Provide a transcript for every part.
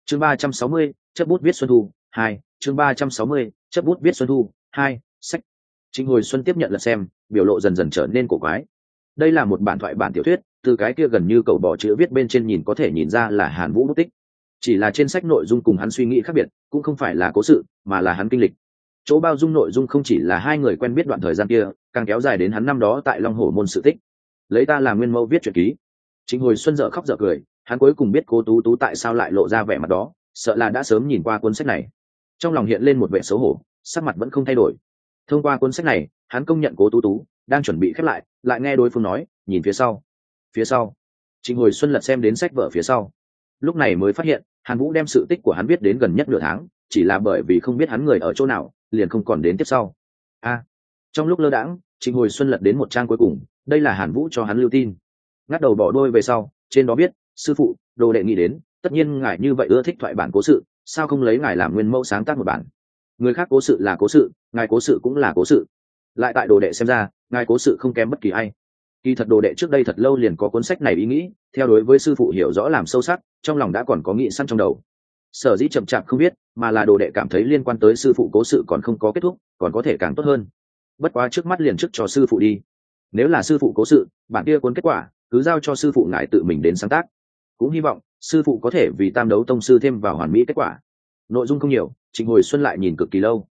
chương 360, chấp bút viết xuân thu 2, chương 360, chấp bút viết xuân thu 2, sách. Trịnh Hồi Xuân tiếp nhận lật xem, biểu lộ dần dần trở nên cổ quái. Đây là một bản thoại bản tiểu thuyết, từ cái kia gần như cầu bỏ chữ viết bên trên nhìn có thể nhìn ra là Hàn Vũ bút tích. Chỉ là trên sách nội dung cùng hắn suy nghĩ khác biệt, cũng không phải là cố sự, mà là hắn kinh lịch. Chỗ bao dung nội dung không chỉ là hai người quen biết đoạn thời gian kia, càng kéo dài đến hắn năm đó tại Long Hổ môn sự tích. Lấy ta làm nguyên mẫu viết truyện ký. Trịnh Hồi Xuân dở khóc dở cười, hắn cuối cùng biết Cố Tú Tú tại sao lại lộ ra vẻ mặt đó, sợ là đã sớm nhìn qua cuốn sách này. Trong lòng hiện lên một vẻ xấu hổ, sắc mặt vẫn không thay đổi. Thông qua cuốn sách này, hắn công nhận Cố Tú Tú đang chuẩn bị khép lại, lại nghe đối phương nói, nhìn phía sau. Phía sau. Trịnh Hồi Xuân lật xem đến sách vở phía sau, lúc này mới phát hiện Hàn Vũ đem sự tích của hắn viết đến gần nhất nửa tháng, chỉ là bởi vì không biết hắn người ở chỗ nào, liền không còn đến tiếp sau. Trong lúc lơ đãng, Trịnh Hồi Xuân lật đến một trang cuối cùng, đây là Hàn Vũ cho hắn lưu tin. Ngắt đầu bỏ đôi về sau, trên đó viết, sư phụ, đồ đệ nghĩ đến, tất nhiên ngài như vậy ưa thích thoại bản cố sự, sao không lấy ngài làm nguyên mẫu sáng tác một bản. Người khác cố sự là cố sự, ngài cố sự cũng là cố sự. Lại tại đồ đệ xem ra, ngài cố sự không kém bất kỳ ai. Kỳ thật đồ đệ trước đây thật lâu liền có cuốn sách này ý nghĩ, theo đối với sư phụ hiểu rõ làm sâu sắc, trong lòng đã còn có nghĩ sẵn trong đầu. Sở dĩ chậm chạp không biết, mà là đồ đệ cảm thấy liên quan tới sư phụ cố sự còn không có kết thúc, còn có thể càng tốt hơn. Bất quá trước mắt liền trước cho sư phụ đi. Nếu là sư phụ cố sự, bản kia cuốn kết quả cứ giao cho sư phụ ngài tự mình đến sáng tác. Cũng hy vọng sư phụ có thể vì Tam Đấu Tông sư thêm vào hoàn mỹ kết quả. Nội dung không nhiều, Trịnh Hồi Xuân lại nhìn cực kỳ lâu.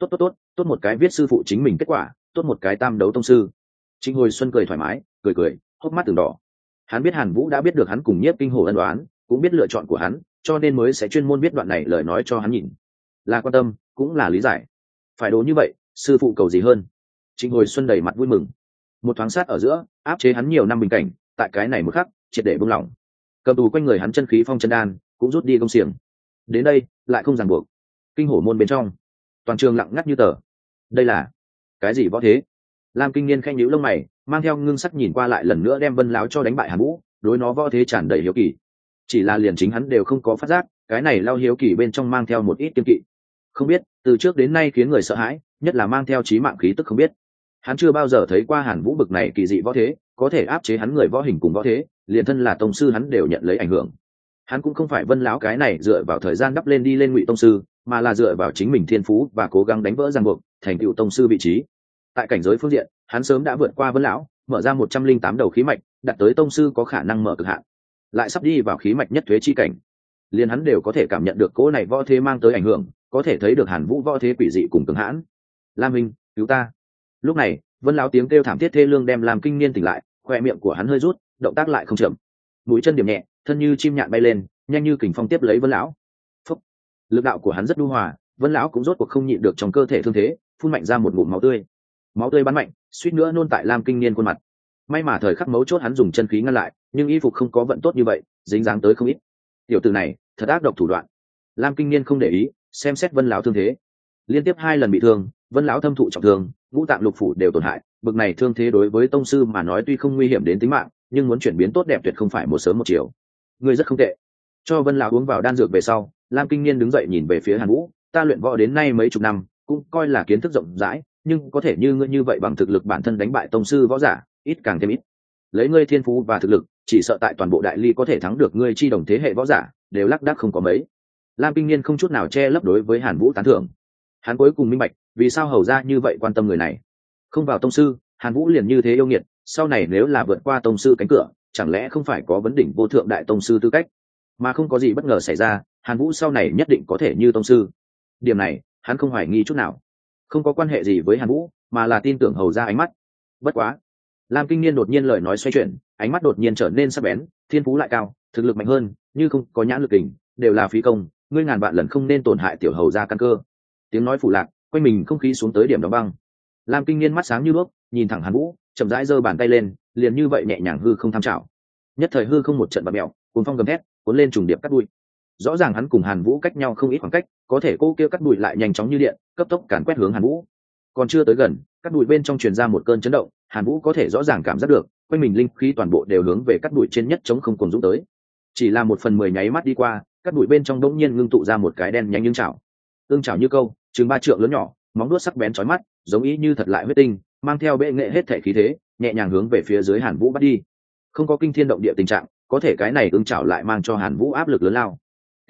Tốt một cái viết sư phụ chính mình kết quả, tốt một cái Tam Đấu Tông sư. Trịnh Hồi Xuân cười thoải mái, cười, hốc mắt từng đỏ. Hắn biết Hàn Vũ đã biết được hắn cùng Nhiếp Kinh Hồ ân đoán, cũng biết lựa chọn của hắn, cho nên mới sẽ chuyên môn viết đoạn này lời nói cho hắn nhìn. Là quan tâm, cũng là lý giải. Phải đố như vậy, sư phụ cầu gì hơn? Trịnh Hồi Xuân đầy mặt vui mừng. Một thoáng sát ở giữa, áp chế hắn nhiều năm bình cảnh, tại cái này một khắc, triệt để buông lỏng. Cầm tù quanh người hắn chân khí phong chân đan, cũng rút đi công xiềng. Đến đây, lại không ràng buộc. Kinh Hổ môn bên trong, toàn trường lặng ngắt như tờ. Đây là cái gì võ thế? Lam Kinh Niên khẽ nhíu lông mày, mang theo ngưng sắc nhìn qua lại lần nữa đem Vân Lão cho đánh bại Hàn Vũ, đối nó võ thế tràn đầy hiếu kỳ. Chỉ là liền chính hắn đều không có phát giác, cái này lao hiếu kỳ bên trong mang theo một ít kiêng kỵ. Không biết, từ trước đến nay khiến người sợ hãi, nhất là mang theo chí mạng khí tức không biết. Hắn chưa bao giờ thấy qua Hàn Vũ bực này kỳ dị võ thế, có thể áp chế hắn người võ hình cùng võ thế, liền thân là tông sư hắn đều nhận lấy ảnh hưởng. Hắn cũng không phải Vân Lão cái này dựa vào thời gian đắp lên đi lên ngụy tông sư, mà là dựa vào chính mình thiên phú và cố gắng đánh vỡ ràng buộc, thành tựu tông sư vị trí. Tại cảnh giới phương diện, hắn sớm đã vượt qua Vân Lão, mở ra 108 đầu khí mạch, đạt tới tông sư có khả năng mở cực hạn, lại sắp đi vào khí mạch nhất thuế chi cảnh. Liền hắn đều có thể cảm nhận được cỗ này võ thế mang tới ảnh hưởng, có thể thấy được Hàn Vũ võ thế quỷ dị cùng cường hãn. Lam Minh, cứu ta! Lúc này, Vân Lão tiếng kêu thảm thiết thê lương đem Lam Kinh Niên tỉnh lại, khoe miệng của hắn hơi rút, động tác lại không chậm, mũi chân điểm nhẹ, thân như chim nhạn bay lên, nhanh như kình phong tiếp lấy Vân Lão. Phúc! Lực đạo của hắn rất nhu hòa, Vân Lão cũng rốt cuộc không nhịn được trong cơ thể thương thế, phun mạnh ra một ngụm máu tươi bắn mạnh, suýt nữa nôn tại Lam Kinh Niên khuôn mặt. May mà thời khắc mấu chốt hắn dùng chân khí ngăn lại, nhưng y phục không có vận tốt như vậy, dính dáng tới không ít. Tiểu tử này thật ác độc thủ đoạn. Lam Kinh Niên không để ý, xem xét Vân Lão thương thế, liên tiếp 2 lần bị thương, Vân Lão thâm thụ trọng thương, ngũ tạng lục phủ đều tổn hại. Bực này thương thế đối với tông sư mà nói tuy không nguy hiểm đến tính mạng, nhưng muốn chuyển biến tốt đẹp tuyệt không phải một sớm một chiều. Ngươi rất không tệ. Cho Vân Lão uống vào đan dược về sau, Lam Kinh Niên đứng dậy nhìn về phía Hàn Vũ, ta luyện võ đến nay mấy chục năm, cũng coi là kiến thức rộng rãi, nhưng có thể như ngươi như vậy bằng thực lực bản thân đánh bại tông sư võ giả, ít càng thêm ít. Lấy ngươi thiên phú và thực lực, chỉ sợ tại toàn bộ đại ly có thể thắng được ngươi chi đồng thế hệ võ giả, đều lác đác không có mấy. Lam Kinh Niên không chút nào che lấp đối với Hàn Vũ tán thưởng. Hắn cuối cùng minh bạch, vì sao hầu ra như vậy quan tâm người này. Không vào tông sư, Hàn Vũ liền như thế yêu nghiệt, sau này nếu là vượt qua tông sư cánh cửa, chẳng lẽ không phải có vấn đỉnh vô thượng đại tông sư tư cách? Mà không có gì bất ngờ xảy ra, Hàn Vũ sau này nhất định có thể như tông sư. Điểm này, hắn không hoài nghi chút nào. Không có quan hệ gì với Hàn Vũ, mà là tin tưởng hầu ra ánh mắt. Bất quá, Lam Kinh Niên đột nhiên lời nói xoay chuyển, ánh mắt đột nhiên trở nên sắc bén, thiên phú lại cao, thực lực mạnh hơn, như không có nhãn lực kình, đều là phí công, ngươi ngàn vạn lần không nên tổn hại tiểu hầu ra căn cơ. Tiếng nói phủ lạc, quanh mình không khí xuống tới điểm đóng băng. Lam Kinh Niên mắt sáng như đuốc, nhìn thẳng Hàn Vũ, chậm rãi giơ bàn tay lên, liền như vậy nhẹ nhàng hư không tham chảo. Nhất thời hư không một trận bạt mèo, cuốn phong gầm thét, cuốn lên trùng điệp cắt đuôi. Rõ ràng hắn cùng Hàn Vũ cách nhau không ít khoảng cách, có thể cô kia cắt đuôi lại nhanh chóng như điện, cấp tốc càn quét hướng Hàn Vũ. Còn chưa tới gần, cắt đuôi bên trong truyền ra một cơn chấn động, Hàn Vũ có thể rõ ràng cảm giác được, quanh mình linh khí toàn bộ đều hướng về cắt đuôi trên nhất chống không cùng dũng tới. Chỉ là 1/10 nháy mắt đi qua, cắt đuôi bên trong đống nhiên ngưng tụ ra một cái đen nhánh như chảo. Ương chảo như câu, chừng 3 trượng lớn nhỏ, móng vuốt sắc bén chói mắt, giống ý như thật lại huyết tinh, mang theo bệ nghệ hết thể khí thế, nhẹ nhàng hướng về phía dưới Hàn Vũ bắt đi. Không có kinh thiên động địa tình trạng, có thể cái này ương chảo lại mang cho Hàn Vũ áp lực lớn lao.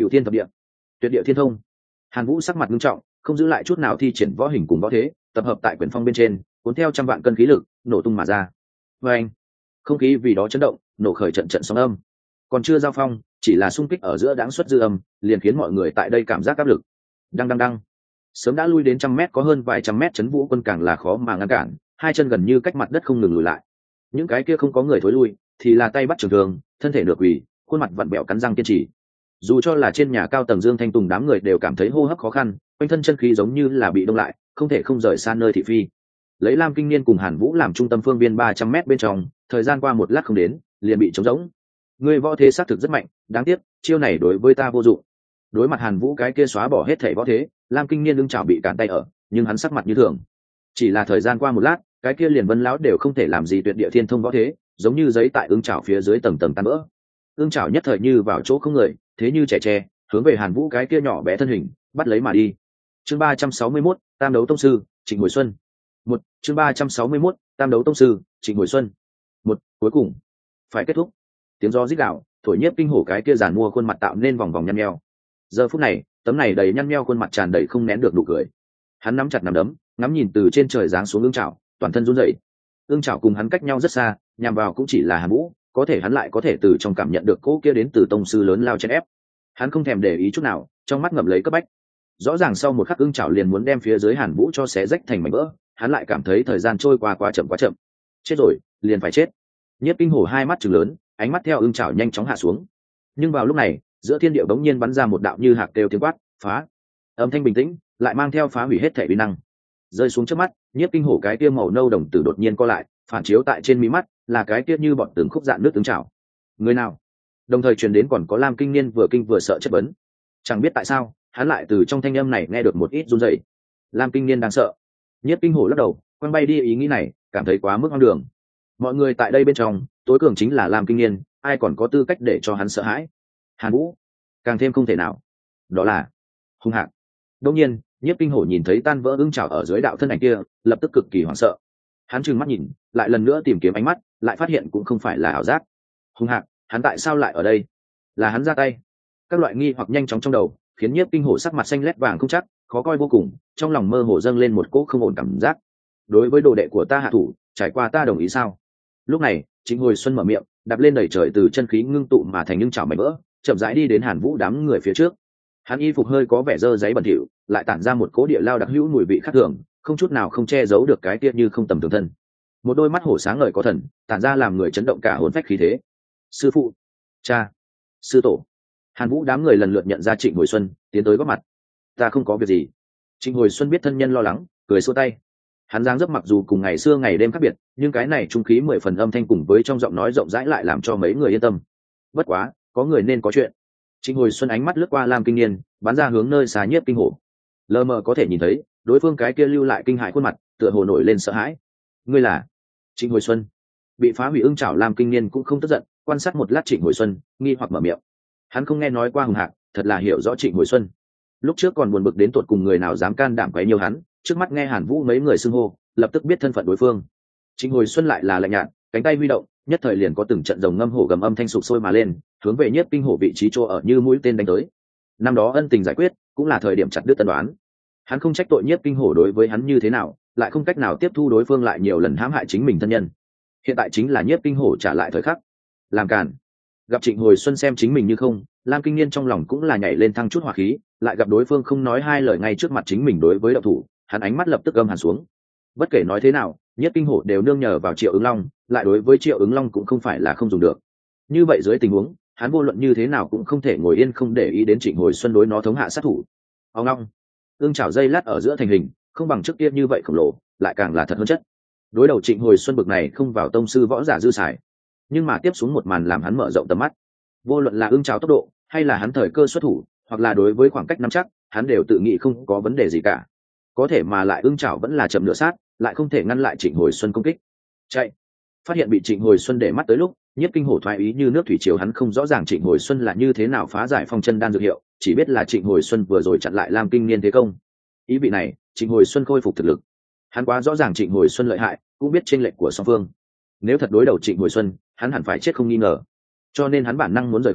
cựu thiên thập địa, tuyệt địa thiên thông. Hàn Vũ sắc mặt nghiêm trọng, không giữ lại chút nào thi triển võ hình cùng võ thế, tập hợp tại quyển phong bên trên, cuốn theo trăm vạn cân khí lực, nổ tung mà ra. Và anh, không khí vì đó chấn động, nổ khởi trận trận sóng âm. Còn chưa giao phong, chỉ là xung kích ở giữa đãng xuất dư âm, liền khiến mọi người tại đây cảm giác áp lực. Đăng đăng đăng. Sớm đã lui đến trăm mét có hơn vài trăm mét chấn vũ quân càng là khó mà ngăn cản, hai chân gần như cách mặt đất không ngừng lùi lại. Những cái kia không có người thối lui, thì là tay bắt trường thường, thân thể nửa quỳ, khuôn mặt vặn bẹo cắn răng kiên trì. Dù cho là trên nhà cao tầng Dương Thanh Tùng đám người đều cảm thấy hô hấp khó khăn, quanh thân chân khí giống như là bị đông lại, không thể không rời xa nơi thị phi. Lấy Lam Kinh Niên cùng Hàn Vũ làm trung tâm phương viên 300 mét bên trong, thời gian qua một lát không đến, liền bị trống rỗng. Người võ thế xác thực rất mạnh, đáng tiếc, chiêu này đối với ta vô dụng. Đối mặt Hàn Vũ cái kia xóa bỏ hết thể võ thế, Lam Kinh Niên lưng chảo bị cản tay ở, nhưng hắn sắc mặt như thường. Chỉ là thời gian qua một lát, cái kia liền Vân lão đều không thể làm gì tuyệt địa thiên thông võ thế, giống như giấy tại ưng chảo phía dưới tầng tầng tan vỡ. Ưng chảo nhất thời như vào chỗ không người, thế như trẻ tre, hướng về Hàn Vũ cái kia nhỏ bé thân hình, bắt lấy mà đi. Chương 361, Tam đấu tông sư, Trịnh Hồi Xuân. Chương 361, Tam đấu tông sư, Trịnh Hồi Xuân. Cuối cùng, phải kết thúc. Tiếng gió rít gào, thổi Nhiếp Kinh Hổ cái kia giàn mua khuôn mặt tạo nên vòng vòng nhăn nheo. Giờ phút này, tấm này đầy nhăn nheo khuôn mặt tràn đầy không nén được nụ cười. Hắn nắm chặt nắm đấm, ngắm nhìn từ trên trời giáng xuống ưng chảo, toàn thân run rẩy. Ưng chảo cùng hắn cách nhau rất xa, nhằm vào cũng chỉ là Hàn Vũ, có thể hắn lại có thể từ trong cảm nhận được cỗ kia đến từ tông sư lớn lao chèn ép. Hắn không thèm để ý chút nào, trong mắt ngậm lấy cấp bách. Rõ ràng sau một khắc ưng chảo liền muốn đem phía dưới Hàn Vũ cho xé rách thành mảnh vỡ, hắn lại cảm thấy thời gian trôi qua quá chậm quá chậm. Chết rồi, liền phải chết. Nhiếp Kinh Hổ hai mắt trừng lớn, ánh mắt theo ưng chảo nhanh chóng hạ xuống. Nhưng vào lúc này, giữa thiên địa bỗng nhiên bắn ra một đạo như hạc kêu tiếng quát, phá. Âm thanh bình tĩnh, lại mang theo phá hủy hết thể uy năng. Rơi xuống trước mắt, Nhiếp Kinh Hổ cái kia màu nâu đồng tử đột nhiên co lại, phản chiếu tại trên mí mắt, là cái kia như bọn từng khúc dạn nước ưng chảo. Người nào? Đồng thời truyền đến còn có Lam Kinh Niên vừa kinh vừa sợ chất vấn. Chẳng biết tại sao, hắn lại từ trong thanh âm này nghe được một ít run rẩy. Lam Kinh Niên đang sợ. Nhiếp Kinh Hổ lắc đầu, quăng bay đi ý nghĩ này, cảm thấy quá mức hoang đường. Mọi người tại đây bên trong, tối cường chính là Lam Kinh Niên, ai còn có tư cách để cho hắn sợ hãi? Hàn Vũ, càng thêm không thể nào. Đó là hung hạc. Đương nhiên, Nhiếp Kinh Hổ nhìn thấy tan vỡ ưng chảo ở dưới đạo thân ảnh kia, lập tức cực kỳ hoảng sợ. Hắn trừng mắt nhìn, lại lần nữa tìm kiếm ánh mắt, lại phát hiện cũng không phải là ảo giác. Hung hạc, hắn tại sao lại ở đây? Là hắn ra tay? Các loại nghi hoặc nhanh chóng trong đầu, khiến Nhiếp Kinh Hổ sắc mặt xanh lét vàng không chắc, khó coi vô cùng, trong lòng mơ hồ dâng lên một cỗ không ổn cảm giác. Đối với đồ đệ của ta hạ thủ, trải qua ta đồng ý sao? Lúc này, Trịnh Hồi Xuân mở miệng, đạp lên đẩy trời từ chân khí ngưng tụ mà thành những chảo mảnh vỡ, chậm rãi đi đến Hàn Vũ đám người phía trước. Hắn y phục hơi có vẻ dơ giấy bẩn thỉu, lại tản ra một cỗ địa lao đặc hữu mùi vị khác thường, không chút nào không che giấu được cái kia như không tầm thường thân. Một đôi mắt hổ sáng ngời có thần, tản ra làm người chấn động cả hồn phách khí thế. Sư phụ, cha, sư tổ. Hàn Vũ đám người lần lượt nhận ra Trịnh Hồi Xuân, tiến tới góp mặt. Ta không có việc gì. Trịnh Hồi Xuân biết thân nhân lo lắng, cười xua tay. Hắn dáng dấp mặc dù cùng ngày xưa ngày đêm khác biệt, nhưng cái này trung khí 10 phần âm thanh cùng với trong giọng nói rộng rãi lại làm cho mấy người yên tâm. Bất quá, có người nên có chuyện. Trịnh Hồi Xuân ánh mắt lướt qua Lam Kinh Niên, bắn ra hướng nơi xa Nhiếp Kinh Hổ. Lờ mờ có thể nhìn thấy, đối phương cái kia lưu lại kinh hãi khuôn mặt, tựa hồ nổi lên sợ hãi. Ngươi là Trịnh Hồi Xuân? Bị phá hủy ưng chảo Lam Kinh Niên cũng không tức giận, quan sát một lát Trịnh Hồi Xuân, nghi hoặc mở miệng. Hắn không nghe nói qua hùng hạc, thật là hiểu rõ Trịnh Hồi Xuân. Lúc trước còn buồn bực đến tột cùng người nào dám can đảm quấy nhiều hắn, trước mắt nghe Hàn Vũ mấy người xưng hô, lập tức biết thân phận đối phương. Trịnh Hồi Xuân lại là lạnh nhạt, cánh tay huy động, nhất thời liền có từng trận rồng ngâm hổ gầm âm thanh sụp sôi mà lên, hướng về Nhiếp Kinh Hổ vị trí chỗ ở như mũi tên đánh tới. Năm đó ân tình giải quyết, cũng là thời điểm chặt đứt tân đoán. Hắn không trách tội Nhiếp Kinh Hổ đối với hắn như thế nào, lại không cách nào tiếp thu đối phương lại nhiều lần hãm hại chính mình thân nhân. Hiện tại chính là Nhiếp Kinh Hổ trả lại thời khắc. Làm cản. Gặp Trịnh Hồi Xuân xem chính mình như không, Lam Kinh Niên trong lòng cũng là nhảy lên thăng chút hỏa khí, lại gặp đối phương không nói hai lời ngay trước mặt chính mình đối với đạo thủ, hắn ánh mắt lập tức âm hẳn xuống. Bất kể nói thế nào, Nhiếp Kinh Hổ đều nương nhờ vào Triệu Ứng Long, lại đối với Triệu Ứng Long cũng không phải là không dùng được. Như vậy dưới tình huống, hắn vô luận như thế nào cũng không thể ngồi yên không để ý đến Trịnh Hồi Xuân đối nó thống hạ sát thủ. Ông long, ương chảo dây lát ở giữa thành hình, không bằng trước kia như vậy khổng lồ, lại càng là thật hơn chất. Đối đầu Trịnh Hồi Xuân bực này không vào tông sư võ giả dư xài, nhưng mà tiếp xuống một màn làm hắn mở rộng tầm mắt. Vô luận là ương chảo tốc độ, hay là hắn thời cơ xuất thủ, hoặc là đối với khoảng cách nắm chắc, hắn đều tự nghĩ không có vấn đề gì cả. Có thể mà lại ương chảo vẫn là chậm nửa sát, lại không thể ngăn lại Trịnh Hồi Xuân công kích. Chạy! Phát hiện bị Trịnh Hồi Xuân để mắt tới lúc, Nhiếp Kinh Hổ thoái ý như nước thủy triều, hắn không rõ ràng Trịnh Hồi Xuân là như thế nào phá giải phong chân đan dược hiệu, chỉ biết là Trịnh Hồi Xuân vừa rồi chặn lại Lam Kinh Niên thế công. Ý vị này, Trịnh Hồi Xuân khôi phục thực lực. Hắn quá rõ ràng Trịnh Hồi Xuân lợi hại, cũng biết chênh lệch của song phương. Nếu thật đối đầu Trịnh Hồi Xuân, hắn hẳn phải chết không nghi ngờ. Cho nên hắn bản năng muốn rời khỏi,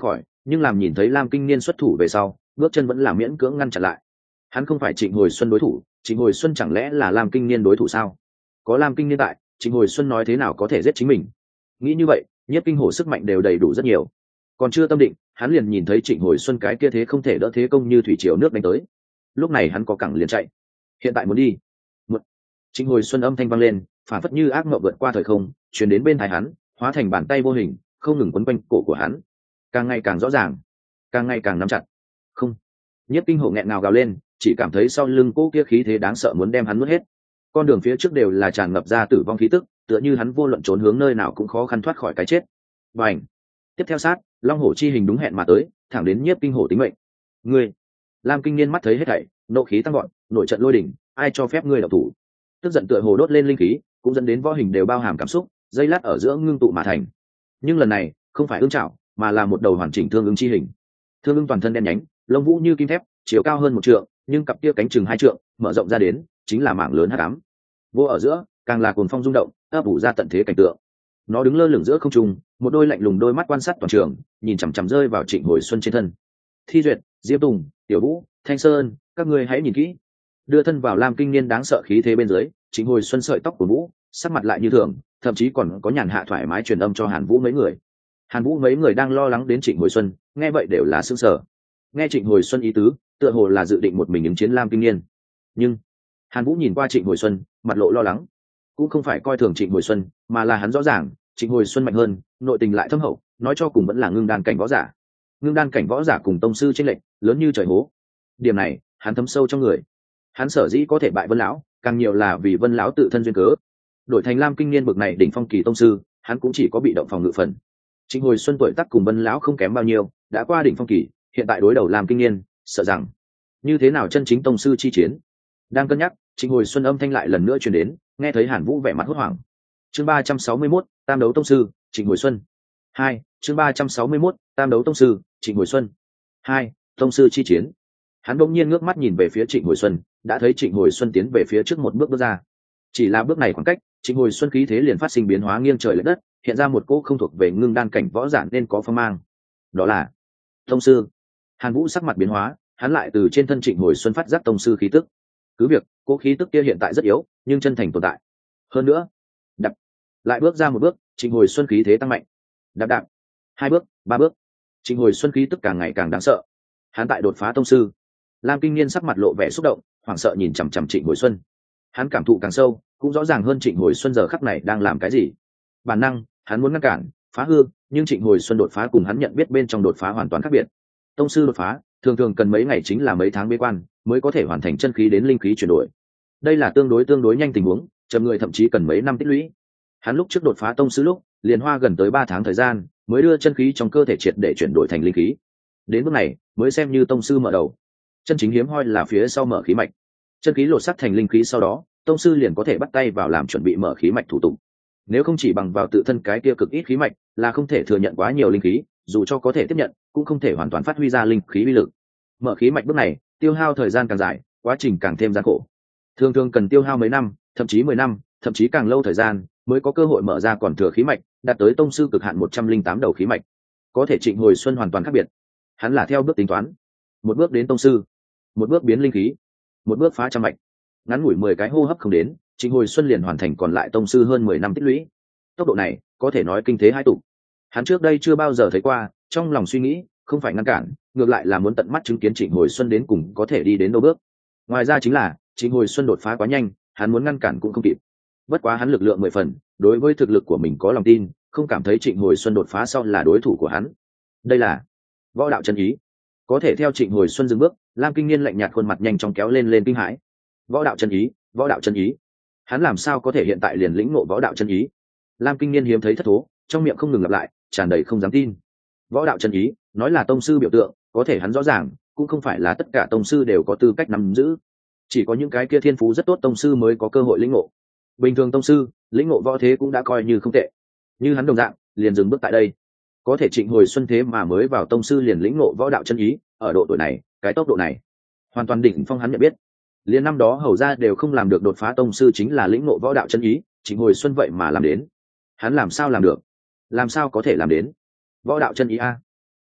nhưng làm nhìn thấy Lam Kinh Niên xuất thủ về sau, bước chân vẫn là miễn cưỡng ngăn chặn lại. Hắn không phải Trịnh Hồi Xuân đối thủ, Trịnh Hồi Xuân chẳng lẽ là Lam Kinh Niên đối thủ sao? Có Lam Kinh Niên tại, Trịnh Hồi Xuân nói thế nào có thể giết chính mình? Nghĩ như vậy, Nhiếp Kinh Hổ sức mạnh đều đầy đủ rất nhiều. Còn chưa tâm định, hắn liền nhìn thấy Trịnh Hồi Xuân cái kia thế không thể đỡ thế công như thủy triều nước đánh tới. Lúc này hắn có cẳng liền chạy. Hiện tại muốn đi. Trịnh Hồi Xuân âm thanh vang lên, phản phất như ác mộng vượt qua thời không, truyền đến bên tai hắn, hóa thành bàn tay vô hình, không ngừng quấn quanh cổ của hắn, càng ngày càng rõ ràng, càng ngày càng nắm chặt. Không. Nhiếp Kinh Hổ nghẹn ngào gào lên, chỉ cảm thấy sau lưng cỗ kia khí thế đáng sợ muốn đem hắn nuốt hết. Con đường phía trước đều là tràn ngập ra tử vong khí tức, tựa như hắn vô luận trốn hướng nơi nào cũng khó khăn thoát khỏi cái chết. Bành. Tiếp theo sát, Long Hổ chi hình đúng hẹn mà tới, thẳng đến Nhiếp Kinh Hổ tính mệnh. Ngươi. Lam Kinh Niên mắt thấy hết thảy, nộ khí tăng gọn, nổi trận lôi đỉnh, ai cho phép ngươi động thủ? Tức giận tựa hồ đốt lên linh khí, cũng dẫn đến võ hình đều bao hàm cảm xúc, dây lát ở giữa ngưng tụ mà thành. Nhưng lần này không phải ưng chảo, mà là một đầu hoàn chỉnh thương ưng chi hình. Thương ưng toàn thân đen nhánh, lông vũ như kim thép, chiều cao hơn 1 trượng, nhưng cặp kia cánh chừng 2 trượng, mở rộng ra đến, chính là mảng lớn hắc ám. Vô ở giữa, càng là cuồng phong rung động, ấp ủ ra tận thế cảnh tượng. Nó đứng lơ lửng giữa không trung, một đôi lạnh lùng đôi mắt quan sát toàn trường, nhìn chằm chằm rơi vào Trịnh Hồi Xuân trên thân. Thi Duyệt, Diệp Tùng, Tiểu Vũ, Thanh Sơn, các ngươi hãy nhìn kỹ. Đưa thân vào Lam Kinh Niên đáng sợ khí thế bên dưới, Trịnh Hồi Xuân sợi tóc của Vũ, sắc mặt lại như thường, thậm chí còn có nhàn hạ thoải mái truyền âm cho Hàn Vũ mấy người. Hàn Vũ mấy người đang lo lắng đến Trịnh Hồi Xuân, nghe vậy đều là sững sờ. Nghe Trịnh Hồi Xuân ý tứ, tựa hồ là dự định một mình ứng chiến Lam Kinh Niên. Nhưng Hàn Vũ nhìn qua Trịnh Hồi Xuân, mặt lộ lo lắng. Cũng không phải coi thường Trịnh Hồi Xuân, mà là hắn rõ ràng, Trịnh Hồi Xuân mạnh hơn, nội tình lại thâm hậu, nói cho cùng vẫn là ngưng đan cảnh võ giả. Ngưng đan cảnh võ giả cùng tông sư chênh lệch lớn như trời hố. Điểm này, hắn thấm sâu trong người. Hắn sở dĩ có thể bại Vân lão, càng nhiều là vì Vân lão tự thân duyên cớ. Đổi thành Lam Kinh Niên bậc này đỉnh phong kỳ tông sư, hắn cũng chỉ có bị động phòng ngự phần. Trịnh Hồi Xuân tuổi tác cùng Vân lão không kém bao nhiêu, đã qua đỉnh phong kỳ, hiện tại đối đầu Lam Kinh Niên, sợ rằng như thế nào chân chính tông sư chi chiến. Đang cân nhắc, Trịnh Hồi Xuân âm thanh lại lần nữa truyền đến, nghe thấy Hàn Vũ vẻ mặt hốt hoảng. Chương 361, Tam đấu tông sư, Trịnh Hồi Xuân. 2, chương 361, Tam đấu tông sư, Trịnh Hồi Xuân. 2, tông sư chi chiến. Hắn bỗng nhiên ngước mắt nhìn về phía Trịnh Hồi Xuân, đã thấy Trịnh Hồi Xuân tiến về phía trước một bước ra. Chỉ là bước này khoảng cách, Trịnh Hồi Xuân khí thế liền phát sinh biến hóa nghiêng trời lệch đất, hiện ra một cỗ không thuộc về ngưng đan cảnh võ giả nên có phong mang. Đó là tông sư. Hàn Vũ sắc mặt biến hóa, hắn lại từ trên thân Trịnh Hồi Xuân phát giác tông sư khí tức. Cứ việc cỗ khí tức kia hiện tại rất yếu, nhưng chân thành tồn tại. Hơn nữa, đạp lại bước ra một bước, Trịnh Hồi Xuân khí thế tăng mạnh. Đạp 2 bước, 3 bước, Trịnh Hồi Xuân khí tức càng ngày càng đáng sợ. Hắn tại đột phá tông sư. Lam Kinh Niên sắc mặt lộ vẻ xúc động, hoảng sợ nhìn chằm chằm Trịnh Hồi Xuân. Hắn cảm thụ càng sâu, cũng rõ ràng hơn Trịnh Hồi Xuân giờ khắc này đang làm cái gì. Bản năng, hắn muốn ngăn cản, phá hư, nhưng Trịnh Hồi Xuân đột phá cùng hắn nhận biết bên trong đột phá hoàn toàn khác biệt. Tông sư đột phá, thường thường cần mấy ngày chính là mấy tháng bế quan, mới có thể hoàn thành chân khí đến linh khí chuyển đổi. Đây là tương đối nhanh tình huống, chậm người thậm chí cần mấy năm tích lũy. Hắn lúc trước đột phá tông sư lúc, liền hoa gần tới 3 tháng thời gian, mới đưa chân khí trong cơ thể triệt để chuyển đổi thành linh khí. Đến bước này, mới xem như tông sư mở đầu. Chân chính hiếm hoi là phía sau mở khí mạch. Chân khí lột xác thành linh khí sau đó, tông sư liền có thể bắt tay vào làm chuẩn bị mở khí mạch thủ tục. Nếu không chỉ bằng vào tự thân cái kia cực ít khí mạch, là không thể thừa nhận quá nhiều linh khí, dù cho có thể tiếp nhận, cũng không thể hoàn toàn phát huy ra linh khí uy lực. Mở khí mạch bước này, tiêu hao thời gian càng dài, quá trình càng thêm gian khổ. Thường thường cần tiêu hao mấy năm, thậm chí 10 năm, thậm chí càng lâu thời gian, mới có cơ hội mở ra còn thừa khí mạch, đạt tới tông sư cực hạn 108 đầu khí mạch. Có thể Trịnh Hồi Xuân hoàn toàn khác biệt. Hắn là theo bước tính toán, một bước đến tông sư, một bước biến linh khí, một bước phá trăm mạch. Ngắn ngủi 10 cái hô hấp không đến, Trịnh Hồi Xuân liền hoàn thành còn lại tông sư hơn 10 năm tích lũy. Tốc độ này, có thể nói kinh thế hai tụ. Hắn trước đây chưa bao giờ thấy qua, trong lòng suy nghĩ, không phải ngăn cản, ngược lại là muốn tận mắt chứng kiến Trịnh Hồi Xuân đến cùng có thể đi đến đâu bước. Ngoài ra chính là, Trịnh Hồi Xuân đột phá quá nhanh, hắn muốn ngăn cản cũng không kịp. Bất quá hắn lực lượng 10 phần, đối với thực lực của mình có lòng tin, không cảm thấy Trịnh Hồi Xuân đột phá sau là đối thủ của hắn. Đây là võ đạo chân ý. Có thể theo Trịnh Hồi Xuân dừng bước, Lam Kinh Niên lạnh nhạt khuôn mặt nhanh chóng kéo lên kinh hãi. Võ đạo chân ý, võ đạo chân ý. Hắn làm sao có thể hiện tại liền lĩnh ngộ võ đạo chân ý? Lam Kinh Niên hiếm thấy thất thố, trong miệng không ngừng lặp lại, tràn đầy không dám tin. Võ đạo chân ý, nói là tông sư biểu tượng, có thể hắn rõ ràng, cũng không phải là tất cả tông sư đều có tư cách nắm giữ. Chỉ có những cái kia thiên phú rất tốt tông sư mới có cơ hội lĩnh ngộ. Bình thường tông sư, lĩnh ngộ võ thế cũng đã coi như không tệ. Như hắn đồng dạng, liền dừng bước tại đây. Có thể Trịnh Hồi Xuân thế mà mới vào tông sư liền lĩnh ngộ võ đạo chân ý, ở độ tuổi này, cái tốc độ này, hoàn toàn đỉnh phong hắn nhận biết. Liền năm đó hầu ra đều không làm được đột phá tông sư chính là lĩnh ngộ võ đạo chân ý, Trịnh Hồi Xuân vậy mà làm đến. Hắn làm sao làm được? Làm sao có thể làm đến? Võ đạo chân ý a?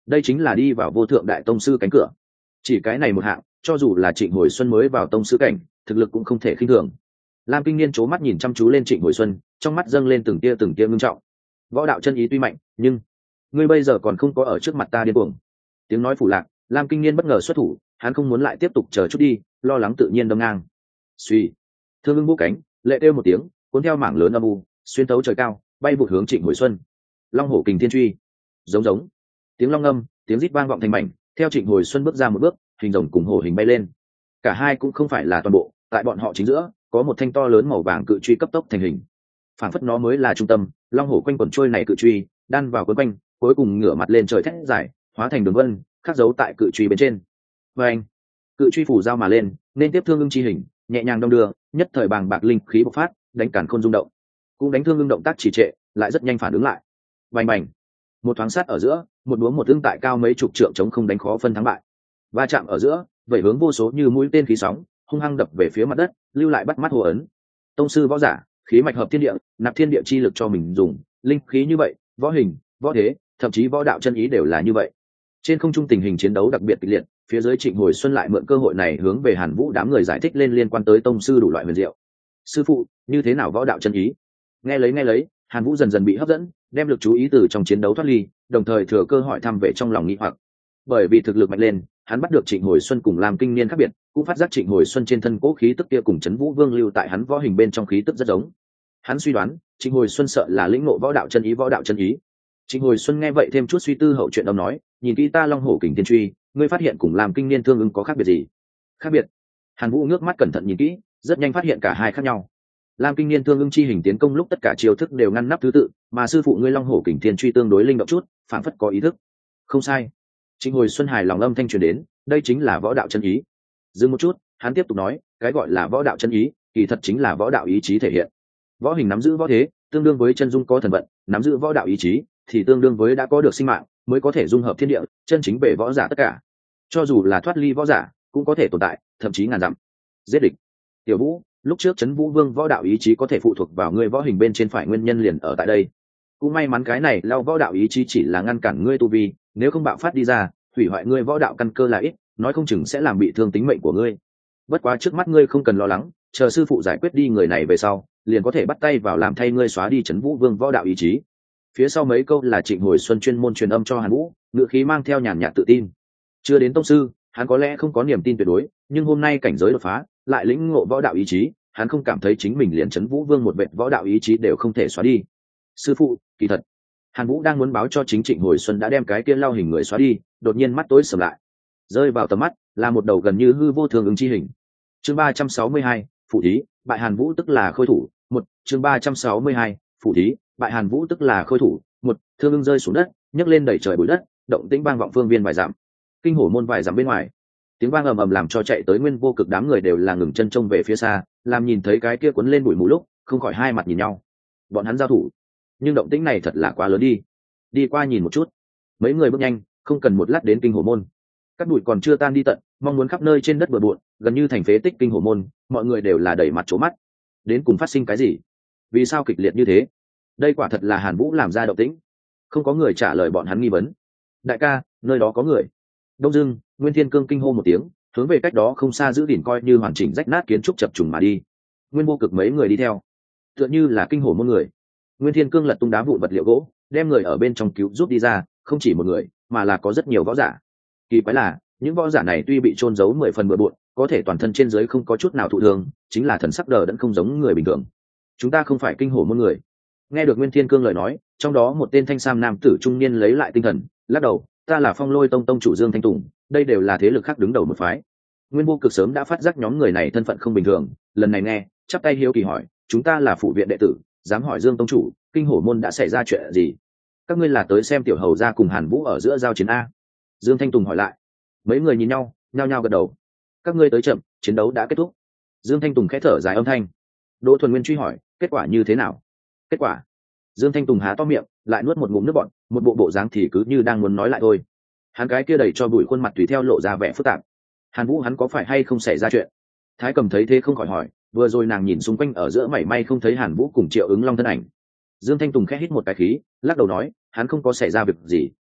đây chính là đi vào vô thượng đại tông sư cánh cửa. Chỉ cái này một hạng, cho dù là Trịnh Hồi Xuân mới vào tông sư cảnh, thực lực cũng không thể khinh thường. Lam Kinh Niên chố mắt nhìn chăm chú lên Trịnh Hồi Xuân, trong mắt dâng lên từng tia ngưng trọng. Võ đạo chân ý tuy mạnh, nhưng ngươi bây giờ còn không có ở trước mặt ta điên cuồng. Tiếng nói phủ lạc, Lam Kinh Niên bất ngờ xuất thủ, hắn không muốn lại tiếp tục chờ chút đi, lo lắng tự nhiên đâm ngang. Suy, thương ưng bút cánh, lệ kêu một tiếng, cuốn theo mảng lớn âm u, xuyên tấu trời cao, bay vụt hướng Trịnh Hồi Xuân. Long hổ kình thiên truy, giống tiếng long ngâm, tiếng rít vang vọng thành mảnh. Theo Trịnh Hồi Xuân bước ra một bước, hình rồng cùng hổ hình bay lên. Cả hai cũng không phải là toàn bộ, tại bọn họ chính giữa có một thanh to lớn màu vàng cự truy cấp tốc thành hình. Phản phất nó mới là trung tâm, long hổ quanh quẩn trôi này cự truy, đan vào quấn quanh, cuối cùng ngửa mặt lên trời thét dài, hóa thành đường vân, khắc dấu tại cự truy bên trên. Và anh, cự truy phủ dao mà lên, nên tiếp thương ưng chi hình, nhẹ nhàng đong đưa, nhất thời bàng bạc linh khí bộc phát, đánh cản khôn rung động. Cũng đánh thương ưng động tác trì trệ, lại rất nhanh phản ứng lại. Bành bành, một thoáng sát ở giữa, một đúa một ưng tại cao mấy chục trượng chống không đánh khó phân thắng bại. Va chạm ở giữa, vẩy hướng vô số như mũi tên khí sóng, hung hăng đập về phía mặt đất, lưu lại bắt mắt hồ ấn. Tông sư võ giả, khí mạch hợp thiên địa, nạp thiên địa chi lực cho mình dùng, linh khí như vậy, võ hình, võ thế, thậm chí võ đạo chân ý đều là như vậy. Trên không trung tình hình chiến đấu đặc biệt kịch liệt, phía dưới Trịnh Hồi Xuân lại mượn cơ hội này hướng về Hàn Vũ đám người giải thích lên liên quan tới tông sư đủ loại huyền diệu. Sư phụ, như thế nào võ đạo chân ý? Nghe lấy, Hàn Vũ dần dần bị hấp dẫn, đem lực chú ý từ trong chiến đấu thoát ly, đồng thời thừa cơ hỏi thăm về trong lòng nghi hoặc. Bởi vì thực lực mạnh lên, hắn bắt được Trịnh Hồi Xuân cùng Lam Kinh Niên khác biệt, cũng phát giác Trịnh Hồi Xuân trên thân cố khí tức kia cùng Trấn Vũ Vương lưu tại hắn võ hình bên trong khí tức rất giống. Hắn suy đoán, Trịnh Hồi Xuân sợ là lĩnh ngộ võ đạo chân ý. Trịnh Hồi Xuân nghe vậy thêm chút suy tư hậu chuyện ông nói, nhìn kỹ ta long hổ kình tiên truy, ngươi phát hiện cùng Lam Kinh Niên thương ứng có khác biệt gì? Khác biệt? Hàn Vũ ngước mắt cẩn thận nhìn kỹ, rất nhanh phát hiện cả hai khác nhau. Lam Kinh Niên thương ưng chi hình tiến công lúc tất cả chiêu thức đều ngăn nắp thứ tự, mà sư phụ ngươi long hổ kình thiên truy tương đối linh động chút, phảng phất có ý thức. Không sai. Trịnh Hồi Xuân hài lòng âm thanh truyền đến, đây chính là võ đạo chân ý. Dừng một chút, hắn tiếp tục nói, cái gọi là võ đạo chân ý, kỳ thật chính là võ đạo ý chí thể hiện. Võ hình nắm giữ võ thế, tương đương với chân dung có thần vận, nắm giữ võ đạo ý chí, thì tương đương với đã có được sinh mạng, mới có thể dung hợp thiên địa, chân chính bề võ giả tất cả. Cho dù là thoát ly võ giả, cũng có thể tồn tại, thậm chí ngàn dặm. Giết địch. Tiểu Vũ, lúc trước Trấn Vũ Vương võ đạo ý chí có thể phụ thuộc vào ngươi võ hình bên trên phải nguyên nhân liền ở tại đây. Cũng may mắn cái này lao võ đạo ý chí chỉ là ngăn cản ngươi tu vi, nếu không bạo phát đi ra, hủy hoại ngươi võ đạo căn cơ là ít, nói không chừng sẽ làm bị thương tính mệnh của ngươi. Bất quá trước mắt ngươi không cần lo lắng, chờ sư phụ giải quyết đi người này về sau, liền có thể bắt tay vào làm thay ngươi xóa đi Trấn Vũ Vương võ đạo ý chí. Phía sau mấy câu là Trịnh Hồi Xuân chuyên môn truyền âm cho Hàn Vũ, ngữ khí mang theo nhàn nhạt tự tin. Chưa đến tông sư, hắn có lẽ không có niềm tin tuyệt đối, nhưng hôm nay cảnh giới đột phá, lại lĩnh ngộ võ đạo ý chí, hắn không cảm thấy chính mình liền Trấn Vũ Vương một vệt võ đạo ý chí đều không thể xóa đi. Sư phụ, kỳ thật, Hàn Vũ đang muốn báo cho chính Trịnh Hồi Xuân đã đem cái kia lao hình người xóa đi, đột nhiên mắt tối sầm lại. Rơi vào tầm mắt là một đầu gần như hư vô thường ứng chi hình. Chương 362, phụ thí, bại Hàn Vũ tức là khôi thủ, chương 362, phụ thí, bại Hàn Vũ tức là khôi thủ, thương ưng rơi xuống đất, nhấc lên đẩy trời bụi đất, động tĩnh vang vọng phương viên vài dặm. Kinh hổ môn vài dặm bên ngoài, tiếng vang ầm ầm làm cho chạy tới Nguyên Vô Cực đám người đều là ngừng chân trông về phía xa, làm nhìn thấy cái kia cuốn lên bụi mù lúc, không khỏi hai mặt nhìn nhau. Bọn hắn giao thủ, nhưng động tĩnh này thật là quá lớn đi qua nhìn một chút. Mấy người bước nhanh, không cần một lát đến kinh hổ môn. Các bụi còn chưa tan đi tận, mong muốn khắp nơi trên đất bừa bộn, gần như thành phế tích kinh hổ môn, mọi người đều là đẩy mặt trố mắt. Đến cùng phát sinh cái gì? Vì sao kịch liệt như thế? Đây quả thật là Hàn Vũ làm ra động tĩnh. Không có người trả lời bọn hắn nghi vấn. Đại ca, nơi đó có người. Đông Dương, Nguyên Thiên Cương kinh hô một tiếng, hướng về cách đó không xa giữ đỉnh coi như hoàn chỉnh rách nát kiến trúc chập trùng mà đi. Nguyên Vô Cực mấy người đi theo, tựa như là kinh hổ môn người. Nguyên Thiên Cương lật tung đá vụn vật liệu gỗ, đem người ở bên trong cứu giúp đi ra, không chỉ một người, mà là có rất nhiều võ giả. Kỳ quái là, những võ giả này tuy bị chôn giấu 10 phần bừa bộn, có thể toàn thân trên dưới không có chút nào thụ thương, chính là thần sắc đờ đẫn không giống người bình thường. Chúng ta không phải kinh hổ môn người. Nghe được Nguyên Thiên Cương lời nói, trong đó một tên thanh sam nam tử trung niên lấy lại tinh thần, lắc đầu, ta là Phong Lôi Tông tông chủ Dương Thanh Tùng, đây đều là thế lực khác đứng đầu một phái. Nguyên Vô Cực sớm đã phát giác nhóm người này thân phận không bình thường, lần này nghe, chắp tay hiếu kỳ hỏi, chúng ta là phụ viện đệ tử, dám hỏi Dương tông chủ, kinh hổ môn đã xảy ra chuyện gì? Các ngươi là tới xem tiểu hầu gia cùng Hàn Vũ ở giữa giao chiến a? Dương Thanh Tùng hỏi lại. Mấy người nhìn nhau, nhao nhao gật đầu. Các ngươi tới chậm, chiến đấu đã kết thúc. Dương Thanh Tùng khẽ thở dài âm thanh. Đỗ Thuần Nguyên truy hỏi, kết quả như thế nào? Kết quả? Dương Thanh Tùng há to miệng, lại nuốt một ngụm nước bọt, một bộ dáng thì cứ như đang muốn nói lại thôi. Hắn cái kia đầy cho bụi khuôn mặt tùy theo lộ ra vẻ phức tạp. Hàn Vũ hắn có phải hay không xảy ra chuyện? Thái Cầm thấy thế không khỏi hỏi, vừa rồi nàng nhìn xung quanh ở giữa mảy may không thấy Hàn Vũ cùng Triệu Ứng Long thân ảnh. Dương Thanh Tùng khẽ hít một cái khí, lắc đầu nói, hắn không có xảy ra việc gì,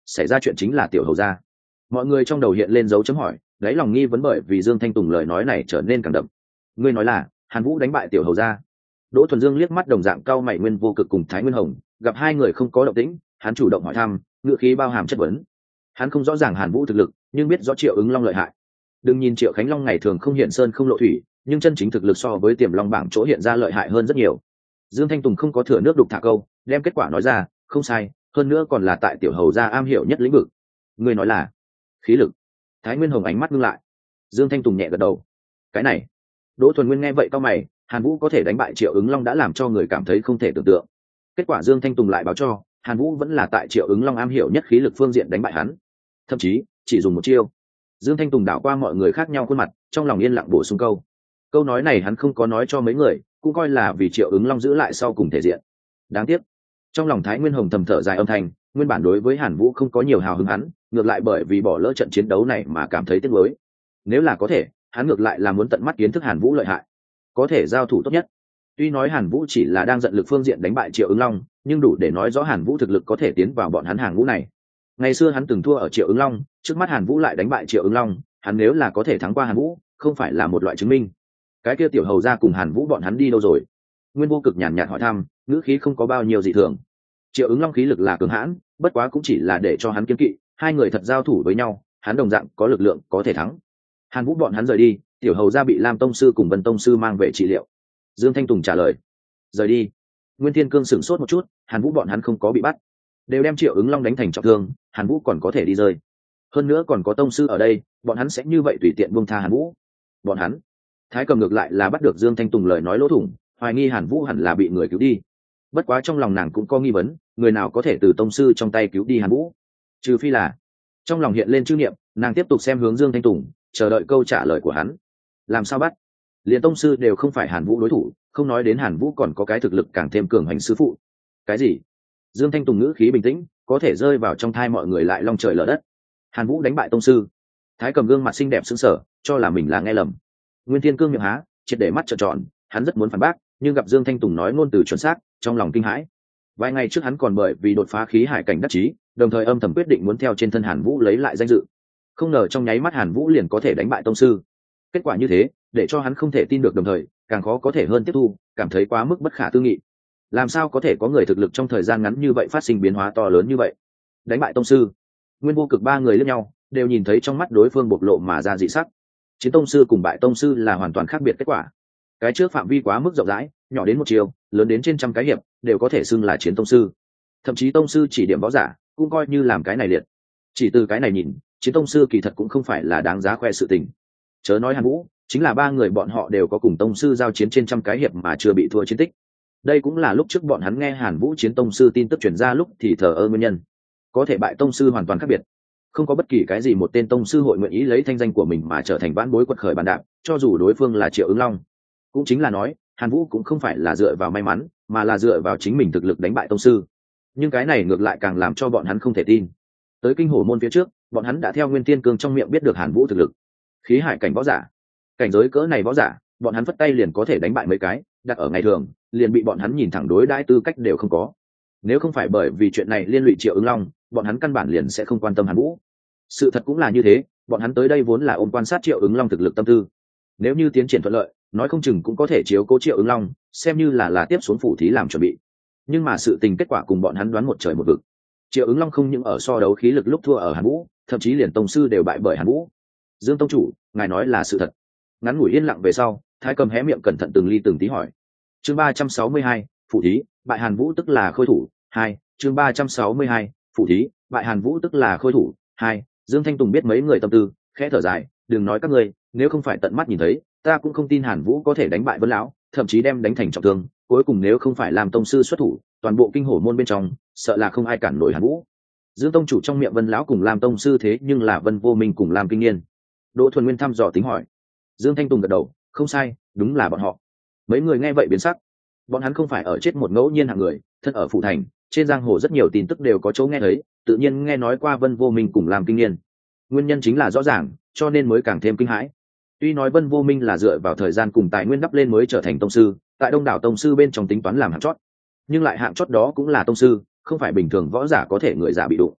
xảy ra chuyện chính là tiểu hầu gia. Mọi người trong đầu hiện lên dấu chấm hỏi, đáy lòng nghi vấn bởi vì Dương Thanh Tùng lời nói này trở nên càng đậm. Ngươi nói là Hàn Vũ đánh bại tiểu hầu gia? Đỗ Thuần Dương liếc mắt đồng dạng cao mày Nguyên Vô Cực cùng Thái Nguyên Hồng, gặp hai người không có động tĩnh, hắn chủ động hỏi thăm, ngữ khí bao hàm chất vấn. Hắn không rõ ràng Hàn Vũ thực lực, nhưng biết rõ Triệu Ứng Long lợi hại. Đừng nhìn Triệu Khánh Long ngày thường không hiện sơn không lộ thủy, nhưng chân chính thực lực so với Tiềm Long bảng chỗ hiện ra lợi hại hơn rất nhiều. Dương Thanh Tùng không có thừa nước đục thả câu, đem kết quả nói ra, không sai, hơn nữa còn là tại tiểu hầu gia am hiểu nhất lĩnh vực. Ngươi nói là khí lực? Thái Nguyên Hồng ánh mắt ngưng lại. Dương Thanh Tùng nhẹ gật đầu. Cái này, Đỗ Thuần Nguyên nghe vậy cau mày, Hàn Vũ có thể đánh bại Triệu Ứng Long đã làm cho người cảm thấy không thể tưởng tượng. Kết quả Dương Thanh Tùng lại báo cho, Hàn Vũ vẫn là tại Triệu Ứng Long am hiểu nhất khí lực phương diện đánh bại hắn, thậm chí chỉ dùng một chiêu. Dương Thanh Tùng đảo qua mọi người khác nhau khuôn mặt, trong lòng yên lặng bổ sung câu nói này hắn không có nói cho mấy người, cũng coi là vì Triệu Ứng Long giữ lại sau cùng thể diện. Đáng tiếc, trong lòng Thái Nguyên Hồng thầm thở dài âm thanh, nguyên bản đối với Hàn Vũ không có nhiều hào hứng hắn, ngược lại bởi vì bỏ lỡ trận chiến đấu này mà cảm thấy tiếc nuối. Nếu là có thể, hắn ngược lại là muốn tận mắt kiến thức Hàn Vũ lợi hại, có thể giao thủ tốt nhất. Tuy nói Hàn Vũ chỉ là đang giận lực phương diện đánh bại Triệu Ứng Long, nhưng đủ để nói rõ Hàn Vũ thực lực có thể tiến vào bọn hắn hàng ngũ này. Ngày xưa hắn từng thua ở Triệu Ứng Long, trước mắt Hàn Vũ lại đánh bại Triệu Ứng Long, hắn nếu là có thể thắng qua Hàn Vũ, không phải là một loại chứng minh. Cái kia tiểu hầu gia cùng Hàn Vũ bọn hắn đi đâu rồi? Nguyên Vô Cực nhàn nhạt hỏi thăm, ngữ khí không có bao nhiêu dị thường. Triệu Ứng Long khí lực là cường hãn, bất quá cũng chỉ là để cho hắn kiêng kỵ, hai người thật giao thủ với nhau, hắn đồng dạng có lực lượng có thể thắng. Hàn Vũ bọn hắn rời đi, tiểu hầu gia bị Lam tông sư cùng Vân tông sư mang về trị liệu. Dương Thanh Tùng trả lời. Rời đi? Nguyên Thiên Cương sửng sốt một chút, Hàn Vũ bọn hắn không có bị bắt, đều đem Triệu Ứng Long đánh thành trọng thương, Hàn Vũ còn có thể đi rơi. Hơn nữa còn có tông sư ở đây, bọn hắn sẽ như vậy tùy tiện buông tha Hàn Vũ? Bọn hắn? Thái Cầm ngược lại là bắt được Dương Thanh Tùng lời nói lỗ thủng, hoài nghi Hàn Vũ hẳn là bị người cứu đi. Bất quá trong lòng nàng cũng có nghi vấn, người nào có thể từ tông sư trong tay cứu đi Hàn Vũ? Trừ phi là... Trong lòng hiện lên chư niệm, nàng tiếp tục xem hướng Dương Thanh Tùng, chờ đợi câu trả lời của hắn. Làm sao bắt? Liên tông sư đều không phải Hàn Vũ đối thủ, không nói đến Hàn Vũ còn có cái thực lực càng thêm cường hành sư phụ. Cái gì? Dương Thanh Tùng ngữ khí bình tĩnh, có thể rơi vào trong thai mọi người lại long trời lở đất. Hàn Vũ đánh bại tông sư? Thái Cầm gương mặt xinh đẹp sững sờ, cho là mình là nghe lầm. Nguyên Thiên Cương miệng há, triệt để mắt trợn tròn, hắn rất muốn phản bác, nhưng gặp Dương Thanh Tùng nói ngôn từ chuẩn xác, trong lòng kinh hãi. Vài ngày trước hắn còn bởi vì đột phá khí hải cảnh đắc chí, đồng thời âm thầm quyết định muốn theo trên thân Hàn Vũ lấy lại danh dự. Không ngờ trong nháy mắt Hàn Vũ liền có thể đánh bại tông sư. Kết quả như thế, để cho hắn không thể tin được, đồng thời càng khó có thể hơn tiếp thu, cảm thấy quá mức bất khả tư nghị. Làm sao có thể có người thực lực trong thời gian ngắn như vậy phát sinh biến hóa to lớn như vậy? Đánh bại tông sư? Nguyên Vô Cực ba người liếc nhau, đều nhìn thấy trong mắt đối phương bộc lộ mà ra dị sắc. Chiến tông sư cùng bại tông sư là hoàn toàn khác biệt kết quả. Cái trước phạm vi quá mức rộng rãi, nhỏ đến một chiều, lớn đến trên trăm cái hiệp, đều có thể xưng là chiến tông sư. Thậm chí tông sư chỉ điểm võ giả, cũng coi như làm cái này liệt. Chỉ từ cái này nhìn, chiến tông sư kỳ thật cũng không phải là đáng giá khoe sự tình. Chớ nói Hàn Vũ, chính là ba người bọn họ đều có cùng tông sư giao chiến trên trăm cái hiệp mà chưa bị thua chiến tích. Đây cũng là lúc trước bọn hắn nghe Hàn Vũ chiến tông sư tin tức truyền ra lúc thì thờ ơ nguyên nhân. Có thể bại tông sư hoàn toàn khác biệt. Không có bất kỳ cái gì một tên tông sư hội nguyện ý lấy thanh danh của mình mà trở thành vãn bối quật khởi bàn đạp, cho dù đối phương là Triệu Ứng Long. Cũng chính là nói, Hàn Vũ cũng không phải là dựa vào may mắn, mà là dựa vào chính mình thực lực đánh bại tông sư. Nhưng cái này ngược lại càng làm cho bọn hắn không thể tin. Tới Kinh Hổ môn phía trước, bọn hắn đã theo Nguyên Thiên Cương trong miệng biết được Hàn Vũ thực lực. Khí hải cảnh võ giả, cảnh giới cỡ này võ giả, bọn hắn vất tay liền có thể đánh bại mấy cái, đặt ở ngày thường, liền bị bọn hắn nhìn thẳng đối đãi tư cách đều không có. Nếu không phải bởi vì chuyện này liên lụy Triệu Ứng Long, bọn hắn căn bản liền sẽ không quan tâm Hàn Vũ. Sự thật cũng là như thế, bọn hắn tới đây vốn là ôm quan sát Triệu Ứng Long thực lực tâm tư. Nếu như tiến triển thuận lợi, nói không chừng cũng có thể chiếu cố Triệu Ứng Long, xem như là tiếp xuống phủ thí làm chuẩn bị. Nhưng mà sự tình kết quả cùng bọn hắn đoán một trời một vực. Triệu Ứng Long không những ở so đấu khí lực lúc thua ở Hàn Vũ, thậm chí liền tông sư đều bại bởi Hàn Vũ. Dương tông chủ, ngài nói là sự thật? Ngắn ngủi yên lặng về sau, Thái Cầm hé miệng cẩn thận từng ly từng tí hỏi. Chương 362, phủ thí, bại Hàn Vũ tức là khôi thủ 2. Chương 362, phủ thí, bại Hàn Vũ tức là khôi thủ 2. Dương Thanh Tùng biết mấy người tâm tư, khẽ thở dài, đừng nói các ngươi, nếu không phải tận mắt nhìn thấy, ta cũng không tin Hàn Vũ có thể đánh bại Vân lão, thậm chí đem đánh thành trọng thương. Cuối cùng nếu không phải làm tông sư xuất thủ, toàn bộ Kinh Hổ môn bên trong, sợ là không ai cản nổi Hàn Vũ. Dương tông chủ trong miệng Vân lão cùng làm tông sư thế nhưng là Vân Vô Minh cùng làm Kinh Nghiên. Đỗ Thuần Nguyên thăm dò tính hỏi. Dương Thanh Tùng gật đầu, không sai, đúng là bọn họ. Mấy người nghe vậy biến sắc. Bọn hắn không phải ở chết một ngẫu nhiên hạng người, thân ở phủ thành, trên giang hồ rất nhiều tin tức đều có chỗ nghe thấy, tự nhiên nghe nói qua Vân Vô Minh cùng làm Kinh Nghiên. Nguyên nhân chính là rõ ràng, cho nên mới càng thêm kinh hãi. Tuy nói Vân Vô Minh là dựa vào thời gian cùng tài nguyên đắp lên mới trở thành tông sư, tại đông đảo tông sư bên trong tính toán làm hạng chót, nhưng lại hạng chót đó cũng là tông sư, không phải bình thường võ giả có thể người giả bị đụng.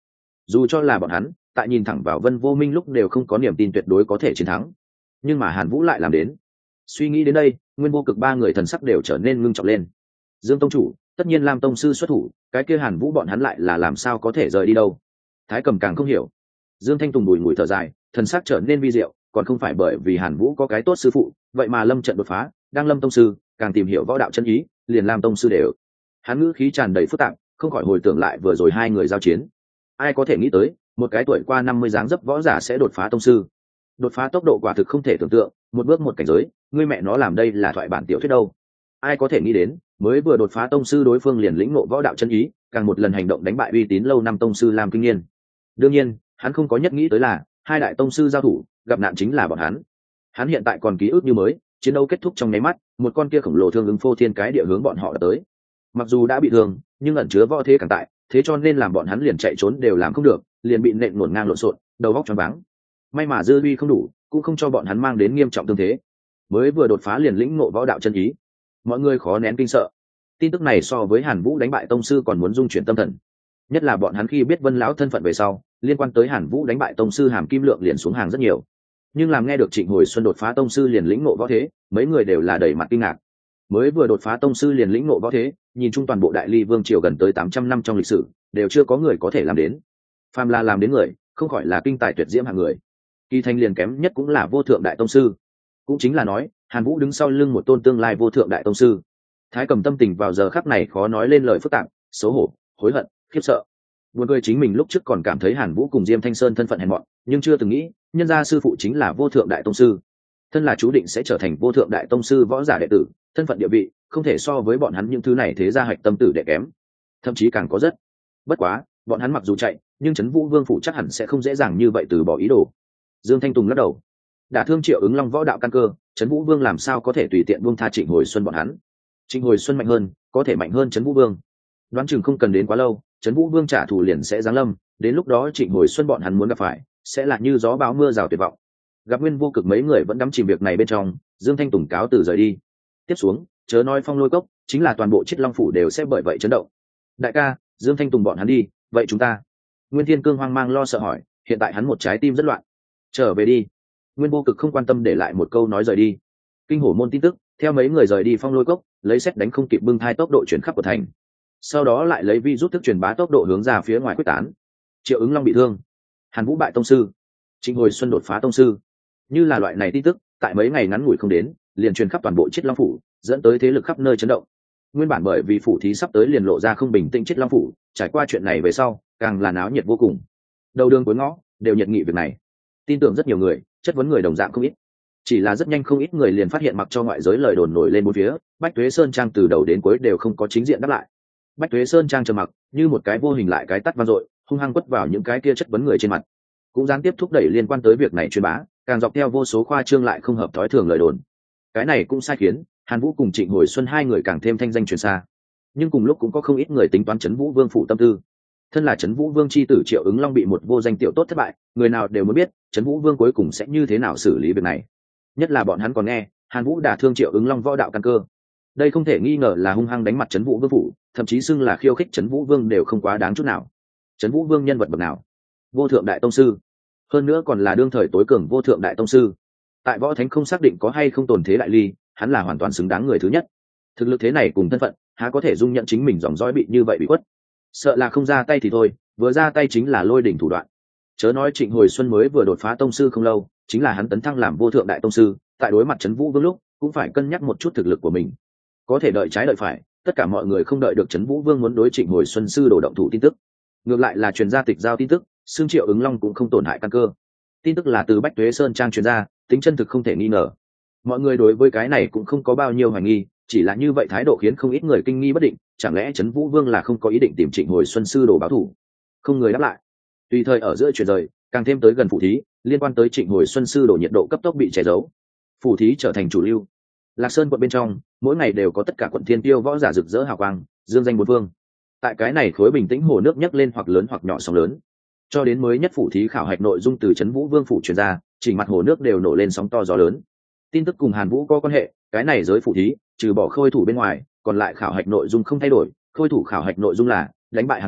dù cho là bọn hắn tại nhìn thẳng vào Vân Vô Minh lúc đều không có niềm tin tuyệt đối có thể chiến thắng, nhưng mà Hàn Vũ lại làm đến. Suy nghĩ đến đây, Nguyên Vô Cực ba người thần sắc đều trở nên ngưng trọng lên. Dương tông chủ, tất nhiên Lam tông sư xuất thủ, cái kia Hàn Vũ bọn hắn lại là làm sao có thể rời đi đâu? Thái Cầm càng không hiểu. Dương Thanh Tùng bùi ngùi thở dài, thần sắc trở nên vi diệu, còn không phải bởi vì Hàn Vũ có cái tốt sư phụ, vậy mà lâm trận đột phá, đang lâm tông sư, càng tìm hiểu võ đạo chân ý, liền Lam tông sư đều. Hắn ngữ khí tràn đầy phức tạp, không khỏi hồi tưởng lại vừa rồi hai người giao chiến. Ai có thể nghĩ tới, một cái tuổi qua 50 dáng dấp võ giả sẽ đột phá tông sư. Đột phá tốc độ quả thực không thể tưởng tượng, một bước một cảnh giới, ngươi mẹ nó làm đây là thoại bản tiểu thuyết đâu. Ai có thể nghĩ đến, mới vừa đột phá tông sư đối phương liền lĩnh ngộ võ đạo chân ý, càng một lần hành động đánh bại uy tín lâu năm tông sư Lam Kinh Nghiên. Đương nhiên, hắn không có nhất nghĩ tới là hai đại tông sư giao thủ, gặp nạn chính là bọn hắn. Hắn hiện tại còn ký ức như mới, chiến đấu kết thúc trong nháy mắt, một con kia khổng lồ thương ứng phô thiên cái địa hướng bọn họ đã tới. Mặc dù đã bị thương, nhưng ẩn chứa võ thế càng tại, thế cho nên làm bọn hắn liền chạy trốn đều làm không được, liền bị nện ngổn ngang lộn xộn, đầu óc choáng váng. May mà dư uy không đủ, cũng không cho bọn hắn mang đến nghiêm trọng thương thế. Mới vừa đột phá liền lĩnh ngộ võ đạo chân ý, mọi người khó nén kinh sợ. Tin tức này so với Hàn Vũ đánh bại tông sư còn muốn dung chuyển tâm thần. Nhất là bọn hắn khi biết Vân lão thân phận về sau, liên quan tới Hàn Vũ đánh bại tông sư Hàm Kim Lượng liền xuống hàng rất nhiều. Nhưng làm nghe được Trịnh Hồi Xuân đột phá tông sư liền lĩnh ngộ võ thế, mấy người đều là đầy mặt kinh ngạc. Mới vừa đột phá tông sư liền lĩnh ngộ võ thế, nhìn chung toàn bộ Đại Ly Vương triều gần tới 800 năm trong lịch sử, đều chưa có người có thể làm đến. Phàm là làm đến người, không khỏi là kinh tài tuyệt diễm hạng người. Kỳ Thanh liền kém nhất cũng là vô thượng đại tông sư. Cũng chính là nói, Hàn Vũ đứng sau lưng một tôn tương lai vô thượng đại tông sư. Thái Cầm tâm tình vào giờ khắc này khó nói lên lời phức tạp, xấu hổ, hối hận, khiếp sợ. Buồn cười chính mình lúc trước còn cảm thấy Hàn Vũ cùng Diêm Thanh Sơn thân phận hèn mọn, nhưng chưa từng nghĩ, nhân gia sư phụ chính là vô thượng đại tông sư. Thân là chú định sẽ trở thành vô thượng đại tông sư võ giả đệ tử, thân phận địa vị không thể so với bọn hắn những thứ này thế gia hạch tâm tử đệ kém, thậm chí càng có rất. Bất quá, bọn hắn mặc dù chạy, nhưng Trấn Vũ Vương phủ chắc hẳn sẽ không dễ dàng như vậy từ bỏ ý đồ. Dương Thanh Tùng lắc đầu. Đả thương Triệu Ứng Long võ đạo căn cơ, Trấn Vũ Vương làm sao có thể tùy tiện buông tha Trịnh Hồi Xuân bọn hắn. Trịnh Hồi Xuân mạnh hơn, có thể mạnh hơn Trấn Vũ Vương. Đoán chừng không cần đến quá lâu, Trấn Vũ Vương trả thù liền sẽ giáng lâm, đến lúc đó Trịnh Hồi Xuân bọn hắn muốn gặp phải, sẽ là như gió bão mưa rào tuyệt vọng. Gặp Nguyên Vô Cực mấy người vẫn đắm chìm việc này bên trong, Dương Thanh Tùng cáo từ rời đi. Tiếp xuống, chớ nói Phong Lôi Cốc, chính là toàn bộ Chiết Long phủ đều sẽ bởi vậy chấn động. Đại ca, Dương Thanh Tùng bọn hắn đi, vậy chúng ta? Nguyên Thiên Cương hoang mang lo sợ hỏi, hiện tại hắn một trái tim rất loạn. Trở về đi. Nguyên Vô Cực không quan tâm để lại một câu nói rời đi. Kinh hổ môn tin tức, theo mấy người rời đi Phong Lôi Cốc, lấy xét đánh không kịp bưng thai tốc độ chuyển khắp của thành. Sau đó lại lấy vi rút thức truyền bá tốc độ hướng ra phía ngoài quyết tán. Triệu Ứng Long bị thương, Hàn Vũ bại tông sư, Trịnh Hồi Xuân đột phá tông sư. Như là loại này tin tức, tại mấy ngày ngắn ngủi không đến, liền truyền khắp toàn bộ Chiết Long phủ, dẫn tới thế lực khắp nơi chấn động. Nguyên bản bởi vì phủ thí sắp tới liền lộ ra không bình tĩnh Chiết Long phủ, trải qua chuyện này về sau, càng là náo nhiệt vô cùng. Đầu đường cuối ngõ đều nhiệt nghị việc này. Tin tưởng rất nhiều người, chất vấn người đồng dạng không ít. Chỉ là rất nhanh không ít người liền phát hiện mặc cho ngoại giới lời đồn nổi lên bốn phía, Bách Tuế Sơn Trang từ đầu đến cuối đều không có chính diện đáp lại. Bách Tuế Sơn Trang trầm mặc, như một cái vô hình lại cái tắt vang dội, hung hăng quất vào những cái kia chất vấn người trên mặt. Cũng gián tiếp thúc đẩy liên quan tới việc này truyền bá, càng dọc theo vô số khoa trương lại không hợp thói thường lời đồn. Cái này cũng sai khiến Hàn Vũ cùng Trịnh Hồi Xuân hai người càng thêm thanh danh truyền xa. Nhưng cùng lúc cũng có không ít người tính toán Trấn Vũ Vương phủ tâm tư. Thân là Trấn Vũ Vương chi tử Triệu Ứng Long bị một vô danh tiểu tốt thất bại, người nào đều muốn biết Trấn Vũ Vương cuối cùng sẽ như thế nào xử lý việc này. Nhất là bọn hắn còn nghe Hàn Vũ đả thương Triệu Ứng Long võ đạo căn cơ. Đây không thể nghi ngờ là hung hăng đánh mặt Trấn Vũ Vương phủ, thậm chí xưng là khiêu khích Trấn Vũ Vương đều không quá đáng chút nào. Trấn Vũ Vương nhân vật bậc nào? Vô thượng đại tông sư, hơn nữa còn là đương thời tối cường vô thượng đại tông sư. Tại võ thánh không xác định có hay không tồn thế đại ly, hắn là hoàn toàn xứng đáng người thứ nhất. Thực lực thế này cùng thân phận, há có thể dung nhận chính mình dòng dõi bị như vậy bị quất. Sợ là không ra tay thì thôi, vừa ra tay chính là lôi đỉnh thủ đoạn. Chớ nói Trịnh Hồi Xuân mới vừa đột phá tông sư không lâu, chính là hắn tấn thăng làm vô thượng đại tông sư, tại đối mặt Trấn Vũ Vương lúc cũng phải cân nhắc một chút thực lực của mình. Có thể đợi trái đợi phải, tất cả mọi người không đợi được Trấn Vũ Vương muốn đối Trịnh Hồi Xuân sư đồ động thủ tin tức. Ngược lại là truyền ra tịch giao tin tức, xương Triệu Ứng Long cũng không tổn hại căn cơ. Tin tức là từ Bách Tuế Sơn Trang truyền ra, tính chân thực không thể nghi ngờ. Mọi người đối với cái này cũng không có bao nhiêu hoài nghi, chỉ là như vậy thái độ khiến không ít người kinh nghi bất định, chẳng lẽ Trấn Vũ Vương là không có ý định tìm Trịnh Hồi Xuân sư đồ báo thù? Không người đáp lại. Tùy thời ở giữa chuyển rời, càng thêm tới gần phủ thí, liên quan tới Trịnh Hồi Xuân sư đồ nhiệt độ cấp tốc bị che giấu. Phủ thí trở thành chủ lưu. Lạc Sơn quận bên trong, mỗi ngày đều có tất cả quận thiên tiêu võ giả rực rỡ hào quang, dương danh bốn phương. Tại cái này khối bình tĩnh hồ nước nhấc lên hoặc lớn hoặc nhỏ sóng lớn. Cho đến mới nhất phủ thí khảo hạch nội dung từ Trấn Vũ Vương phủ truyền ra, chỉnh mặt hồ nước đều nổ lên sóng to gió lớn. Tin tức cùng Hàn Vũ có quan hệ, cái này giới phủ thí, trừ bỏ khôi thủ bên ngoài, còn lại khảo hạch nội dung không thay đổi, khôi thủ khảo hạch nội dung là đánh bại Hàn Vũ,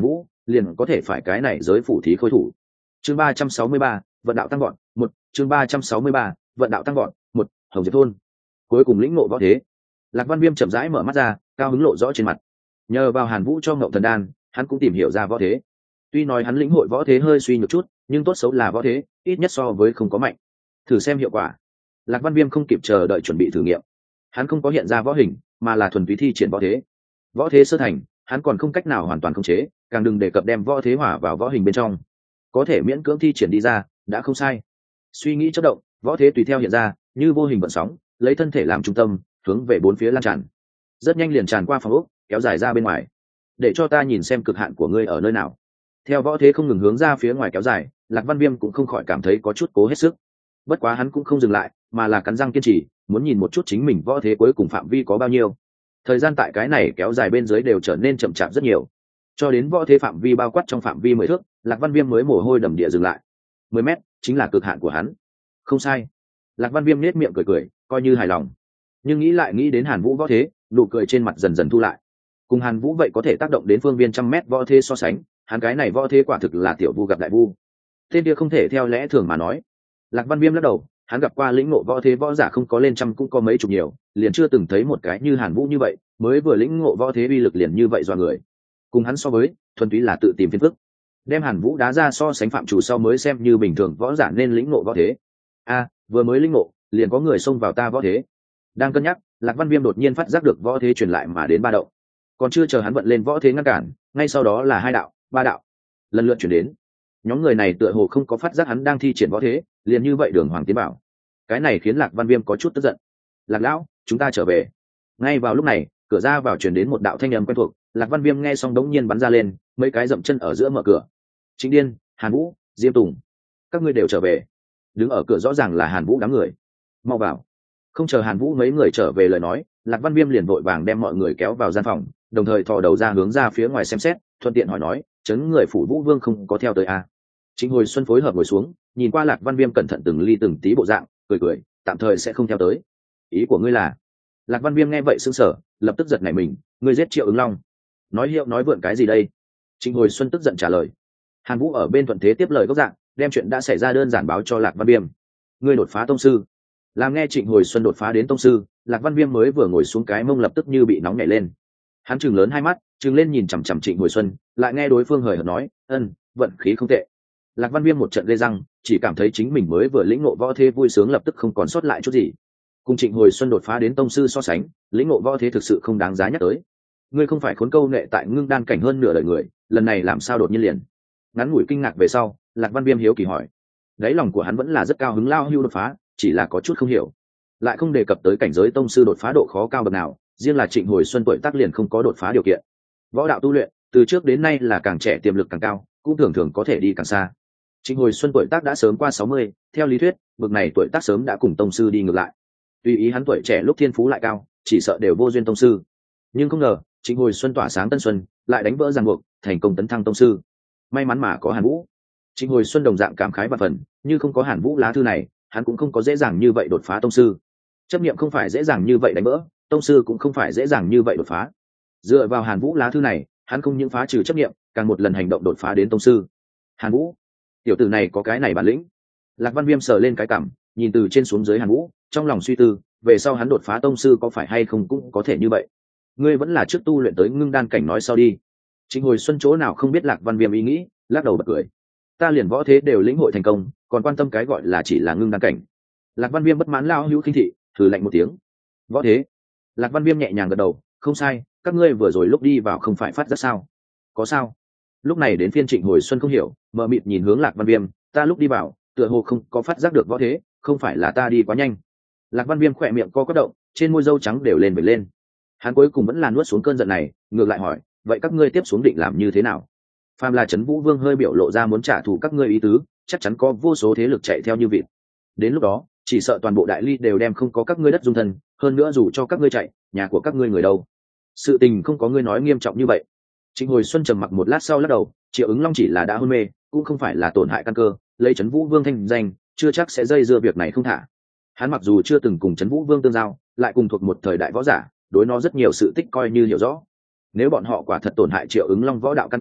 liền có thể phải cái này giới phủ thí khôi thủ. Chương 363, vận đạo tăng gọn, một. Chương 363, vận đạo tăng gọn, một. Hồng Diệp thôn. Cuối cùng lĩnh ngộ võ thế. Lạc Văn Viêm chậm rãi mở mắt ra, cao hứng lộ rõ trên mặt. Nhờ vào Hàn Vũ cho Ngộng Thần Đan, hắn cũng tìm hiểu ra võ thế. Tuy nói hắn lĩnh hội võ thế hơi suy nhược chút, nhưng tốt xấu là võ thế, ít nhất so với không có mạnh. Thử xem hiệu quả. Lạc Văn Viêm không kịp chờ đợi chuẩn bị thử nghiệm. Hắn không có hiện ra võ hình, mà là thuần túy thi triển võ thế. Võ thế sơ thành, hắn còn không cách nào hoàn toàn khống chế, càng đừng đề cập đem võ thế hòa vào võ hình bên trong. Có thể miễn cưỡng thi triển đi ra, đã không sai. Suy nghĩ chớp động, võ thế tùy theo hiện ra, như vô hình vận sóng, lấy thân thể làm trung tâm, hướng về bốn phía lan tràn. Rất nhanh liền tràn qua phòng ốc, kéo dài ra bên ngoài. Để cho ta nhìn xem cực hạn của ngươi ở nơi nào. Theo võ thế không ngừng hướng ra phía ngoài kéo dài, Lạc Văn Viêm cũng không khỏi cảm thấy có chút cố hết sức. Bất quá hắn cũng không dừng lại, mà là cắn răng kiên trì, muốn nhìn một chút chính mình võ thế cuối cùng phạm vi có bao nhiêu. Thời gian tại cái này kéo dài bên dưới đều trở nên chậm chạp rất nhiều, cho đến võ thế phạm vi bao quát trong phạm vi 10 thước, Lạc Văn Viêm mới mồ hôi đầm địa dừng lại. 10 mét chính là cực hạn của hắn. Không sai. Lạc Văn Viêm nét miệng cười cười, coi như hài lòng. Nhưng nghĩ lại nghĩ đến Hàn Vũ võ thế, nụ cười trên mặt dần dần thu lại. Cùng Hàn Vũ vậy có thể tác động đến phương viên 100 mét võ thế so sánh, hắn cái này võ thế quả thực là tiểu vu gặp đại vu. Tên kia không thể theo lẽ thường mà nói. Lạc Văn Viêm lắc đầu, hắn gặp qua lĩnh ngộ võ thế võ giả không có lên trăm cũng có mấy chục nhiều, liền chưa từng thấy một cái như Hàn Vũ như vậy, mới vừa lĩnh ngộ võ thế uy lực liền như vậy dọa người. Cùng hắn so với, thuần túy là tự tìm phiền phức. Đem Hàn Vũ đá ra so sánh phạm chủ sau mới xem như bình thường võ giả nên lĩnh ngộ võ thế. Vừa mới lĩnh ngộ, liền có người xông vào ta võ thế. Đang cân nhắc, Lạc Văn Viêm đột nhiên phát giác được võ thế truyền lại mà đến ba động. Còn chưa chờ hắn vận lên võ thế ngăn cản, ngay sau đó là hai đạo, ba đạo, lần lượt chuyển đến. Nhóm người này tựa hồ không có phát giác hắn đang thi triển võ thế, liền như vậy đường hoàng tiến bảo. Cái này khiến Lạc Văn Viêm có chút tức giận. Lạc lão, chúng ta trở về. Ngay vào lúc này, cửa ra vào truyền đến một đạo thanh âm quen thuộc. Lạc Văn Viêm nghe xong đống nhiên bắn ra lên, mấy cái dậm chân ở giữa mở cửa. Trịnh Điên, Hàn Vũ, Diêm Tùng, các ngươi đều trở về. Đứng ở cửa rõ ràng là Hàn Vũ đám người. Mau vào. Không chờ Hàn Vũ mấy người trở về lời nói, Lạc Văn Viêm liền vội vàng đem mọi người kéo vào gian phòng, đồng thời thò đầu ra hướng ra phía ngoài xem xét, thuận tiện hỏi nói, chấn người phủ Vũ Vương không có theo tới à? Trịnh Hồi Xuân phối hợp ngồi xuống, nhìn qua Lạc Văn Viêm cẩn thận từng ly từng tí bộ dạng, cười cười, tạm thời sẽ không theo tới. Ý của ngươi là? Lạc Văn Viêm nghe vậy sững sờ, lập tức giật nảy mình, ngươi giết Triệu Ứng Long? Nói hiệu nói vượn cái gì đây? Trịnh Hồi Xuân tức giận trả lời. Hàn Vũ ở bên thuận thế tiếp lời gốc dạng, đem chuyện đã xảy ra đơn giản báo cho Lạc Văn Viêm. Ngươi đột phá tông sư. Làm nghe Trịnh Hồi Xuân đột phá đến tông sư, Lạc Văn Viêm mới vừa ngồi xuống cái mông lập tức như bị nóng nhảy lên. Hắn trừng lớn hai mắt, trừng lên nhìn chằm chằm Trịnh Hồi Xuân, lại nghe đối phương hời hợt nói, vận khí không tệ. Lạc Văn Viêm một trận lê răng, chỉ cảm thấy chính mình mới vừa lĩnh ngộ võ thế vui sướng lập tức không còn sót lại chút gì. Cùng Trịnh Hồi Xuân đột phá đến tông sư so sánh, lĩnh ngộ võ thế thực sự không đáng giá nhắc tới. Ngươi không phải khốn câu nghệ tại ngưng đan cảnh hơn nửa đời người, lần này làm sao đột nhiên liền? Ngắn ngủi kinh ngạc về sau, Lạc Văn Viêm hiếu kỳ hỏi. Đáy lòng của hắn vẫn là rất cao hứng lao hưu đột phá, chỉ là có chút không hiểu, lại không đề cập tới cảnh giới tông sư đột phá độ khó cao bậc nào. Riêng là Trịnh Hồi Xuân tuổi tác liền không có đột phá điều kiện. Võ đạo tu luyện từ trước đến nay là càng trẻ tiềm lực càng cao, cũng thường thường có thể đi càng xa. Trịnh Hồi Xuân tuổi tác đã sớm qua 60, theo lý thuyết bậc này tuổi tác sớm đã cùng tông sư đi ngược lại. Tùy ý hắn tuổi trẻ lúc thiên phú lại cao, chỉ sợ đều vô duyên tông sư. Nhưng không ngờ Trịnh Hồi Xuân tỏa sáng tân xuân, lại đánh vỡ ràng buộc, thành công tấn thăng tông sư. May mắn mà có Hàn Vũ. Trịnh Hồi Xuân đồng dạng cảm khái vạn phần, như không có Hàn Vũ lá thư này, hắn cũng không có dễ dàng như vậy đột phá tông sư. Chấp niệm không phải dễ dàng như vậy đánh vỡ, tông sư cũng không phải dễ dàng như vậy đột phá. Dựa vào Hàn Vũ lá thư này, hắn không những phá trừ chấp niệm, càng một lần hành động đột phá đến tông sư. Hàn Vũ, tiểu tử này có cái này bản lĩnh. Lạc Văn Viêm sờ lên cái cằm, nhìn từ trên xuống dưới Hàn Vũ, trong lòng suy tư, về sau hắn đột phá tông sư có phải hay không cũng có thể như vậy. Ngươi vẫn là trước tu luyện tới ngưng đan cảnh nói sau đi. Trịnh Hồi Xuân chỗ nào không biết Lạc Văn Viêm ý nghĩ, lắc đầu bật cười. Ta liền võ thế đều lĩnh hội thành công, còn quan tâm cái gọi là chỉ là ngưng đan cảnh. Lạc Văn Viêm bất mãn lao hữu khinh thị, thử lạnh một tiếng. Võ thế? Lạc Văn Viêm nhẹ nhàng gật đầu, không sai, các ngươi vừa rồi lúc đi vào không phải phát giác sao? Có sao? Lúc này đến phiên Trịnh Hồi Xuân không hiểu, mờ mịt nhìn hướng Lạc Văn Viêm, ta lúc đi vào, tựa hồ không có phát giác được võ thế, không phải là ta đi quá nhanh. Lạc Văn Viêm khỏe miệng co quắp động, trên môi râu trắng đều lên vẩy lên. Hắn cuối cùng vẫn là nuốt xuống cơn giận này, ngược lại hỏi, vậy các ngươi tiếp xuống định làm như thế nào? Phàm là Trấn Vũ Vương hơi biểu lộ ra muốn trả thù các ngươi ý tứ, chắc chắn có vô số thế lực chạy theo như vịt. Đến lúc đó, chỉ sợ toàn bộ đại ly đều đem không có các ngươi đất dung thân, hơn nữa dù cho các ngươi chạy, nhà của các ngươi người đâu? Sự tình không có ngươi nói nghiêm trọng như vậy. Trịnh Hồi Xuân trầm mặc một lát sau lắc đầu, Triệu Ứng Long chỉ là đã hôn mê, cũng không phải là tổn hại căn cơ, lấy Trấn Vũ Vương thanh danh, chưa chắc sẽ dây dưa việc này không thả. Hắn mặc dù chưa từng cùng Trấn Vũ Vương tương giao, lại cùng thuộc một thời đại võ giả, đối nó rất nhiều sự tích coi như hiểu rõ. Nếu bọn họ quả thật tổn hại Triệu Ứng Long võ đạo căn cơ,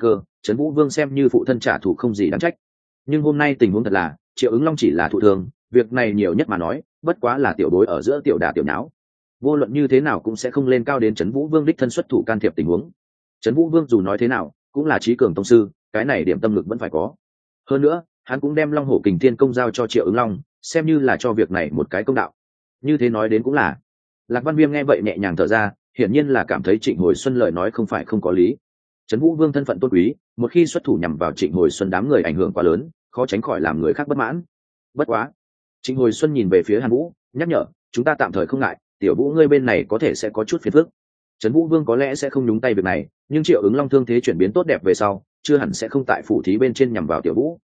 Trấn Vũ Vương xem như phụ thân trả thù không gì đáng trách. Nhưng hôm nay tình huống thật là Triệu Ứng Long chỉ là thụ thường, việc này nhiều nhất mà nói bất quá là tiểu đối ở giữa tiểu đả tiểu nháo, vô luận như thế nào cũng sẽ không lên cao đến Trấn Vũ Vương đích thân xuất thủ can thiệp tình huống. Trấn Vũ Vương dù nói thế nào cũng là trí cường tông sư, cái này điểm tâm lực vẫn phải có. Hơn nữa hắn cũng đem Long Hổ Kình Thiên công giao cho Triệu Ứng Long, xem như là cho việc này một cái công đạo. Như thế nói đến cũng là. Lạc Văn Viêm nghe vậy nhẹ nhàng thở ra, hiển nhiên là cảm thấy Trịnh Hồi Xuân lời nói không phải không có lý. Trấn Vũ Vương thân phận tôn quý, một khi xuất thủ nhằm vào Trịnh Hồi Xuân đám người ảnh hưởng quá lớn, khó tránh khỏi làm người khác bất mãn. Bất quá, Trịnh Hồi Xuân nhìn về phía Hàn Vũ, nhắc nhở, chúng ta tạm thời không ngại, tiểu Vũ ngươi bên này có thể sẽ có chút phiền phức. Trấn Vũ Vương có lẽ sẽ không nhúng tay việc này, nhưng Triệu Ứng Long thương thế chuyển biến tốt đẹp về sau, chưa hẳn sẽ không tại phủ thí bên trên nhằm vào tiểu Vũ.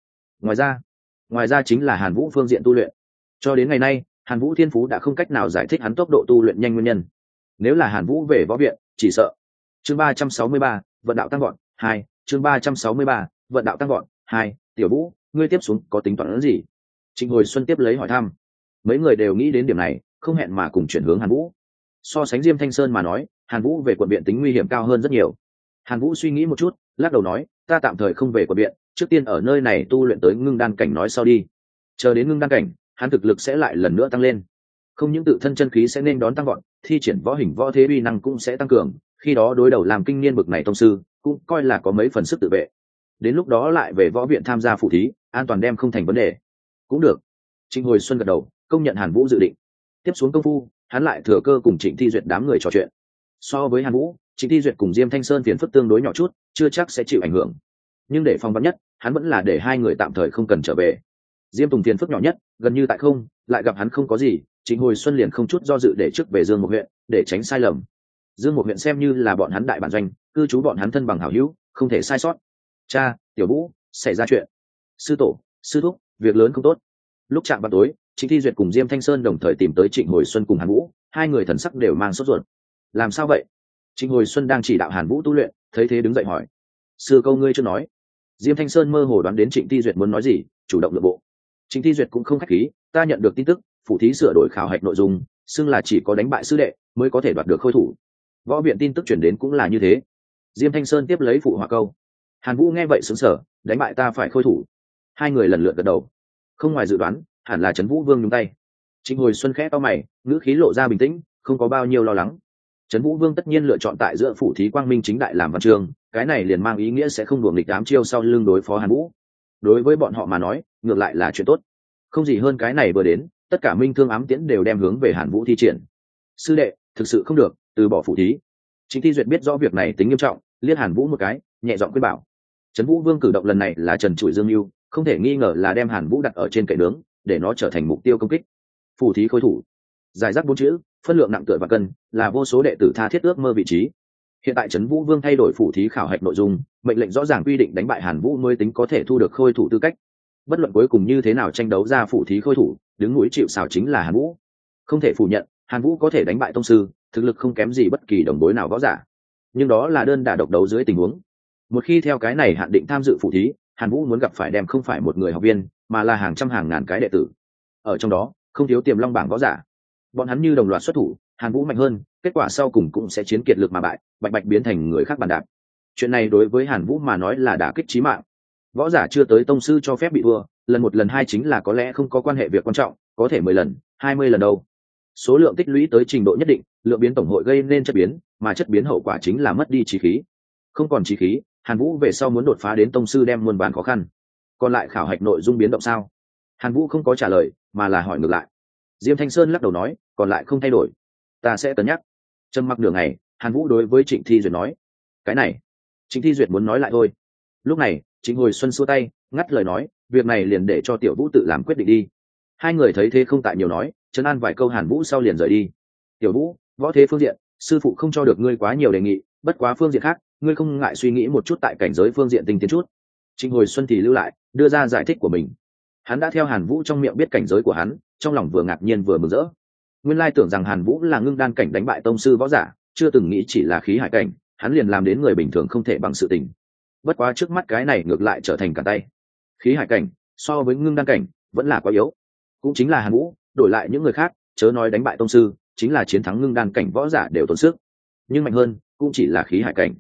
Ngoài ra chính là Hàn Vũ phương diện tu luyện. Cho đến ngày nay, Hàn Vũ thiên phú đã không cách nào giải thích hắn tốc độ tu luyện nhanh nguyên nhân. Nếu là Hàn Vũ về võ viện, chỉ sợ. Chương 363, vận đạo tăng gọn 2, chương 363, vận đạo tăng gọn 2, tiểu Vũ, ngươi tiếp xuống có tính toán gì? Trịnh Hồi Xuân tiếp lấy hỏi thăm. Mấy người đều nghĩ đến điểm này, không hẹn mà cùng chuyển hướng Hàn Vũ. So sánh Diêm Thanh Sơn mà nói, Hàn Vũ về quận viện tính nguy hiểm cao hơn rất nhiều. Hàn Vũ suy nghĩ một chút, lắc đầu nói, ta tạm thời không về quận viện, trước tiên ở nơi này tu luyện tới ngưng đan cảnh nói sau đi. Chờ đến ngưng đan cảnh, hắn thực lực sẽ lại lần nữa tăng lên. Không những tự thân chân khí sẽ nên đón tăng gọn, thi triển võ hình võ thế uy năng cũng sẽ tăng cường, khi đó đối đầu làm kinh niên bực này tông sư, cũng coi là có mấy phần sức tự vệ. Đến lúc đó lại về võ viện tham gia phụ thí, an toàn đem không thành vấn đề. Cũng được. Trịnh Hồi Xuân gật đầu, công nhận Hàn Vũ dự định. Tiếp xuống công phu, hắn lại thừa cơ cùng Trịnh Thi Duyệt đám người trò chuyện. So với Hàn Vũ, Trịnh Thi Duyệt cùng Diêm Thanh Sơn phiền phức tương đối nhỏ chút, chưa chắc sẽ chịu ảnh hưởng. Nhưng để phòng vắn nhất, hắn vẫn là để hai người tạm thời không cần trở về. Diêm Tùng phiền phức nhỏ nhất, gần như tại không, lại gặp hắn không có gì, Trịnh Hồi Xuân liền không chút do dự để trước về Dương Một huyện, để tránh sai lầm. Dương Một huyện xem như là bọn hắn đại bản doanh, cư trú bọn hắn thân bằng hảo hữu, không thể sai sót. Cha, tiểu Vũ, xảy ra chuyện. Sư tổ, sư thúc, việc lớn không tốt. Lúc chạm vào tối, Trịnh Thi Duyệt cùng Diêm Thanh Sơn đồng thời tìm tới Trịnh Hồi Xuân cùng Hàn Vũ, hai người thần sắc đều mang sốt ruột. Làm sao vậy? Trịnh Hồi Xuân đang chỉ đạo Hàn Vũ tu luyện, thấy thế đứng dậy hỏi. Sư câu ngươi chưa nói. Diêm Thanh Sơn mơ hồ đoán đến Trịnh Thi Duyệt muốn nói gì, chủ động nhượng bộ. Trịnh Thi Duyệt cũng không khách khí, ta nhận được tin tức, phủ thí sửa đổi khảo hạch nội dung, xưng là chỉ có đánh bại sư đệ mới có thể đoạt được khôi thủ. Võ viện tin tức chuyển đến cũng là như thế. Diêm Thanh Sơn tiếp lấy phụ họa câu. Hàn Vũ nghe vậy sững sờ, đánh bại ta phải khôi thủ. Hai người lần lượt gật đầu. Không ngoài dự đoán, hẳn là Trấn Vũ Vương nhúng tay. Trịnh Hồi Xuân khẽ cau mày, ngữ khí lộ ra bình tĩnh, không có bao nhiêu lo lắng. Trấn Vũ Vương tất nhiên lựa chọn tại giữa phủ thí quang minh chính đại làm văn chương, cái này liền mang ý nghĩa sẽ không đuổi nghịch ám chiêu sau lưng đối phó Hàn Vũ. Đối với bọn họ mà nói, ngược lại là chuyện tốt. Không gì hơn cái này vừa đến, tất cả minh thương ám tiễn đều đem hướng về Hàn Vũ thi triển. Sư đệ, thực sự không được, từ bỏ phủ thí. Trịnh Thi Duyệt biết rõ việc này tính nghiêm trọng, liếc Hàn Vũ một cái, nhẹ giọng khuyên bảo. Trấn Vũ Vương cử động lần này là trần trụi dương mưu, không thể nghi ngờ là đem Hàn Vũ đặt ở trên kệ nướng, để nó trở thành mục tiêu công kích. Phủ thí khôi thủ, giải rác bốn chữ, phân lượng nặng tựa và cân, là vô số đệ tử tha thiết ước mơ vị trí. Hiện tại Trấn Vũ Vương thay đổi phủ thí khảo hạch nội dung, mệnh lệnh rõ ràng quy định đánh bại Hàn Vũ mới tính có thể thu được khôi thủ tư cách. Bất luận cuối cùng như thế nào tranh đấu ra phủ thí khôi thủ, đứng núi chịu sào chính là Hàn Vũ. Không thể phủ nhận, Hàn Vũ có thể đánh bại tông sư, thực lực không kém gì bất kỳ đồng đối nào võ giả. Nhưng đó là đơn đả độc đấu dưới tình huống. Một khi theo cái này hạn định tham dự phủ thí, Hàn Vũ muốn gặp phải đem không phải một người học viên, mà là hàng trăm hàng ngàn cái đệ tử. Ở trong đó, không thiếu tiềm long bảng võ giả. Bọn hắn như đồng loạt xuất thủ, Hàn Vũ mạnh hơn, kết quả sau cùng cũng sẽ chiến kiệt lực mà bại, bạch bạch biến thành người khác bàn đạp. Chuyện này đối với Hàn Vũ mà nói là đả kích chí mạng. Võ giả chưa tới tông sư cho phép bị thua, lần một lần hai chính là có lẽ không có quan hệ việc quan trọng, có thể 10 lần, 20 lần đâu. Số lượng tích lũy tới trình độ nhất định, lượng biến tổng hội gây nên chất biến, mà chất biến hậu quả chính là mất đi chí khí. Không còn chí khí, Hàn Vũ về sau muốn đột phá đến tông sư đem muôn vàn khó khăn. Còn lại khảo hạch nội dung biến động sao? Hàn Vũ không có trả lời, mà là hỏi ngược lại. Diêm Thanh Sơn lắc đầu nói, còn lại không thay đổi, ta sẽ cân nhắc. Trầm mặc nửa ngày, Hàn Vũ đối với Trịnh Thi Duyệt nói, cái này. Trịnh Thi Duyệt muốn nói lại thôi. Lúc này, Trịnh Hồi Xuân xua tay, ngắt lời nói, việc này liền để cho tiểu Vũ tự làm quyết định đi. Hai người thấy thế không tại nhiều nói, trấn an vài câu Hàn Vũ sau liền rời đi. Tiểu Vũ, võ thế phương diện, sư phụ không cho được ngươi quá nhiều đề nghị, bất quá phương diện khác, ngươi không ngại suy nghĩ một chút tại cảnh giới phương diện tinh tiến chút. Trịnh Hồi Xuân thì lưu lại, đưa ra giải thích của mình. Hắn đã theo Hàn Vũ trong miệng biết cảnh giới của hắn, trong lòng vừa ngạc nhiên vừa mừng rỡ. Nguyên lai tưởng rằng Hàn Vũ là ngưng đan cảnh đánh bại tông sư võ giả, chưa từng nghĩ chỉ là khí hải cảnh, hắn liền làm đến người bình thường không thể bằng sự tình. Bất quá trước mắt cái này ngược lại trở thành cả tay. Khí hải cảnh so với ngưng đan cảnh vẫn là quá yếu. Cũng chính là Hàn Vũ, đổi lại những người khác, chớ nói đánh bại tông sư, chính là chiến thắng ngưng đan cảnh võ giả đều tốn sức. Nhưng mạnh hơn, cũng chỉ là khí hải cảnh.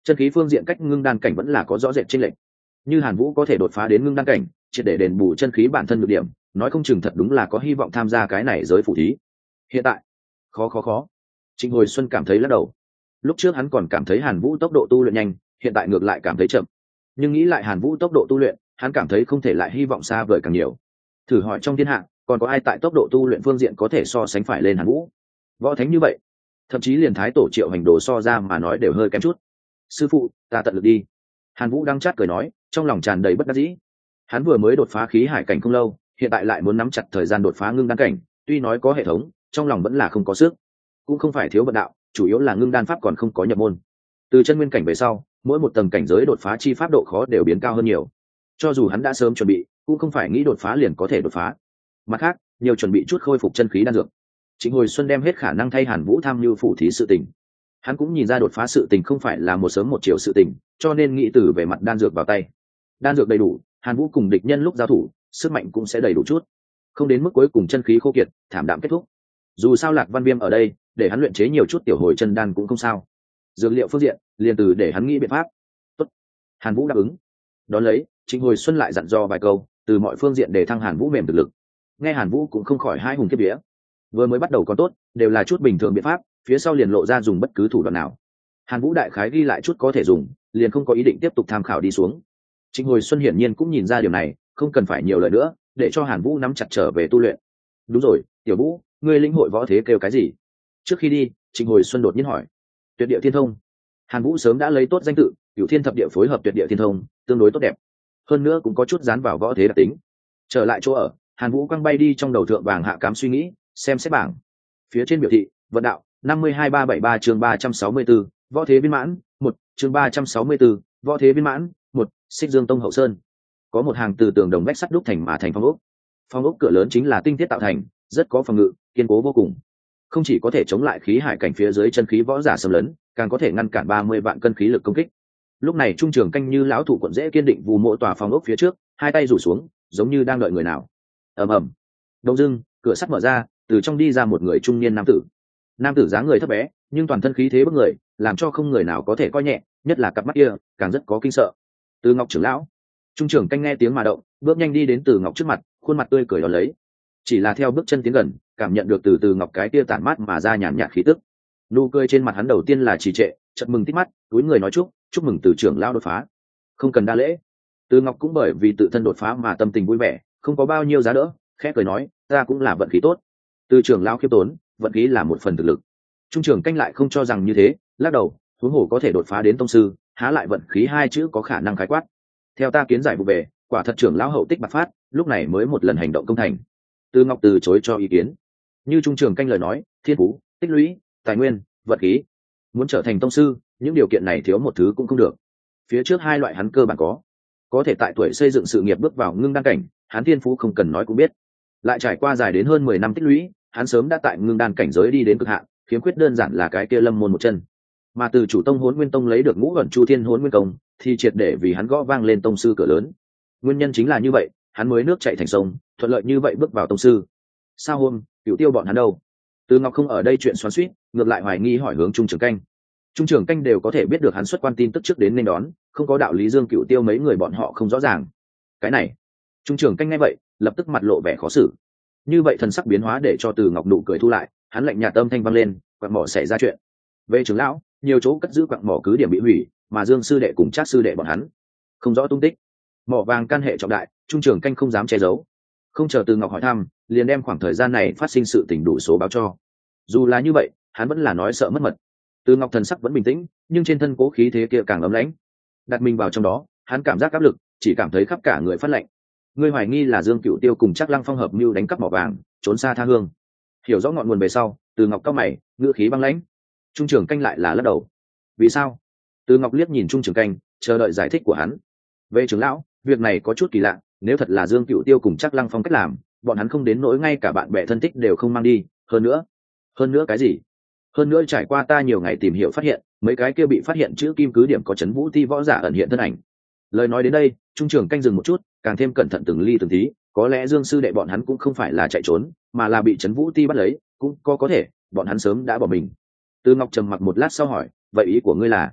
chân khí phương diện cách ngưng đan cảnh vẫn là có rõ rệt chênh lệch. Như Hàn Vũ có thể đột phá đến ngưng đan cảnh, triệt để đền bù chân khí bản thân nhược điểm, nói không chừng thật đúng là có hy vọng tham gia cái này giới phù thí. Hiện tại, khó. Trịnh Hồi Xuân cảm thấy lắc đầu. Lúc trước hắn còn cảm thấy Hàn Vũ tốc độ tu luyện nhanh, hiện tại ngược lại cảm thấy chậm. Nhưng nghĩ lại Hàn Vũ tốc độ tu luyện, hắn cảm thấy không thể lại hy vọng xa vời càng nhiều. Thử hỏi trong thiên hạ, còn có ai tại tốc độ tu luyện phương diện có thể so sánh phải lên Hàn Vũ? Võ thánh như vậy, thậm chí liền thái tổ Triệu Hành Đồ so ra mà nói đều hơi kém chút. Sư phụ, ta tận lực đi. Hàn Vũ đang chát cười nói, trong lòng tràn đầy bất đắc dĩ. Hắn vừa mới đột phá khí hải cảnh không lâu, hiện tại lại muốn nắm chặt thời gian đột phá ngưng đan cảnh, tuy nói có hệ thống, trong lòng vẫn là không có sức. Cũng không phải thiếu vận đạo, chủ yếu là ngưng đan pháp còn không có nhập môn. Từ chân nguyên cảnh về sau, mỗi một tầng cảnh giới đột phá chi pháp độ khó đều biến cao hơn nhiều. Cho dù hắn đã sớm chuẩn bị, cũng không phải nghĩ đột phá liền có thể đột phá. Mặt khác, nhiều chuẩn bị chút khôi phục chân khí đan dược. Trịnh Hồi Xuân đem hết khả năng thay Hàn Vũ tham mưu phủ thí sự tình. Hắn cũng nhìn ra đột phá sự tình không phải là một sớm một chiều sự tình, cho nên nghĩ từ về mặt đan dược vào tay. Đan dược đầy đủ, Hàn Vũ cùng địch nhân lúc giao thủ, sức mạnh cũng sẽ đầy đủ chút, không đến mức cuối cùng chân khí khô kiệt, thảm đạm kết thúc. Dù sao Lạc Văn Viêm ở đây, để hắn luyện chế nhiều chút tiểu hồi chân đan cũng không sao. Dược liệu phương diện, liền từ để hắn nghĩ biện pháp. Tốt. Hàn Vũ đáp ứng. Đón lấy, Trịnh Hồi Xuân lại dặn dò vài câu, từ mọi phương diện để thăng Hàn Vũ mềm thực lực. Nghe Hàn Vũ cũng không khỏi hai hùng kiếp vía. Vừa mới bắt đầu còn tốt, đều là chút bình thường biện pháp, phía sau liền lộ ra dùng bất cứ thủ đoạn nào. Hàn Vũ đại khái ghi lại chút có thể dùng, liền không có ý định tiếp tục tham khảo đi xuống. Trịnh Hồi Xuân hiển nhiên cũng nhìn ra điều này, không cần phải nhiều lời nữa, để cho Hàn Vũ nắm chặt trở về tu luyện. Đúng rồi, Tiểu Vũ, ngươi lĩnh hội võ thế kêu cái gì? Trước khi đi, Trịnh Hồi Xuân đột nhiên hỏi. Tuyệt địa thiên thông. Hàn Vũ sớm đã lấy tốt danh tự, Cửu Thiên Thập Địa phối hợp Tuyệt địa thiên thông, tương đối tốt đẹp. Hơn nữa cũng có chút dán vào võ thế đặc tính. Trở lại chỗ ở, Hàn Vũ quăng bay đi trong đầu thượng vàng hạ cám suy nghĩ, xem xét bảng. Phía trên biểu thị, vận đạo 52373 chương 364, võ thế viên mãn, 1, chương 364, võ thế viên mãn, 1, Xích Dương Tông hậu sơn. Có một hàng từ tường đồng vách sắt đúc thành mà thành phong ốc. Phong ốc cửa lớn chính là tinh thiết tạo thành, rất có phòng ngự, kiên cố vô cùng. Không chỉ có thể chống lại khí hải cảnh phía dưới chân khí võ giả xâm lấn, càng có thể ngăn cản 30 vạn cân khí lực công kích. Lúc này trung trường canh như lão thủ quận dễ kiên định vù mộ tòa phong ốc phía trước, hai tay rủ xuống, giống như đang đợi người nào. Ầm ầm. Đông dưng, cửa sắt mở ra, từ trong đi ra một người trung niên nam tử. Nam tử dáng người thấp bé, nhưng toàn thân khí thế bức người, làm cho không người nào có thể coi nhẹ, nhất là cặp mắt kia, càng rất có kinh sợ. Từ Ngọc trưởng lão. Trung trưởng canh nghe tiếng mà động, bước nhanh đi đến Từ Ngọc trước mặt, khuôn mặt tươi cười đón lấy. Chỉ là theo bước chân tiến gần, cảm nhận được từ Từ Ngọc cái kia tản mát mà ra nhàn nhạt khí tức. Nụ cười trên mặt hắn đầu tiên là trì trệ, chợt mừng tít mắt, túi người nói chúc mừng Từ trưởng lão đột phá. Không cần đa lễ. Từ Ngọc cũng bởi vì tự thân đột phá mà tâm tình vui vẻ, không có bao nhiêu giá đỡ, khẽ cười nói, ta cũng là vận khí tốt. Từ trưởng lão khiêm tốn, vận khí là một phần thực lực. Trung trưởng canh lại không cho rằng như thế, lắc đầu, huống hồ có thể đột phá đến tông sư, há lại vận khí hai chữ có khả năng khái quát. Theo ta kiến giải vụ về, quả thật trưởng lão hậu tích bạc phát, lúc này mới một lần hành động công thành. Từ Ngọc từ chối cho ý kiến. Như trung trưởng canh lời nói, thiên phú, tích lũy, tài nguyên, vận khí, muốn trở thành tông sư, những điều kiện này thiếu một thứ cũng không được. Phía trước hai loại hắn cơ bản có thể tại tuổi xây dựng sự nghiệp bước vào ngưng đan cảnh, hắn thiên phú không cần nói cũng biết. Lại trải qua dài đến hơn 10 năm tích lũy, hắn sớm đã tại ngưng đan cảnh giới đi đến cực hạn, khiếm khuyết đơn giản là cái kia lâm môn một chân. Mà từ chủ tông Hỗn Nguyên Tông lấy được ngũ ẩn chu thiên Hỗn Nguyên công, thì triệt để vì hắn gõ vang lên tông sư cửa lớn. Nguyên nhân chính là như vậy, hắn mới nước chảy thành sông, thuận lợi như vậy bước vào tông sư. Sao hôm, Cửu Tiêu bọn hắn đâu? Từ Ngọc không ở đây chuyện xoắn xuýt, ngược lại hoài nghi hỏi hướng Trung trưởng canh. Trung trưởng canh đều có thể biết được hắn xuất quan tin tức trước đến nên đón, không có đạo lý Dương Cửu Tiêu mấy người bọn họ không rõ ràng. Cái này, Trung trưởng canh nghe vậy, lập tức mặt lộ vẻ khó xử. Như vậy thần sắc biến hóa để cho Từ Ngọc nụ cười thu lại, hắn lạnh nhạt âm thanh vang lên, quặng mỏ xảy ra chuyện. Về trưởng lão, nhiều chỗ cất giữ quặng mỏ cứ điểm bị hủy, mà Dương sư đệ cùng Trác sư đệ bọn hắn không rõ tung tích. Mỏ vàng căn hệ trọng đại, Trung trưởng canh không dám che giấu. Không chờ Từ Ngọc hỏi thăm, liền đem khoảng thời gian này phát sinh sự tình đủ số báo cho. Dù là như vậy, hắn vẫn là nói sợ mất mật. Từ Ngọc thần sắc vẫn bình tĩnh, nhưng trên thân cố khí thế kia càng ấm lãnh. Đặt mình vào trong đó, hắn cảm giác áp lực, chỉ cảm thấy khắp cả người phát lạnh. Ngươi hoài nghi là Dương Cửu Tiêu cùng Trác Lăng Phong hợp mưu đánh cắp mỏ vàng, trốn xa tha hương. Hiểu rõ ngọn nguồn về sau, Từ Ngọc cao mày, ngữ khí băng lãnh. Trung trưởng canh lại là lắc đầu. Vì sao? Từ Ngọc liếc nhìn Trung trưởng canh, chờ đợi giải thích của hắn. Về trưởng lão, việc này có chút kỳ lạ, nếu thật là Dương Cửu Tiêu cùng Trác Lăng Phong cách làm, bọn hắn không đến nỗi ngay cả bạn bè thân thích đều không mang đi. Hơn nữa cái gì? Hơn nữa trải qua ta nhiều ngày tìm hiểu phát hiện, mấy cái kia bị phát hiện chữ kim cứ điểm có chấn vũ ti võ giả ẩn hiện thân ảnh. Lời nói đến đây, Trung trưởng canh dừng một chút, càng thêm cẩn thận từng ly từng tí. Có lẽ Dương sư đệ bọn hắn cũng không phải là chạy trốn, mà là bị chấn vũ ti bắt lấy, cũng có thể bọn hắn sớm đã bỏ mình. Từ Ngọc trầm mặc một lát sau hỏi, vậy ý của ngươi là?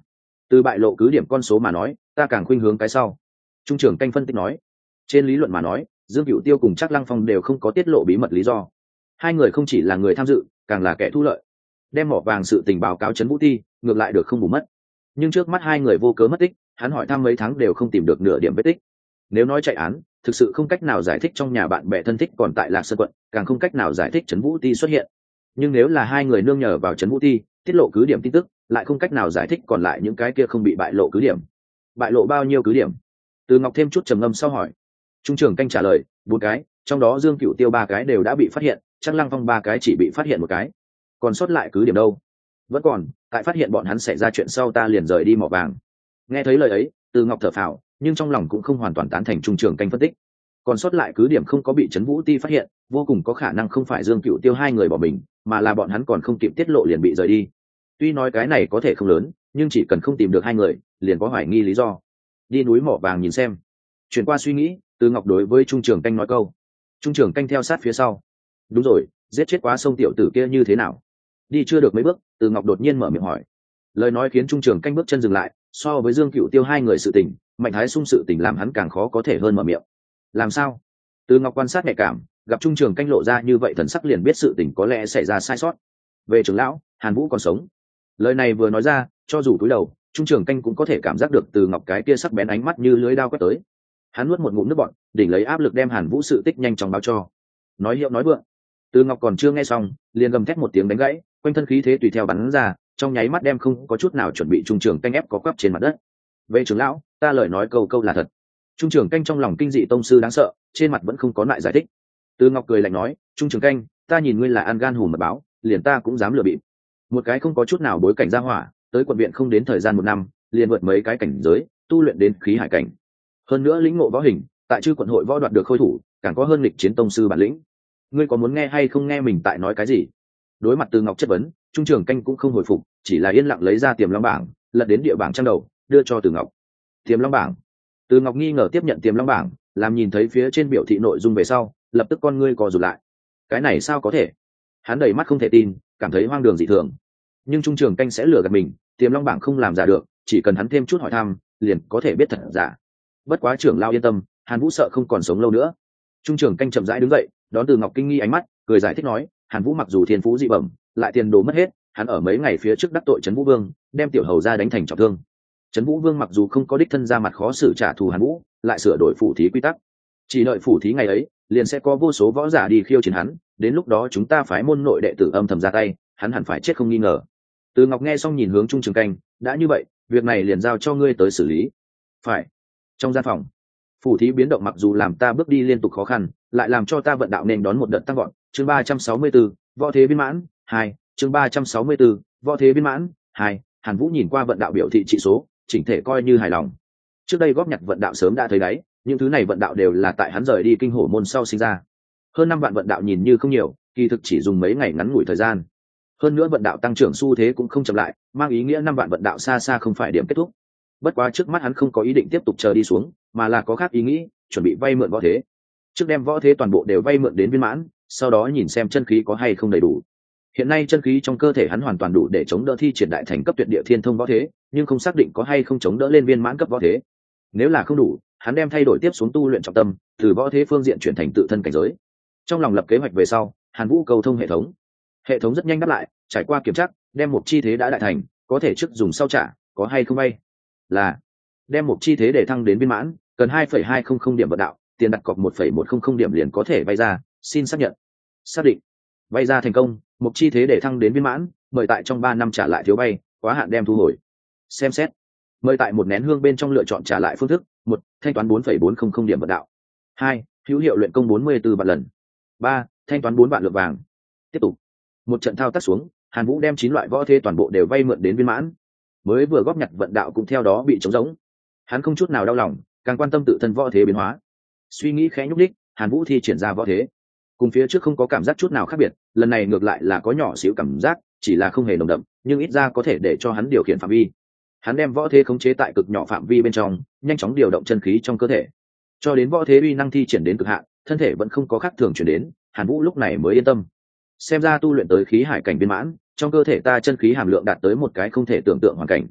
Từ bại lộ cứ điểm con số mà nói, ta càng khuynh hướng cái sau. Trung trưởng canh phân tích nói. Trên lý luận mà nói, Dương Cửu Tiêu cùng Trác Lăng Phong đều không có tiết lộ bí mật lý do. Hai người không chỉ là người tham dự, càng là kẻ thu lợi. Đem mỏ vàng sự tình báo cáo Trấn Vũ Ti, ngược lại được không bù mất. Nhưng trước mắt hai người vô cớ mất tích, hắn hỏi thăm mấy tháng đều không tìm được nửa điểm vết tích. Nếu nói chạy án, thực sự không cách nào giải thích trong nhà bạn bè thân thích còn tại Lạc Sơn quận, càng không cách nào giải thích Trấn Vũ Ti xuất hiện. Nhưng nếu là hai người nương nhờ vào Trấn Vũ Ti, tiết lộ cứ điểm tin tức, lại không cách nào giải thích còn lại những cái kia không bị bại lộ cứ điểm. Bại lộ bao nhiêu cứ điểm? Từ Ngọc thêm chút trầm ngâm sau hỏi. Trung trưởng canh trả lời, 4 cái, trong đó Dương Cửu Tiêu 3 cái đều đã bị phát hiện, Trác Lăng Phong 3 cái chỉ bị phát hiện 1 cái. Còn sót lại cứ điểm đâu? Vẫn còn, tại phát hiện bọn hắn xảy ra chuyện sau ta liền rời đi mỏ vàng. Nghe thấy lời ấy, Từ Ngọc thở phào, nhưng trong lòng cũng không hoàn toàn tán thành trung trưởng canh phân tích. Còn sót lại cứ điểm không có bị Trấn Vũ Ti phát hiện, vô cùng có khả năng không phải Dương Cửu Tiêu hai người bỏ mình, mà là bọn hắn còn không kịp tiết lộ liền bị rời đi. Tuy nói cái này có thể không lớn, nhưng chỉ cần không tìm được hai người, liền có hoài nghi lý do. Đi núi mỏ vàng nhìn xem. Chuyển qua suy nghĩ, Từ Ngọc đối với trung trưởng canh nói câu. Trung trưởng canh theo sát phía sau. Đúng rồi, giết chết quá sông tiểu tử kia như thế nào? Đi chưa được mấy bước, Từ Ngọc đột nhiên mở miệng hỏi. Lời nói khiến trung trưởng canh bước chân dừng lại, so với Dương Cửu Tiêu hai người sự tình, Mạnh Thái Sung sự tình làm hắn càng khó có thể hơn mở miệng. Làm sao? Từ Ngọc quan sát nhạy cảm, gặp trung trưởng canh lộ ra như vậy thần sắc liền biết sự tình có lẽ xảy ra sai sót. Về trưởng lão, Hàn Vũ còn sống. Lời này vừa nói ra, cho dù cúi đầu, trung trưởng canh cũng có thể cảm giác được Từ Ngọc cái kia sắc bén ánh mắt như lưới đao quét tới. Hắn nuốt một ngụm nước bọt, đỉnh lấy áp lực đem Hàn Vũ sự tích nhanh chóng báo cho. Nói hiệu nói vượng. Từ Ngọc còn chưa nghe xong, liền gầm thét một tiếng đánh gãy, quanh thân khí thế tùy theo bắn ra, trong nháy mắt đem không có chút nào chuẩn bị trung trưởng canh ép có quắp trên mặt đất. Về trưởng lão, ta lời nói câu câu là thật. Trung trưởng canh trong lòng kinh dị tông sư đáng sợ, trên mặt vẫn không có lại giải thích. Từ Ngọc cười lạnh nói, trung trưởng canh, ta nhìn ngươi là ăn gan hùm mật báo, liền ta cũng dám lừa bịp. Một cái không có chút nào bối cảnh ra hỏa, tới quận viện không đến thời gian 1 năm, liền vượt mấy cái cảnh giới, tu luyện đến khí hải cảnh. Hơn nữa lĩnh ngộ võ hình, tại chư quận hội võ đoạt được khôi thủ, càng có hơn lịch chiến tông sư bản lĩnh. Ngươi có muốn nghe hay không nghe mình tại nói cái gì? Đối mặt Từ Ngọc chất vấn, trung trưởng canh cũng không hồi phục, chỉ là yên lặng lấy ra Tiềm Long bảng, lật đến địa bảng trang đầu, đưa cho Từ Ngọc. Tiềm Long bảng. Từ Ngọc nghi ngờ tiếp nhận Tiềm Long bảng, làm nhìn thấy phía trên biểu thị nội dung về sau, lập tức con ngươi co rụt lại. Cái này sao có thể? Hắn đầy mắt không thể tin, cảm thấy hoang đường dị thường. Nhưng trung trưởng canh sẽ lừa gạt mình, Tiềm Long bảng không làm giả được, chỉ cần hắn thêm chút hỏi thăm, liền có thể biết thật giả. Bất quá trưởng lao yên tâm, Hàn Vũ sợ không còn sống lâu nữa. Trung trưởng canh chậm rãi đứng dậy, đón Từ Ngọc kinh nghi ánh mắt, cười giải thích nói, Hàn Vũ mặc dù thiên phú dị bẩm, lại tiền đồ mất hết, hắn ở mấy ngày phía trước đắc tội Trấn Vũ Vương, đem tiểu hầu ra đánh thành trọng thương. Trấn Vũ Vương mặc dù không có đích thân ra mặt khó xử trả thù Hàn Vũ, lại sửa đổi phủ thí quy tắc. Chỉ đợi phủ thí ngày ấy, liền sẽ có vô số võ giả đi khiêu chiến hắn, đến lúc đó chúng ta phái môn nội đệ tử âm thầm ra tay, hắn hẳn phải chết không nghi ngờ. Từ Ngọc nghe xong nhìn hướng Trung Trường Canh, đã như vậy, việc này liền giao cho ngươi tới xử lý. Phải. Trong gian phòng, phủ thí biến động mặc dù làm ta bước đi liên tục khó khăn, lại làm cho ta vận đạo nên đón một đợt tăng gọn. Chương 364, võ thế viên mãn 2, chương 364, võ thế viên mãn 2. Hàn Vũ nhìn qua vận đạo biểu thị trị số, chỉnh thể coi như hài lòng. Trước đây góp nhặt vận đạo sớm đã thấy đáy, những thứ này vận đạo đều là tại hắn rời đi kinh hổ môn sau sinh ra. Hơn 5 vạn vận đạo nhìn như không nhiều, kỳ thực chỉ dùng mấy ngày ngắn ngủi thời gian. Hơn nữa vận đạo tăng trưởng xu thế cũng không chậm lại, mang ý nghĩa 5 vạn vận đạo xa xa không phải điểm kết thúc. Bất quá trước mắt hắn không có ý định tiếp tục chờ đi xuống, mà là có khác ý nghĩ, chuẩn bị vay mượn võ thế. Trước đem võ thế toàn bộ đều vay mượn đến viên mãn, sau đó nhìn xem chân khí có hay không đầy đủ. Hiện nay chân khí trong cơ thể hắn hoàn toàn đủ để chống đỡ thi triển đại thành cấp tuyệt địa thiên thông võ thế, nhưng không xác định có hay không chống đỡ lên viên mãn cấp võ thế. Nếu là không đủ, hắn đem thay đổi tiếp xuống tu luyện trọng tâm, từ võ thế phương diện chuyển thành tự thân cảnh giới. Trong lòng lập kế hoạch về sau, Hàn Vũ cầu thông hệ thống. Hệ thống rất nhanh đáp lại, trải qua kiểm tra, đem một chi thế đã đại thành, có thể trước dùng sau trả, có hay không vay? Là đem một chi thế để thăng đến viên mãn, cần 2,200 điểm vận đạo, tiền đặt cọc 1,100 điểm liền có thể vay ra, xin xác nhận. Xác định. Vay ra thành công, một chi thế để thăng đến viên mãn, mời tại trong 3 năm trả lại thiếu vay, quá hạn đem thu hồi. Xem xét. Mời tại một nén hương bên trong lựa chọn trả lại phương thức. 1. Thanh toán 4,400 điểm vận đạo. 2. Hữu hiệu luyện công 44 vạn lần. 3. Thanh toán 4 vạn lượng vàng. Tiếp tục. Một trận thao tác xuống, Hàn Vũ đem 9 loại võ thế toàn bộ đều vay mượn đến viên mãn. Mới vừa góp nhặt vận đạo cũng theo đó bị trống rỗng. Hắn không chút nào đau lòng, càng quan tâm tự thân võ thế biến hóa. Suy nghĩ khẽ nhúc đích, Hàn Vũ thi triển ra võ thế. Cùng phía trước không có cảm giác chút nào khác biệt, lần này ngược lại là có nhỏ xíu cảm giác, chỉ là không hề nồng đậm, nhưng ít ra có thể để cho hắn điều khiển phạm vi. Hắn đem võ thế khống chế tại cực nhỏ phạm vi bên trong, nhanh chóng điều động chân khí trong cơ thể, cho đến võ thế uy năng thi triển đến cực hạn, thân thể vẫn không có khác thường chuyển đến, Hàn Vũ lúc này mới yên tâm. Xem ra tu luyện tới khí hải cảnh viên mãn, trong cơ thể ta chân khí hàm lượng đạt tới một cái không thể tưởng tượng hoàn cảnh.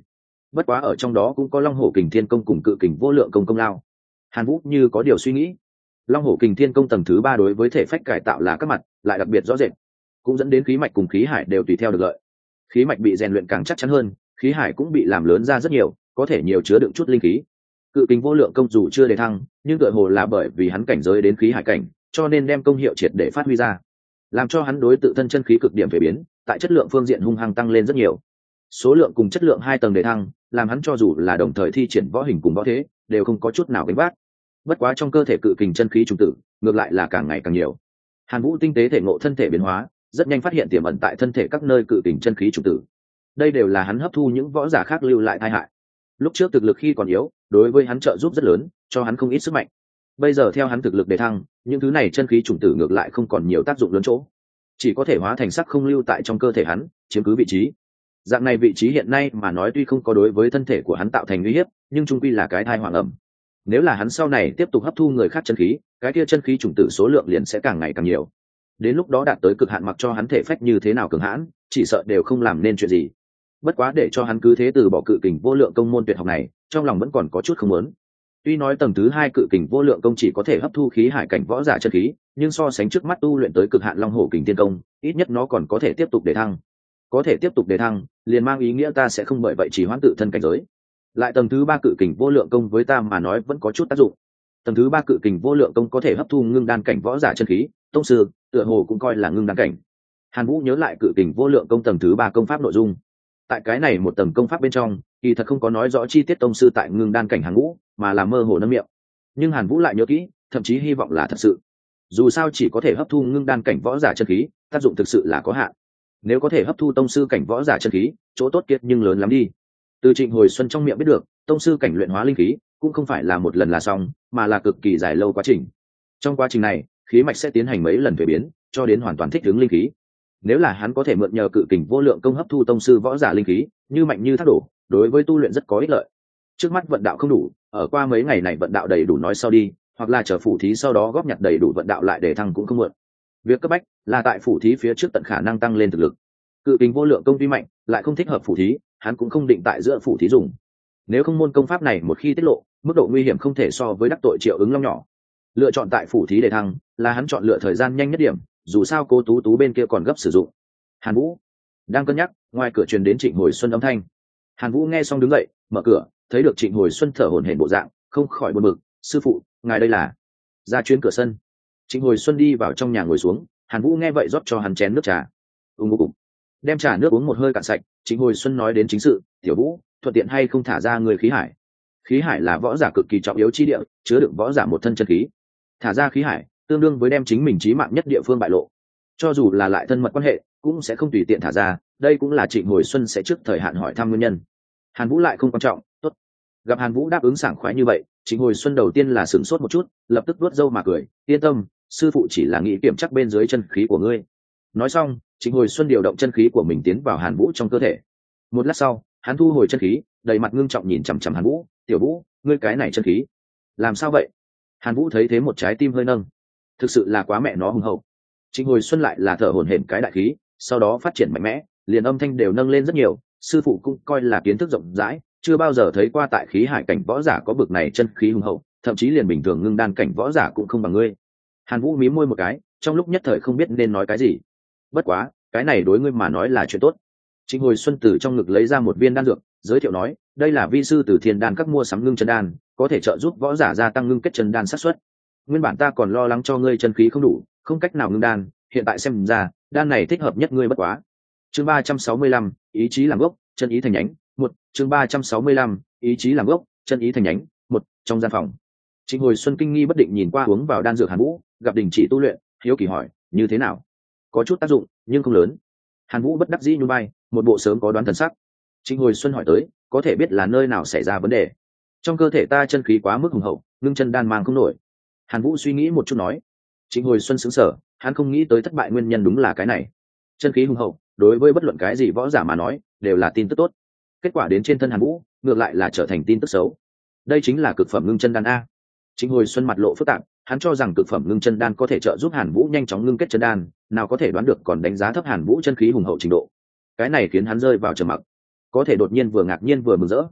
bất quá ở trong đó cũng có long hổ kình thiên công cùng cự kình vô lượng công công lao. Hàn Vũ như có điều suy nghĩ, long hổ kình thiên công tầng thứ 3 đối với thể phách cải tạo là các mặt lại đặc biệt rõ rệt, cũng dẫn đến khí mạch cùng khí hải đều tùy theo được lợi. Khí mạch bị rèn luyện càng chắc chắn hơn, khí hải cũng bị làm lớn ra rất nhiều, có thể nhiều chứa đựng chút linh khí. Cự kình vô lượng công dù chưa đề thăng, nhưng tựa hồ là bởi vì hắn cảnh giới đến khí hải cảnh, cho nên đem công hiệu triệt để phát huy ra, làm cho hắn đối tự thân chân khí cực điểm về biến, tại chất lượng phương diện hung hăng tăng lên rất nhiều. Số lượng cùng chất lượng 2 tầng đề thăng, làm hắn cho dù là đồng thời thi triển võ hình cùng võ thế, đều không có chút nào gánh vác. Bất quá trong cơ thể cự kình chân khí trùng tử, ngược lại là càng ngày càng nhiều. Hàn Vũ tinh tế thể ngộ thân thể biến hóa, rất nhanh phát hiện tiềm ẩn tại thân thể các nơi cự kình chân khí trùng tử. Đây đều là hắn hấp thu những võ giả khác lưu lại tai hại. Lúc trước thực lực khi còn yếu, đối với hắn trợ giúp rất lớn, cho hắn không ít sức mạnh. Bây giờ theo hắn thực lực đề thăng, những thứ này chân khí trùng tử ngược lại không còn nhiều tác dụng lớn chỗ, chỉ có thể hóa thành sắc không lưu tại trong cơ thể hắn, chiếm cứ vị trí. Dạng này vị trí hiện nay mà nói tuy không có đối với thân thể của hắn tạo thành uy hiếp, nhưng chung quy là cái thai hoàng ẩm. Nếu là hắn sau này tiếp tục hấp thu người khác chân khí, cái kia chân khí trùng tử số lượng liền sẽ càng ngày càng nhiều. Đến lúc đó đạt tới cực hạn, mặc cho hắn thể phách như thế nào cường hãn, chỉ sợ đều không làm nên chuyện gì. Bất quá để cho hắn cứ thế từ bỏ cự kình vô lượng công môn tuyệt học này, trong lòng vẫn còn có chút không muốn. Tuy nói tầng thứ 2 cự kình vô lượng công chỉ có thể hấp thu khí hải cảnh võ giả chân khí, nhưng so sánh trước mắt tu luyện tới cực hạn long hổ kình tiên công, ít nhất nó còn có thể tiếp tục đề thăng. Có thể tiếp tục đề thăng, liền mang ý nghĩa ta sẽ không bởi vậy chỉ hoãn tự thân cảnh giới. Lại tầng thứ 3 cự kình vô lượng công với ta mà nói vẫn có chút tác dụng. Tầng thứ 3 cự kình vô lượng công có thể hấp thu ngưng đan cảnh võ giả chân khí, tông sư tựa hồ cũng coi là ngưng đan cảnh. Hàn Vũ nhớ lại cự kình vô lượng công tầng thứ 3 công pháp nội dung. Tại cái này một tầng công pháp bên trong, kỳ thật không có nói rõ chi tiết tông sư tại ngưng đan cảnh hàng ngũ, mà là mơ hồ nâng miệng. Nhưng Hàn Vũ lại nhớ kỹ, thậm chí hy vọng là thật sự. Dù sao chỉ có thể hấp thu ngưng đan cảnh võ giả chân khí, tác dụng thực sự là có hạn. Nếu có thể hấp thu tông sư cảnh võ giả chân khí, chỗ tốt kiệt nhưng lớn lắm đi. Từ Trịnh Hồi Xuân trong miệng biết được, tông sư cảnh luyện hóa linh khí cũng không phải là một lần là xong, mà là cực kỳ dài lâu quá trình. Trong quá trình này, khí mạch sẽ tiến hành mấy lần thuế biến, cho đến hoàn toàn thích ứng linh khí. Nếu là hắn có thể mượn nhờ cự kình vô lượng công hấp thu tông sư võ giả linh khí, như mạnh như thác đổ, đối với tu luyện rất có ích lợi. Trước mắt vận đạo không đủ, ở qua mấy ngày này vận đạo đầy đủ nói sau đi, hoặc là chờ phủ thí sau đó góp nhặt đầy đủ vận đạo lại để thăng cũng không muộn. Việc cấp bách là tại phủ thí phía trước tận khả năng tăng lên thực lực. Cự kình vô lượng công tuy mạnh, lại không thích hợp phủ thí, hắn cũng không định tại giữa phủ thí dùng. Nếu không môn công pháp này một khi tiết lộ, mức độ nguy hiểm không thể so với đắc tội Triệu Ứng Long nhỏ. Lựa chọn tại phủ thí để thăng, là hắn chọn lựa thời gian nhanh nhất điểm, dù sao cô Tú Tú bên kia còn gấp sử dụng. Hàn Vũ đang cân nhắc, ngoài cửa truyền đến Trịnh Hồi Xuân âm thanh. Hàn Vũ nghe xong đứng dậy, mở cửa, thấy được Trịnh Hồi Xuân thở hổn hển bộ dạng, không khỏi buồn bực, sư phụ, ngài đây là? Ra chuyến cửa sân. Trịnh Hồi Xuân đi vào trong nhà ngồi xuống, Hàn Vũ nghe vậy rót cho hắn chén nước trà. Ung đem trà nước uống một hơi cạn sạch, Trịnh Hồi Xuân nói đến chính sự, tiểu Vũ, thuận tiện hay không thả ra người khí hải? Khí hải là võ giả cực kỳ trọng yếu chi địa, chứa đựng võ giả một thân chân khí. Thả ra khí hải, tương đương với đem chính mình chí mạng nhất địa phương bại lộ. Cho dù là lại thân mật quan hệ, cũng sẽ không tùy tiện thả ra, đây cũng là Trịnh Hồi Xuân sẽ trước thời hạn hỏi thăm nguyên nhân. Hàn Vũ lại không quan trọng, tốt. Gặp Hàn Vũ đáp ứng sảng khoái như vậy, Trịnh Hồi Xuân đầu tiên là sửng sốt một chút, lập tức vuốt râu mà cười, yên tâm, sư phụ chỉ là nghĩ kiểm chắc bên dưới chân khí của ngươi. Nói xong, Trịnh Hồi Xuân điều động chân khí của mình tiến vào Hàn Vũ trong cơ thể. Một lát sau, hắn thu hồi chân khí, đầy mặt ngưng trọng nhìn chằm chằm Hàn Vũ, tiểu Vũ, ngươi cái này chân khí làm sao vậy? Hàn Vũ thấy thế một trái tim hơi nâng, thực sự là quá mẹ nó hùng hậu. Trịnh Hồi Xuân lại là thở hổn hển cái đại khí, sau đó phát triển mạnh mẽ, liền âm thanh đều nâng lên rất nhiều, sư phụ cũng coi là kiến thức rộng rãi, chưa bao giờ thấy qua tại khí hải cảnh võ giả có bực này chân khí hùng hậu, thậm chí liền bình thường ngưng đan cảnh võ giả cũng không bằng ngươi. Hàn Vũ mím môi một cái, trong lúc nhất thời không biết nên nói cái gì. Bất quá, cái này đối ngươi mà nói là chuyện tốt. Trịnh Hồi Xuân từ trong ngực lấy ra một viên đan dược, giới thiệu nói, đây là vi sư từ Thiên Đan các mua sắm ngưng chân đan, có thể trợ giúp võ giả gia tăng ngưng kết chân đan xác suất. Nguyên bản ta còn lo lắng cho ngươi chân khí không đủ, không cách nào ngưng đan, hiện tại xem ra, đan này thích hợp nhất ngươi bất quá. Chương 365, ý chí làm gốc, chân ý thành nhánh, một. Chương 365, ý chí làm gốc, chân ý thành nhánh, một. Trong gian phòng, Trịnh Hồi Xuân kinh nghi bất định nhìn qua uống vào đan dược Hàn Vũ, gặp đình chỉ tu luyện, hiếu kỳ hỏi, như thế nào? Có chút tác dụng, nhưng không lớn. Hàn Vũ bất đắc dĩ nhún vai, một bộ sớm có đoán thần sắc. Trịnh Hồi Xuân hỏi tới, có thể biết là nơi nào xảy ra vấn đề? Trong cơ thể ta chân khí quá mức hùng hậu, ngưng chân đan mang không nổi. Hàn Vũ suy nghĩ một chút nói. Trịnh Hồi Xuân sững sờ, hắn không nghĩ tới thất bại nguyên nhân đúng là cái này. Chân khí hùng hậu, đối với bất luận cái gì võ giả mà nói, đều là tin tức tốt. Kết quả đến trên thân Hàn Vũ, ngược lại là trở thành tin tức xấu. Đây chính là cực phẩm ngưng chân đan a. Trịnh Hồi Xuân mặt lộ phức tạp, hắn cho rằng cực phẩm ngưng chân đan có thể trợ giúp Hàn Vũ nhanh chóng ngưng kết chân đan, nào có thể đoán được còn đánh giá thấp Hàn Vũ chân khí hùng hậu trình độ. Cái này khiến hắn rơi vào trầm mặc. Có thể đột nhiên vừa ngạc nhiên vừa mừng rỡ,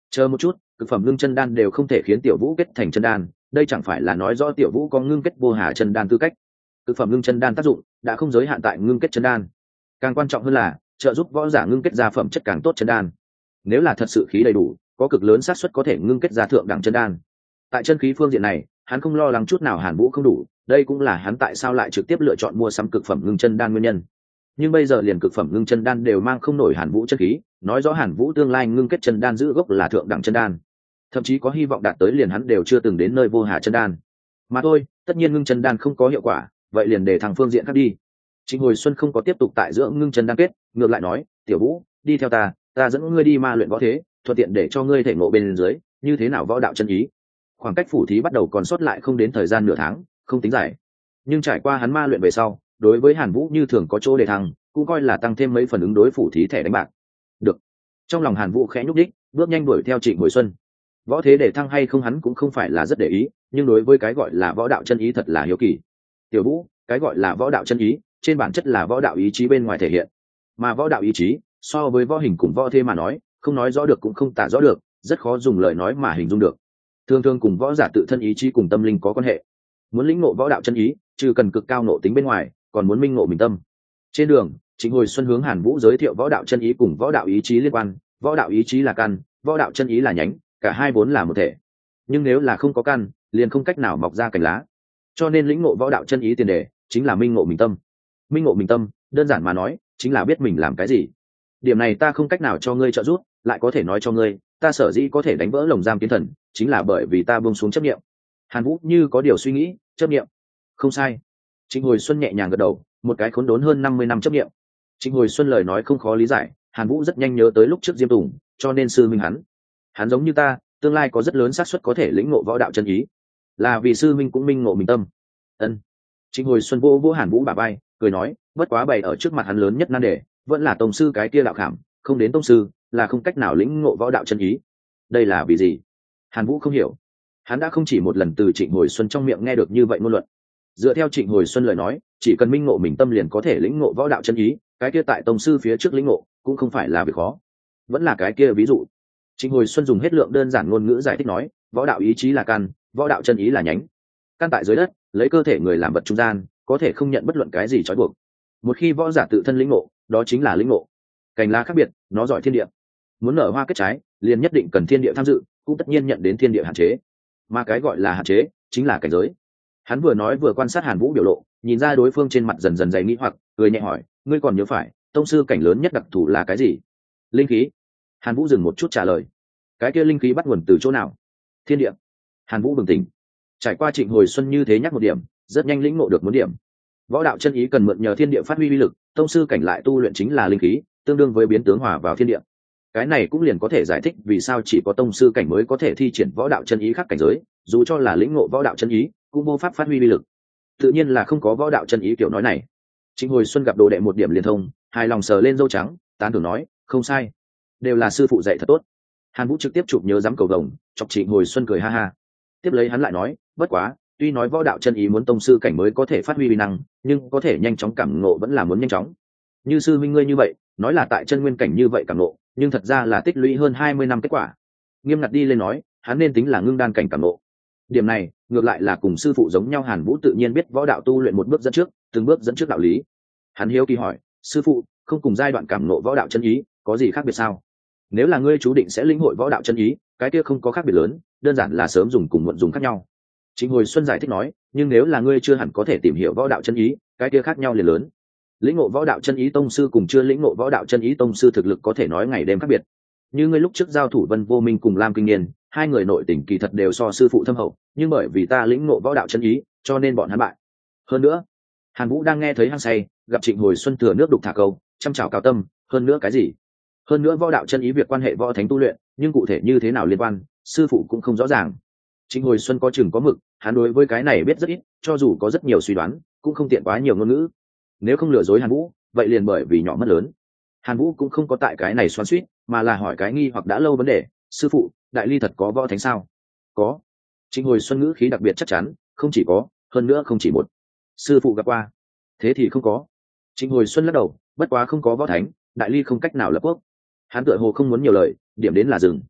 Chờ một chút, cực phẩm ngưng chân đan đều không thể khiến tiểu vũ kết thành chân đan, đây chẳng phải là nói rõ tiểu vũ có ngưng kết vô hà chân đan tư cách. Cực phẩm ngưng chân đan tác dụng đã không giới hạn tại ngưng kết chân đan, càng quan trọng hơn là trợ giúp võ giả ngưng kết ra phẩm chất càng tốt chân đan. Nếu là thật sự khí đầy đủ, có cực lớn xác suất có thể ngưng kết ra thượng đẳng chân đan. Tại chân khí phương diện này, hắn không lo lắng chút nào Hàn Vũ không đủ, đây cũng là hắn tại sao lại trực tiếp lựa chọn mua sắm cực phẩm ngưng chân đan nguyên nhân. Nhưng bây giờ liền cực phẩm ngưng chân đan đều mang không nổi Hàn Vũ chân khí, nói rõ Hàn Vũ tương lai ngưng kết chân đan giữ gốc là thượng đẳng chân đan, thậm chí có hy vọng đạt tới liền hắn đều chưa từng đến nơi vô hà chân đan. Mà thôi, tất nhiên ngưng chân đan không có hiệu quả, vậy liền để thằng phương diện khác đi. Trịnh Hồi Xuân không có tiếp tục tại giữa ngưng chân đan kết, ngược lại nói, tiểu Vũ, đi theo ta dẫn ngươi đi ma luyện võ thế, thuận tiện để cho ngươi thể ngộ bên dưới như thế nào võ đạo chân ý. Khoảng cách phủ thí bắt đầu còn sót lại không đến thời gian nửa tháng, không tính dài, nhưng trải qua hắn ma luyện về sau, đối với Hàn Vũ như thường có chỗ để thăng, cũng coi là tăng thêm mấy phần ứng đối phủ thí thẻ đánh bạc. Được. Trong lòng Hàn Vũ khẽ nhúc đích, bước nhanh đuổi theo Trịnh Hồi Xuân. Võ thế để thăng hay không hắn cũng không phải là rất để ý, nhưng đối với cái gọi là võ đạo chân ý thật là hiếu kỳ. Tiểu Vũ, cái gọi là võ đạo chân ý, trên bản chất là võ đạo ý chí bên ngoài thể hiện, mà võ đạo ý chí so với võ hình cùng võ thế mà nói, không nói rõ được cũng không tả rõ được, rất khó dùng lời nói mà hình dung được. Thường thường cùng võ giả tự thân ý chí cùng tâm linh có quan hệ. Muốn lĩnh ngộ võ đạo chân ý, trừ cần cực cao nộ tính bên ngoài, còn muốn minh ngộ mình tâm. Trên đường, Trịnh Hồi Xuân hướng Hàn Vũ giới thiệu võ đạo chân ý cùng võ đạo ý chí liên quan, võ đạo ý chí là căn, võ đạo chân ý là nhánh, cả hai vốn là một thể. Nhưng nếu là không có căn, liền không cách nào mọc ra cành lá. Cho nên lĩnh ngộ võ đạo chân ý tiền đề chính là minh ngộ mình tâm. Minh ngộ mình tâm, đơn giản mà nói, chính là biết mình làm cái gì. Điểm này ta không cách nào cho ngươi trợ giúp, lại có thể nói cho ngươi, ta sở dĩ có thể đánh vỡ lồng giam kiến thần, chính là bởi vì ta buông xuống chấp niệm. Hàn Vũ như có điều suy nghĩ, chấp niệm. Không sai. Trịnh Hồi Xuân nhẹ nhàng gật đầu, một cái khốn đốn hơn 50 năm chấp niệm. Trịnh Hồi Xuân lời nói không khó lý giải, Hàn Vũ rất nhanh nhớ tới lúc trước Diêm Tùng, cho nên sư minh hắn giống như ta, tương lai có rất lớn xác suất có thể lĩnh ngộ võ đạo chân ý, là vì sư minh cũng minh ngộ mình tâm. Ân. Trịnh Hồi Xuân vô vô Hàn Vũ bả vai, cười nói, bất quá bày ở trước mặt hắn lớn nhất nan đề, vẫn là tông sư cái kia đạo khảm, không đến tông sư là không cách nào lĩnh ngộ võ đạo chân ý. Đây là vì gì? Hàn Vũ không hiểu. Hắn đã không chỉ một lần từ Trịnh Hồi Xuân trong miệng nghe được như vậy ngôn luận. Dựa theo Trịnh Hồi Xuân lời nói, chỉ cần minh ngộ mình tâm liền có thể lĩnh ngộ võ đạo chân ý, cái kia tại tông sư phía trước lĩnh ngộ cũng không phải là việc khó. Vẫn là cái kia ví dụ. Trịnh Hồi Xuân dùng hết lượng đơn giản ngôn ngữ giải thích nói, võ đạo ý chí là căn, võ đạo chân ý là nhánh. Căn tại dưới đất, lấy cơ thể người làm vật trung gian, có thể không nhận bất luận cái gì trói buộc. Một khi võ giả tự thân lĩnh ngộ, đó chính là lĩnh ngộ. Cành lá khác biệt, nó giỏi thiên địa. Muốn nở hoa kết trái, liền nhất định cần thiên địa tham dự, cũng tất nhiên nhận đến thiên địa hạn chế. Mà cái gọi là hạn chế, chính là cảnh giới. Hắn vừa nói vừa quan sát Hàn Vũ biểu lộ, nhìn ra đối phương trên mặt dần dần dày nghĩ hoặc, cười nhẹ hỏi, ngươi còn nhớ phải, tông sư cảnh lớn nhất đặc thù là cái gì? Linh khí. Hàn Vũ dừng một chút trả lời. Cái kia linh khí bắt nguồn từ chỗ nào? Thiên địa. Hàn Vũ bừng tỉnh. Trải qua Trịnh Hồi Xuân như thế nhắc một điểm, rất nhanh lĩnh ngộ được một điểm. Võ đạo chân ý cần mượn nhờ thiên địa phát huy uy lực, tông sư cảnh lại tu luyện chính là linh khí, tương đương với biến tướng hòa vào thiên địa. Cái này cũng liền có thể giải thích vì sao chỉ có tông sư cảnh mới có thể thi triển võ đạo chân ý khác cảnh giới, dù cho là lĩnh ngộ võ đạo chân ý, cũng vô pháp phát huy uy lực. Tự nhiên là không có võ đạo chân ý kiểu nói này. Trịnh Hồi Xuân gặp đồ đệ một điểm liền thông, hài lòng sờ lên râu trắng, tán thưởng nói, không sai, đều là sư phụ dạy thật tốt. Hàn Vũ trực tiếp chụp nhớ dám cầu vồng, chọc Trịnh Hồi Xuân cười ha ha. Tiếp lấy hắn lại nói, bất quá, tuy nói võ đạo chân ý muốn tông sư cảnh mới có thể phát huy uy năng, nhưng có thể nhanh chóng cảm ngộ vẫn là muốn nhanh chóng. Như sư minh ngươi như vậy, nói là tại chân nguyên cảnh như vậy cảm ngộ, nhưng thật ra là tích lũy hơn 20 năm kết quả. Nghiêm ngặt đi lên nói, hắn nên tính là ngưng đan cảnh cảm ngộ. Điểm này, ngược lại là cùng sư phụ giống nhau, Hàn Vũ tự nhiên biết võ đạo tu luyện một bước dẫn trước, từng bước dẫn trước đạo lý. Hắn hiếu kỳ hỏi, sư phụ, không cùng giai đoạn cảm ngộ võ đạo chân ý, có gì khác biệt sao? Nếu là ngươi chú định sẽ lĩnh hội võ đạo chân ý, cái kia không có khác biệt lớn, đơn giản là sớm dùng cùng muộn dùng khác nhau. Trịnh Hồi Xuân giải thích nói, nhưng nếu là ngươi chưa hẳn có thể tìm hiểu võ đạo chân ý, cái kia khác nhau liền lớn. Lĩnh ngộ võ đạo chân ý tông sư cùng chưa lĩnh ngộ võ đạo chân ý tông sư thực lực có thể nói ngày đêm khác biệt. Như ngươi lúc trước giao thủ Vân Vô Minh cùng Lam Kinh Niên, hai người nội tình kỳ thật đều so sư phụ thâm hậu, nhưng bởi vì ta lĩnh ngộ võ đạo chân ý, cho nên bọn hắn bại. Hơn nữa, Hàn Vũ đang nghe thấy hăng say, gặp Trịnh Hồi Xuân thừa nước đục thả câu, chăm chảo cao tâm, hơn nữa cái gì? Hơn nữa võ đạo chân ý việc quan hệ võ thánh tu luyện, nhưng cụ thể như thế nào liên quan, sư phụ cũng không rõ ràng. Trịnh Hồi Xuân có chừng có mực, hắn đối với cái này biết rất ít, cho dù có rất nhiều suy đoán, cũng không tiện quá nhiều ngôn ngữ. Nếu không lừa dối Hàn Vũ, vậy liền bởi vì nhỏ mất lớn. Hàn Vũ cũng không có tại cái này xoắn xuýt, mà là hỏi cái nghi hoặc đã lâu vấn đề, sư phụ, đại ly thật có võ thánh sao? Có. Trịnh Hồi Xuân ngữ khí đặc biệt chắc chắn, không chỉ có, hơn nữa không chỉ một. Sư phụ gặp qua. Thế thì không có. Trịnh Hồi Xuân lắc đầu, bất quá không có võ thánh, đại ly không cách nào lập quốc. Hắn tựa hồ không muốn nhiều lời, điểm đến là dừng.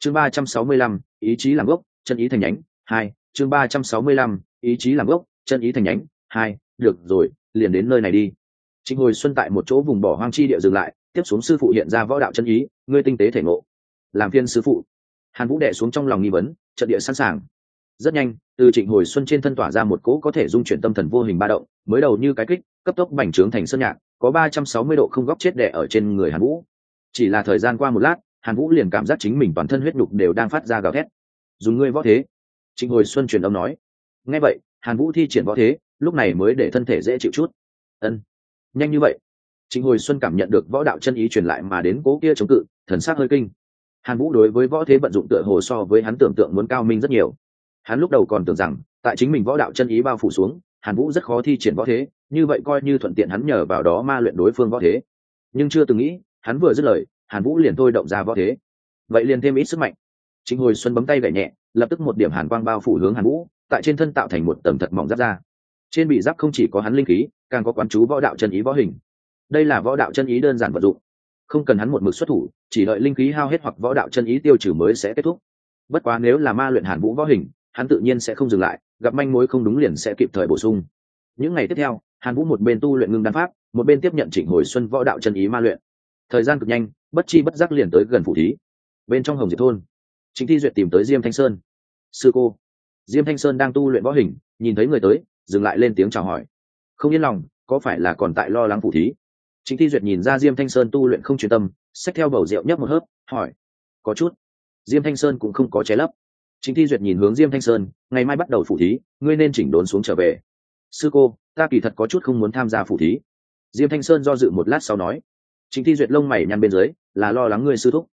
chương 365, ý chí làm gốc, chân ý thành nhánh 2, chương 365, ý chí làm gốc, chân ý thành nhánh 2, được rồi, liền đến nơi này đi. Trịnh Hồi Xuân tại một chỗ vùng bỏ hoang chi địa dừng lại, tiếp xuống sư phụ hiện ra võ đạo chân ý, ngươi tinh tế thể ngộ. Làm phiên sư phụ. Hàn Vũ đè xuống trong lòng nghi vấn, trận địa sẵn sàng. Rất nhanh, từ Trịnh Hồi Xuân trên thân tỏa ra một cỗ có thể dung chuyển tâm thần vô hình ba động, mới đầu như cái kích, cấp tốc bành trướng thành sơn nhạc, có 360 độ không góc chết đè ở trên người Hàn Vũ. Chỉ là thời gian qua một lát, Hàn Vũ liền cảm giác chính mình toàn thân huyết nhục đều đang phát ra gào thét. Dùng ngươi võ thế. Trịnh Hồi Xuân truyền âm nói. Nghe vậy, Hàn Vũ thi triển võ thế, lúc này mới để thân thể dễ chịu chút. Ân, nhanh như vậy. Trịnh Hồi Xuân cảm nhận được võ đạo chân ý truyền lại mà đến cố kia chống cự, thần sắc hơi kinh. Hàn Vũ đối với võ thế vận dụng tựa hồ so với hắn tưởng tượng muốn cao minh rất nhiều. Hắn lúc đầu còn tưởng rằng, tại chính mình võ đạo chân ý bao phủ xuống, Hàn Vũ rất khó thi triển võ thế, như vậy coi như thuận tiện hắn nhờ vào đó ma luyện đối phương võ thế. Nhưng chưa từng nghĩ, hắn vừa dứt lời, Hàn Vũ liền thôi động ra võ thế. Vậy liền thêm ít sức mạnh. Trịnh Hồi Xuân bấm tay gảy nhẹ, lập tức một điểm hàn quang bao phủ hướng Hàn Vũ, tại trên thân tạo thành một tầng thật mỏng giáp da. Trên bị giáp không chỉ có hắn linh khí, càng có quán chú võ đạo chân ý võ hình. Đây là võ đạo chân ý đơn giản vận dụng, không cần hắn một mực xuất thủ, chỉ đợi linh khí hao hết hoặc võ đạo chân ý tiêu trừ mới sẽ kết thúc. Bất quá nếu là ma luyện Hàn Vũ võ hình, hắn tự nhiên sẽ không dừng lại, gặp manh mối không đúng liền sẽ kịp thời bổ sung. Những ngày tiếp theo, Hàn Vũ một bên tu luyện ngưng đan pháp, một bên tiếp nhận Trịnh Hồi Xuân võ đạo chân ý ma luyện. Thời gian cực nhanh, bất chi bất giác liền tới gần phủ thí. Bên trong Hồng Diệp thôn, Trịnh Thi Duyệt tìm tới Diêm Thanh Sơn. Sư cô. Diêm Thanh Sơn đang tu luyện võ hình, nhìn thấy người tới, dừng lại lên tiếng chào hỏi. Không yên lòng, có phải là còn tại lo lắng phủ thí? Trịnh Thi Duyệt nhìn ra Diêm Thanh Sơn tu luyện không chuyên tâm, xách theo bầu rượu nhấp một hớp, hỏi. Có chút. Diêm Thanh Sơn cũng không có che lấp. Trịnh Thi Duyệt nhìn hướng Diêm Thanh Sơn, ngày mai bắt đầu phủ thí, ngươi nên chỉnh đốn xuống trở về. Sư cô, ta kỳ thật có chút không muốn tham gia phủ thí. Diêm Thanh Sơn do dự một lát sau nói. Trịnh Thi Duyệt lông mày nhăn bên dưới, là lo lắng ngươi sư thúc.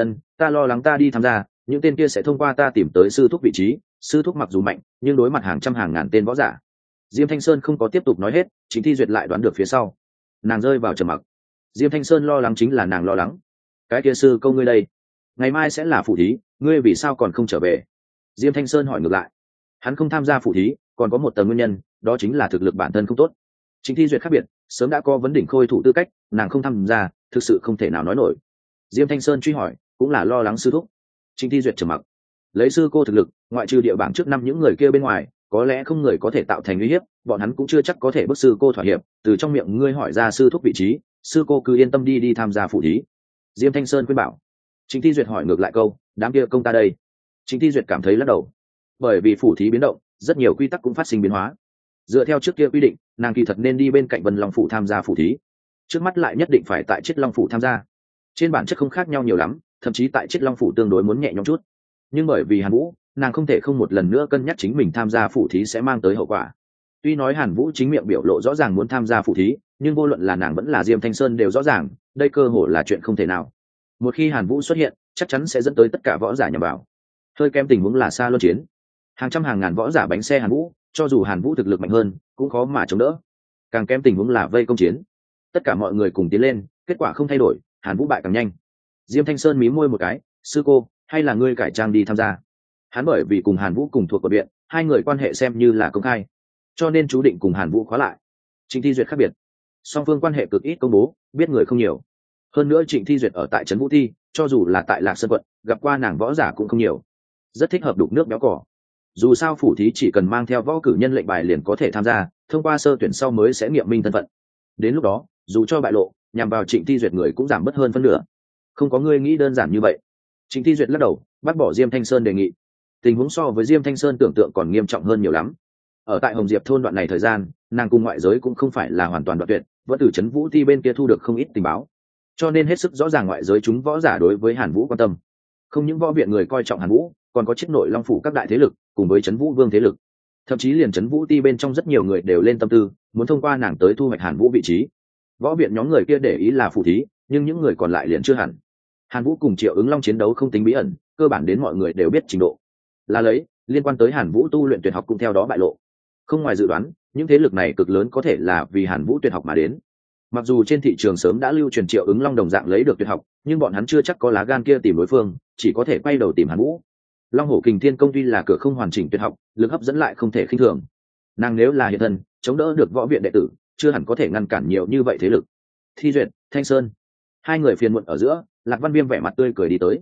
Ta lo lắng ta đi tham gia, những tên kia sẽ thông qua ta tìm tới sư thúc vị trí. Sư thúc mặc dù mạnh, nhưng đối mặt hàng trăm hàng ngàn tên võ giả. Diêm Thanh Sơn không có tiếp tục nói hết, Trịnh Thi Duyệt lại đoán được phía sau. Nàng rơi vào trầm mặc. Diêm Thanh Sơn lo lắng chính là nàng lo lắng. Cái kia sư câu ngươi đây, ngày mai sẽ là phủ thí, ngươi vì sao còn không trở về? Diêm Thanh Sơn hỏi ngược lại. Hắn không tham gia phủ thí, còn có một tầng nguyên nhân, đó chính là thực lực bản thân không tốt. Trịnh Thi Duyệt khác biệt, sớm đã có vấn đỉnh khôi thủ tư cách, nàng không tham gia, thực sự không thể nào nói nổi. Diêm Thanh Sơn truy hỏi, cũng là lo lắng sư thúc. Trịnh Thi Duyệt trầm mặc. Lấy sư cô thực lực, ngoại trừ địa bảng trước năm những người kia bên ngoài, có lẽ không người có thể tạo thành uy hiếp, bọn hắn cũng chưa chắc có thể bức sư cô thỏa hiệp. Từ trong miệng ngươi hỏi ra sư thúc vị trí, sư cô cứ yên tâm đi tham gia phủ thí. Diêm Thanh Sơn khuyên bảo. Trịnh Thi Duyệt hỏi ngược lại câu, đám kia công ta đây? Trịnh Thi Duyệt cảm thấy lắc đầu. Bởi vì phủ thí biến động, rất nhiều quy tắc cũng phát sinh biến hóa. Dựa theo trước kia quy định, nàng kỳ thật nên đi bên cạnh Vân Long phủ tham gia phủ thí, trước mắt lại nhất định phải tại Chiết Long phủ tham gia. Trên bản chất không khác nhau nhiều lắm, thậm chí tại Chiết Long phủ tương đối muốn nhẹ nhõm chút. Nhưng bởi vì Hàn Vũ, nàng không thể không một lần nữa cân nhắc chính mình tham gia phủ thí sẽ mang tới hậu quả. Tuy nói Hàn Vũ chính miệng biểu lộ rõ ràng muốn tham gia phủ thí, nhưng vô luận là nàng vẫn là Diêm Thanh Sơn đều rõ ràng, đây cơ hội là chuyện không thể nào. Một khi Hàn Vũ xuất hiện, chắc chắn sẽ dẫn tới tất cả võ giả nhằm vào. Hơi kém tình huống là xa luân chiến, hàng trăm hàng ngàn võ giả bánh xe Hàn Vũ, cho dù Hàn Vũ thực lực mạnh hơn, cũng khó mà chống đỡ. Càng kém tình huống là vây công chiến, tất cả mọi người cùng tiến lên, kết quả không thay đổi, Hàn Vũ bại càng nhanh. Diêm Thanh Sơn mí môi một cái, sư cô, hay là ngươi cải trang đi tham gia? Hắn bởi vì cùng Hàn Vũ cùng thuộc quận viện, hai người quan hệ xem như là công khai, cho nên chú định cùng Hàn Vũ khóa lại. Trịnh Thi Duyệt khác biệt, song phương quan hệ cực ít công bố, biết người không nhiều. Hơn nữa Trịnh Thi Duyệt ở tại trấn Vũ Thi, cho dù là tại Lạc Sơn quận, gặp qua nàng võ giả cũng không nhiều, rất thích hợp đục nước béo cỏ. Dù sao phủ thí chỉ cần mang theo võ cử nhân lệnh bài liền có thể tham gia, thông qua sơ tuyển sau mới sẽ nghiệm minh thân phận. Đến lúc đó, dù cho bại lộ, nhằm vào Trịnh Thi Duyệt người cũng giảm bớt hơn phân nửa. Không có ngươi nghĩ đơn giản như vậy. Trịnh Thi Duyệt lắc đầu, bác bỏ Diêm Thanh Sơn đề nghị. Tình huống so với Diêm Thanh Sơn tưởng tượng còn nghiêm trọng hơn nhiều lắm. Ở tại Hồng Diệp thôn đoạn này thời gian, nàng cùng ngoại giới cũng không phải là hoàn toàn đoạn tuyệt, vẫn từ trấn Vũ Thi bên kia thu được không ít tình báo, cho nên hết sức rõ ràng ngoại giới chúng võ giả đối với Hàn Vũ quan tâm. Không những võ viện người coi trọng Hàn Vũ, còn có chiếc nội Long phủ các đại thế lực cùng với trấn Vũ Vương thế lực, thậm chí liền trấn Vũ Ti bên trong rất nhiều người đều lên tâm tư muốn thông qua nàng tới thu hoạch Hàn Vũ vị trí. Võ viện nhóm người kia để ý là phủ thí, nhưng những người còn lại liền chưa hẳn. Hàn Vũ cùng Triệu Ứng Long chiến đấu không tính bí ẩn, cơ bản đến mọi người đều biết trình độ. Là lấy liên quan tới Hàn Vũ tu luyện tuyệt học cũng theo đó bại lộ. Không ngoài dự đoán, những thế lực này cực lớn có thể là vì Hàn Vũ tuyệt học mà đến. Mặc dù trên thị trường sớm đã lưu truyền Triệu Ứng Long đồng dạng lấy được tuyệt học, nhưng bọn hắn chưa chắc có lá gan kia tìm đối phương, chỉ có thể quay đầu tìm Hàn Vũ. Long Hổ Kình Thiên Công tuy là cửa không hoàn chỉnh tuyệt học, lực hấp dẫn lại không thể khinh thường. Nàng nếu là hiện thân, chống đỡ được võ viện đệ tử, chưa hẳn có thể ngăn cản nhiều như vậy thế lực. Thi Duyệt, Thanh Sơn, hai người phiền muộn ở giữa, Lạc Văn Viêm vẻ mặt tươi cười đi tới.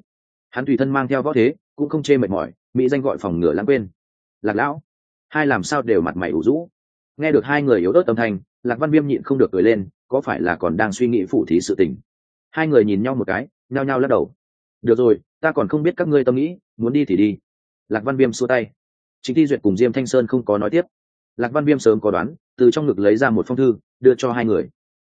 hắn tùy thân mang theo võ thế cũng không chê mệt mỏi, mỹ danh gọi phòng ngừa lãng quên. Lạc lão, hai làm sao đều mặt mày ủ rũ. Nghe được hai người yếu ớt âm thanh, Lạc Văn Viêm nhịn không được cười lên, có phải là còn đang suy nghĩ phủ thí sự tình. Hai người nhìn nhau một cái, nhao nhao lắc đầu. Được rồi, ta còn không biết các ngươi tâm nghĩ, muốn đi thì đi. Lạc Văn Viêm xua tay. Trịnh Thi Duyệt cùng Diêm Thanh Sơn không có nói tiếp. Lạc Văn Viêm sớm có đoán, từ trong ngực lấy ra một phong thư đưa cho hai người.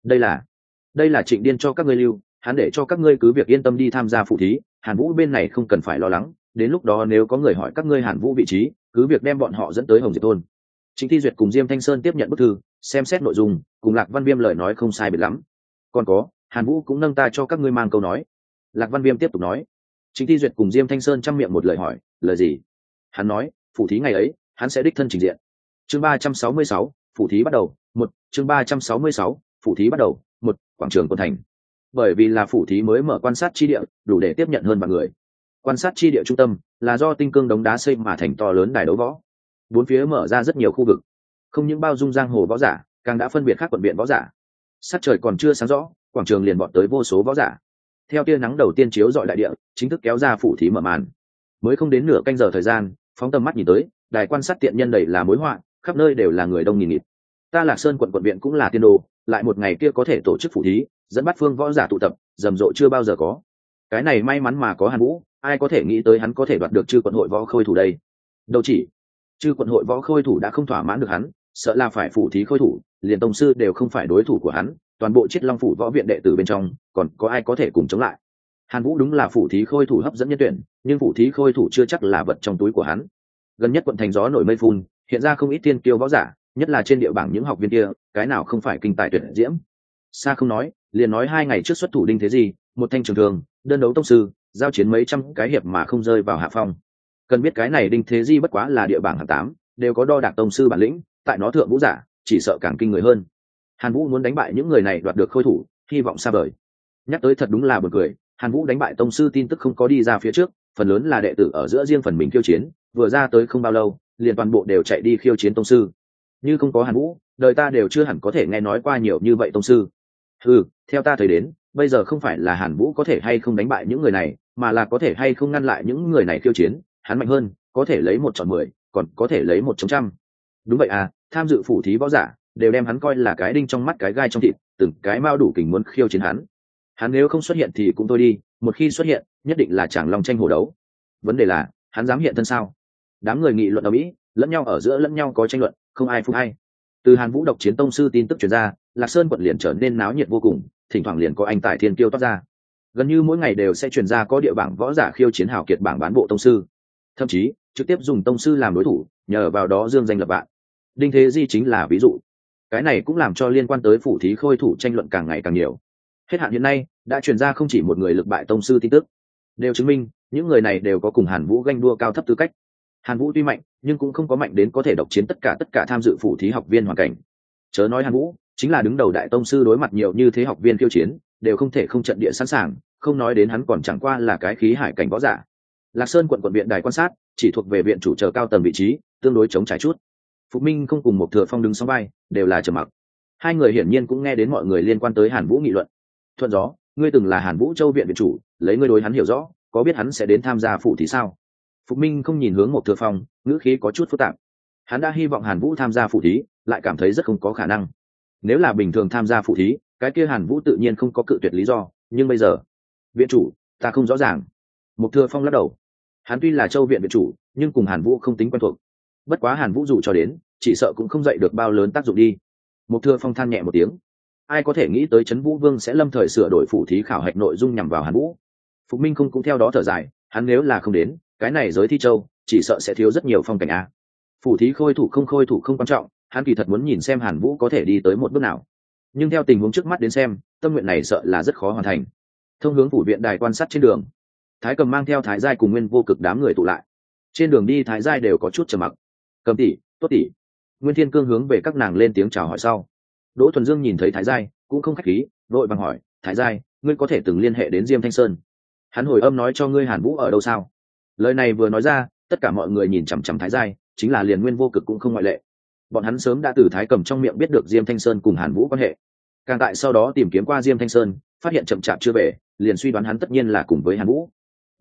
Đây là Trịnh Điên cho các ngươi lưu, hắn để cho các ngươi cứ việc yên tâm đi tham gia phụ thí, Hàn Vũ bên này không cần phải lo lắng, đến lúc đó nếu có người hỏi các ngươi Hàn Vũ vị trí, cứ việc đem bọn họ dẫn tới Hồng Diệp thôn. Trịnh Thi Duyệt cùng Diêm Thanh Sơn tiếp nhận bức thư, xem xét nội dung, cùng Lạc Văn Viêm lời nói không sai biệt lắm. Còn có, Hàn Vũ cũng nâng ta cho các ngươi mang câu nói. Lạc Văn Viêm tiếp tục nói. Trịnh Thi Duyệt cùng Diêm Thanh Sơn chăm miệng một lời hỏi, lời gì? Hắn nói, phụ thí ngày ấy, hắn sẽ đích thân trình diện. Chương 366, phụ thí bắt đầu. Chương 366, phụ thí bắt đầu. Quảng trường Quân Thành. Bởi vì là phụ thí mới mở quan sát chi địa, đủ để tiếp nhận hơn vạn người. Quan sát chi địa trung tâm là do tinh cương đống đá xây mà thành to lớn đài đấu võ. Bốn phía mở ra rất nhiều khu vực, không những bao dung giang hồ võ giả, càng đã phân biệt các quận viện võ giả. Sắc trời còn chưa sáng rõ, quảng trường liền bọn tới vô số võ giả. Theo tia nắng đầu tiên chiếu dọi đại địa, chính thức kéo ra phụ thí mở màn. Mới không đến nửa canh giờ thời gian, phóng tầm mắt nhìn tới, đài quan sát tiện nhân đầy là mối họa, khắp nơi đều là người đông nghìn nghịt. Ta Lạc Sơn quận viện cũng là tiên đồ, lại một ngày kia có thể tổ chức phụ thí, dẫn bắt phương võ giả tụ tập, rầm rộ chưa bao giờ có. Cái này may mắn mà có Hàn Vũ, ai có thể nghĩ tới hắn có thể đoạt được chư quận hội võ khôi thủ đây. Đâu chỉ chư quận hội võ khôi thủ đã không thỏa mãn được hắn, sợ là phải phụ thí khôi thủ, liền tông sư đều không phải đối thủ của hắn, toàn bộ Chiết Long phủ võ viện đệ tử bên trong, còn có ai có thể cùng chống lại. Hàn Vũ đúng là phụ thí khôi thủ hấp dẫn nhân tuyển, nhưng phụ thí khôi thủ chưa chắc là vật trong túi của hắn. Gần nhất quận thành gió nổi mây phun, hiện ra không ít tiên kiêu võ giả, nhất là trên địa bảng những học viên kia, cái nào không phải kinh tài tuyệt diễm. Xa không nói, liền nói 2 ngày trước xuất thủ Đinh Thế Di, một thanh trường thường, đơn đấu tông sư, giao chiến mấy trăm cái hiệp mà không rơi vào hạ phong. Cần biết cái này Đinh Thế Di bất quá là địa bảng hạng 8, đều có đo đạc tông sư bản lĩnh, tại nó thượng vũ giả, chỉ sợ càng kinh người hơn. Hàn Vũ muốn đánh bại những người này đoạt được khôi thủ, hy vọng xa vời. Nhắc tới thật đúng là buồn cười, Hàn Vũ đánh bại tông sư tin tức không có đi ra phía trước, phần lớn là đệ tử ở giữa riêng phần mình khiêu chiến, vừa ra tới không bao lâu, liền toàn bộ đều chạy đi khiêu chiến tông sư. Như không có Hàn Vũ, đời ta đều chưa hẳn có thể nghe nói qua nhiều như vậy tông sư. Theo ta thấy đến, bây giờ không phải là Hàn Vũ có thể hay không đánh bại những người này, mà là có thể hay không ngăn lại những người này khiêu chiến, hắn mạnh hơn, có thể lấy 1 chọn 10, còn có thể lấy 1 chống trăm. Đúng vậy à, tham dự phụ thí võ giả đều đem hắn coi là cái đinh trong mắt cái gai trong thịt, từng cái mao đủ kình muốn khiêu chiến hắn. Hắn nếu không xuất hiện thì cũng thôi đi, một khi xuất hiện, nhất định là chàng long tranh hổ đấu. Vấn đề là, hắn dám hiện thân sao? Đám người nghị luận ở mỹ, lẫn nhau ở giữa lẫn nhau có tranh luận, không ai phục hay. Từ Hàn Vũ độc chiến tông sư tin tức truyền ra, Lạc Sơn quận liền trở nên náo nhiệt vô cùng, thỉnh thoảng liền có anh tài thiên kiêu toát ra. Gần như mỗi ngày đều sẽ truyền ra có địa bảng võ giả khiêu chiến hào kiệt bảng bán bộ tông sư, thậm chí trực tiếp dùng tông sư làm đối thủ, nhờ vào đó dương danh lập vạn. Đinh Thế Di chính là ví dụ. Cái này cũng làm cho liên quan tới phụ thí khôi thủ tranh luận càng ngày càng nhiều. Hết hạn hiện nay đã truyền ra không chỉ một người lực bại tông sư tin tức, đều chứng minh những người này đều có cùng Hàn Vũ ganh đua cao thấp tư cách. Hàn Vũ tuy mạnh, nhưng cũng không có mạnh đến có thể độc chiến tất cả tham dự phụ thí học viên hoàn cảnh. Chớ nói Hàn Vũ, chính là đứng đầu đại tông sư đối mặt nhiều như thế học viên khiêu chiến, đều không thể không trận địa sẵn sàng, không nói đến hắn còn chẳng qua là cái khí hải cảnh võ giả. Lạc Sơn quận viện đài quan sát chỉ thuộc về viện chủ chờ cao tầng vị trí, tương đối chống trải chút. Phục Minh không cùng một Thừa Phong đứng song vai, đều là trầm mặc. Hai người hiển nhiên cũng nghe đến mọi người liên quan tới Hàn Vũ nghị luận. Thuận gió, ngươi từng là Hàn Vũ Châu viện viện chủ, lấy ngươi đối hắn hiểu rõ, có biết hắn sẽ đến tham gia phụ thí sao? Phục Minh không nhìn hướng một Thừa Phong, ngữ khí có chút phức tạp. Hắn đã hy vọng Hàn Vũ tham gia phụ thí, lại cảm thấy rất không có khả năng. Nếu là bình thường tham gia phụ thí, cái kia Hàn Vũ tự nhiên không có cự tuyệt lý do, nhưng bây giờ, viện chủ, ta không rõ ràng. Một Thừa Phong lắc đầu. Hắn tuy là Châu viện viện chủ, nhưng cùng Hàn Vũ không tính quen thuộc. Bất quá Hàn Vũ dù cho đến, chỉ sợ cũng không dậy được bao lớn tác dụng đi. Một Thừa Phong than nhẹ một tiếng. Ai có thể nghĩ tới Trấn Vũ Vương sẽ lâm thời sửa đổi phụ thí khảo hạch nội dung nhằm vào Hàn Vũ? Phục Minh không cũng theo đó thở dài, hắn nếu là không đến, cái này giới thi châu chỉ sợ sẽ thiếu rất nhiều phong cảnh a. Phụ thí khôi thủ không quan trọng, hắn kỳ thật muốn nhìn xem Hàn Vũ có thể đi tới một bước nào. Nhưng theo tình huống trước mắt đến xem, tâm nguyện này sợ là rất khó hoàn thành. Thông hướng phủ viện đài quan sát trên đường, Thái Cầm mang theo Thái Giai cùng Nguyên Vô Cực đám người tụ lại. Trên đường đi Thái Giai đều có chút trầm mặc. Cầm tỷ, tốt tỷ. Nguyên Thiên Cương hướng về các nàng lên tiếng chào hỏi sau. Đỗ Thuần Dương nhìn thấy Thái Giai, cũng không khách khí, vội vàng hỏi, Thái Giai, ngươi có thể từng liên hệ đến Diêm Thanh Sơn? Hắn hồi âm nói cho ngươi Hàn Vũ ở đâu sao? Lời này vừa nói ra, tất cả mọi người nhìn chằm chằm Thái Giai, chính là liền Nguyên Vô Cực cũng không ngoại lệ. Bọn hắn sớm đã từ Thái Cầm trong miệng biết được Diêm Thanh Sơn cùng Hàn Vũ quan hệ. Càng tại sau đó tìm kiếm qua Diêm Thanh Sơn, phát hiện chậm chạp chưa về, liền suy đoán hắn tất nhiên là cùng với Hàn Vũ.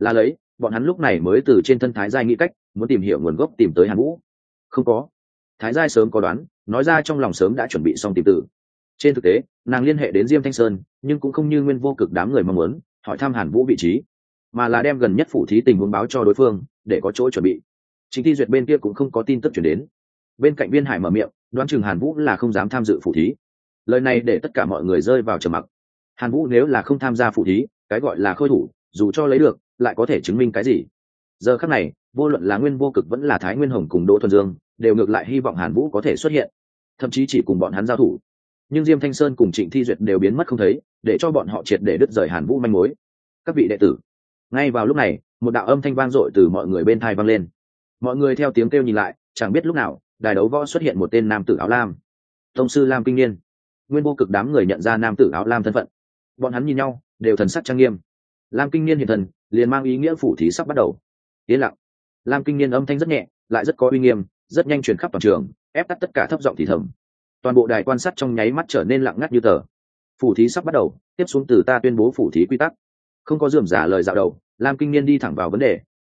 là lấy bọn hắn lúc này mới từ trên thân Thái Giai nghĩ cách muốn tìm hiểu nguồn gốc tìm tới Hàn Vũ. Không có. Thái Giai sớm có đoán, nói ra trong lòng sớm đã chuẩn bị xong tìm tử. Trên thực tế nàng liên hệ đến Diêm Thanh Sơn, nhưng cũng không như Nguyên Vô Cực đám người mong muốn hỏi thăm Hàn Vũ vị trí, mà là đem gần nhất phủ thí tình huống báo cho đối phương để có chỗ chuẩn bị. Trịnh Thi Duyệt bên kia cũng không có tin tức chuyển đến. Bên cạnh Viên Hải mở miệng đoán chừng Hàn Vũ là không dám tham dự phủ thí. Lời này để tất cả mọi người rơi vào trầm mặc. Hàn Vũ nếu là không tham gia phủ thí, cái gọi là khôi thủ dù cho lấy được lại có thể chứng minh cái gì? Giờ khắc này vô luận là Nguyên Vô Cực vẫn là Thái Nguyên Hồng cùng Đỗ Thuần Dương đều ngược lại hy vọng Hàn Vũ có thể xuất hiện, thậm chí chỉ cùng bọn hắn giao thủ. Nhưng Diêm Thanh Sơn cùng Trịnh Thi Duyệt đều biến mất không thấy, để cho bọn họ triệt để đứt rời Hàn Vũ manh mối. Các vị đệ tử. Ngay vào lúc này một đạo âm thanh vang dội từ mọi người bên tai vang lên. Mọi người theo tiếng kêu nhìn lại, chẳng biết lúc nào đài đấu võ xuất hiện một tên nam tử áo lam. Tông sư Lam Kinh Niên. Nguyên Vô Cực đám người nhận ra nam tử áo lam thân phận, bọn hắn nhìn nhau đều thần sắc trang nghiêm. Lam Kinh Niên hiện thần liền mang ý nghĩa phủ thí sắp bắt đầu. Yên lặng. Lam Kinh Niên âm thanh rất nhẹ lại rất có uy nghiêm, rất nhanh truyền khắp toàn trường, ép tắt tất cả thấp giọng thì thầm. Toàn bộ đài quan sát trong nháy mắt trở nên lặng ngắt như tờ. Phủ thí sắp bắt đầu, tiếp xuống từ ta tuyên bố phủ thí quy tắc. Không có rườm rà lời dạo đầu, Lam Kinh Niên đi thẳng vào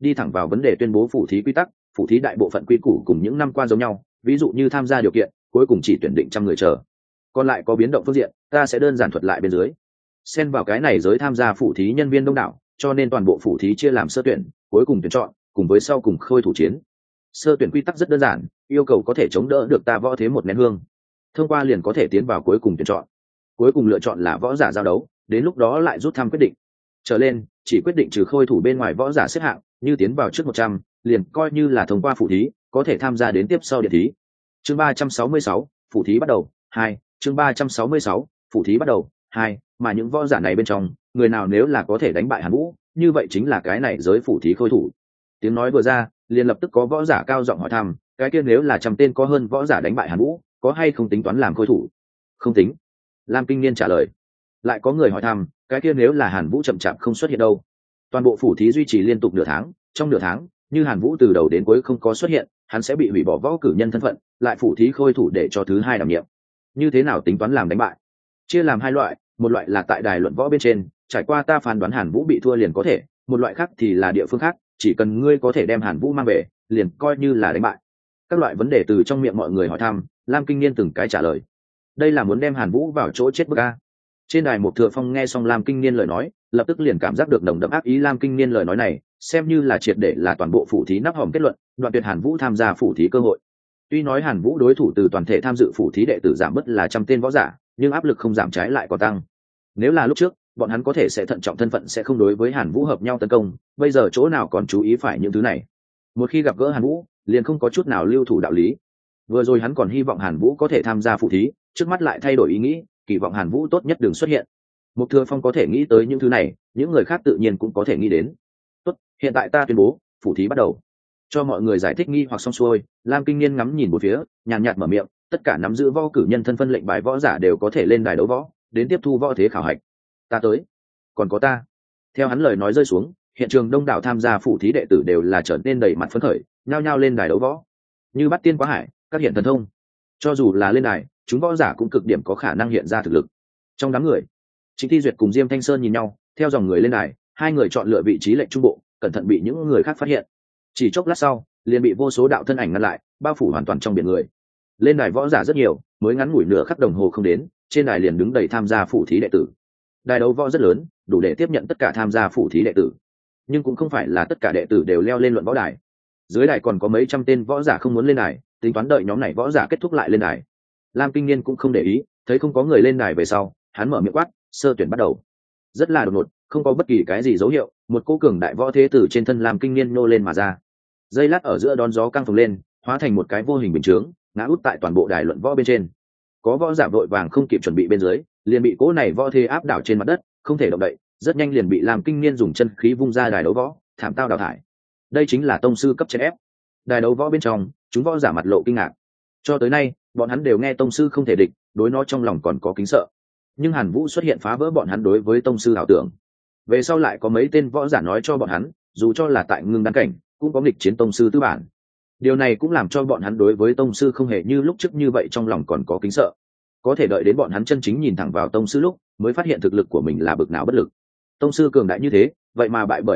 vấn đề tuyên bố phủ thí quy tắc. Phủ thí đại bộ phận quy củ cùng những năm qua giống nhau, ví dụ như tham gia điều kiện cuối cùng chỉ tuyển định 100 người chờ, còn lại có biến động phương diện ta sẽ đơn giản thuật lại bên dưới. Xen vào cái này giới tham gia phủ thí nhân viên đông đảo, cho nên toàn bộ phủ thí chia làm sơ tuyển, cuối cùng tuyển chọn, cùng với sau cùng khôi thủ chiến. Sơ tuyển quy tắc rất đơn giản, yêu cầu có thể chống đỡ được ta võ thế một nén hương, thông qua liền có thể tiến vào cuối cùng tuyển chọn. Cuối cùng lựa chọn là võ giả giao đấu, đến lúc đó lại rút thăm quyết định. Trở lên chỉ quyết định trừ khôi thủ bên ngoài võ giả xếp hạng, như tiến vào trước 100, liền coi như là thông qua phủ thí, có thể tham gia đến tiếp sau điện thí. Chương 366, phủ thí bắt đầu 2. Chương 366, phủ thí bắt đầu 2. Mà những võ giả này bên trong, người nào nếu là có thể đánh bại Hàn Vũ, như vậy chính là cái này giới phủ thí khôi thủ. Tiếng nói vừa ra, liền lập tức có võ giả cao giọng hỏi thăm, cái kia nếu là 100 tên có hơn võ giả đánh bại Hàn Vũ, có hay không tính toán làm khôi thủ? Không tính. Lam Kinh Niên trả lời. Lại có người hỏi thăm, cái kia nếu là Hàn Vũ chậm chạp không xuất hiện đâu? Toàn bộ phủ thí duy trì liên tục nửa tháng, trong nửa tháng, như Hàn Vũ từ đầu đến cuối không có xuất hiện, hắn sẽ bị hủy bỏ võ cử nhân thân phận, lại phủ thí khôi thủ để cho thứ hai đảm nhiệm. Như thế nào tính toán làm đánh bại? Chia làm hai loại, một loại là tại đài luận võ bên trên, trải qua ta phán đoán Hàn Vũ bị thua liền có thể, một loại khác thì là địa phương khác, chỉ cần ngươi có thể đem Hàn Vũ mang về, liền coi như là đánh bại. Các loại vấn đề từ trong miệng mọi người hỏi thăm, Lam Kinh Niên từng cái trả lời. Đây là muốn đem Hàn Vũ vào chỗ chết bức a. Trên đài Một Thừa Phong nghe xong Lam Kinh Niên lời nói, lập tức liền cảm giác được nồng đậm ác ý. Lam Kinh Niên lời nói này xem như là triệt để là toàn bộ phủ thí nắp hòm kết luận, đoạn tuyệt Hàn Vũ tham gia phủ thí cơ hội. Tuy nói Hàn Vũ đối thủ từ toàn thể tham dự phủ thí đệ tử giảm bớt là 100 tên võ giả, nhưng áp lực không giảm, trái lại còn tăng. Nếu là lúc trước bọn hắn có thể sẽ thận trọng thân phận, sẽ không đối với Hàn Vũ hợp nhau tấn công, bây giờ chỗ nào còn chú ý phải những thứ này. Một khi gặp gỡ Hàn Vũ, liền không có chút nào lưu thủ đạo lý. Vừa rồi hắn còn hy vọng Hàn Vũ có thể tham gia phủ thí, trước mắt lại thay đổi ý nghĩ, kỳ vọng Hàn Vũ tốt nhất đừng xuất hiện. Một Thừa Phong có thể nghĩ tới những thứ này, những người khác tự nhiên cũng có thể nghĩ đến. Tốt, hiện tại ta tuyên bố phủ thí bắt đầu. Cho mọi người giải thích nghi hoặc xong xuôi, Lam Kinh Niên ngắm nhìn một phía, nhàn nhạt mở miệng, tất cả nắm giữ võ cử nhân thân phân lệnh bài võ giả đều có thể lên đài đấu võ, đến tiếp thu võ thế khảo hạch. Ta tới. Còn có ta. Theo hắn lời nói rơi xuống, hiện trường đông đảo tham gia phủ thí đệ tử đều là trở nên đầy mặt phấn khởi, nhao nhao lên đài đấu võ. Như bắt tiên quá hải, các hiện thần thông. Cho dù là lên đài, chúng võ giả cũng cực điểm có khả năng hiện ra thực lực. Trong đám người, Trịnh Thi Duyệt cùng Diêm Thanh Sơn nhìn nhau, theo dòng người lên đài, hai người chọn lựa vị trí lệnh trung bộ, cẩn thận bị những người khác phát hiện. Chỉ chốc lát sau, liền bị vô số đạo thân ảnh ngăn lại, bao phủ hoàn toàn trong biển người. Lên đài võ giả rất nhiều, mới ngắn ngủi nửa khắc đồng hồ không đến, trên đài liền đứng đầy tham gia phủ thí đệ tử. Đài đấu võ rất lớn, đủ để tiếp nhận tất cả tham gia phủ thí đệ tử, nhưng cũng không phải là tất cả đệ tử đều leo lên luận võ đài. Dưới đài còn có mấy trăm tên võ giả không muốn lên đài, tính toán đợi nhóm này võ giả kết thúc lại lên đài. Lam Kinh Niên cũng không để ý, thấy không có người lên đài về sau, hắn mở miệng quát, sơ tuyển bắt đầu. Rất là đột ngột, không có bất kỳ cái gì dấu hiệu, một cô cường đại võ thế từ trên thân Lam Kinh Niên nô lên mà ra. Dây lát ở giữa đón gió căng phồng lên, hóa thành một cái vô hình bình chướng, ngã út tại toàn bộ đài luận võ bên trên. Có võ giả vội vàng không kịp chuẩn bị bên dưới, liền bị cỗ này võ thế áp đảo trên mặt đất, không thể động đậy, rất nhanh liền bị Lam Kinh Niên dùng chân khí vung ra đài đấu võ, thảm tao đào thải. Đây chính là tông sư cấp chèn ép. Đài đấu võ bên trong, chúng võ giả mặt lộ kinh ngạc. Cho tới nay, bọn hắn đều nghe tông sư không thể địch, đối nó trong lòng còn có kính sợ. Nhưng Hàn Vũ xuất hiện phá vỡ bọn hắn đối với tông sư ảo tưởng. Về sau lại có mấy tên võ giả nói cho bọn hắn, dù cho là tại ngưng đan cảnh, cũng có nghịch chiến tông sư tư bản. Điều này cũng làm cho bọn hắn đối với tông sư không hề như lúc trước như vậy, trong lòng còn có kính sợ. Có thể đợi đến bọn hắn chân chính nhìn thẳng vào tông sư lúc, mới phát hiện thực lực của mình là bực nào bất lực. Tông sư cường đại như thế, vậy mà bại bởi Hàn Vũ,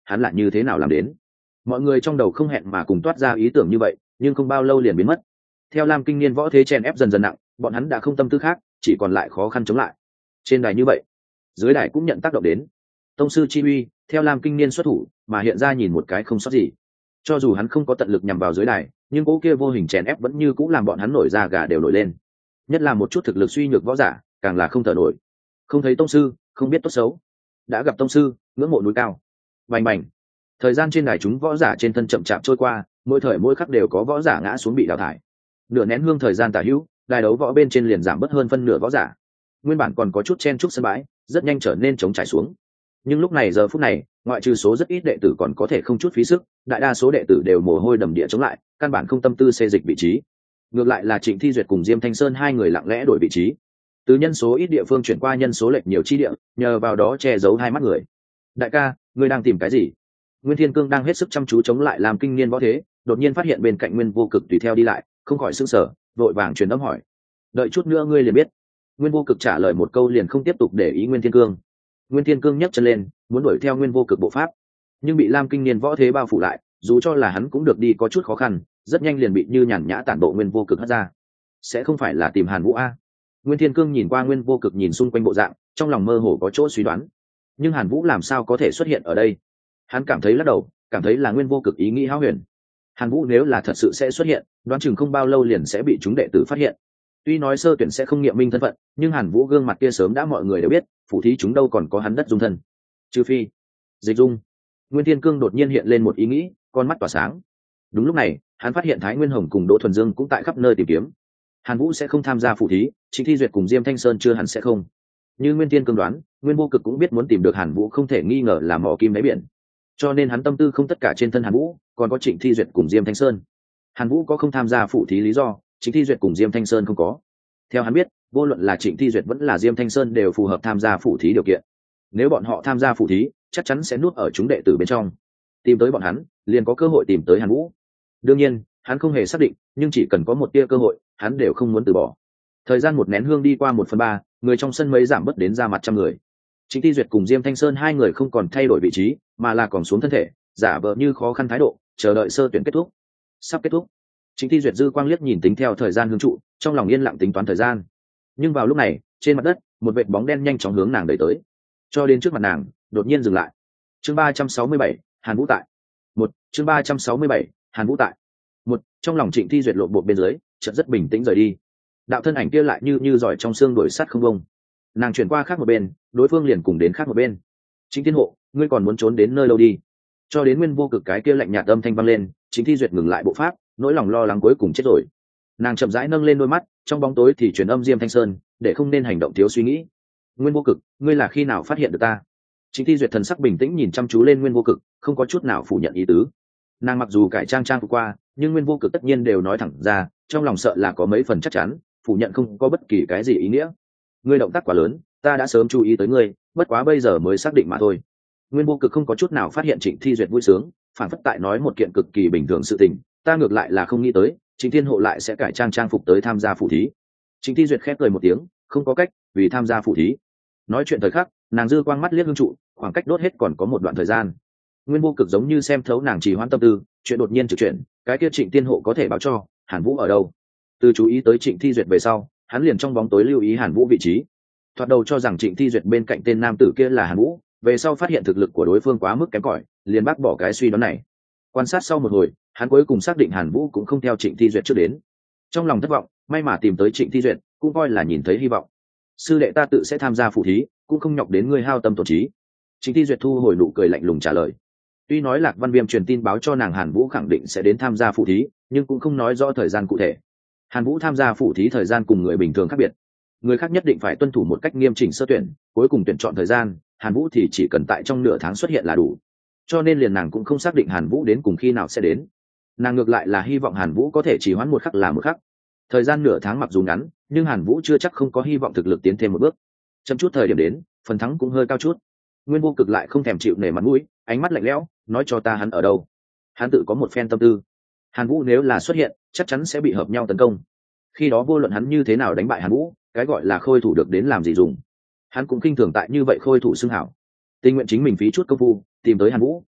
hắn là như thế nào làm đến? Mọi người trong đầu không hẹn mà cùng toát ra ý tưởng như vậy, nhưng không bao lâu liền biến mất. Theo Lam Kinh Niên võ thế chèn ép dần dần nặng, bọn hắn đã không tâm tư khác, chỉ còn lại khó khăn chống lại. Trên đài như vậy, dưới đài cũng nhận tác động đến. Tông sư chi uy, theo Lam Kinh Niên xuất thủ, mà hiện ra nhìn một cái không sót gì. Cho dù hắn không có tận lực nhằm vào dưới đài, nhưng cỗ kia vô hình chèn ép vẫn như cũng làm bọn hắn nổi da gà đều nổi lên. Nhất là một chút thực lực suy nhược võ giả, càng là không thở nổi. Không thấy tông sư, không biết tốt xấu. Đã gặp tông sư, ngưỡng mộ núi cao. Bành bành. Thời gian trên đài chúng võ giả trên thân chậm chạp trôi qua, mỗi thời mỗi khắc đều có võ giả ngã xuống bị đào thải. Nửa nén hương thời gian tả hữu, đài đấu võ bên trên liền giảm bớt hơn phân nửa võ giả. Nguyên bản còn có chút chen chúc sân bãi, rất nhanh trở nên trống trải xuống. Nhưng lúc này giờ phút này, ngoại trừ số rất ít đệ tử còn có thể không chút phí sức, đại đa số đệ tử đều mồ hôi đầm địa chống lại, căn bản không tâm tư xê dịch vị trí. Ngược lại là Trịnh Thi Duyệt cùng Diêm Thanh Sơn hai người lặng lẽ đổi vị trí, từ nhân số ít địa phương chuyển qua nhân số lệch nhiều chi địa, nhờ vào đó che giấu hai mắt người. Đại ca, ngươi đang tìm cái gì? Nguyên Thiên Cương đang hết sức chăm chú chống lại làm kinh niên võ thế, đột nhiên phát hiện bên cạnh Nguyên Vô Cực tùy theo đi lại, không khỏi sửng sở, vội vàng truyền âm hỏi. Đợi chút nữa ngươi liền biết. Nguyên Vô Cực trả lời một câu liền không tiếp tục để ý Nguyên Thiên Cương. Nguyên Thiên Cương nhấc chân lên, muốn đuổi theo Nguyên Vô Cực bộ pháp, nhưng bị Lam Kinh Niên võ thế bao phủ lại, dù cho là hắn cũng được đi có chút khó khăn, rất nhanh liền bị như nhàn nhã tản bộ Nguyên Vô Cực hất ra. Sẽ không phải là tìm Hàn Vũ a? Nguyên Thiên Cương nhìn qua Nguyên Vô Cực nhìn xung quanh bộ dạng, trong lòng mơ hồ có chỗ suy đoán. Nhưng Hàn Vũ làm sao có thể xuất hiện ở đây? Hắn cảm thấy lắc đầu, cảm thấy là Nguyên Vô Cực ý nghĩ hão huyền. Hàn Vũ nếu là thật sự sẽ xuất hiện, đoán chừng không bao lâu liền sẽ bị chúng đệ tử phát hiện. Tuy nói sơ tuyển sẽ không nghiệm minh thân phận, nhưng Hàn Vũ gương mặt kia sớm đã mọi người đều biết, phủ thí chúng đâu còn có hắn đất dung thân. Trừ phi Dịch Dung. Nguyên Thiên Cương đột nhiên hiện lên một ý nghĩ, con mắt tỏa sáng. Đúng lúc này, hắn phát hiện Thái Nguyên Hồng cùng Đỗ Thuần Dương cũng tại khắp nơi tìm kiếm. Hàn Vũ sẽ không tham gia phủ thí, Trịnh Thi Duyệt cùng Diêm Thanh Sơn chưa hẳn sẽ không. Như Nguyên Thiên Cương đoán, Nguyên Vô Cực cũng biết muốn tìm được Hàn Vũ không thể nghi ngờ là mỏ kim đáy biển. Cho nên hắn tâm tư không tất cả trên thân Hàn Vũ, còn có Trịnh Thi Duyệt cùng Diêm Thanh Sơn. Hàn Vũ có không tham gia phủ thí lý do, Trịnh Thi Duyệt cùng Diêm Thanh Sơn không có. Theo hắn biết, vô luận là Trịnh Thi Duyệt vẫn là Diêm Thanh Sơn đều phù hợp tham gia phủ thí điều kiện. Nếu bọn họ tham gia phủ thí, chắc chắn sẽ nuốt ở chúng đệ tử bên trong. Tìm tới bọn hắn, liền có cơ hội tìm tới Hàn Vũ. Đương nhiên, hắn không hề xác định, nhưng chỉ cần có một tia cơ hội, hắn đều không muốn từ bỏ. Thời gian một nén hương đi qua 1/3, người trong sân mấy giảm bớt đến ra mặt trăm người. Trịnh Thi Duyệt cùng Diêm Thanh Sơn hai người không còn thay đổi vị trí, mà là còn xuống thân thể, giả vờ như khó khăn thái độ, chờ đợi sơ tuyển kết thúc. Sắp kết thúc. Trịnh Thi Duyệt dư quang liếc nhìn tính theo thời gian hương trụ, trong lòng yên lặng tính toán thời gian. Nhưng vào lúc này, trên mặt đất, một vệt bóng đen nhanh chóng hướng nàng đẩy tới, cho đến trước mặt nàng, đột nhiên dừng lại. Chương 367, Hàn Vũ tại. Chương 367, Hàn Vũ tại. Trong lòng Trịnh Thi Duyệt lộ bộ bên dưới, chợt rất bình tĩnh rời đi. Đạo thân ảnh kia lại như giỏi trong xương đuổi sắt không bông. Nàng chuyển qua khác một bên, đối phương liền cùng đến khác một bên. Trịnh Thiên Hộ, ngươi còn muốn trốn đến nơi đâu đi? Cho đến Nguyên Vô Cực cái kia lạnh nhạt âm thanh vang lên, Trịnh Thi Duyệt ngừng lại bộ pháp, nỗi lòng lo lắng cuối cùng chết rồi. Nàng chậm rãi nâng lên đôi mắt, trong bóng tối thì truyền âm Diêm Thanh Sơn, để không nên hành động thiếu suy nghĩ. Nguyên Vô Cực, ngươi là khi nào phát hiện được ta? Trịnh Thi Duyệt thần sắc bình tĩnh nhìn chăm chú lên Nguyên Vô Cực, không có chút nào phủ nhận ý tứ. Nàng mặc dù cải trang qua, nhưng Nguyên Vô Cực tất nhiên đều nói thẳng ra, trong lòng sợ là có mấy phần chắc chắn, phủ nhận không có bất kỳ cái gì ý nghĩa. Ngươi động tác quá lớn, ta đã sớm chú ý tới ngươi, bất quá bây giờ mới xác định mà thôi. Nguyên Vô Cực không có chút nào phát hiện Trịnh Thi Duyệt vui sướng, phản phất tại nói một kiện cực kỳ bình thường sự tình, ta ngược lại là không nghĩ tới, Trịnh Thiên Hộ lại sẽ cải trang phục tới tham gia phủ thí. Trịnh Thi Duyệt khép cười một tiếng, không có cách, vì tham gia phủ thí. Nói chuyện thời khắc, nàng dư quang mắt liếc hương trụ, khoảng cách đốt hết còn có một đoạn thời gian. Nguyên Vô Cực giống như xem thấu nàng trì hoãn tâm tư, chuyện đột nhiên trực chuyển, cái kia Trịnh Thiên Hộ có thể báo cho Hàn Vũ ở đâu. Từ chú ý tới Trịnh Thi Duyệt về sau, hắn liền trong bóng tối lưu ý Hàn Vũ vị trí. Thoạt đầu cho rằng Trịnh Thi Duyệt bên cạnh tên nam tử kia là Hàn Vũ, về sau phát hiện thực lực của đối phương quá mức kém cỏi, liền bác bỏ cái suy đoán này. Quan sát sau một hồi, hắn cuối cùng xác định Hàn Vũ cũng không theo Trịnh Thi Duyệt trước đến. Trong lòng thất vọng, may mà tìm tới Trịnh Thi Duyệt, cũng coi là nhìn thấy hy vọng. Sư đệ ta tự sẽ tham gia phủ thí, cũng không nhọc đến ngươi hao tâm tổn trí. Trịnh Thi Duyệt thu hồi nụ cười lạnh lùng trả lời. Tuy nói Lạc Văn Viêm truyền tin báo cho nàng Hàn Vũ khẳng định sẽ đến tham gia phủ thí, nhưng cũng không nói rõ thời gian cụ thể. Hàn Vũ tham gia phủ thí thời gian cùng người bình thường khác biệt. Người khác nhất định phải tuân thủ một cách nghiêm chỉnh sơ tuyển, cuối cùng tuyển chọn thời gian, Hàn Vũ thì chỉ cần tại trong nửa tháng xuất hiện là đủ. Cho nên liền nàng cũng không xác định Hàn Vũ đến cùng khi nào sẽ đến. Nàng ngược lại là hy vọng Hàn Vũ có thể chỉ hoãn một khắc là một khắc. Thời gian nửa tháng mặc dù ngắn, nhưng Hàn Vũ chưa chắc không có hy vọng thực lực tiến thêm một bước. Chậm chút thời điểm đến, phần thắng cũng hơi cao chút. Nguyên Vô Cực lại không thèm chịu nể mặt mũi, ánh mắt lạnh lẽo, nói cho ta hắn ở đâu. Hắn tự có một phen tâm tư. Hàn Vũ nếu là xuất hiện, chắc chắn sẽ bị hợp nhau tấn công. Khi đó vô luận hắn như thế nào đánh bại Hàn Vũ, cái gọi là khôi thủ được đến làm gì dùng. Hắn cũng khinh thường tại như vậy khôi thủ xưng hảo. Tình nguyện chính mình phí chút công phu, tìm tới Hàn Vũ,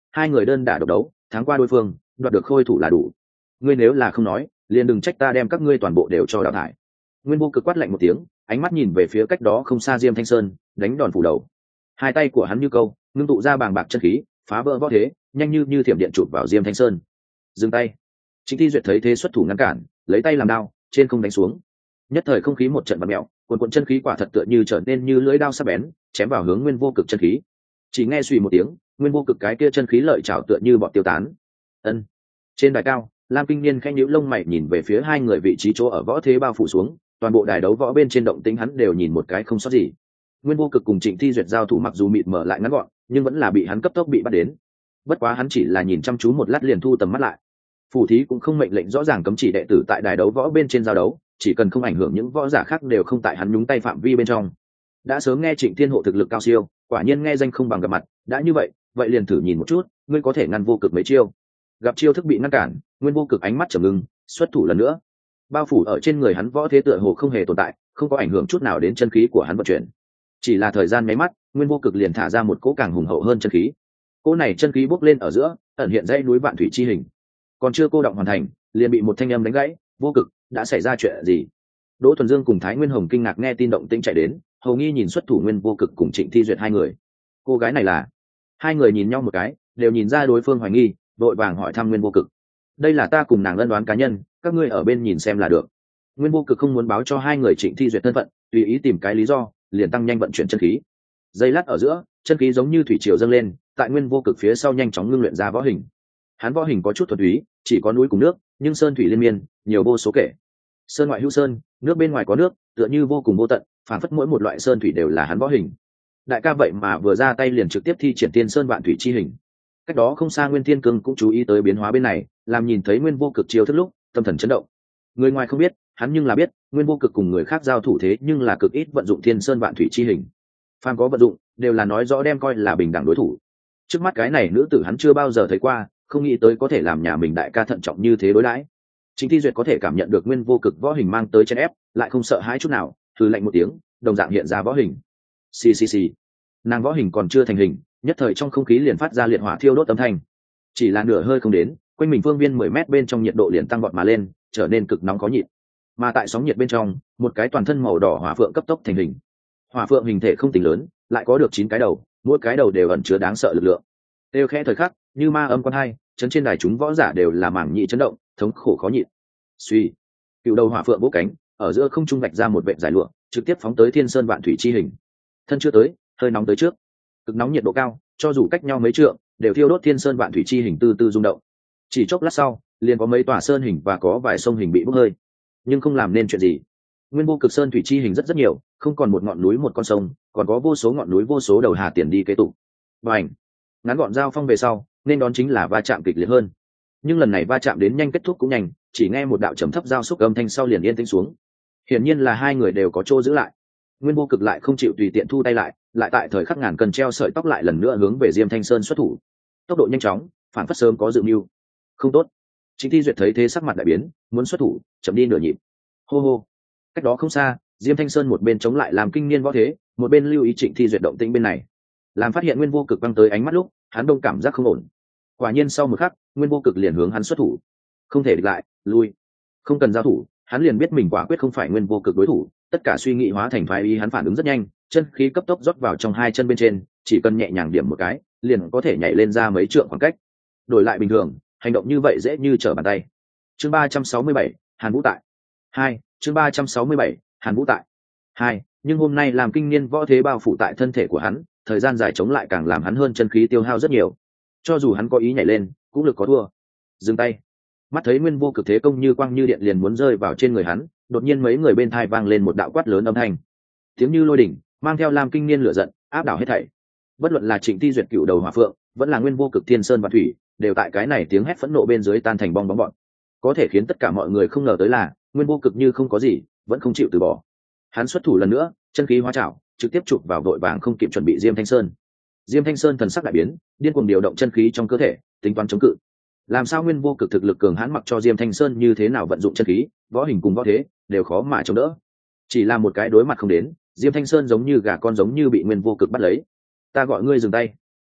hai người đơn đả độc đấu thắng qua đối phương, đoạt được khôi thủ là đủ. Ngươi nếu là không nói, liền đừng trách ta đem các ngươi toàn bộ đều cho đào thải. Nguyên Vô Cực quát lạnh một tiếng, ánh mắt nhìn về phía cách đó không xa Diêm Thanh Sơn, đánh đòn phủ đầu. Hai tay của hắn như câu, ngưng tụ ra bàng bạc chân khí, phá vỡ võ thế, nhanh như thiểm điện chụp vào Diêm Thanh Sơn. Dừng tay. Trịnh Thi Duyệt thấy thế xuất thủ ngăn cản, lấy tay làm đao, trên không đánh xuống. Nhất thời không khí một trận bạt mèo, cuồn chân khí quả thật tựa như trở nên như lưỡi đao sắc bén, chém vào hướng Nguyên Vô Cực chân khí. Chỉ nghe suy một tiếng, Nguyên Vô Cực cái kia chân khí lợi chảo tựa như bọt tiêu tán. Ân. Trên đài cao, Lam Kinh Niên khẽ nhíu lông mày nhìn về phía hai người vị trí chỗ ở võ thế bao phủ xuống, toàn bộ đài đấu võ bên trên động tĩnh hắn đều nhìn một cái không sót gì. Nguyên Vô Cực cùng Trịnh Thi Duyệt giao thủ mặc dù mịt mở lại ngắn gọn, nhưng vẫn là bị hắn cấp tốc bị bắt đến. Bất quá hắn chỉ là nhìn chăm chú một lát liền thu tầm mắt lại. Phủ thí cũng không mệnh lệnh rõ ràng cấm chỉ đệ tử tại đài đấu võ bên trên giao đấu, chỉ cần không ảnh hưởng những võ giả khác đều không tại hắn nhúng tay phạm vi bên trong. Đã sớm nghe Trịnh Thiên Hộ thực lực cao siêu, quả nhiên nghe danh không bằng gặp mặt, đã như vậy, vậy liền thử nhìn một chút, ngươi có thể ngăn Vô Cực mấy chiêu. Gặp chiêu thức bị ngăn cản, Nguyên Vô Cực ánh mắt trầm ngưng, xuất thủ lần nữa. Bao phủ ở trên người hắn võ thế tựa hồ không hề tồn tại, không có ảnh hưởng chút nào đến chân khí của hắn vận chuyển. Chỉ là thời gian mấy mắt, Nguyên Vô Cực liền thả ra một cỗ càng hùng hậu hơn chân khí. Cỗ này chân khí bốc lên ở giữa, ẩn hiện dãy núi vạn thủy chi hình. Còn chưa cô động hoàn thành, liền bị một thanh âm đánh gãy. Vô Cực, đã xảy ra chuyện gì? Đỗ Thuần Dương cùng Thái Nguyên Hồng kinh ngạc nghe tin động tĩnh chạy đến, hầu nghi nhìn xuất thủ Nguyên Vô Cực cùng Trịnh Thi Duyệt hai người. Cô gái này là? Hai người nhìn nhau một cái, đều nhìn ra đối phương hoài nghi, vội vàng hỏi thăm Nguyên Vô Cực. Đây là ta cùng nàng ân đoán cá nhân, các ngươi ở bên nhìn xem là được. Nguyên Vô Cực không muốn báo cho hai người Trịnh Thi Duyệt thân phận, tùy ý tìm cái lý do, liền tăng nhanh vận chuyển chân khí. Giây lát ở giữa, chân khí giống như thủy triều dâng lên, tại Nguyên Vô Cực phía sau nhanh chóng ngưng luyện ra võ hình. Hắn võ hình có chút thuần túy, chỉ có núi cùng nước, nhưng sơn thủy liên miên, nhiều vô số kể. Sơn ngoại hữu sơn, nước bên ngoài có nước, tựa như vô cùng vô tận, phản phất mỗi một loại sơn thủy đều là hắn võ hình. Đại ca vậy mà vừa ra tay liền trực tiếp thi triển tiên sơn vạn thủy chi hình. Cách đó không xa Nguyên Thiên Cương cũng chú ý tới biến hóa bên này, làm nhìn thấy Nguyên Vô Cực chiêu thức lúc, tâm thần chấn động. Người ngoài không biết, hắn nhưng là biết, Nguyên Vô Cực cùng người khác giao thủ thế nhưng là cực ít vận dụng thiên sơn vạn thủy chi hình. Phàm có vận dụng, đều là nói rõ đem coi là bình đẳng đối thủ. Trước mắt cái này nữ tử hắn chưa bao giờ thấy qua, không nghĩ tới có thể làm nhà mình đại ca thận trọng như thế đối đãi. Chính Thi Duyệt có thể cảm nhận được Nguyên Vô Cực võ hình mang tới chèn ép, lại không sợ hãi chút nào, hừ lạnh một tiếng, đồng dạng hiện ra võ hình. Xì xì xì. Nàng võ hình còn chưa thành hình, nhất thời trong không khí liền phát ra liệt hỏa thiêu đốt âm thanh. Chỉ là nửa hơi không đến, quanh mình phương viên 10 mét bên trong nhiệt độ liền tăng vọt mà lên, trở nên cực nóng khó nhịn. Mà tại sóng nhiệt bên trong, một cái toàn thân màu đỏ hỏa phượng cấp tốc thành hình. Hỏa phượng hình thể không tính lớn, lại có được 9 cái đầu, mỗi cái đầu đều ẩn chứa đáng sợ lực lượng. Đều khẽ thời khắc, như ma âm quan hai, chấn trên đài chúng võ giả đều là mảng nhị chấn động, thống khổ khó nhịn. Suy, cựu đầu hỏa phượng vỗ cánh, ở giữa không trung vạch ra một vệt dài lụa, trực tiếp phóng tới thiên sơn vạn thủy chi hình. Thân chưa tới, hơi nóng tới trước. Cực nóng nhiệt độ cao, cho dù cách nhau mấy trượng, đều thiêu đốt thiên sơn vạn thủy chi hình từ từ rung động. Chỉ chốc lát sau, liền có mấy tòa sơn hình và có vài sông hình bị bốc hơi, nhưng không làm nên chuyện gì. Nguyên Vô Cực sơn thủy chi hình rất nhiều, không còn một ngọn núi một con sông, còn có vô số ngọn núi vô số đầu hà tiền đi kế tục. Bành! Ngắn gọn giao phong về sau, nên đón chính là va chạm kịch liệt hơn. Nhưng lần này va chạm đến nhanh kết thúc cũng nhanh, chỉ nghe một đạo trầm thấp giao xúc âm thanh sau liền yên tĩnh xuống. Hiển nhiên là hai người đều có chỗ giữ lại. Nguyên Vô Cực lại không chịu tùy tiện thu tay lại, lại tại thời khắc ngàn cân treo sợi tóc lại lần nữa hướng về Diêm Thanh Sơn xuất thủ. Tốc độ nhanh chóng, phản phất sớm có dự mưu. Không tốt. Chính Thi Duyệt thấy thế sắc mặt đại biến, muốn xuất thủ, chậm đi nửa nhịp. Hô hô. Cách đó không xa, Diêm Thanh Sơn một bên chống lại làm kinh niên võ thế, một bên lưu ý Trịnh Thi Duyệt động tĩnh bên này. Làm phát hiện Nguyên Vô Cực băng tới ánh mắt lúc, hắn đông cảm giác không ổn. Quả nhiên sau một khắc, Nguyên Vô Cực liền hướng hắn xuất thủ. Không thể địch lại, lui. Không cần giao thủ, hắn liền biết mình quả quyết không phải Nguyên Vô Cực đối thủ, tất cả suy nghĩ hóa thành thoái ý, hắn phản ứng rất nhanh, chân khí cấp tốc rót vào trong hai chân bên trên, chỉ cần nhẹ nhàng điểm một cái, liền có thể nhảy lên ra mấy trượng khoảng cách. Đổi lại bình thường, hành động như vậy dễ như trở bàn tay. Chương 367, Hàn Vũ tại. 2, chương 367, Hàn Vũ tại. 2, nhưng hôm nay làm kinh niên võ thế bao phủ tại thân thể của hắn, thời gian dài chống lại càng làm hắn hơn chân khí tiêu hao rất nhiều. Cho dù hắn có ý nhảy lên, cũng lực có thua. Dừng tay. Mắt thấy Nguyên Vô Cực thế công như quang như điện liền muốn rơi vào trên người hắn, đột nhiên mấy người bên thai vang lên một đạo quát lớn âm thanh, tiếng như lôi đỉnh, mang theo Lam Kinh Niên lửa giận, áp đảo hết thảy. Bất luận là Trịnh Thi Duyệt cựu đầu hỏa phượng, vẫn là Nguyên Vô Cực thiên sơn và thủy, đều tại cái này tiếng hét phẫn nộ bên dưới tan thành bong bóng bọn. Có thể khiến tất cả mọi người không ngờ tới là, Nguyên Vô Cực như không có gì, vẫn không chịu từ bỏ. Hắn xuất thủ lần nữa, chân khí hóa trảo, trực tiếp chụp vào vội vàng không kịp chuẩn bị Diêm Thanh Sơn. Diêm Thanh Sơn thần sắc đại biến, điên cuồng điều động chân khí trong cơ thể, tính toán chống cự. Làm sao Nguyên Vô Cực thực lực cường hãn mặc cho Diêm Thanh Sơn như thế nào vận dụng chân khí, võ hình cùng võ thế, đều khó mà chống đỡ. Chỉ là một cái đối mặt không đến, Diêm Thanh Sơn giống như gà con giống như bị Nguyên Vô Cực bắt lấy. Ta gọi ngươi dừng tay.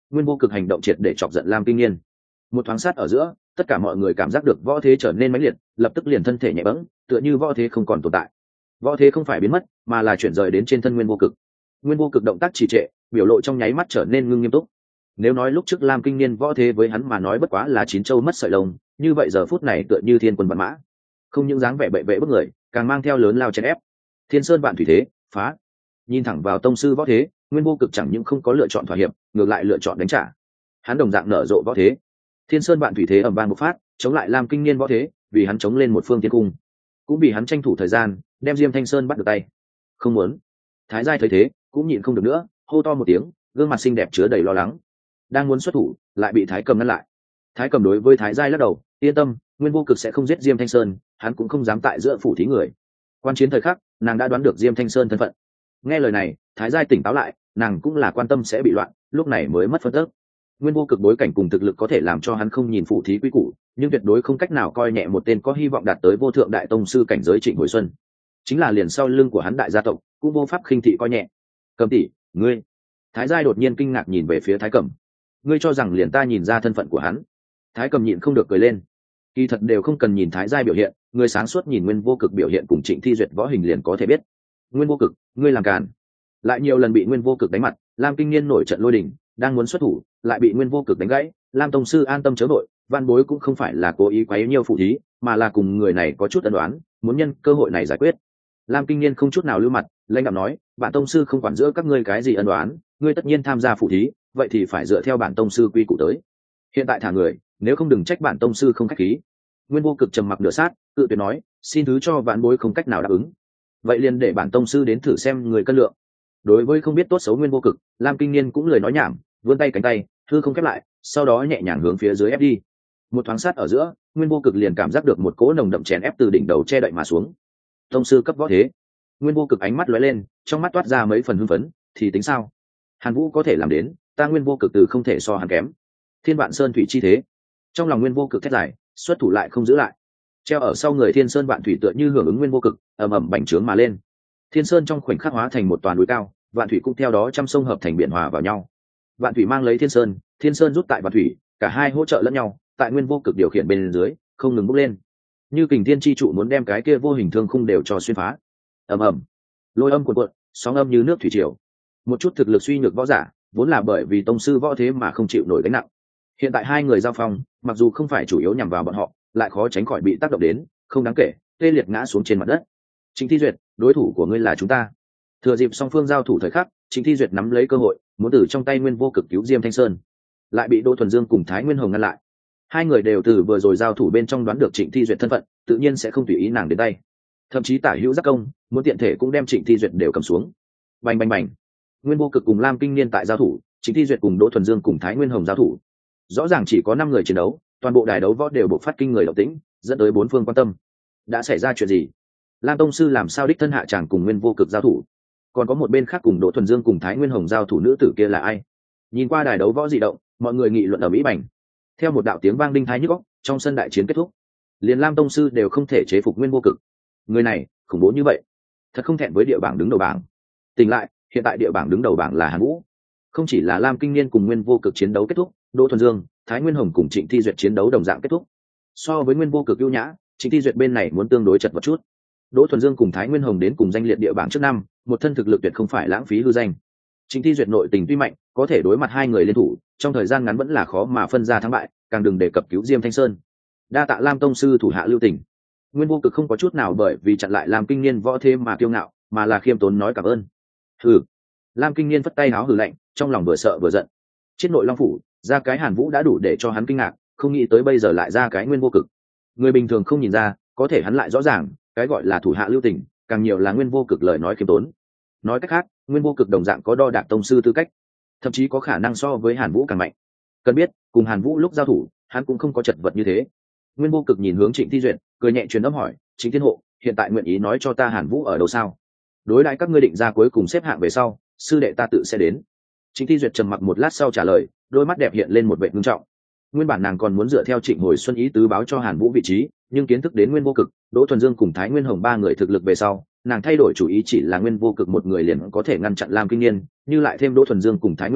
Nguyên Vô Cực hành động triệt để chọc giận Lam Kinh Nghiên. Một thoáng sát ở giữa, tất cả mọi người cảm giác được võ thế trở nên mãnh liệt, lập tức liền thân thể nhẹ bẫng, tựa như võ thế không còn tồn tại. Võ thế không phải biến mất, mà là chuyển rời đến trên thân Nguyên Vô Cực. Nguyên Vô Cực động tác trì trệ, biểu lộ trong nháy mắt trở nên ngưng nghiêm túc. Nếu nói lúc trước Lam Kinh Nghiên võ thế với hắn mà nói bất quá là chín châu mất sợi lông, như vậy giờ phút này tựa như thiên quân vạn mã, không những dáng vẻ bệ vệ bức người, càng mang theo lớn lao chèn ép. Thiên sơn vạn thủy thế, phá. Nhìn thẳng vào tông sư võ thế, Nguyên Vô Cực chẳng những không có lựa chọn thỏa hiệp, ngược lại lựa chọn đánh trả. Hắn đồng dạng nở rộ võ thế. Thiên sơn vạn thủy thế ầm vang một phát, chống lại Lam Kinh Nghiên võ thế, vì hắn chống lên một phương thiên cung, cũng vì hắn tranh thủ thời gian, đem Diêm Thanh Sơn bắt được tay. Không muốn. Thái giai thấy thế, cũng nhịn không được nữa, hô to một tiếng, gương mặt xinh đẹp chứa đầy lo lắng. Đang muốn xuất thủ, lại bị Thái Cầm ngăn lại. Thái Cầm đối với Thái giai lắc đầu, yên tâm, Nguyên Vô Cực sẽ không giết Diêm Thanh Sơn, hắn cũng không dám tại giữa phủ thí người. Quan chiến thời khắc, nàng đã đoán được Diêm Thanh Sơn thân phận. Nghe lời này, Thái giai tỉnh táo lại, nàng cũng là quan tâm sẽ bị loạn, lúc này mới mất phân tức. Nguyên Vô Cực bối cảnh cùng thực lực có thể làm cho hắn không nhìn phủ thí quý củ, nhưng tuyệt đối không cách nào coi nhẹ một tên có hy vọng đạt tới vô thượng đại tông sư cảnh giới Trịnh Hồi Xuân. Chính là liền sau lưng của hắn đại gia tộc, cũng vô pháp khinh thị coi nhẹ. Cầm tỷ, ngươi. Thái giai đột nhiên kinh ngạc nhìn về phía Thái Cầm. Ngươi cho rằng liền ta nhìn ra thân phận của hắn? Thái Cầm nhịn không được cười lên. Kỳ thật đều không cần nhìn Thái giai biểu hiện, người sáng suốt nhìn Nguyên Vô Cực biểu hiện cùng Trịnh Thi Duyệt võ hình liền có thể biết. Nguyên Vô Cực, ngươi làm càn. Lại nhiều lần bị Nguyên Vô Cực đánh mặt, Lam Kinh Nghiên nổi trận lôi đình, đang muốn xuất thủ, lại bị Nguyên Vô Cực đánh gãy. Lam tông sư an tâm chớ vội, Văn Bối cũng không phải là cố ý quấy nhiêu phụ thí, mà là cùng người này có chút ân đoán, muốn nhân cơ hội này giải quyết. Lam Kinh Nghiên không chút nào lưu mặt, lãnh đạm nói, bản tông sư không quản giữa các ngươi cái gì ân đoán, ngươi tất nhiên tham gia phụ thí, vậy thì phải dựa theo bản tông sư quy củ tới. Hiện tại thả người, nếu không đừng trách bản tông sư không khách khí. Nguyên Vô Cực trầm mặc nửa sát, tự tuyệt nói, xin thứ cho Vạn Bối không cách nào đáp ứng. Vậy liền để bản tông sư đến thử xem người cân lượng. Đối với không biết tốt xấu Nguyên Vô Cực, Lam Kinh Nghiên cũng lời nói nhảm, vươn tay cánh tay, hư không khép lại, sau đó nhẹ nhàng hướng phía dưới ép đi. Một thoáng sát ở giữa, Nguyên Vô Cực liền cảm giác được một cỗ nồng đậm chèn ép từ đỉnh đầu che đậy mà xuống. Tông sư cấp võ thế. Nguyên Vô Cực ánh mắt lóe lên, trong mắt toát ra mấy phần hưng phấn, thì tính sao? Hàn Vũ có thể làm đến, ta Nguyên Vô Cực từ không thể so hắn kém. Thiên Vạn Sơn thủy chi thế. Trong lòng Nguyên Vô Cực thét dài, xuất thủ lại không giữ lại. Treo ở sau người Thiên Sơn Vạn thủy tựa như hưởng ứng Nguyên Vô Cực, ầm ầm bành trướng mà lên. Thiên Sơn trong khoảnh khắc hóa thành một toàn núi cao, Vạn thủy cũng theo đó trăm sông hợp thành biển hòa vào nhau. Vạn thủy mang lấy Thiên Sơn, Thiên Sơn rút tại Vạn thủy, cả hai hỗ trợ lẫn nhau, tại Nguyên Vô Cực điều khiển bên dưới, không ngừng bốc lên. Như kình thiên chi trụ muốn đem cái kia vô hình thương khung đều cho xuyên phá. Ầm ầm, lôi âm cuộn cuộn, sóng âm như nước thủy triều. Một chút thực lực suy nhược võ giả, vốn là bởi vì tông sư võ thế mà không chịu nổi gánh nặng. Hiện tại hai người giao phong, mặc dù không phải chủ yếu nhằm vào bọn họ, lại khó tránh khỏi bị tác động đến, không đáng kể, tê liệt ngã xuống trên mặt đất. Trịnh Thi Duyệt, đối thủ của ngươi là chúng ta. Thừa dịp song phương giao thủ thời khắc, Trịnh Thi Duyệt nắm lấy cơ hội, muốn từ trong tay Nguyên Vô Cực cứu Diêm Thanh Sơn, lại bị Đỗ Thuần Dương cùng Thái Nguyên Hồng ngăn lại. Hai người đều từ vừa rồi giao thủ bên trong đoán được Trịnh Thi Duyệt thân phận, tự nhiên sẽ không tùy ý nàng đến tay. Thậm chí tả hữu giác công, muốn tiện thể cũng đem Trịnh Thi Duyệt đều cầm xuống. Bành bành bành. Nguyên Vô Cực cùng Lam Kinh Nghiên tại giao thủ, Trịnh Thi Duyệt cùng Đỗ Thuần Dương cùng Thái Nguyên Hồng giao thủ. Rõ ràng chỉ có 5 người chiến đấu, toàn bộ đài đấu võ đều bộc phát kinh người động tĩnh, dẫn tới bốn phương quan tâm. Đã xảy ra chuyện gì? Lam tông sư làm sao đích thân hạ chàng cùng Nguyên Vô Cực giao thủ? Còn có một bên khác cùng Đỗ Thuần Dương cùng Thái Nguyên Hồng giao thủ nữ tử kia là ai? Nhìn qua đài đấu võ dị động, mọi người nghị luận ở mỹ bành. Theo một đạo tiếng vang đinh thái nhức óc, trong sân đại chiến kết thúc. Liền Lam tông sư đều không thể chế phục Nguyên Vô Cực. Người này, khủng bố như vậy, thật không thẹn với địa bảng đứng đầu bảng. Tỉnh lại, hiện tại địa bảng đứng đầu bảng là Hàn Vũ. Không chỉ là Lam Kinh Nghiên cùng Nguyên Vô Cực chiến đấu kết thúc, Đỗ Thuần Dương, Thái Nguyên Hồng cùng Trịnh Thi Duyệt chiến đấu đồng dạng kết thúc. So với Nguyên Vô Cực ưu nhã, Trịnh Thi Duyệt bên này muốn tương đối chật vật chút. Đỗ Thuần Dương cùng Thái Nguyên Hồng đến cùng danh liệt địa bảng trước năm, một thân thực lực tuyệt không phải lãng phí hư danh. Trịnh Thi Duyệt nội tình tuy mạnh, có thể đối mặt hai người liên thủ, trong thời gian ngắn vẫn là khó mà phân ra thắng bại, càng đừng đề cập cứu Diêm Thanh Sơn. Đa tạ Lam tông sư thủ hạ lưu tình. Nguyên Vô Cực không có chút nào bởi vì chặn lại Lam Kinh Nghiên võ thế mà kiêu ngạo, mà là khiêm tốn nói cảm ơn. Hừ. Lam Kinh Nghiên phất tay háo hừ lạnh, trong lòng vừa sợ vừa giận. Chết nội Long phủ, ra cái Hàn Vũ đã đủ để cho hắn kinh ngạc, không nghĩ tới bây giờ lại ra cái Nguyên Vô Cực. Người bình thường không nhìn ra, có thể hắn lại rõ ràng, cái gọi là thủ hạ lưu tình, càng nhiều là Nguyên Vô Cực lời nói khiêm tốn. Nói cách khác, Nguyên Vô Cực đồng dạng có đo đạc tông sư tư cách, thậm chí có khả năng so với Hàn Vũ càng mạnh. Cần biết, cùng Hàn Vũ lúc giao thủ, hắn cũng không có chật vật như thế. Nguyên Vô Cực nhìn hướng Trịnh Thi Duyệt, cười nhẹ truyền âm hỏi, Trịnh Thiên Hộ, hiện tại nguyện ý nói cho ta Hàn Vũ ở đâu sao? Đối đãi các ngươi định ra cuối cùng xếp hạng về sau, sư đệ ta tự sẽ đến. Trịnh Thi Duyệt trầm mặc một lát sau trả lời, đôi mắt đẹp hiện lên một vẻ ngưng trọng. Nguyên bản nàng còn muốn dựa theo Trịnh Hồi Xuân ý tứ báo cho Hàn Vũ vị trí, nhưng kiến thức đến Nguyên Vô Cực, Đỗ Thuần Dương cùng Thái Nguyên Hồng ba người thực lực về sau, nàng thay đổi chủ ý, chỉ là Nguyên Vô Cực một người liền có thể ngăn chặn Lam Kinh Nghiên, như lại thêm Đỗ Thuần Dương cùng Thái Nguyên Hồng,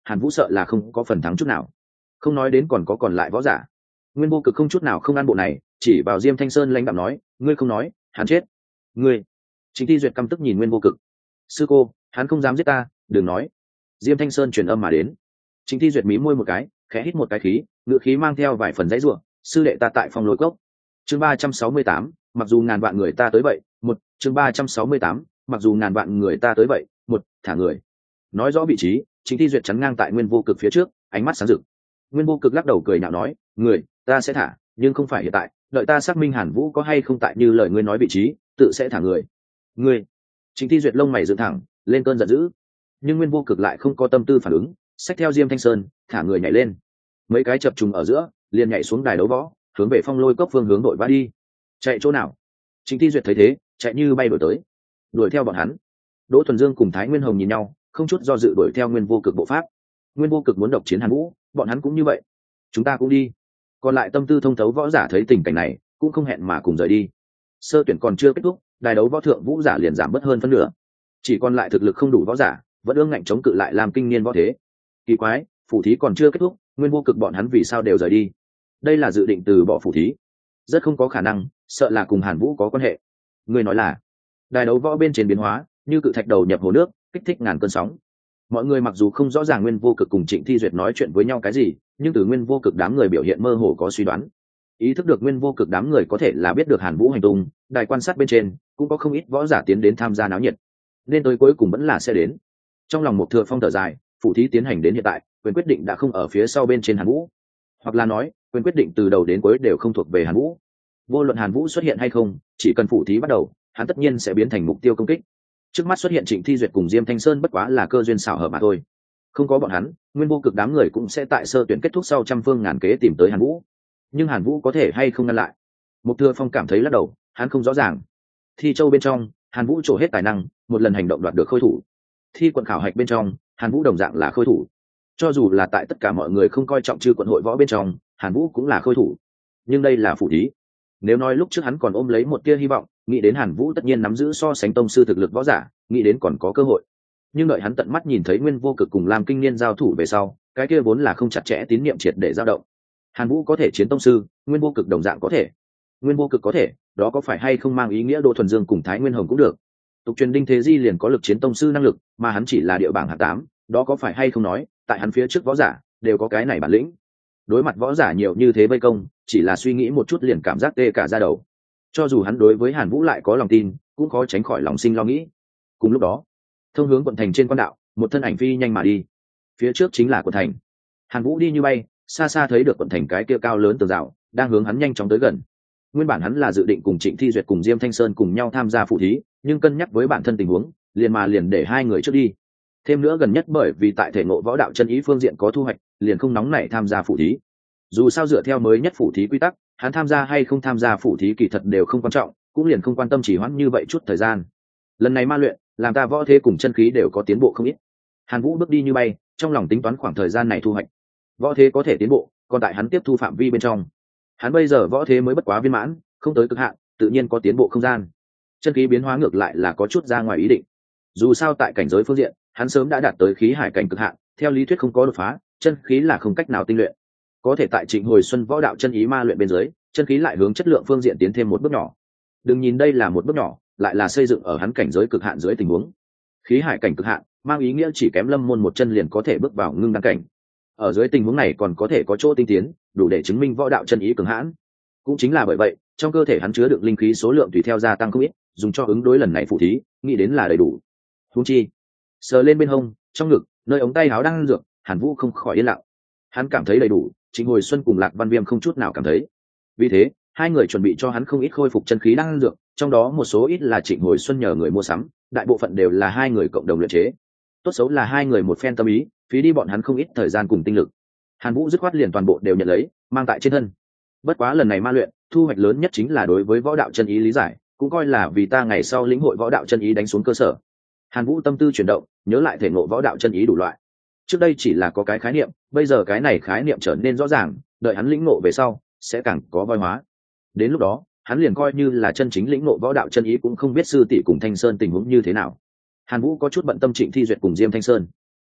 Hàn Vũ sợ là không có phần thắng chút nào, không nói đến còn có còn lại võ giả. Nguyên Vô Cực không chút nào không ăn bộ này, chỉ vào Diêm Thanh Sơn lãnh đạm nói, ngươi không nói hắn chết. Ngươi. Trịnh Thi Duyệt căm tức nhìn Nguyên Vô Cực. Sư cô, hắn không dám giết ta, đừng nói. Diêm Thanh Sơn truyền âm mà đến. Trịnh Thi Duyệt mí môi một cái, khẽ hít một cái khí, ngựa khí mang theo vài phần dãy rủa. Sư đệ ta tại Phong Lôi Cốc. Chương 368, mặc dù ngàn vạn người ta tới vậy, chương 368, mặc dù ngàn vạn người ta tới vậy, thả người. Nói rõ vị trí, Trịnh Thi Duyệt chắn ngang tại Nguyên Vô Cực phía trước, ánh mắt sáng rực. Nguyên Vô Cực lắc đầu cười nhạo nói, người ta sẽ thả, nhưng không phải hiện tại, đợi ta xác minh Hàn Vũ có hay không tại như lời ngươi nói vị trí, tự sẽ thả người. Ngươi. Trịnh Thi Duyệt lông mày dựng thẳng, lên cơn giận dữ. Nhưng Nguyên Vô Cực lại không có tâm tư phản ứng, xách theo Diêm Thanh Sơn, thả người nhảy lên. Mấy cái chập trùng ở giữa, liền nhảy xuống đài đấu võ, hướng về Phong Lôi Cốc phương hướng đội vã đi. Chạy chỗ nào? Trịnh Thi Duyệt thấy thế, chạy như bay đuổi tới. Đuổi theo bọn hắn. Đỗ Thuần Dương cùng Thái Nguyên Hồng nhìn nhau, không chút do dự đuổi theo Nguyên Vô Cực bộ pháp. Nguyên Vô Cực muốn độc chiến Hàn Vũ, bọn hắn cũng như vậy. Chúng ta cũng đi. Còn lại tâm tư thông thấu võ giả thấy tình cảnh này, cũng không hẹn mà cùng rời đi. Sơ tuyển còn chưa kết thúc, đài đấu võ thượng vũ giả liền giảm bớt hơn phân nửa. Chỉ còn lại thực lực không đủ võ giả, vẫn ương ngạnh chống cự lại làm kinh niên võ thế. Kỳ quái, phủ thí còn chưa kết thúc, Nguyên Vô Cực bọn hắn vì sao đều rời đi? Đây là dự định từ bỏ phủ thí? Rất không có khả năng, sợ là cùng Hàn Vũ có quan hệ. Người nói là? Đài đấu võ bên trên biến hóa, như cự thạch đầu nhập hồ nước, kích thích ngàn cơn sóng. Mọi người mặc dù không rõ ràng Nguyên Vô Cực cùng Trịnh Thi Duyệt nói chuyện với nhau cái gì, nhưng từ Nguyên Vô Cực đám người biểu hiện mơ hồ có suy đoán. Ý thức được Nguyên Vô Cực đám người có thể là biết được Hàn Vũ hành tung, đài quan sát bên trên cũng có không ít võ giả tiến đến tham gia náo nhiệt, nên tới cuối cùng vẫn là sẽ đến. Trong lòng một Thừa Phong thở dài, phủ thí tiến hành đến hiện tại, quyền quyết định đã không ở phía sau bên trên Hàn Vũ, hoặc là nói quyền quyết định từ đầu đến cuối đều không thuộc về Hàn Vũ. Vô luận Hàn Vũ xuất hiện hay không, chỉ cần phủ thí bắt đầu, hắn tất nhiên sẽ biến thành mục tiêu công kích. Trước mắt xuất hiện Trịnh Thi Duyệt cùng Diêm Thanh Sơn bất quá là cơ duyên xảo hợp mà thôi. Không có bọn hắn, Nguyên Vô Cực đám người cũng sẽ tại sơ tuyển kết thúc sau trăm phương ngàn kế tìm tới Hàn Vũ. Nhưng Hàn Vũ có thể hay không ngăn lại? Mục Thừa Phong cảm thấy lắc đầu, hắn không rõ ràng. Thi châu bên trong, Hàn Vũ trổ hết tài năng, một lần hành động đoạt được khôi thủ. Thi quận khảo hạch bên trong, Hàn Vũ đồng dạng là khôi thủ. Cho dù là tại tất cả mọi người không coi trọng chư quận hội võ bên trong, Hàn Vũ cũng là khôi thủ. Nhưng đây là phủ thí. Nếu nói lúc trước hắn còn ôm lấy một tia hy vọng, nghĩ đến Hàn Vũ tất nhiên nắm giữ so sánh tông sư thực lực võ giả, nghĩ đến còn có cơ hội. Nhưng đợi hắn tận mắt nhìn thấy Nguyên Vô Cực cùng Lam Kinh Niên giao thủ về sau, cái kia vốn là không chặt chẽ tín niệm triệt để dao động. Hàn Vũ có thể chiến tông sư, Nguyên Vô Cực đồng dạng có thể. Nguyên Vô Cực có thể, đó có phải hay không mang ý nghĩa Đỗ Thuần Dương cùng Thái Nguyên Hồng cũng được. Tục truyền Đinh Thế Di liền có lực chiến tông sư năng lực, mà hắn chỉ là địa bảng hạng 8, đó có phải hay không nói, tại hắn phía trước võ giả đều có cái này bản lĩnh. Đối mặt võ giả nhiều như thế vây công, chỉ là suy nghĩ một chút liền cảm giác tê cả da đầu. Cho dù hắn đối với Hàn Vũ lại có lòng tin, cũng khó tránh khỏi lòng sinh lo nghĩ. Cùng lúc đó, thông hướng quận thành trên quan đạo, một thân ảnh phi nhanh mà đi. Phía trước chính là quận thành. Hàn Vũ đi như bay, xa xa thấy được quận thành cái kia cao lớn tường rào, đang hướng hắn nhanh chóng tới gần. Nguyên bản hắn là dự định cùng Trịnh Thi Duyệt cùng Diêm Thanh Sơn cùng nhau tham gia phụ thí, nhưng cân nhắc với bản thân tình huống, liền để hai người trước đi. Thêm nữa gần nhất bởi vì tại thể ngộ võ đạo chân ý phương diện có thu hoạch, liền không nóng nảy tham gia phụ thí. Dù sao dựa theo mới nhất phụ thí quy tắc, hắn tham gia hay không tham gia phụ thí kỳ thật đều không quan trọng, cũng liền không quan tâm chỉ hoãn như vậy chút thời gian. Lần này ma luyện, làm ta võ thế cùng chân khí đều có tiến bộ không ít. Hàn Vũ bước đi như bay, trong lòng tính toán khoảng thời gian này thu hoạch. Võ thế có thể tiến bộ, còn tại hắn tiếp thu phạm vi bên trong. Hắn bây giờ võ thế mới bất quá viên mãn, không tới cực hạn, tự nhiên có tiến bộ không gian. Chân khí biến hóa ngược lại là có chút ra ngoài ý định. Dù sao tại cảnh giới phương diện, hắn sớm đã đạt tới khí hải cảnh cực hạn, theo lý thuyết không có đột phá, chân khí là không cách nào tinh luyện. Có thể tại Trịnh Hồi Xuân võ đạo chân ý ma luyện bên dưới, chân khí lại hướng chất lượng phương diện tiến thêm một bước nhỏ. Đừng nhìn đây là một bước nhỏ, lại là xây dựng ở hắn cảnh giới cực hạn dưới tình huống. Khí hải cảnh cực hạn, mang ý nghĩa chỉ kém Lâm Môn một chân liền có thể bước vào ngưng đăng cảnh. Ở dưới tình huống này còn có thể có chỗ tinh tiến, đủ để chứng minh võ đạo chân ý cường hãn. Cũng chính là bởi vậy, trong cơ thể hắn chứa được linh khí số lượng tùy theo gia tăng không ít, dùng cho ứng đối lần này phụ thí, nghĩ đến là đầy đủ. Huống chi, sờ lên bên hông, trong ngực, nơi ống tay áo đang dược, Hàn Vũ không khỏi yên lặng. Hắn cảm thấy đầy đủ, Trịnh Hồi Xuân cùng Lạc Văn Viêm không chút nào cảm thấy. Vì thế, hai người chuẩn bị cho hắn không ít khôi phục chân khí đang dược, trong đó một số ít là Trịnh Hồi Xuân nhờ người mua sắm, đại bộ phận đều là hai người cộng đồng luyện chế. Tốt xấu là hai người một phen tâm ý, phí đi bọn hắn không ít thời gian cùng tinh lực. Hàn Vũ dứt khoát liền toàn bộ đều nhận lấy, mang tại trên thân. Bất quá lần này ma luyện, thu hoạch lớn nhất chính là đối với võ đạo chân ý lý giải, cũng coi là vì ta ngày sau lĩnh hội võ đạo chân ý đánh xuống cơ sở. Hàn Vũ tâm tư chuyển động, nhớ lại thể ngộ võ đạo chân ý đủ loại. Trước đây chỉ là có cái khái niệm, bây giờ cái này khái niệm trở nên rõ ràng, đợi hắn lĩnh ngộ về sau, sẽ càng có voi hóa. Đến lúc đó, hắn liền coi như là chân chính lĩnh ngộ võ đạo chân ý cũng không biết sư tỷ cùng Thanh Sơn tình huống như thế nào. Hàn Vũ có chút bận tâm Trịnh Thi Duyệt cùng Diêm Thanh Sơn.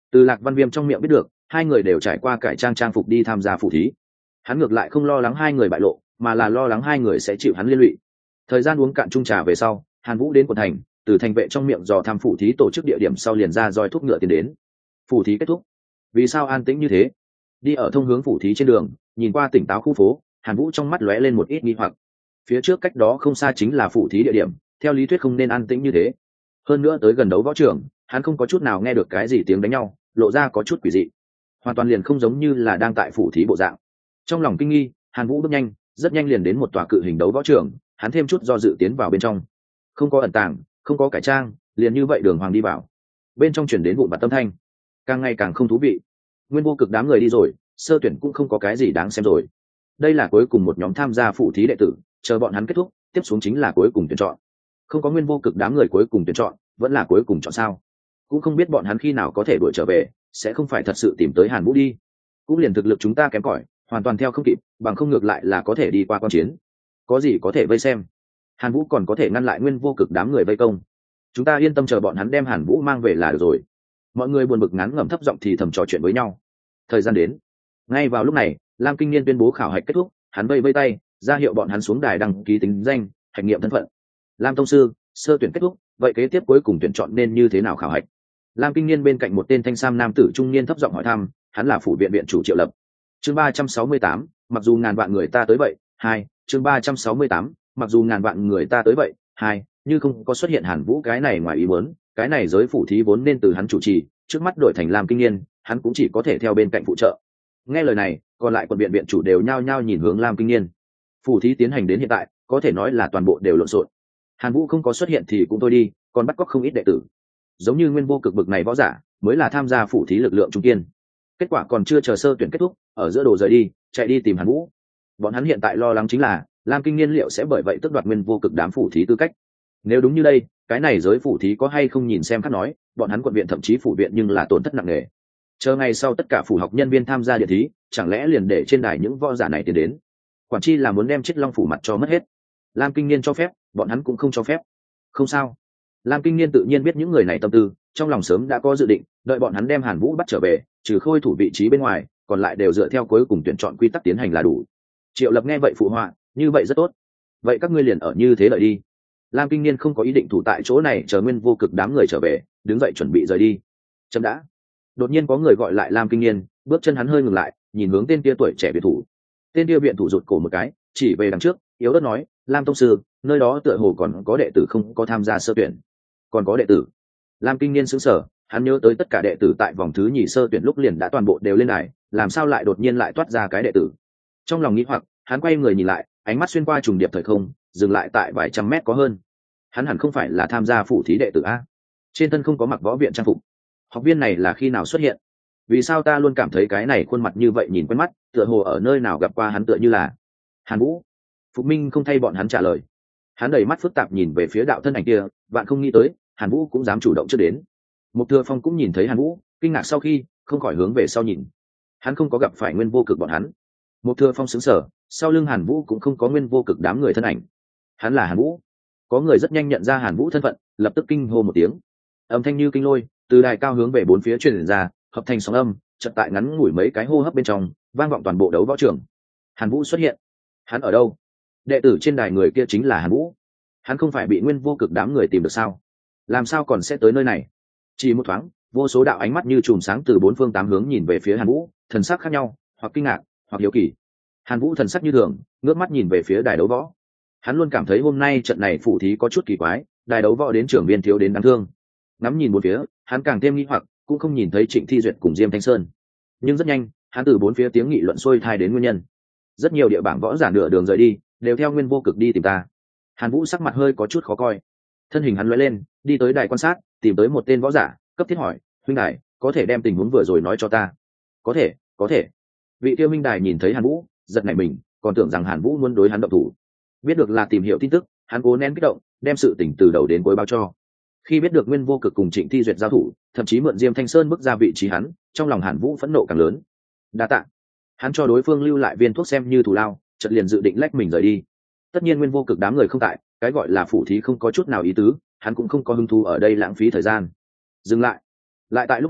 Từ Lạc Văn Viêm trong miệng biết được hai người đều trải qua cải trang trang phục đi tham gia phủ thí. Hắn ngược lại không lo lắng hai người bại lộ, mà là lo lắng hai người sẽ chịu hắn liên lụy. Thời gian uống cạn chung trà về sau, Hàn Vũ đến quận thành, từ thành vệ trong miệng dò thăm phủ thí tổ chức địa điểm sau liền ra roi thúc ngựa tiến đến. Phủ thí kết thúc. Vì sao an tĩnh như thế? Đi ở thông hướng phủ thí trên đường, nhìn qua tỉnh táo khu phố, Hàn Vũ trong mắt lóe lên một ít nghi hoặc. Phía trước cách đó không xa chính là phủ thí địa điểm, theo lý thuyết không nên an tĩnh như thế. Hơn nữa tới gần đấu võ trường, hắn không có chút nào nghe được cái gì tiếng đánh nhau, lộ ra có chút quỷ dị, hoàn toàn liền không giống như là đang tại phủ thí bộ dạng. Trong lòng kinh nghi, Hàn Vũ bước nhanh, rất nhanh liền đến một tòa cự hình đấu võ trường, hắn thêm chút do dự tiến vào bên trong. Không có ẩn tàng, không có cải trang, liền như vậy đường hoàng đi vào. Bên trong chuyển đến vụn vặt tâm thanh, càng ngày càng không thú vị. Nguyên vô cực đám người đi rồi, sơ tuyển cũng không có cái gì đáng xem rồi. Đây là cuối cùng một nhóm tham gia phủ thí đệ tử, chờ bọn hắn kết thúc, tiếp xuống chính là cuối cùng tuyển chọn. Không có nguyên vô cực đám người cuối cùng tuyển chọn, vẫn là cuối cùng chọn sao? Cũng không biết bọn hắn khi nào có thể đuổi trở về, sẽ không phải thật sự tìm tới Hàn Vũ đi. Cũng liền thực lực chúng ta kém cỏi, hoàn toàn theo không kịp, bằng không ngược lại là có thể đi qua quan chiến. Có gì có thể vây xem. Hàn Vũ còn có thể ngăn lại nguyên vô cực đám người vây công. Chúng ta yên tâm chờ bọn hắn đem Hàn Vũ mang về là được rồi. Mọi người buồn bực ngắn ngẩm thấp giọng thì thầm trò chuyện với nhau. Thời gian đến. Ngay vào lúc này, Lam Kinh Niên tuyên bố khảo hạch kết thúc, hắn vây tay, ra hiệu bọn hắn xuống đài đăng ký tính danh, hạch nghiệm thân phận. Lam tông sư, sơ tuyển kết thúc, vậy kế tiếp cuối cùng tuyển chọn nên như thế nào khảo hạch? Lam Kinh Niên bên cạnh một tên thanh sam nam tử trung niên thấp giọng hỏi thăm, hắn là phủ viện viện chủ Triệu Lập. Chương 368, mặc dù ngàn vạn người ta tới vậy, chương 368, mặc dù ngàn vạn người ta tới vậy, như không có xuất hiện Hàn Vũ cái này ngoài ý muốn, cái này giới phủ thí vốn nên từ hắn chủ trì, trước mắt đổi thành Lam Kinh Niên, hắn cũng chỉ có thể theo bên cạnh phụ trợ. Nghe lời này, còn lại quận viện viện chủ đều nhao nhao nhìn hướng Lam Kinh Niên. Phủ thí tiến hành đến hiện tại, có thể nói là toàn bộ đều lộn xộn. Hàn Vũ không có xuất hiện thì cũng thôi đi, còn bắt cóc không ít đệ tử. Giống như nguyên vô cực bực này võ giả, mới là tham gia phủ thí lực lượng trung kiên. Kết quả còn chưa chờ sơ tuyển kết thúc, ở giữa đồ rời đi, chạy đi tìm Hàn Vũ. Bọn hắn hiện tại lo lắng chính là Lam Kinh Niên liệu sẽ bởi vậy tước đoạt nguyên vô cực đám phủ thí tư cách. Nếu đúng như đây, cái này giới phủ thí có hay không nhìn xem khác nói, bọn hắn quận viện thậm chí phủ viện nhưng là tổn thất nặng nề. Chờ ngày sau tất cả phủ học nhân viên tham gia điện thí, chẳng lẽ liền để trên đài những võ giả này tiến đến? Quản chi là muốn đem Chiết Long phủ mặt cho mất hết. Lam Kinh Niên cho phép, bọn hắn cũng không cho phép. Không sao. Lam Kinh Niên tự nhiên biết những người này tâm tư, trong lòng sớm đã có dự định, đợi bọn hắn đem Hàn Vũ bắt trở về, trừ Khôi thủ vị trí bên ngoài, còn lại đều dựa theo cuối cùng tuyển chọn quy tắc tiến hành là đủ. Triệu Lập nghe vậy phụ họa, như vậy rất tốt. Vậy các ngươi liền ở như thế đợi đi. Lam Kinh Niên không có ý định thủ tại chỗ này chờ nguyên vô cực đám người trở về, đứng dậy chuẩn bị rời đi. Chấm đã. Đột nhiên có người gọi lại Lam Kinh Niên, bước chân hắn hơi ngừng lại, nhìn hướng tên kia tuổi trẻ viện thủ. Tên kia viện thủ rụt cổ một cái, chỉ về đằng trước, yếu ớt nói, Lam tông sư, nơi đó tựa hồ còn có đệ tử không có tham gia sơ tuyển. Còn có đệ tử? Lam Kinh Niên sững sờ, hắn nhớ tới tất cả đệ tử tại vòng thứ nhì sơ tuyển lúc liền đã toàn bộ đều lên đài, làm sao lại đột nhiên lại toát ra cái đệ tử? Trong lòng nghĩ hoặc, hắn quay người nhìn lại, ánh mắt xuyên qua trùng điệp thời không, dừng lại tại vài trăm mét có hơn. Hắn hẳn không phải là tham gia phủ thí đệ tử a? Trên thân không có mặc võ viện trang phục. Học viên này là khi nào xuất hiện? Vì sao ta luôn cảm thấy cái này khuôn mặt như vậy nhìn quen mắt, tựa hồ ở nơi nào gặp qua hắn tựa như là Hàn Vũ. Phục Minh không thay bọn hắn trả lời. Hắn đầy mắt phức tạp nhìn về phía đạo thân ảnh kia, bạn không nghĩ tới Hàn Vũ cũng dám chủ động trước đến. Mục Thừa Phong cũng nhìn thấy Hàn Vũ, kinh ngạc sau khi không khỏi hướng về sau nhìn. Hắn không có gặp phải nguyên vô cực bọn hắn. Mục Thừa Phong sững sờ, sau lưng Hàn Vũ cũng không có nguyên vô cực đám người thân ảnh. Hắn là Hàn Vũ. Có người rất nhanh nhận ra Hàn Vũ thân phận, lập tức kinh hô một tiếng. Âm thanh như kinh lôi, từ đài cao hướng về bốn phía truyền ra, hợp thành sóng âm, chợt tại ngắn ngủi mấy cái hô hấp bên trong, vang vọng toàn bộ đấu võ trường. Hàn Vũ xuất hiện. Hắn ở đâu? Đệ tử trên đài người kia chính là Hàn Vũ. Hắn không phải bị nguyên vô cực đám người tìm được sao? Làm sao còn sẽ tới nơi này? Chỉ một thoáng, vô số đạo ánh mắt như chùm sáng từ bốn phương tám hướng nhìn về phía Hàn Vũ, thần sắc khác nhau, hoặc kinh ngạc, hoặc hiếu kỳ. Hàn Vũ thần sắc như thường, ngước mắt nhìn về phía đài đấu võ. Hắn luôn cảm thấy hôm nay trận này phủ thí có chút kỳ quái, đài đấu võ đến trưởng viên thiếu đến đáng thương. Ngắm nhìn bốn phía, hắn càng thêm nghi hoặc, cũng không nhìn thấy Trịnh Thi Duyệt cùng Diêm Thanh Sơn. Nhưng rất nhanh, hắn từ bốn phía tiếng nghị luận xuôi thai đến nguyên nhân. Rất nhiều địa bảng võ giả nửa đường rời đi, đều theo nguyên vô cực đi tìm ta. Hàn Vũ sắc mặt hơi có chút khó coi, thân hình hắn lóe lên, đi tới đài quan sát, tìm tới một tên võ giả, cấp thiết hỏi, huynh đài, có thể đem tình huống vừa rồi nói cho ta? Có thể, có thể. Vị tiêu huynh đài nhìn thấy Hàn Vũ, giật nảy mình, còn tưởng rằng Hàn Vũ muốn đối hắn động thủ. Biết được là tìm hiểu tin tức, hắn cố nén kích động, đem sự tình từ đầu đến cuối báo cho. Khi biết được nguyên vô cực cùng Trịnh Thi Duyệt giao thủ, thậm chí mượn Diêm Thanh Sơn bước ra vị trí hắn, trong lòng Hàn Vũ phẫn nộ càng lớn. Đa tạ. Hắn cho đối phương lưu lại viên thuốc xem như thù lao, chợt liền dự định lách mình rời đi. Tất nhiên nguyên vô cực đám người không tại, cái gọi là phủ thí không có chút nào ý tứ, hắn cũng không có hứng thú ở đây lãng phí thời gian. Dừng lại. Lại tại lúc này,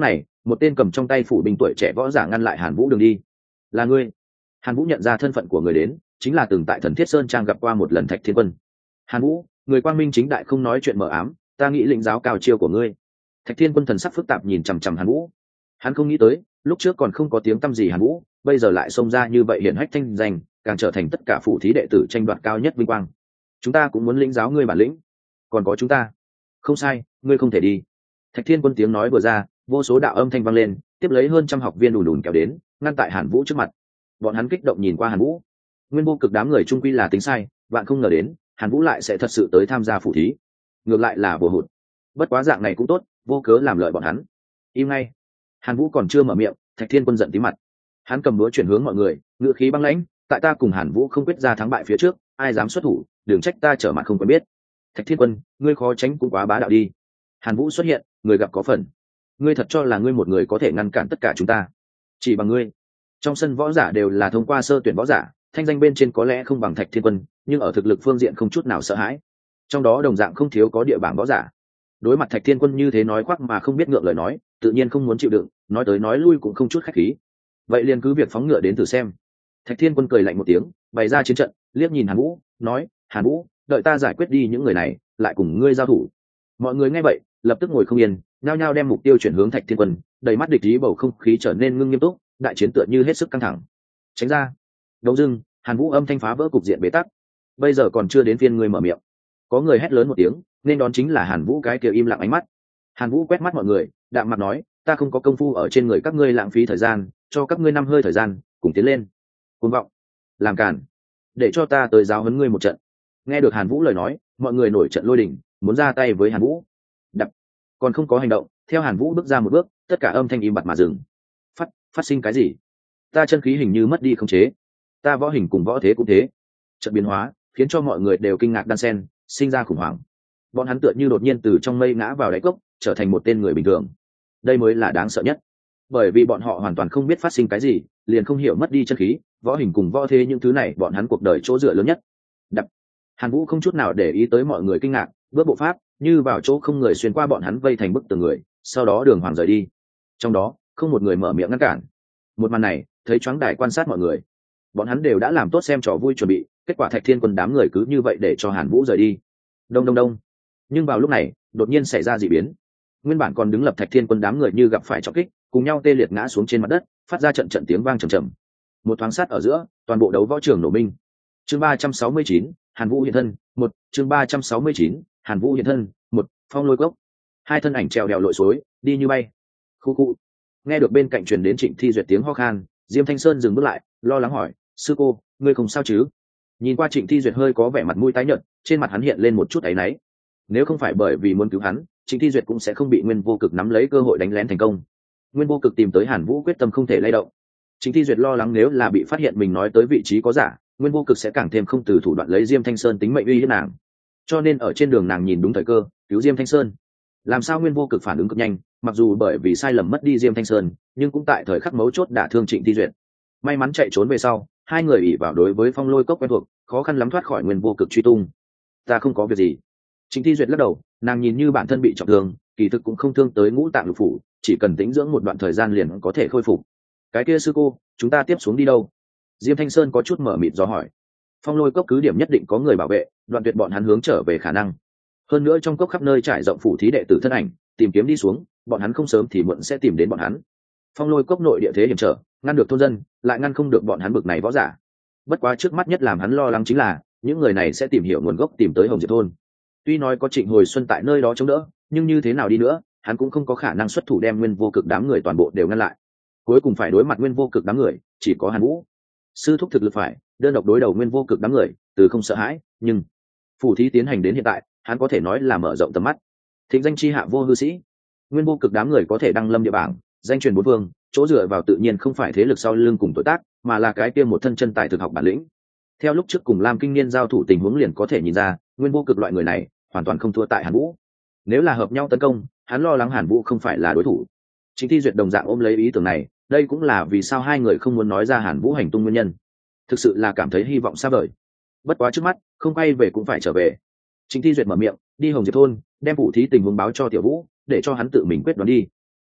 một tên cầm trong tay phủ binh tuổi trẻ võ giả ngăn lại Hàn Vũ đường đi. Là ngươi? Hàn Vũ nhận ra thân phận của người đến, chính là từng tại Thần Thiết Sơn Trang gặp qua một lần Thạch Thiên Quân. Hàn Vũ, người quang minh chính đại không nói chuyện mờ ám, ta nghĩ lĩnh giáo cao chiêu của ngươi. Thạch Thiên Quân thần sắc phức tạp nhìn chằm chằm Hàn Vũ. Hắn không nghĩ tới, lúc trước còn không có tiếng tăm gì Hàn Vũ, bây giờ lại xông ra như vậy hiển hách thanh danh, càng trở thành tất cả phủ thí đệ tử tranh đoạt cao nhất vinh quang. Chúng ta cũng muốn lĩnh giáo ngươi bản lĩnh. Còn có chúng ta. Không sai, ngươi không thể đi. Thạch Thiên Quân tiếng nói vừa ra, vô số đạo âm thanh vang lên, tiếp lấy hơn trăm học viên đùn đùn kéo đến, ngăn tại Hàn Vũ trước mặt. Bọn hắn kích động nhìn qua Hàn Vũ. Nguyên Vô Cực đám người trung quy là tính sai, bạn không ngờ đến, Hàn Vũ lại sẽ thật sự tới tham gia phủ thí. Ngược lại là vừa hụt. Bất quá dạng này cũng tốt, vô cớ làm lợi bọn hắn. Im ngay. Hàn Vũ còn chưa mở miệng, Thạch Thiên Quân giận tí mặt. Hắn cầm búa chuyển hướng mọi người, ngữ khí băng lãnh, tại ta cùng Hàn Vũ không quyết ra thắng bại phía trước, ai dám xuất thủ, đừng trách ta trở mặt không quen biết. Thạch Thiên Quân, ngươi khó tránh cũng quá bá đạo đi. Hàn Vũ xuất hiện, người gặp có phần. Ngươi thật cho là ngươi một người có thể ngăn cản tất cả chúng ta? Chỉ bằng ngươi. Trong sân võ giả đều là thông qua sơ tuyển võ giả, thanh danh bên trên có lẽ không bằng Thạch Thiên Quân, nhưng ở thực lực phương diện không chút nào sợ hãi. Trong đó đồng dạng không thiếu có địa bảng võ giả. Đối mặt Thạch Thiên Quân như thế nói khoác mà không biết ngượng lời nói, tự nhiên không muốn chịu đựng, nói tới nói lui cũng không chút khách khí. Vậy liền cứ việc phóng ngựa đến thử xem. Thạch Thiên Quân cười lạnh một tiếng, bày ra chiến trận, liếc nhìn Hàn Vũ, nói: Hàn Vũ, đợi ta giải quyết đi những người này, lại cùng ngươi giao thủ. Mọi người nghe vậy, lập tức ngồi không yên, nhao nhao đem mục tiêu chuyển hướng Thạch Thiên Quân, đầy mắt địch ý, bầu không khí trở nên ngưng nghiêm túc, đại chiến tựa như hết sức căng thẳng. Tránh ra. Đông dưng, Hàn Vũ âm thanh phá vỡ cục diện bế tắc. Bây giờ còn chưa đến phiên ngươi mở miệng. Có người hét lớn một tiếng, nên đón chính là Hàn Vũ cái kia im lặng ánh mắt. Hàn Vũ quét mắt mọi người, đạm mặt nói: ta không có công phu ở trên người các ngươi lãng phí thời gian, cho các ngươi 5 hơi thời gian, cùng tiến lên. Cuồng vọng, làm cản, để cho ta tới giáo huấn ngươi một trận. Nghe được Hàn Vũ lời nói, mọi người nổi trận lôi đình, muốn ra tay với Hàn Vũ. Đập, còn không có hành động, theo Hàn Vũ bước ra một bước, tất cả âm thanh im bặt mà dừng. Phát sinh cái gì? Ta chân khí hình như mất đi khống chế, ta võ hình cùng võ thế cũng thế. Trận biến hóa khiến cho mọi người đều kinh ngạc đan sen, sinh ra khủng hoảng. Bọn hắn tựa như đột nhiên từ trong mây ngã vào đáy cốc, trở thành một tên người bình thường. Đây mới là đáng sợ nhất, bởi vì bọn họ hoàn toàn không biết phát sinh cái gì, liền không hiểu mất đi chân khí, võ hình cùng võ thế những thứ này bọn hắn cuộc đời chỗ dựa lớn nhất. Đập. Hàn Vũ không chút nào để ý tới mọi người kinh ngạc, bước bộ pháp như vào chỗ không người xuyên qua bọn hắn vây thành bức tường người, sau đó đường hoàng rời đi. Trong đó không một người mở miệng ngăn cản. Một màn này thấy choáng đài quan sát mọi người, bọn hắn đều đã làm tốt xem trò vui chuẩn bị, kết quả Thạch Thiên Quân đám người cứ như vậy để cho Hàn Vũ rời đi. Đông đông đông. Nhưng vào lúc này đột nhiên xảy ra dị biến. Nguyên bản còn đứng lập Thạch Thiên Quân đám người như gặp phải trọng kích, cùng nhau tê liệt ngã xuống trên mặt đất, phát ra trận trận tiếng vang trầm trầm. Một thoáng sát ở giữa, toàn bộ đấu võ trường nổ minh. Chương 369, Hàn Vũ hiện thân, một. Chương 369, Hàn Vũ hiện thân, một. Phong lôi cốc. Hai thân ảnh trèo đèo lội suối, đi như bay. Khu khu. Nghe được bên cạnh truyền đến Trịnh Thi Duyệt tiếng ho khan, Diêm Thanh Sơn dừng bước lại, lo lắng hỏi: sư cô, ngươi không sao chứ? Nhìn qua Trịnh Thi Duyệt hơi có vẻ mặt mũi tái nhợt, trên mặt hắn hiện lên một chút áy náy. Nếu không phải bởi vì muốn cứu hắn, Trịnh Thi Duyệt cũng sẽ không bị Nguyên Vô Cực nắm lấy cơ hội đánh lén thành công. Nguyên Vô Cực tìm tới Hàn Vũ quyết tâm không thể lay động. Trịnh Thi Duyệt lo lắng nếu là bị phát hiện mình nói tới vị trí có giả, Nguyên Vô Cực sẽ càng thêm không từ thủ đoạn lấy Diêm Thanh Sơn tính mệnh uy hiếp nàng. Cho nên ở trên đường nàng nhìn đúng thời cơ, cứu Diêm Thanh Sơn. Làm sao Nguyên Vô Cực phản ứng cực nhanh, mặc dù bởi vì sai lầm mất đi Diêm Thanh Sơn, nhưng cũng tại thời khắc mấu chốt đả thương Trịnh Thi Duyệt. May mắn chạy trốn về sau, hai người ỷ vào đối với Phong Lôi Cốc quen thuộc, khó khăn lắm thoát khỏi Nguyên Vô Cực truy tung. Ta không có việc gì. Trịnh Thi Duyệt lắc đầu, nàng nhìn như bản thân bị trọng thương, kỳ thực cũng không thương tới ngũ tạng lục phủ, chỉ cần tĩnh dưỡng một đoạn thời gian liền có thể khôi phục. Cái kia sư cô, chúng ta tiếp xuống đi đâu? Diêm Thanh Sơn có chút mở mịt do hỏi. Phong Lôi Cốc cứ điểm nhất định có người bảo vệ, đoạn tuyệt bọn hắn hướng trở về khả năng. Hơn nữa trong cốc khắp nơi trải rộng phủ thí đệ tử thân ảnh, tìm kiếm đi xuống, bọn hắn không sớm thì muộn sẽ tìm đến bọn hắn. Phong Lôi Cốc nội địa thế hiểm trở, ngăn được thôn dân, lại ngăn không được bọn hắn bực này võ giả. Bất quá trước mắt nhất làm hắn lo lắng chính là, những người này sẽ tìm hiểu nguồn gốc tìm tới Hồng Diệp thôn. Tuy nói có Trịnh Hồi Xuân tại nơi đó chống đỡ, nhưng như thế nào đi nữa, hắn cũng không có khả năng xuất thủ đem Nguyên Vô Cực đám người toàn bộ đều ngăn lại. Cuối cùng phải đối mặt Nguyên Vô Cực đám người, chỉ có Hàn Vũ. Sư thúc thực lực phải, đơn độc đối đầu Nguyên Vô Cực đám người, từ không sợ hãi, nhưng phủ thí tiến hành đến hiện tại, hắn có thể nói là mở rộng tầm mắt. Thịnh danh chi hạ vô hư sĩ, Nguyên Vô Cực đám người có thể đăng lâm địa bảng, danh truyền bốn phương, chỗ dựa vào tự nhiên không phải thế lực sau lưng cùng tuổi tác, mà là cái kia một thân chân tài thực học bản lĩnh. Theo lúc trước cùng Lam Kinh Niên giao thủ tình huống liền có thể nhìn ra, Nguyên Vô Cực loại người này hoàn toàn không thua tại Hàn Vũ. Nếu là hợp nhau tấn công, hắn lo lắng Hàn Vũ không phải là đối thủ. Trịnh Thi Duyệt đồng dạng ôm lấy ý tưởng này, đây cũng là vì sao hai người không muốn nói ra Hàn Vũ hành tung nguyên nhân. Thực sự là cảm thấy hy vọng xa vời. Bất quá trước mắt, không quay về cũng phải trở về. Trịnh Thi Duyệt mở miệng, đi Hồng Diệp thôn, đem vụ thí tình huống báo cho Tiểu Vũ, để cho hắn tự mình quyết đoán đi.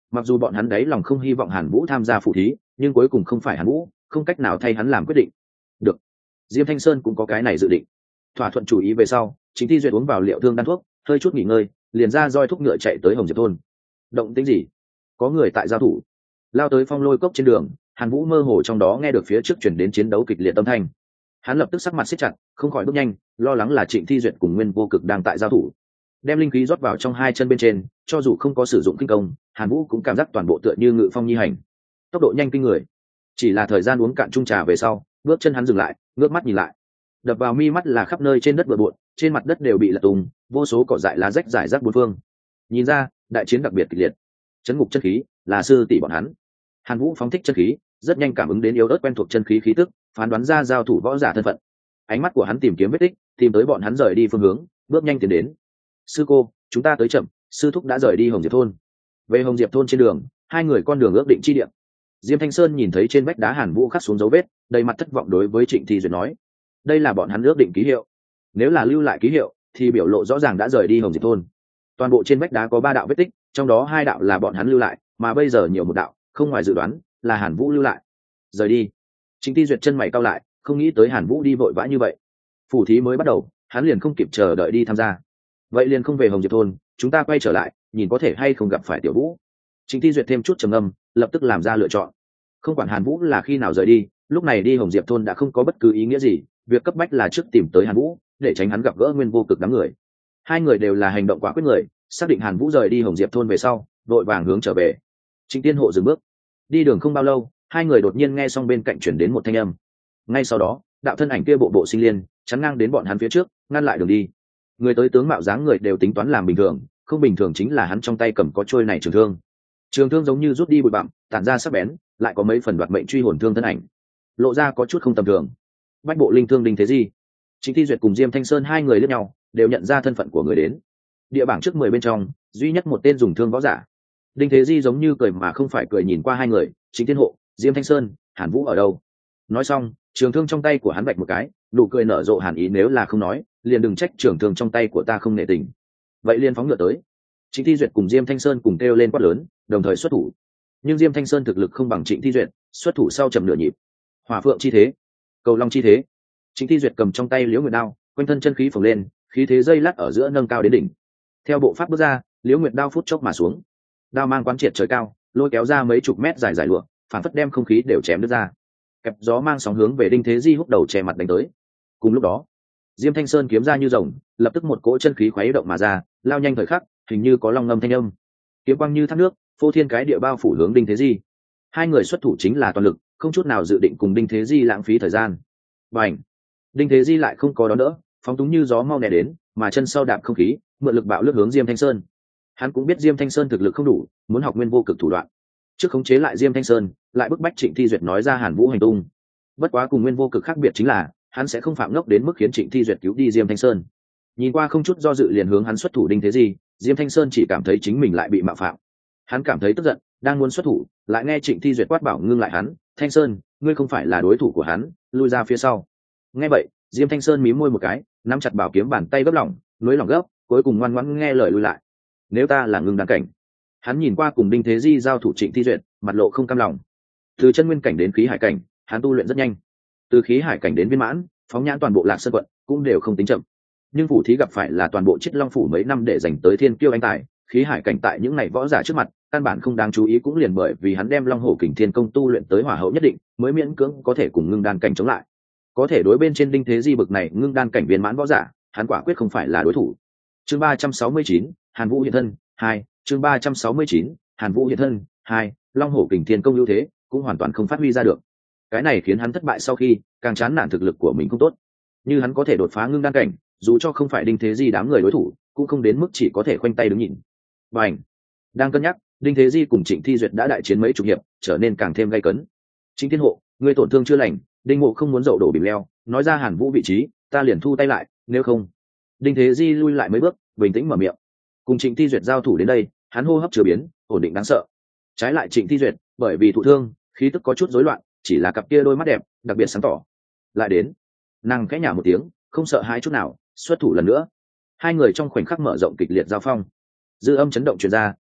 mặc dù bọn hắn đấy lòng không hy vọng Hàn Vũ tham gia phụ thí, nhưng cuối cùng không phải Hàn Vũ, không cách nào thay hắn làm quyết định. Được, Diêm Thanh Sơn cũng có cái này dự định. Thỏa thuận chủ ý về sau, Trịnh Thi Duyệt uống vào liệu thương đan thuốc, hơi chút nghỉ ngơi, liền ra roi thúc ngựa chạy tới Hồng Diệp thôn. Động tĩnh gì? Có người tại giao thủ. Lao tới Phong Lôi Cốc trên đường, Hàn Vũ mơ hồ trong đó nghe được phía trước chuyển đến chiến đấu kịch liệt âm thanh. Hắn lập tức sắc mặt siết chặt, không khỏi bước nhanh, lo lắng là Trịnh Thi Duyệt cùng Nguyên Vô Cực đang tại giao thủ. Đem linh khí rót vào trong hai chân bên trên, cho dù không có sử dụng kinh công, Hàn Vũ cũng cảm giác toàn bộ tựa như ngự phong nhi hành, tốc độ nhanh kinh người. Chỉ là thời gian uống cạn chung trà về sau, bước chân hắn dừng lại, ngước mắt nhìn lại. Đập vào mi mắt là khắp nơi trên đất bừa bộn, trên mặt đất đều bị lật tung, vô số cỏ dại lá rách rải rác bốn phương. Nhìn ra, đại chiến đặc biệt kịch liệt. Chấn ngục chân khí là sư tỷ bọn hắn. Hàn Vũ phóng thích chân khí, rất nhanh cảm ứng đến yếu ớt quen thuộc chân khí khí tức, phán đoán ra giao thủ võ giả thân phận. Ánh mắt của hắn tìm kiếm vết tích, tìm tới bọn hắn rời đi phương hướng, bước nhanh tiến đến. Sư cô, chúng ta tới chậm, sư thúc đã rời đi Hồng Diệp thôn. Về Hồng Diệp thôn trên đường, hai người con đường ước định chi địa. Diêm Thanh Sơn nhìn thấy trên vách đá Hàn Vũ khắc xuống dấu vết, đầy mặt thất vọng đối với Trịnh Thi Duyệt nói: đây là bọn hắn ước định ký hiệu, nếu là lưu lại ký hiệu thì biểu lộ rõ ràng đã rời đi Hồng Diệp thôn. Toàn bộ trên vách đá có 3 đạo vết tích, trong đó 2 đạo là bọn hắn lưu lại, mà bây giờ nhiều một đạo, không ngoài dự đoán là Hàn Vũ lưu lại. Rời đi. Trịnh Thi Duyệt chân mày cau lại, không nghĩ tới Hàn Vũ đi vội vã như vậy. Phủ thí mới bắt đầu, hắn liền không kịp chờ đợi đi tham gia. Vậy liền không về Hồng Diệp thôn, chúng ta quay trở lại, nhìn có thể hay không gặp phải Tiểu Vũ. Trịnh Thi Duyệt thêm chút trầm ngâm, lập tức làm ra lựa chọn. Không quản Hàn Vũ là khi nào rời đi, lúc này đi Hồng Diệp thôn đã không có bất cứ ý nghĩa gì, việc cấp bách là trước tìm tới Hàn Vũ, để tránh hắn gặp gỡ Nguyên Vô Cực đám người. Hai người đều là hành động quả quyết người, xác định Hàn Vũ rời đi Hồng Diệp thôn về sau, đội vàng hướng trở về. Trịnh Tiên Hộ dừng bước. Đi đường không bao lâu, hai người đột nhiên nghe xong bên cạnh chuyển đến một thanh âm. Ngay sau đó, đạo thân ảnh kia bộ bộ sinh liên, chắn ngang đến bọn hắn phía trước, ngăn lại đường đi. Người tới tướng mạo dáng người đều tính toán làm bình thường, không bình thường chính là hắn trong tay cầm có trôi này trường thương. Trường thương giống như rút đi bụi bặm, tản ra sắc bén, lại có mấy phần đoạt mệnh truy hồn thương thân ảnh, lộ ra có chút không tầm thường. Bách bộ linh thương Đinh Thế Di. Trịnh Thi Duyệt cùng Diêm Thanh Sơn hai người liếc nhau, đều nhận ra thân phận của người đến. Địa bảng trước 10 bên trong, duy nhất một tên dùng thương võ giả. Đinh Thế Di giống như cười mà không phải cười nhìn qua hai người, Trịnh Thiên Hộ, Diêm Thanh Sơn, Hàn Vũ ở đâu? Nói xong, trường thương trong tay của hắn vạch một cái, nụ cười nở rộ hàn ý, nếu là không nói, liền đừng trách trường thương trong tay của ta không nể tình. Vậy liền phóng ngựa tới. Trịnh Thi Duyệt cùng Diêm Thanh Sơn cùng kêu lên quát lớn, đồng thời xuất thủ. Nhưng Diêm Thanh Sơn thực lực không bằng Trịnh Thi Duyệt, xuất thủ sau chậm nửa nhịp. Hỏa phượng chi thế, cầu long chi thế. Trịnh Thi Duyệt cầm trong tay Liễu Nguyệt đao, quanh thân chân khí phồng lên, khí thế dây lát ở giữa nâng cao đến đỉnh. Theo bộ pháp bước ra, Liễu Nguyệt đao phút chốc mà xuống. Đao mang quán triệt trời cao, lôi kéo ra mấy chục mét dài dài lụa, phản phất đem không khí đều chém đứt ra. Kẹp gió mang sóng hướng về Đinh Thế Di húc đầu che mặt đánh tới. Cùng lúc đó, Diêm Thanh Sơn kiếm ra như rồng, lập tức một cỗ chân khí khuấy động mà ra, lao nhanh thời khắc, hình như có long ngâm thanh âm. Kiếm quang như thác nước, phô thiên cái địa bao phủ hướng Đinh Thế Di. Hai người xuất thủ chính là toàn lực, không chút nào dự định cùng Đinh Thế Di lãng phí thời gian. Bành! Đinh Thế Di lại không có đón đỡ, phóng túng như gió mau nẻ đến, mà chân sau đạp không khí, mượn lực bạo lướt hướng Diêm Thanh Sơn. Hắn cũng biết Diêm Thanh Sơn thực lực không đủ, muốn học Nguyên Vô Cực thủ đoạn. Trước khống chế lại Diêm Thanh Sơn, lại bức bách Trịnh Thi Duyệt nói ra Hàn Vũ hành tung. Bất quá cùng Nguyên Vô Cực khác biệt chính là, hắn sẽ không phạm ngốc đến mức khiến Trịnh Thi Duyệt cứu đi Diêm Thanh Sơn. Nhìn qua không chút do dự liền hướng hắn xuất thủ Đinh Thế Di, Diêm Thanh Sơn chỉ cảm thấy chính mình lại bị mạo phạm. Hắn cảm thấy tức giận, đang muốn xuất thủ, lại nghe Trịnh Thi Duyệt quát bảo ngưng lại hắn, "Thanh Sơn, ngươi không phải là đối thủ của hắn, lui ra phía sau." Nghe vậy, Diêm Thanh Sơn mím môi một cái, nắm chặt bảo kiếm, bàn tay gấp lỏng, nối lỏng gấp, cuối cùng ngoan ngoãn nghe lời lui lại. Nếu ta là ngưng đan cảnh. Hắn nhìn qua cùng Đinh Thế Di giao thủ Trịnh Thi Duyệt, mặt lộ không cam lòng. Từ chân nguyên cảnh đến khí hải cảnh, hắn tu luyện rất nhanh. Từ khí hải cảnh đến viên mãn, phóng nhãn toàn bộ Lạc Sơn quận, cũng đều không tính chậm. Nhưng phủ thí gặp phải là toàn bộ Chiết Long phủ mấy năm để dành tới thiên kiêu anh tài, khí hải cảnh tại những này võ giả trước mặt, căn bản không đáng chú ý, cũng liền bởi vì hắn đem Long Hổ Kình Thiên Công tu luyện tới hỏa hậu nhất định, mới miễn cưỡng có thể cùng ngưng đan cảnh chống lại. Có thể đối bên trên Đinh Thế Di bực này ngưng đan cảnh viên mãn võ giả, hắn quả quyết không phải là đối thủ. Chương 369, Hàn Vũ hiện thân 2, chương 369, Hàn Vũ hiện thân 2, Long Hổ Kình Thiên Công ưu thế cũng hoàn toàn không phát huy ra được. Cái này khiến hắn thất bại sau khi, càng chán nản thực lực của mình không tốt. Như hắn có thể đột phá ngưng đan cảnh, dù cho không phải Đinh Thế Di đám người đối thủ, cũng không đến mức chỉ có thể khoanh tay đứng nhìn. Bành! Đang cân nhắc, Đinh Thế Di cùng Trịnh Thi Duyệt đã đại chiến mấy chục hiệp, trở nên càng thêm gay cấn. Trịnh Thiên Hộ, ngươi tổn thương chưa lành, Đinh Mộ không muốn dậu đổ bìm leo, nói ra Hàn Vũ vị trí, ta liền thu tay lại, nếu không. Đinh Thế Di lui lại mấy bước, bình tĩnh mở miệng. Cùng Trịnh Thi Duyệt giao thủ đến đây, hắn hô hấp chưa biến, ổn định đáng sợ. Trái lại Trịnh Thi Duyệt, bởi vì thụ thương, khí tức có chút rối loạn, chỉ là cặp kia đôi mắt đẹp, đặc biệt sáng tỏ. Lại đến, nàng khẽ nhả một tiếng, không sợ hãi chút nào, xuất thủ lần nữa. Hai người trong khoảnh khắc mở rộng kịch liệt giao phong. Dư âm chấn động truyền ra,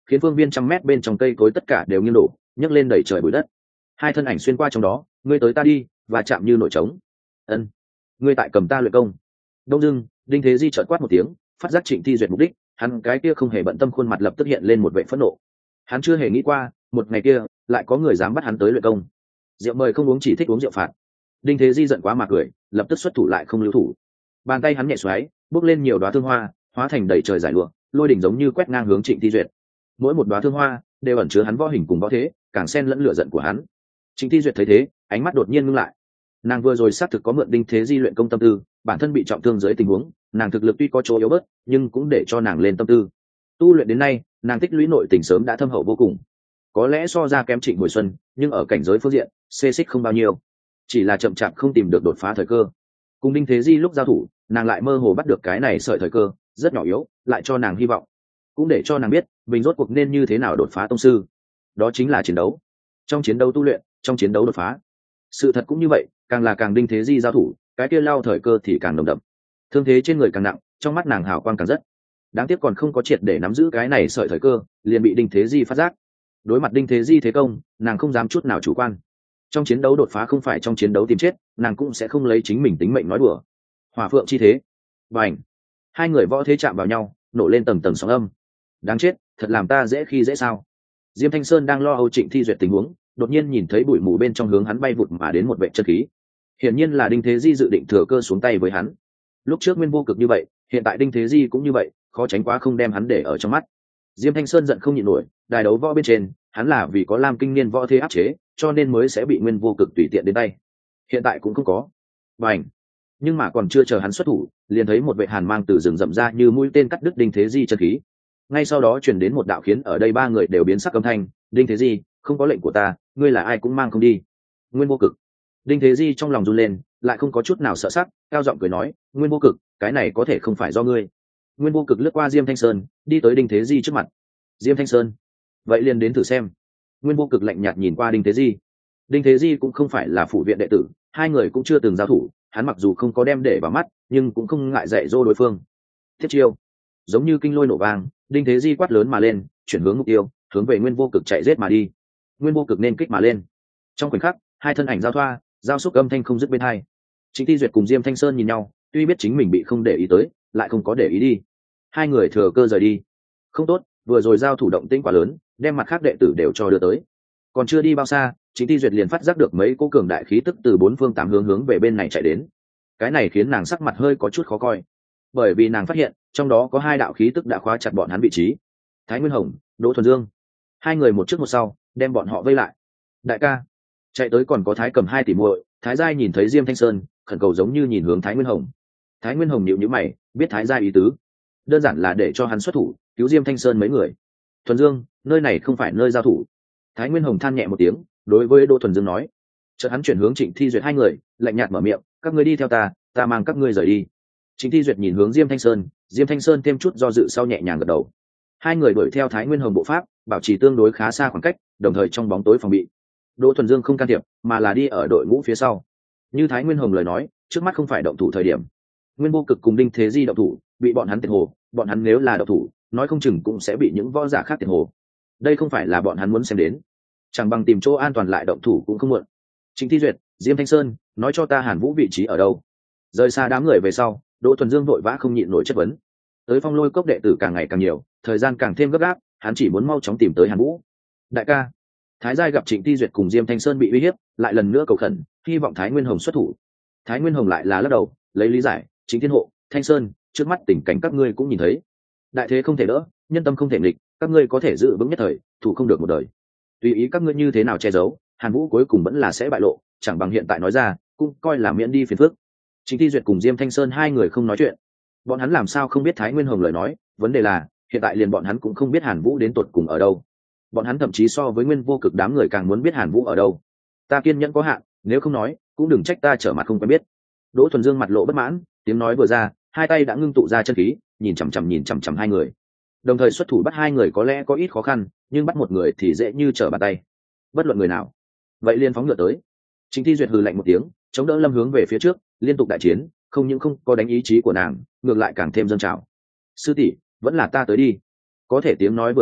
khiến phương viên trăm mét bên trong cây cối tất cả đều nghiêng đổ, nhấc lên đẩy trời bụi đất. Hai thân ảnh xuyên qua trong đó, ngươi tới ta đi, và chạm như nổi trống. Ân, ngươi tại cầm ta luyện công. Đông dưng, Đinh Thế Di chợt quát một tiếng, phát giác Trịnh Thi Duyệt mục đích, hắn cái kia không hề bận tâm khuôn mặt lập tức hiện lên một vẻ phẫn nộ. Hắn chưa hề nghĩ qua, một ngày kia lại có người dám bắt hắn tới luyện công. Rượu mời không uống, chỉ thích uống rượu phạt. Đinh Thế Di giận quá mà cười, lập tức xuất thủ lại không lưu thủ. Bàn tay hắn nhẹ xoáy, bốc lên nhiều đóa thương hoa, hóa thành đầy trời giải lụa, lôi đỉnh giống như quét ngang hướng Trịnh Thi Duyệt. Mỗi một đóa thương hoa đều ẩn chứa hắn võ hình cùng võ thế, càng xen lẫn lửa giận của hắn. Trịnh Thi Duyệt thấy thế, ánh mắt đột nhiên ngưng lại. Nàng vừa rồi xác thực có mượn Đinh Thế Di luyện công tâm tư, bản thân bị trọng thương dưới tình huống, nàng thực lực tuy có chỗ yếu bớt, nhưng cũng để cho nàng lên tâm tư. Tu luyện đến nay, nàng tích lũy nội tình sớm đã thâm hậu vô cùng. Có lẽ so ra kém Trịnh Hồi Xuân, nhưng ở cảnh giới phương diện, xê xích không bao nhiêu. Chỉ là chậm chạp không tìm được đột phá thời cơ. Cùng Đinh Thế Di lúc giao thủ, nàng lại mơ hồ bắt được cái này sợi thời cơ, rất nhỏ yếu, lại cho nàng hy vọng, cũng để cho nàng biết mình rốt cuộc nên như thế nào đột phá tông sư. Đó chính là chiến đấu. Trong chiến đấu tu luyện, trong chiến đấu đột phá. Sự thật cũng như vậy, càng là càng Đinh Thế Di giao thủ, cái kia lao thời cơ thì càng nồng đậm. Thương thế trên người càng nặng, trong mắt nàng hào quang càng rất. Đáng tiếc còn không có triệt để nắm giữ cái này sợi thời cơ, liền bị Đinh Thế Di phát giác. Đối mặt Đinh Thế Di thế công, nàng không dám chút nào chủ quan. Trong chiến đấu đột phá không phải trong chiến đấu tìm chết, nàng cũng sẽ không lấy chính mình tính mệnh nói đùa. Hỏa phượng chi thế, bành, hai người võ thế chạm vào nhau, nổ lên tầng tầng sóng âm. Đáng chết, thật làm ta dễ khi dễ sao? Diêm Thanh Sơn đang lo âu Trịnh Thi Duyệt tình huống, đột nhiên nhìn thấy bụi mù bên trong hướng hắn bay vụt mà đến một vệ chân khí. Hiển nhiên là Đinh Thế Di dự định thừa cơ xuống tay với hắn. Lúc trước Nguyên Vô Cực như vậy, hiện tại Đinh Thế Di cũng như vậy, khó tránh quá không đem hắn để ở trong mắt. Diêm Thanh Sơn giận không nhịn nổi, đài đấu võ bên trên, hắn là vì có Lam Kinh Niên võ thế áp chế, cho nên mới sẽ bị Nguyên Vô Cực tùy tiện đến tay. Hiện tại cũng không có. Bành. Nhưng mà còn chưa chờ hắn xuất thủ, liền thấy một vệ hàn mang từ rừng rậm ra như mũi tên cắt đứt Đinh Thế Di chân khí. Ngay sau đó truyền đến một đạo khiến ở đây ba người đều biến sắc âm thanh, Đinh Thế Di, không có lệnh của ta, ngươi là ai cũng mang không đi. Nguyên Vô Cực. Đinh Thế Di trong lòng run lên, lại không có chút nào sợ sắc, cao giọng cười nói, Nguyên Vô Cực, cái này có thể không phải do ngươi. Nguyên Vô Cực lướt qua Diêm Thanh Sơn, đi tới Đinh Thế Di trước mặt. Diêm Thanh Sơn, vậy liền đến thử xem. Nguyên Vô Cực lạnh nhạt nhìn qua Đinh Thế Di. Đinh Thế Di cũng không phải là phụ viện đệ tử, hai người cũng chưa từng giao thủ, hắn mặc dù không có đem để vào mắt, nhưng cũng không ngại dạy dỗ đối phương. Thiết chiêu, giống như kinh lôi nổ vang, Đinh Thế Di quát lớn mà lên, chuyển hướng mục tiêu, hướng về Nguyên Vô Cực chạy giết mà đi. Nguyên Vô Cực nên kích mà lên. Trong khoảnh khắc, hai thân ảnh giao thoa, giao xúc âm thanh không dứt bên hai. Trịnh Thi Duyệt cùng Diêm Thanh Sơn nhìn nhau, tuy biết chính mình bị không để ý tới, lại không có để ý đi. Hai người thừa cơ rời đi. Không tốt, vừa rồi giao thủ động tĩnh quá lớn, đem mặt khác đệ tử đều cho đưa tới. Còn chưa đi bao xa, Trịnh Thi Duyệt liền phát giác được mấy cỗ cường đại khí tức từ bốn phương tám hướng hướng về bên này chạy đến. Cái này khiến nàng sắc mặt hơi có chút khó coi, bởi vì nàng phát hiện trong đó có hai đạo khí tức đã khóa chặt bọn hắn vị trí. Thái Nguyên Hồng, Đỗ Thuần Dương, hai người một trước một sau, đem bọn họ vây lại. Đại ca, chạy tới còn có Thái Cầm hai tỷ muội. Thái Giai nhìn thấy Diêm Thanh Sơn, khẩn cầu giống như nhìn hướng Thái Nguyên Hồng. Thái Nguyên Hồng nhíu nhíu mày, biết Thái Giai ý tứ, đơn giản là để cho hắn xuất thủ cứu Diêm Thanh Sơn mấy người. Thuần Dương, nơi này không phải nơi giao thủ. Thái Nguyên Hồng than nhẹ một tiếng, đối với Đỗ Thuần Dương nói. Chợt hắn chuyển hướng Trịnh Thi Duyệt hai người, lạnh nhạt mở miệng, các ngươi đi theo ta, ta mang các ngươi rời đi. Trịnh Thi Duyệt nhìn hướng Diêm Thanh Sơn, Diêm Thanh Sơn thêm chút do dự sau nhẹ nhàng gật đầu. Hai người đuổi theo Thái Nguyên Hồng bộ pháp, bảo trì tương đối khá xa khoảng cách, đồng thời trong bóng tối phòng bị. Đỗ Thuần Dương không can thiệp, mà là đi ở đội ngũ phía sau. Như Thái Nguyên Hồng lời nói, trước mắt không phải động thủ thời điểm. Nguyên Vô Cực cùng Đinh Thế Di động thủ, bị bọn hắn tiệt hồ, bọn hắn nếu là động thủ, nói không chừng cũng sẽ bị những võ giả khác tiệt hồ. Đây không phải là bọn hắn muốn xem đến, chẳng bằng tìm chỗ an toàn lại động thủ cũng không muộn. Trịnh Thi Duyệt, Diêm Thanh Sơn, nói cho ta Hàn Vũ vị trí ở đâu. Rời xa đám người về sau, Đỗ Thuần Dương vội vã không nhịn nổi chất vấn. Tới Phong Lôi Cốc đệ tử càng ngày càng nhiều, thời gian càng thêm gấp gáp, hắn chỉ muốn mau chóng tìm tới Hàn Vũ. Đại ca, Thái Giai gặp Trịnh Thi Duyệt cùng Diêm Thanh Sơn bị uy hiếp, lại lần nữa cầu khẩn, hy vọng Thái Nguyên Hồng xuất thủ. Thái Nguyên Hồng lại là lắc đầu, lấy lý giải, Chính Thiên Hộ, Thanh Sơn, trước mắt tình cảnh các ngươi cũng nhìn thấy, đại thế không thể đỡ, nhân tâm không thể nghịch, các ngươi có thể giữ vững nhất thời, thủ không được một đời. Tùy ý các ngươi như thế nào che giấu, Hàn Vũ cuối cùng vẫn là sẽ bại lộ, chẳng bằng hiện tại nói ra, cũng coi là miễn đi phiền phức. Trịnh Thi Duyệt cùng Diêm Thanh Sơn hai người không nói chuyện, bọn hắn làm sao không biết Thái Nguyên Hồng lời nói, vấn đề là hiện tại liền bọn hắn cũng không biết Hàn Vũ đến tột cùng ở đâu. Bọn hắn thậm chí so với Nguyên Vô Cực đám người càng muốn biết Hàn Vũ ở đâu. Ta kiên nhẫn có hạn, nếu không nói, cũng đừng trách ta trở mặt không quen biết. Đỗ Thuần Dương mặt lộ bất mãn, tiếng nói vừa ra, hai tay đã ngưng tụ ra chân khí, nhìn chằm chằm hai người. Đồng thời xuất thủ bắt hai người có lẽ có ít khó khăn, nhưng bắt một người thì dễ như trở bàn tay. Bất luận người nào, vậy liền phóng ngựa tới. Trịnh Thi Duyệt hừ lạnh một tiếng, chống đỡ Lâm hướng về phía trước, liên tục đại chiến, không những không có đánh ý chí của nàng, ngược lại càng thêm dâng trào. Sư tỷ, vẫn là ta tới đi. Có thể tiếng nói vừa ra,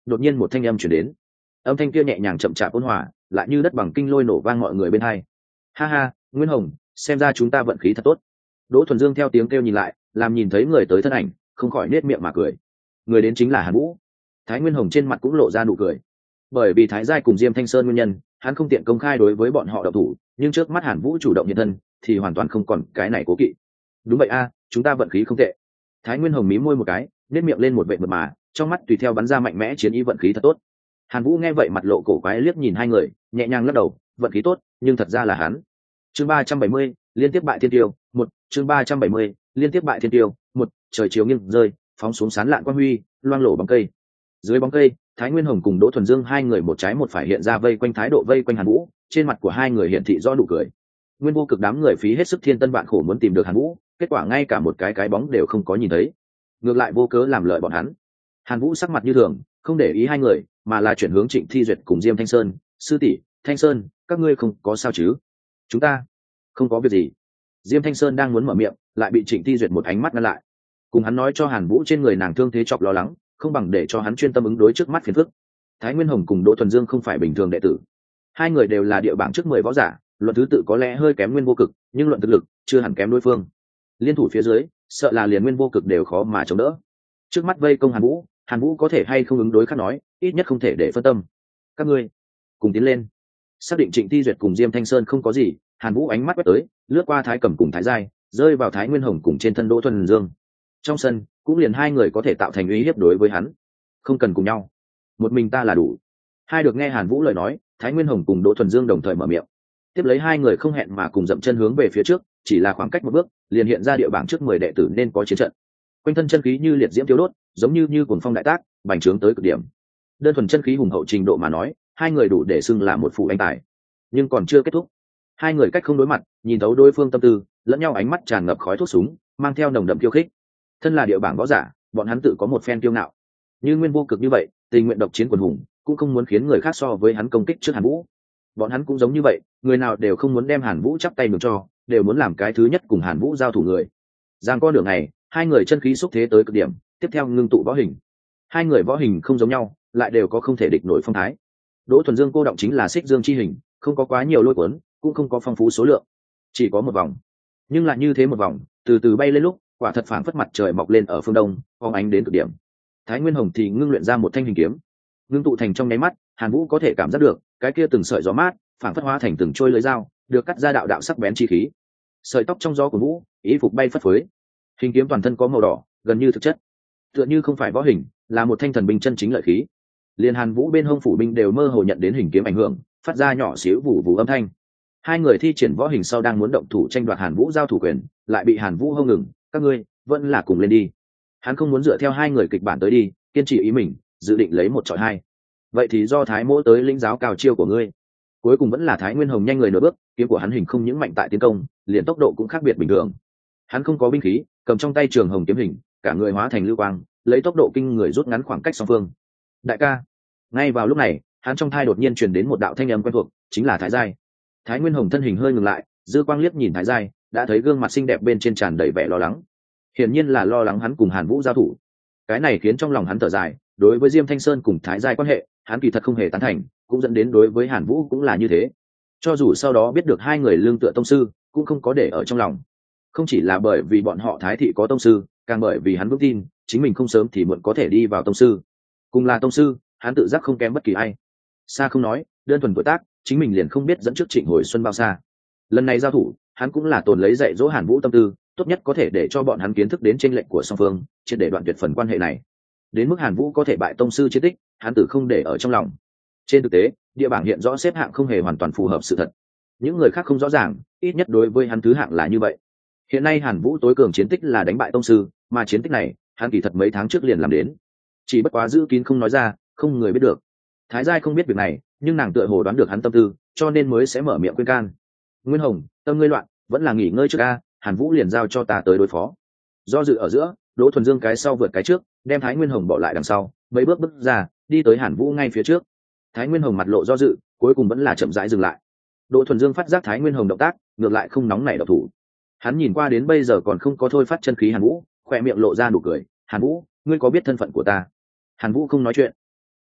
đột nhiên một thanh âm chuyển đến. Âm thanh kia nhẹ nhàng chậm chạp ôn hòa, lại như đất bằng kinh lôi nổ vang mọi người bên hai. Ha ha, Nguyên Hồng, xem ra chúng ta vận khí thật tốt. Đỗ Thuần Dương theo tiếng kêu nhìn lại, làm nhìn thấy người tới thân ảnh, không khỏi nết miệng mà cười. Người đến chính là Hàn Vũ. Thái Nguyên Hồng trên mặt cũng lộ ra nụ cười. Bởi vì Thái Giai cùng Diêm Thanh Sơn nguyên nhân, hắn không tiện công khai đối với bọn họ động thủ, nhưng trước mắt Hàn Vũ chủ động hiện thân, thì hoàn toàn không còn cái này cố kỵ. Đúng vậy a, chúng ta vận khí không tệ. Thái Nguyên Hồng mím môi một cái, nét miệng lên một vệt mượt mà, trong mắt tùy theo bắn ra mạnh mẽ chiến ý, vận khí thật tốt. Hàn Vũ nghe vậy mặt lộ cổ quái liếc nhìn hai người, nhẹ nhàng lắc đầu, vận khí tốt, nhưng thật ra là hắn. Chương 370, liên tiếp bại thiên tiêu, một, chương 370, liên tiếp bại thiên tiêu, một, trời chiều nghiêng rơi, phóng xuống sán lạn quang huy, loang lổ bóng cây. Dưới bóng cây, Thái Nguyên Hồng cùng Đỗ Thuần Dương hai người một trái một phải hiện ra vây quanh thái độ vây quanh Hàn Vũ, trên mặt của hai người hiện thị rõ nụ cười. Nguyên Vô Cực đám người phí hết sức thiên tân vạn khổ muốn tìm được Hàn Vũ, kết quả ngay cả một cái bóng đều không có nhìn thấy, ngược lại vô cớ làm lợi bọn hắn. Hàn Vũ sắc mặt như thường, không để ý hai người, mà là chuyển hướng Trịnh Thi Duyệt cùng Diêm Thanh Sơn. Sư tỷ, Thanh Sơn, các ngươi không có sao chứ? Chúng ta không có việc gì. Diêm Thanh Sơn đang muốn mở miệng, lại bị Trịnh Thi Duyệt một ánh mắt ngăn lại. Cùng hắn nói cho Hàn Vũ trên người nàng thương thế chọc lo lắng, không bằng để cho hắn chuyên tâm ứng đối trước mắt phiền phức. Thái Nguyên Hồng cùng Đỗ Thuần Dương không phải bình thường đệ tử, hai người đều là địa bảng trước 10 võ giả, luận thứ tự có lẽ hơi kém Nguyên Vô Cực, nhưng luận thực lực chưa hẳn kém đối phương. Liên thủ phía dưới, sợ là liền Nguyên Vô Cực đều khó mà chống đỡ. Trước mắt vây công Hàn Vũ có thể hay không ứng đối khác nói, ít nhất không thể để phân tâm. Các ngươi cùng tiến lên. Xác định Trịnh Thi Duyệt cùng Diêm Thanh Sơn không có gì, Hàn Vũ ánh mắt quét tới, lướt qua Thái Cẩm cùng Thái Giai, rơi vào Thái Nguyên Hồng cùng trên thân Đỗ Thuần Dương. Trong sân, cũng liền hai người có thể tạo thành uy hiếp đối với hắn. Không cần cùng nhau, một mình ta là đủ. Hai được nghe Hàn Vũ lời nói, Thái Nguyên Hồng cùng Đỗ Thuần Dương đồng thời mở miệng. Tiếp lấy hai người không hẹn mà cùng dậm chân hướng về phía trước, chỉ là khoảng cách một bước, liền hiện ra địa bảng trước 10 đệ tử nên có chiến trận. Quanh thân chân khí như liệt diễm tiêu đốt, giống như cuồng phong đại tác, bành trướng tới cực điểm. Đơn thuần chân khí hùng hậu trình độ mà nói, hai người đủ để xưng là một phụ anh tài. Nhưng còn chưa kết thúc. Hai người cách không đối mặt, nhìn thấu đối phương tâm tư, lẫn nhau ánh mắt tràn ngập khói thuốc súng, mang theo nồng đậm khiêu khích. Thân là địa bảng võ giả, bọn hắn tự có một phen kiêu ngạo. Như Nguyên Vô Cực như vậy, tình nguyện độc chiến quần hùng, cũng không muốn khiến người khác so với hắn công kích trước Hàn Vũ. Bọn hắn cũng giống như vậy, người nào đều không muốn đem Hàn Vũ chắp tay nhường cho, đều muốn làm cái thứ nhất cùng Hàn Vũ giao thủ người. Giang co đường này, hai người chân khí xúc thế tới cực điểm, tiếp theo ngưng tụ võ hình. Hai người võ hình không giống nhau, lại đều có không thể địch nổi phong thái. Đỗ Thuần Dương cô động chính là xích dương chi hình, không có quá nhiều lôi cuốn, cũng không có phong phú số lượng, chỉ có một vòng. Nhưng lại như thế một vòng, từ từ bay lên lúc, quả thật phảng phất mặt trời mọc lên ở phương đông, phóng ánh đến cực điểm. Thái Nguyên Hồng thì ngưng luyện ra một thanh hình kiếm, ngưng tụ thành trong nháy mắt, Hàn Vũ có thể cảm giác được, cái kia từng sợi gió mát, phảng phất hóa thành từng trôi lưỡi dao, được cắt ra đạo đạo sắc bén chi khí. Sợi tóc trong gió của Vũ, ý phục bay phất phới. Hình kiếm toàn thân có màu đỏ, gần như thực chất, tựa như không phải võ hình, là một thanh thần binh chân chính lợi khí. Liên Hàn Vũ bên hông phủ binh đều mơ hồ nhận đến hình kiếm ảnh hưởng, phát ra nhỏ xíu vụ vụ âm thanh. Hai người thi triển võ hình sau đang muốn động thủ tranh đoạt Hàn Vũ giao thủ quyền, lại bị Hàn Vũ hông ngừng. Các ngươi vẫn là cùng lên đi. Hắn không muốn dựa theo hai người kịch bản tới đi, kiên trì ý mình, dự định lấy một chọi hai. Vậy thì do Thái Mỗ tới lĩnh giáo cao chiêu của ngươi. Cuối cùng vẫn là Thái Nguyên Hồng nhanh người nửa bước, kiếm của hắn hình không những mạnh tại tiến công, liền tốc độ cũng khác biệt bình thường. Hắn không có binh khí, cầm trong tay trường hồng kiếm hình, cả người hóa thành lưu quang, lấy tốc độ kinh người rút ngắn khoảng cách song phương. Đại ca. Ngay vào lúc này, hắn trong thai đột nhiên truyền đến một đạo thanh âm quen thuộc, chính là Thái Giai. Thái Nguyên Hồng thân hình hơi ngừng lại, dư quang liếc nhìn Thái Giai, đã thấy gương mặt xinh đẹp bên trên tràn đầy vẻ lo lắng. Hiển nhiên là lo lắng hắn cùng Hàn Vũ giao thủ. Cái này khiến trong lòng hắn thở dài, đối với Diêm Thanh Sơn cùng Thái Giai quan hệ, hắn kỳ thật không hề tán thành, cũng dẫn đến đối với Hàn Vũ cũng là như thế. Cho dù sau đó biết được hai người lương tựa tông sư, cũng không có để ở trong lòng. Không chỉ là bởi vì bọn họ Thái thị có tông sư, càng bởi vì hắn vững tin, chính mình không sớm thì muộn có thể đi vào tông sư. Cùng là tông sư, hắn tự giác không kém bất kỳ ai. Xa không nói, đơn thuần tuổi tác, chính mình liền không biết dẫn trước Trịnh Hồi Xuân bao xa. Lần này giao thủ, hắn cũng là tồn lấy dạy dỗ Hàn Vũ tâm tư, tốt nhất có thể để cho bọn hắn kiến thức đến chênh lệch của song phương, triệt để đoạn tuyệt phần quan hệ này. Đến mức Hàn Vũ có thể bại tông sư chiến tích, hắn tự không để ở trong lòng. Trên thực tế, địa bảng hiện rõ xếp hạng không hề hoàn toàn phù hợp sự thật. Những người khác không rõ ràng, ít nhất đối với hắn thứ hạng là như vậy. Hiện nay Hàn Vũ tối cường chiến tích là đánh bại tông sư, mà chiến tích này, hắn kỳ thật mấy tháng trước liền làm đến. Chỉ bất quá giữ kín không nói ra, không người biết được. Thái Giai không biết việc này, nhưng nàng tựa hồ đoán được hắn tâm tư, cho nên mới sẽ mở miệng khuyên can. Nguyên Hồng, tâm ngươi loạn, vẫn là nghỉ ngơi trước a, Hàn Vũ liền giao cho ta tới đối phó. Do dự ở giữa, Đỗ Thuần Dương cái sau vượt cái trước, đem Thái Nguyên Hồng bỏ lại đằng sau, mấy bước ra, đi tới Hàn Vũ ngay phía trước. Thái Nguyên Hồng mặt lộ do dự, cuối cùng vẫn là chậm rãi dừng lại. Đỗ Thuần Dương phát giác Thái Nguyên Hồng động tác, ngược lại không nóng nảy động thủ. Hắn nhìn qua đến bây giờ còn không có thôi phát chân khí Hàn Vũ, khỏe miệng lộ ra nụ cười. Hàn Vũ, ngươi có biết thân phận của ta? Hàn Vũ không nói chuyện.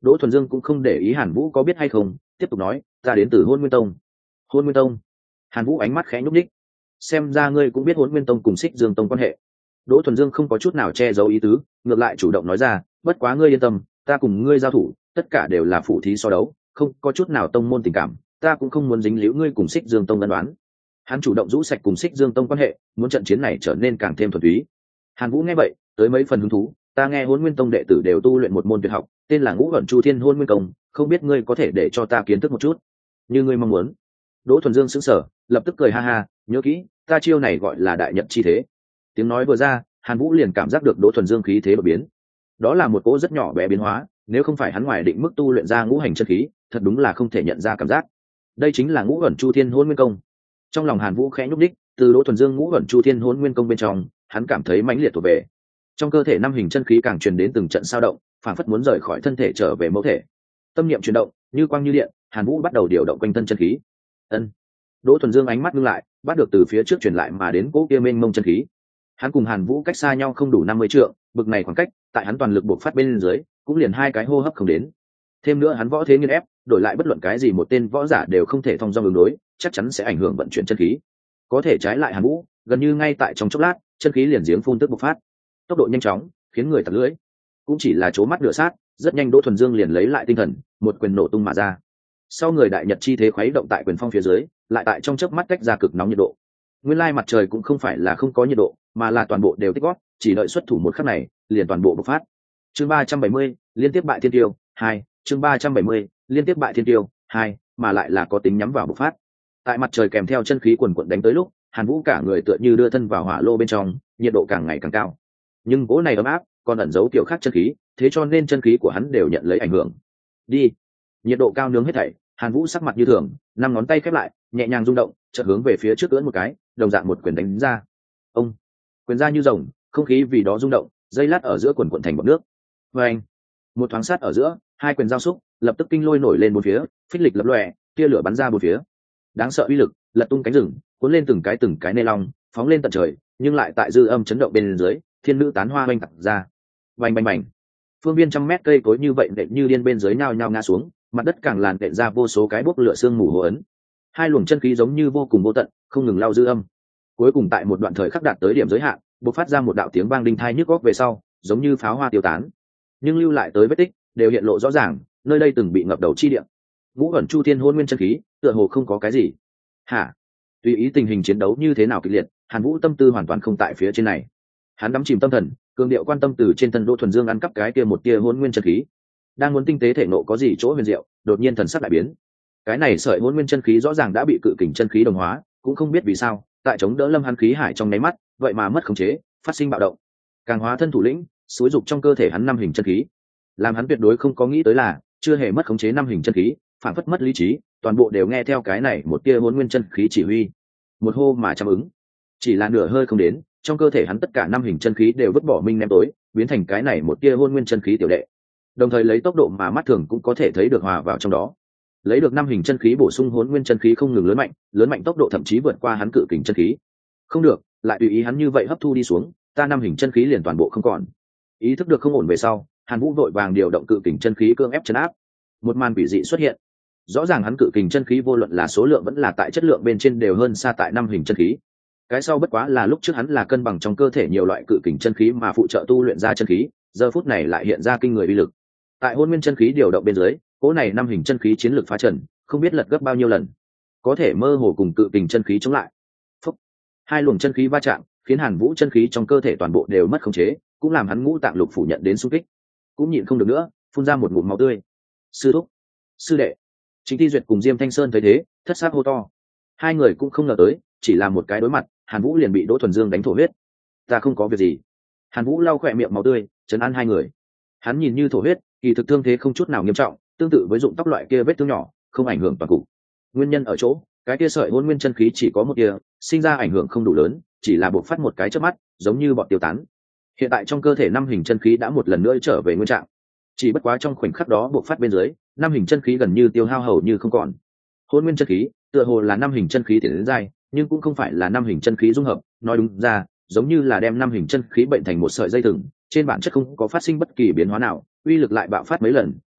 Đỗ Thuần Dương cũng không để ý Hàn Vũ có biết hay không, tiếp tục nói, ta đến từ Hôn Nguyên Tông. Hôn Nguyên Tông? Hàn Vũ ánh mắt khẽ nhúc nhích. Xem ra ngươi cũng biết Hôn Nguyên Tông cùng Xích Dương Tông quan hệ. Đỗ Thuần Dương không có chút nào che giấu ý tứ, ngược lại chủ động nói ra, bất quá ngươi yên tâm, ta cùng ngươi giao thủ, tất cả đều là phụ thí so đấu, không có chút nào tông môn tình cảm, ta cũng không muốn dính líu ngươi cùng Xích Dương Tông ân đoán. Hắn chủ động rũ sạch cùng Xích Dương Tông quan hệ, muốn trận chiến này trở nên càng thêm thuần túy. Hàn Vũ nghe vậy, tới mấy phần hứng thú, ta nghe Hôn Nguyên Tông đệ tử đều tu luyện một môn tuyệt học, tên là Ngũ Ẩn Chu Thiên Hôn Nguyên Công, không biết ngươi có thể để cho ta kiến thức một chút. Như ngươi mong muốn. Đỗ Thuần Dương sững sờ, lập tức cười ha ha, nhớ kỹ, ta chiêu này gọi là đại nhật chi thế. Tiếng nói vừa ra, Hàn Vũ liền cảm giác được Đỗ Thuần Dương khí thế đột biến. Đó là một cỗ rất nhỏ bé biến hóa, nếu không phải hắn ngoài định mức tu luyện ra ngũ hành chân khí, thật đúng là không thể nhận ra cảm giác. Đây chính là Ngũ Ẩn Chu Thiên Hôn Nguyên Công. Trong lòng Hàn Vũ khẽ nhúc nhích, từ Đỗ Thuần Dương Ngũ Ẩn Chu Thiên Hôn Nguyên Công bên trong, hắn cảm thấy mãnh liệt thuộc về. Trong cơ thể năm hình chân khí càng truyền đến từng trận sao động, phảng phất muốn rời khỏi thân thể trở về mẫu thể. Tâm niệm chuyển động, như quang như điện, Hàn Vũ bắt đầu điều động quanh thân chân khí. Ân. Đỗ Thuần Dương ánh mắt ngưng lại, bắt được từ phía trước truyền lại mà đến cỗ kia mênh mông chân khí. Hắn cùng Hàn Vũ cách xa nhau không đủ 50 trượng, bực này khoảng cách, tại hắn toàn lực bộc phát bên dưới, cũng liền hai cái hô hấp không đến. Thêm nữa hắn võ thế nghiên ép, đổi lại bất luận cái gì một tên võ giả đều không thể thông dong ứng đối, chắc chắn sẽ ảnh hưởng vận chuyển chân khí. Có thể trái lại Hàn Vũ, gần như ngay tại trong chốc lát, chân khí liền giếng phun tức bộc phát. Tốc độ nhanh chóng, khiến người tặc lưỡi. Cũng chỉ là chố mắt nửa sát, rất nhanh Đỗ Thuần Dương liền lấy lại tinh thần, một quyền nổ tung mà ra. Sau người đại nhật chi thế khuấy động tại quyền phong phía dưới, lại tại trong chớp mắt cách ra cực nóng nhiệt độ. Nguyên lai mặt trời cũng không phải là không có nhiệt độ, mà là toàn bộ đều tích góp, chỉ đợi xuất thủ một khắc này, liền toàn bộ bộc phát. Chương 370, liên tiếp bại Thiên Tiêu 2, chương 370, liên tiếp bại Thiên Tiêu 2, mà lại là có tính nhắm vào bộc phát. Tại mặt trời kèm theo chân khí quần quần đánh tới lúc, Hàn Vũ cả người tựa như đưa thân vào hỏa lô bên trong, nhiệt độ càng ngày càng cao. Nhưng cỗ này ấm áp, còn ẩn giấu kiểu khác chân khí, thế cho nên chân khí của hắn đều nhận lấy ảnh hưởng. Đi. Nhiệt độ cao nướng hết thảy, Hàn Vũ sắc mặt như thường, năm ngón tay khép lại, nhẹ nhàng rung động, chợt hướng về phía trước ưỡn một cái, đồng dạng một quyền đánh ra. Ông, quyền ra như rồng, không khí vì đó rung động, dây lát ở giữa quần quần thành bọt nước. Oeng, một thoáng sát ở giữa, hai quyền giao xúc, lập tức kinh lôi nổi lên bốn phía, phích lịch lập lòe, tia lửa bắn ra bốn phía. Đáng sợ uy lực, lật tung cánh rừng, cuốn lên từng cái nê long, phóng lên tận trời, nhưng lại tại dư âm chấn động bên dưới, thiên nữ tán hoa oanh tạc ra. Bành bành bành. Phương viên trăm mét cây cối như vậy nện như điên bên dưới nhao nhao ngã xuống, mặt đất càng làn nện ra vô số cái bốc lửa sương mù hồ ấn. Hai luồng chân khí giống như vô cùng vô tận, không ngừng lao dư âm. Cuối cùng tại một đoạn thời khắc đạt tới điểm giới hạn, bộc phát ra một đạo tiếng vang đinh tai nhức óc về sau, giống như pháo hoa tiêu tán. Nhưng lưu lại tới vết tích, đều hiện lộ rõ ràng, nơi đây từng bị ngập đầu chi địa. Ngũ Ẩn Chu Thiên Hôn Nguyên chân khí, tựa hồ không có cái gì. Hả? Tùy ý tình hình chiến đấu như thế nào kịch liệt, Hàn Vũ tâm tư hoàn toàn không tại phía trên này. Hắn đắm chìm tâm thần, cường điệu quan tâm từ trên thân Đỗ Thuần Dương ăn cắp cái kia một tia hôn nguyên chân khí, đang muốn tinh tế thể nộ có gì chỗ huyền diệu, đột nhiên thần sắc đại biến. Cái này sợi hôn nguyên chân khí rõ ràng đã bị cự kình chân khí đồng hóa, cũng không biết vì sao, tại chống đỡ Lâm Hắn khí hải trong nháy mắt, vậy mà mất khống chế, phát sinh bạo động. Càng hóa thân thủ lĩnh, xúi dục trong cơ thể hắn năm hình chân khí. Làm hắn tuyệt đối không có nghĩ tới là, chưa hề mất khống chế năm hình chân khí, phản phất mất lý trí, toàn bộ đều nghe theo cái này một tia hôn nguyên chân khí chỉ huy. Một hô mà chăm ứng. Chỉ là nửa hơi không đến, trong cơ thể hắn tất cả năm hình chân khí đều vứt bỏ minh ném tối, biến thành cái này một tia hôn nguyên chân khí tiểu đệ. Đồng thời lấy tốc độ mà mắt thường cũng có thể thấy được hòa vào trong đó. Lấy được năm hình chân khí bổ sung hôn nguyên chân khí không ngừng lớn mạnh tốc độ thậm chí vượt qua hắn cự kình chân khí. Không được, lại tùy ý hắn như vậy hấp thu đi xuống, ta năm hình chân khí liền toàn bộ không còn. Ý thức được không ổn về sau, Hàn Vũ vội vàng điều động cự kình chân khí cưỡng ép trấn áp. Một màn quỷ dị xuất hiện. Rõ ràng hắn cự kình chân khí vô luận là số lượng vẫn là tại chất lượng bên trên đều hơn xa tại năm hình chân khí. Cái sau bất quá là lúc trước hắn là cân bằng trong cơ thể nhiều loại cự kình chân khí mà phụ trợ tu luyện ra chân khí, giờ phút này lại hiện ra kinh người uy lực. Tại hôn nguyên chân khí điều động bên dưới, cỗ này năm hình chân khí chiến lược phá trần, không biết lật gấp bao nhiêu lần, có thể mơ hồ cùng cự kình chân khí chống lại. Phúc. Hai luồng chân khí va chạm, khiến Hàn Vũ chân khí trong cơ thể toàn bộ đều mất khống chế, cũng làm hắn ngũ tạng lục phủ nhận đến xung kích, cũng nhịn không được nữa, phun ra một ngụm máu tươi. Sư thúc, sư đệ. Trịnh Thi Duyệt cùng Diêm Thanh Sơn thấy thế, thất xác hô to. Hai người cũng không ngờ tới, chỉ là một cái đối mặt, Hàn Vũ liền bị Đỗ Thuần Dương đánh thổ huyết. Ta không có việc gì. Hàn Vũ lau khỏe miệng máu tươi, trấn an hai người. Hắn nhìn như thổ huyết, kỳ thực thương thế không chút nào nghiêm trọng, tương tự với rụng tóc loại kia vết thương nhỏ, không ảnh hưởng toàn cục. Nguyên nhân ở chỗ, cái kia sợi hôn nguyên chân khí chỉ có một tia, sinh ra ảnh hưởng không đủ lớn, chỉ là bộc phát một cái chớp mắt, giống như bọn tiêu tán. Hiện tại trong cơ thể năm hình chân khí đã một lần nữa trở về nguyên trạng. Chỉ bất quá trong khoảnh khắc đó bộc phát bên dưới, năm hình chân khí gần như tiêu hao hầu như không còn. Hôn nguyên chân khí, tựa hồ là năm hình chân khí tiến đến giai, nhưng cũng không phải là năm hình chân khí dung hợp, nói đúng ra, giống như là đem năm hình chân khí bệnh thành một sợi dây thừng, trên bản chất không có phát sinh bất kỳ biến hóa nào, uy lực lại bạo phát mấy lần,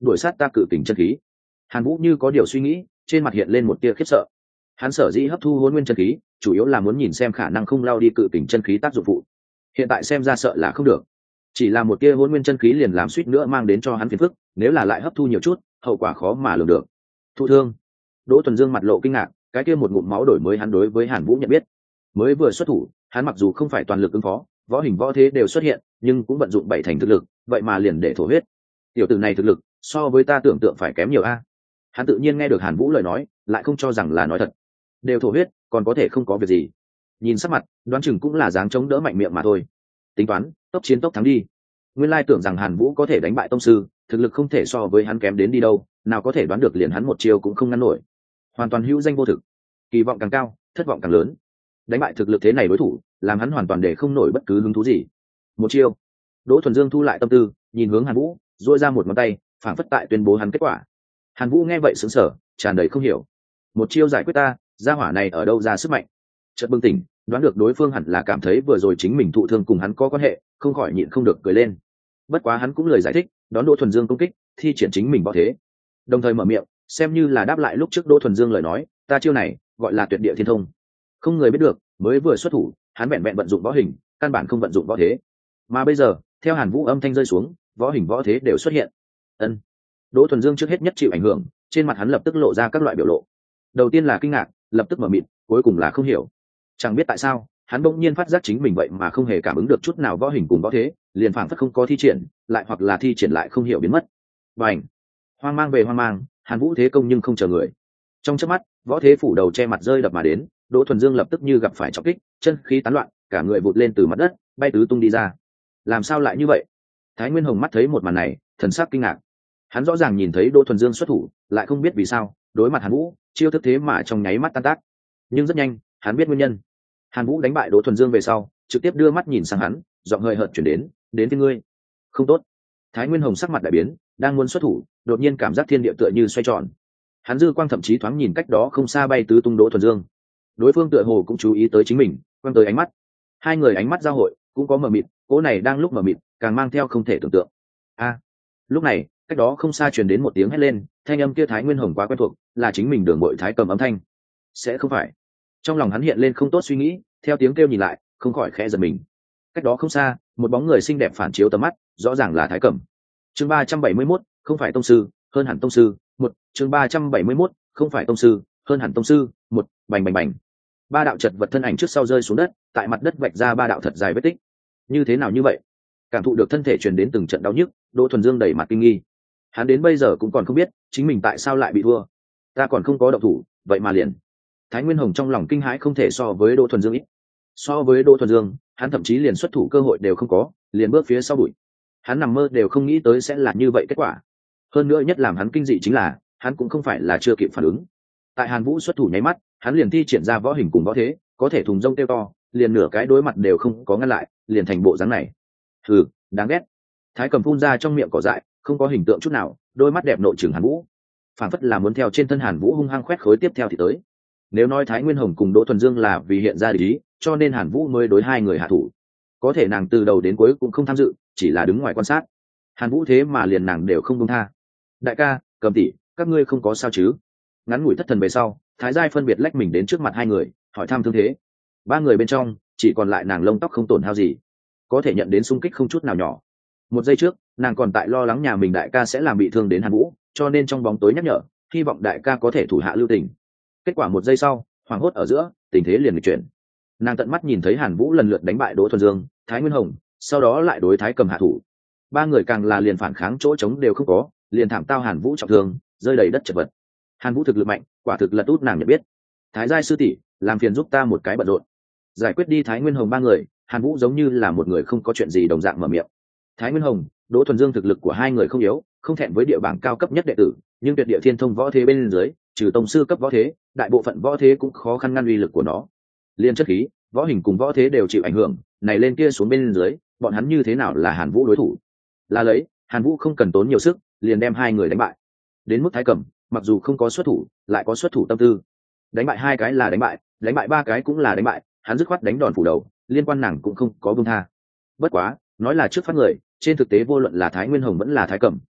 đuổi sát ta cự kình chân khí. Hàn Vũ như có điều suy nghĩ, trên mặt hiện lên một tia khiếp sợ. Hắn sở dĩ hấp thu hôn nguyên chân khí chủ yếu là muốn nhìn xem khả năng không lao đi cự kình chân khí tác dụng phụ. Hiện tại xem ra sợ là không được, chỉ là một tia hôn nguyên chân khí liền làm suýt nữa mang đến cho hắn phiền phức, nếu là lại hấp thu nhiều chút hậu quả khó mà lường được. Thụ thương. Đỗ Thuần Dương mặt lộ kinh ngạc, cái kia một ngụm máu đổi mới hắn đối với Hàn Vũ nhận biết. Mới vừa xuất thủ, hắn mặc dù không phải toàn lực ứng phó, võ hình võ thế đều xuất hiện, nhưng cũng vận dụng bảy thành thực lực, vậy mà liền để thổ huyết. Tiểu tử này thực lực so với ta tưởng tượng phải kém nhiều a. Hắn tự nhiên nghe được Hàn Vũ lời nói, lại không cho rằng là nói thật. Đều thổ huyết, còn có thể không có việc gì? Nhìn sắc mặt, đoán chừng cũng là dáng chống đỡ mạnh miệng mà thôi. Tính toán, tốc chiến tốc thắng đi. Nguyên lai tưởng rằng Hàn Vũ có thể đánh bại tông sư, thực lực không thể so với hắn kém đến đi đâu, nào có thể đoán được liền hắn một chiêu cũng không ngăn nổi. Hoàn toàn hữu danh vô thực. Kỳ vọng càng cao, thất vọng càng lớn. Đánh bại thực lực thế này đối thủ, làm hắn hoàn toàn để không nổi bất cứ hứng thú gì. Một chiêu. Đỗ Thuần Dương thu lại tâm tư, nhìn hướng Hàn Vũ, duỗi ra một ngón tay, phảng phất tại tuyên bố hắn kết quả. Hàn Vũ nghe vậy sững sờ, tràn đầy không hiểu. Một chiêu giải quyết ta, gia hỏa này ở đâu ra sức mạnh? Chợt bừng tỉnh, đoán được đối phương hẳn là cảm thấy vừa rồi chính mình thụ thương cùng hắn có quan hệ, không khỏi nhịn không được cười lên. Bất quá hắn cũng lời giải thích, đón Đỗ Thuần Dương công kích, thi triển chính mình võ thế, đồng thời mở miệng, xem như là đáp lại lúc trước Đỗ Thuần Dương lời nói, ta chiêu này gọi là tuyệt địa thiên thông. Không người biết được, mới vừa xuất thủ, hắn vẹn vẹn vận dụng võ hình, căn bản không vận dụng võ thế. Mà bây giờ, theo Hàn Vũ âm thanh rơi xuống, võ hình võ thế đều xuất hiện. Ân. Đỗ Thuần Dương trước hết nhất chịu ảnh hưởng, trên mặt hắn lập tức lộ ra các loại biểu lộ. Đầu tiên là kinh ngạc, lập tức mở miệng, cuối cùng là không hiểu. Chẳng biết tại sao, hắn bỗng nhiên phát giác chính mình vậy mà không hề cảm ứng được chút nào võ hình cùng võ thế, liền phảng phất không có thi triển, lại hoặc là thi triển lại không hiểu biến mất. Bành! Hoang mang về hoang mang, Hàn Vũ thế công nhưng không chờ người. Trong chớp mắt, võ thế phủ đầu che mặt rơi đập mà đến, Đỗ Thuần Dương lập tức như gặp phải trọng kích, chân khí tán loạn, cả người vụt lên từ mặt đất, bay tứ tung đi ra. Làm sao lại như vậy? Thái Nguyên Hồng mắt thấy một màn này, thần sắc kinh ngạc. Hắn rõ ràng nhìn thấy Đỗ Thuần Dương xuất thủ, lại không biết vì sao, đối mặt Hàn Vũ, chiêu thức thế mà trong nháy mắt tan tác. Nhưng rất nhanh, hắn biết nguyên nhân. Hàn Vũ đánh bại Đỗ Thuần Dương về sau, trực tiếp đưa mắt nhìn sang hắn, giọng hơi hợt chuyển đến với ngươi. Không tốt. Thái Nguyên Hồng sắc mặt đại biến, đang muốn xuất thủ, đột nhiên cảm giác thiên địa tựa như xoay tròn. Hắn dư quang thậm chí thoáng nhìn cách đó không xa bay tứ tung Đỗ Thuần Dương. Đối phương tựa hồ cũng chú ý tới chính mình, quăng tới ánh mắt. Hai người ánh mắt giao hội, cũng có mờ mịt, cố này đang lúc mờ mịt, càng mang theo không thể tưởng tượng. A. Lúc này, cách đó không xa truyền đến một tiếng hét lên, thanh âm kia Thái Nguyên Hồng quá quen thuộc, là chính mình Đường Bội Thái cầm âm thanh. Sẽ không phải. Trong lòng hắn hiện lên không tốt suy nghĩ, theo tiếng kêu nhìn lại, không khỏi khẽ giật mình. Cách đó không xa, một bóng người xinh đẹp phản chiếu tầm mắt, rõ ràng là Thái Cẩm. Chương 371, không phải tông sư, hơn hẳn tông sư, một, chương 371, không phải tông sư, hơn hẳn tông sư, một, bành bành bành. Ba đạo chật vật thân ảnh trước sau rơi xuống đất, tại mặt đất vạch ra ba đạo thật dài vết tích. Như thế nào như vậy? Cảm thụ được thân thể truyền đến từng trận đau nhức, Đỗ Thuần Dương đầy mặt kinh nghi. Hắn đến bây giờ cũng còn không biết, chính mình tại sao lại bị thua. Ta còn không có động thủ, vậy mà liền. Thái Nguyên Hồng trong lòng kinh hãi không thể so với Đỗ Thuần Dương ít. So với Đỗ Thuần Dương, hắn thậm chí liền xuất thủ cơ hội đều không có, liền bước phía sau bụi. Hắn nằm mơ đều không nghĩ tới sẽ là như vậy kết quả. Hơn nữa nhất làm hắn kinh dị chính là, hắn cũng không phải là chưa kịp phản ứng. Tại Hàn Vũ xuất thủ nháy mắt, hắn liền thi triển ra võ hình cùng võ thế, có thể thùng rông tiêu to, liền nửa cái đối mặt đều không có ngăn lại, liền thành bộ dáng này. Hừ, đáng ghét. Thái Cầm phun ra trong miệng cỏ dại, không có hình tượng chút nào, đôi mắt đẹp nội trừng Hàn Vũ, phản phất là muốn theo trên thân Hàn Vũ hung hăng khoét khối tiếp theo thì tới. Nếu nói Thái Nguyên Hồng cùng Đỗ Thuần Dương là vì hiện ra địch ý, cho nên Hàn Vũ mới đối hai người hạ thủ. Có thể nàng từ đầu đến cuối cũng không tham dự, chỉ là đứng ngoài quan sát. Hàn Vũ thế mà liền nàng đều không buông tha. Đại ca, Cầm tỷ, các ngươi không có sao chứ? Ngắn ngủi thất thần về sau, Thái Giai phân biệt lách mình đến trước mặt hai người, hỏi thăm thương thế. Ba người bên trong, chỉ còn lại nàng lông tóc không tổn hao gì, có thể nhận đến xung kích không chút nào nhỏ. Một giây trước, nàng còn tại lo lắng nhà mình đại ca sẽ làm bị thương đến Hàn Vũ, cho nên trong bóng tối nhắc nhở, hy vọng đại ca có thể thủ hạ lưu tình. Kết quả một giây sau, hoảng hốt ở giữa, tình thế liền nghịch chuyển. Nàng tận mắt nhìn thấy Hàn Vũ lần lượt đánh bại Đỗ Thuần Dương, Thái Nguyên Hồng, sau đó lại đối Thái Cầm hạ thủ. Ba người càng là liền phản kháng chỗ trống đều không có, liền thảm tao Hàn Vũ trọng thương, rơi đầy đất chật vật. Hàn Vũ thực lực mạnh, quả thực lật út nàng nhận biết. Thái Giai sư tỷ, làm phiền giúp ta một cái bận rộn. Giải quyết đi Thái Nguyên Hồng ba người, Hàn Vũ giống như là một người không có chuyện gì đồng dạng mở miệng. Thái Nguyên Hồng, Đỗ Thuần Dương thực lực của hai người không yếu, không thẹn với địa bảng cao cấp nhất đệ tử, nhưng tuyệt địa thiên thông võ thế bên dưới, trừ tông sư cấp võ thế, đại bộ phận võ thế cũng khó khăn ngăn uy lực của nó. Liên chất khí, võ hình cùng võ thế đều chịu ảnh hưởng, này lên kia xuống bên dưới, bọn hắn như thế nào là Hàn Vũ đối thủ? Là lấy, Hàn Vũ không cần tốn nhiều sức, liền đem hai người đánh bại. Đến mức Thái Cẩm, mặc dù không có xuất thủ, lại có xuất thủ tâm tư. Đánh bại hai cái là đánh bại ba cái cũng là đánh bại, hắn dứt khoát đánh đòn phủ đầu, liên quan nàng cũng không có buông tha. Bất quá, nói là trước phát người, trên thực tế vô luận là Thái Nguyên Hồng vẫn là Thái Cẩm,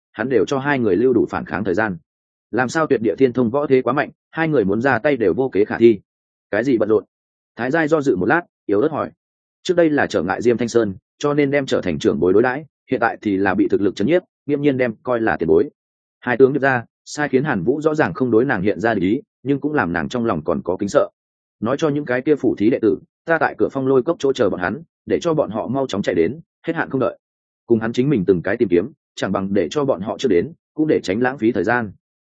hắn đều cho hai người lưu đủ phản kháng thời gian. Làm sao tuyệt địa thiên thông võ thế quá mạnh, hai người muốn ra tay đều vô kế khả thi. Cái gì bận rộn? Thái giai do dự một lát, yếu ớt hỏi. Trước đây là trở ngại Diêm Thanh Sơn, cho nên đem trở thành trưởng bối đối đãi, hiện tại thì là bị thực lực chấn nhiếp, nghiêm nhiên đem coi là tiền bối. Hai tướng điệp ra, sai khiến Hàn Vũ rõ ràng không đối nàng hiện ra để ý, nhưng cũng làm nàng trong lòng còn có kính sợ. Nói cho những cái kia phủ thí đệ tử, ta tại cửa Phong Lôi Cốc chỗ chờ bọn hắn, để cho bọn họ mau chóng chạy đến, hết hạn không đợi. Cùng hắn chính mình từng cái tìm kiếm, chẳng bằng để cho bọn họ chưa đến, cũng để tránh lãng phí thời gian.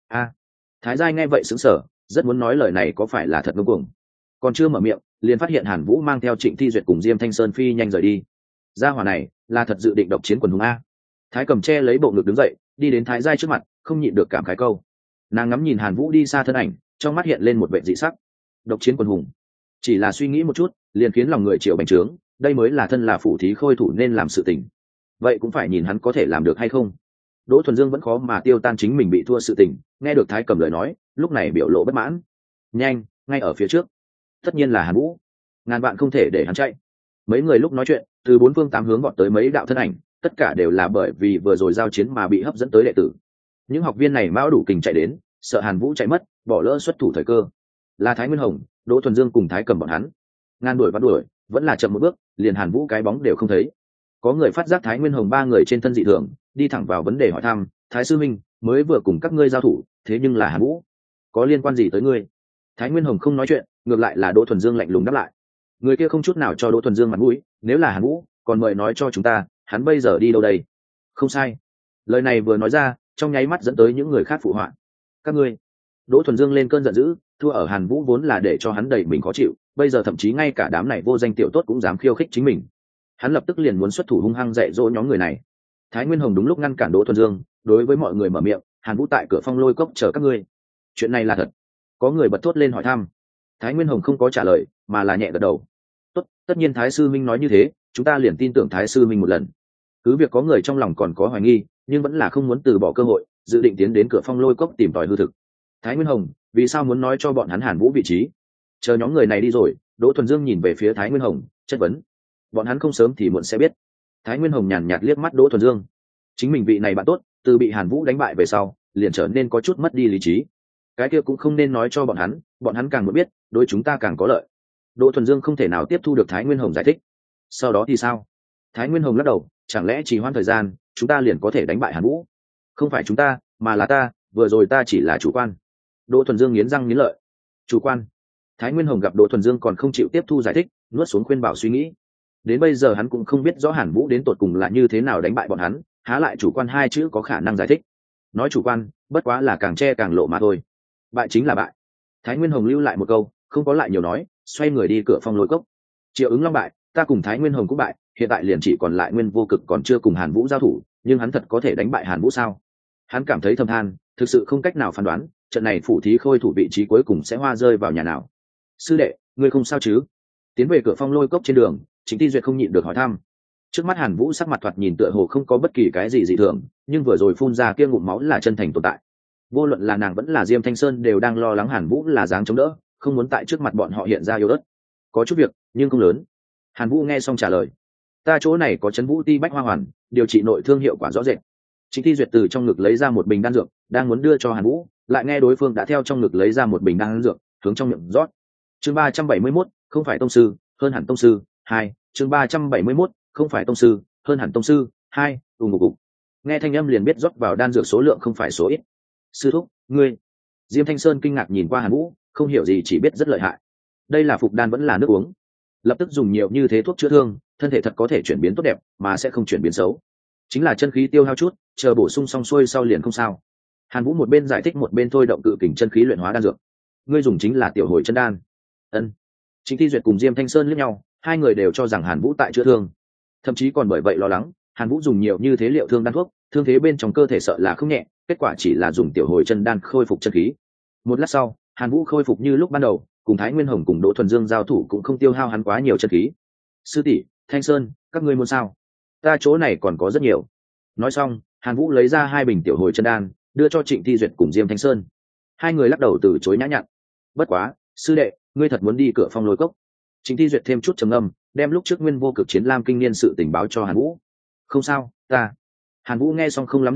Thái giai nghe vậy sững sờ, rất muốn nói lời này có phải là thật ngông cuồng. Còn chưa mở miệng, liền phát hiện Hàn Vũ mang theo Trịnh Thi Duyệt cùng Diêm Thanh Sơn phi nhanh rời đi. Gia hỏa này là thật dự định độc chiến quần hùng a. Thái Cầm che lấy bộ ngực đứng dậy, đi đến Thái giai trước mặt, không nhịn được cảm khái câu. Nàng ngắm nhìn Hàn Vũ đi xa thân ảnh, trong mắt hiện lên một vẻ dị sắc. Độc chiến quần hùng, chỉ là suy nghĩ một chút, liền khiến lòng người chịu bành trướng. Đây mới là thân là phủ thí khôi thủ nên làm sự tình. Vậy cũng phải nhìn hắn có thể làm được hay không. Đỗ Thuần Dương vẫn khó mà tiêu tan chính mình bị thua sự tình, nghe được Thái Cầm lời nói, lúc này biểu lộ bất mãn. Nhanh, ngay ở phía trước. Tất nhiên là Hàn Vũ, ngàn vạn không thể để hắn chạy. Mấy người lúc nói chuyện, từ bốn phương tám hướng vọt tới mấy đạo thân ảnh, tất cả đều là bởi vì vừa rồi giao chiến mà bị hấp dẫn tới đệ tử. Những học viên này mão đủ kình chạy đến, sợ Hàn Vũ chạy mất, bỏ lỡ xuất thủ thời cơ. Là Thái Nguyên Hồng, Đỗ Thuần Dương cùng Thái Cầm bọn hắn. Ngàn đuổi bắt đuổi, vẫn là chậm một bước, liền Hàn Vũ cái bóng đều không thấy. Có người phát giác Thái Nguyên Hồng ba người trên thân dị thường, đi thẳng vào vấn đề hỏi thăm. Thái sư minh, mới vừa cùng các ngươi giao thủ, thế nhưng là Hàn Vũ, có liên quan gì tới ngươi? Thái Nguyên Hồng không nói chuyện, ngược lại là Đỗ Thuần Dương lạnh lùng đáp lại. Người kia không chút nào cho Đỗ Thuần Dương mặt mũi, nếu là Hàn Vũ, còn mời nói cho chúng ta, hắn bây giờ đi đâu đây? Không sai. Lời này vừa nói ra, trong nháy mắt dẫn tới những người khác phụ họa. Các ngươi. Đỗ Thuần Dương lên cơn giận dữ, thua ở Hàn Vũ vốn là để cho hắn đầy mình khó chịu, bây giờ thậm chí ngay cả đám này vô danh tiểu tốt cũng dám khiêu khích chính mình. Hắn lập tức liền muốn xuất thủ hung hăng dạy dỗ nhóm người này. Thái Nguyên Hồng đúng lúc ngăn cản Đỗ Thuần Dương, đối với mọi người mở miệng, Hàn Vũ tại cửa Phong Lôi Cốc chờ các ngươi. Chuyện này là thật? Có người bật thốt lên hỏi thăm. Thái Nguyên Hồng không có trả lời, mà là nhẹ gật đầu. Tốt, tất nhiên Thái sư minh nói như thế, chúng ta liền tin tưởng Thái sư minh một lần. Cứ việc có người trong lòng còn có hoài nghi, nhưng vẫn là không muốn từ bỏ cơ hội, dự định tiến đến cửa Phong Lôi Cốc tìm tòi hư thực. Thái Nguyên Hồng, vì sao muốn nói cho bọn hắn Hàn Vũ vị trí? Chờ nhóm người này đi rồi, Đỗ Thuần Dương nhìn về phía Thái Nguyên Hồng, chất vấn. Bọn hắn không sớm thì muộn sẽ biết. Thái Nguyên Hồng nhàn nhạt liếc mắt Đỗ Thuần Dương. Chính mình vị này bạn tốt, từ bị Hàn Vũ đánh bại về sau, liền trở nên có chút mất đi lý trí. Cái kia cũng không nên nói cho bọn hắn càng muốn biết, đối chúng ta càng có lợi. Đỗ Thuần Dương không thể nào tiếp thu được Thái Nguyên Hồng giải thích. Sau đó thì sao? Thái Nguyên Hồng lắc đầu, chẳng lẽ trì hoãn thời gian, chúng ta liền có thể đánh bại Hàn Vũ? Không phải chúng ta, mà là ta, vừa rồi ta chỉ là chủ quan. Đỗ Thuần Dương nghiến răng nghiến lợi. Chủ quan? Thái Nguyên Hồng gặp Đỗ Thuần Dương còn không chịu tiếp thu giải thích, nuốt xuống khuyên bảo suy nghĩ. Đến bây giờ hắn cũng không biết rõ Hàn Vũ đến tột cùng là như thế nào đánh bại bọn hắn, há lại chủ quan hai chữ có khả năng giải thích. Nói chủ quan, bất quá là càng che càng lộ mà thôi. Bại chính là bại. Thái Nguyên Hồng lưu lại một câu, không có lại nhiều nói, xoay người đi cửa Phong Lôi Cốc. Triệu Ứng Long bại, ta cùng Thái Nguyên Hồng cũng bại, hiện tại liền chỉ còn lại Nguyên Vô Cực còn chưa cùng Hàn Vũ giao thủ, nhưng hắn thật có thể đánh bại Hàn Vũ sao? Hắn cảm thấy thầm than, thực sự không cách nào phán đoán, trận này phủ thí khôi thủ vị trí cuối cùng sẽ hoa rơi vào nhà nào. Sư đệ, ngươi không sao chứ? Tiến về cửa Phong Lôi Cốc trên đường, Trịnh Ti Duyệt không nhịn được hỏi thăm. Trước mắt Hàn Vũ sắc mặt thoạt nhìn tựa hồ không có bất kỳ cái gì dị thường, nhưng vừa rồi phun ra kia ngụm máu là chân thành tồn tại. Vô luận là nàng vẫn là Diêm Thanh Sơn đều đang lo lắng Hàn Vũ là dáng chống đỡ, không muốn tại trước mặt bọn họ hiện ra yếu ớt. Có chút việc, nhưng không lớn. Hàn Vũ nghe xong trả lời. Ta chỗ này có Trấn Vũ Ti Bách Hoa Hoàn, điều trị nội thương hiệu quả rõ rệt. Trịnh Ti Duyệt từ trong ngực lấy ra một bình đan dược, đang muốn đưa cho Hàn Vũ, lại nghe đối phương đã theo trong ngực lấy ra một bình đan dược, hướng trong miệng rót. Chương 371, không phải tông sư, hơn hẳn tông sư, 2, chương 371, không phải tông sư, hơn hẳn tông sư, 2, ngục ngục. Nghe thanh âm liền biết rót vào đan dược số lượng không phải số ít. Sư thúc, ngươi. Diêm Thanh Sơn kinh ngạc nhìn qua Hàn Vũ, không hiểu gì chỉ biết rất lợi hại. Đây là phục đan vẫn là nước uống? Lập tức dùng nhiều như thế thuốc chữa thương, thân thể thật có thể chuyển biến tốt đẹp, mà sẽ không chuyển biến xấu. Chính là chân khí tiêu hao chút, chờ bổ sung xong xuôi sau liền không sao. Hàn Vũ một bên giải thích một bên thôi động cự kình chân khí luyện hóa đan dược. Ngươi dùng chính là tiểu hồi chân đan. Ân. Trịnh Thi Duyệt cùng Diêm Thanh Sơn liếc nhau, hai người đều cho rằng Hàn Vũ tại chữa thương, thậm chí còn bởi vậy lo lắng, Hàn Vũ dùng nhiều như thế liệu thương đan thuốc, thương thế bên trong cơ thể sợ là không nhẹ, kết quả chỉ là dùng tiểu hồi chân đan khôi phục chân khí. Một lát sau, Hàn Vũ khôi phục như lúc ban đầu, cùng Thái Nguyên Hồng cùng Đỗ Thuần Dương giao thủ cũng không tiêu hao hắn quá nhiều chân khí. Sư tỷ, Thanh Sơn, các ngươi muốn sao? Ta chỗ này còn có rất nhiều. Nói xong, Hàn Vũ lấy ra hai bình tiểu hồi chân đan, đưa cho Trịnh Thi Duyệt cùng Diêm Thanh Sơn. Hai người lắc đầu từ chối nhã nhặn. Bất quá, sư đệ, ngươi thật muốn đi cửa Phong Lôi Cốc? Trịnh Thi Duyệt thêm chút trầm ngâm, đem lúc trước Nguyên Vô Cực chiến Lam kinh niên sự tình báo cho Hàn Vũ. Không sao, ta. Hàn Vũ nghe xong không lắm để ý,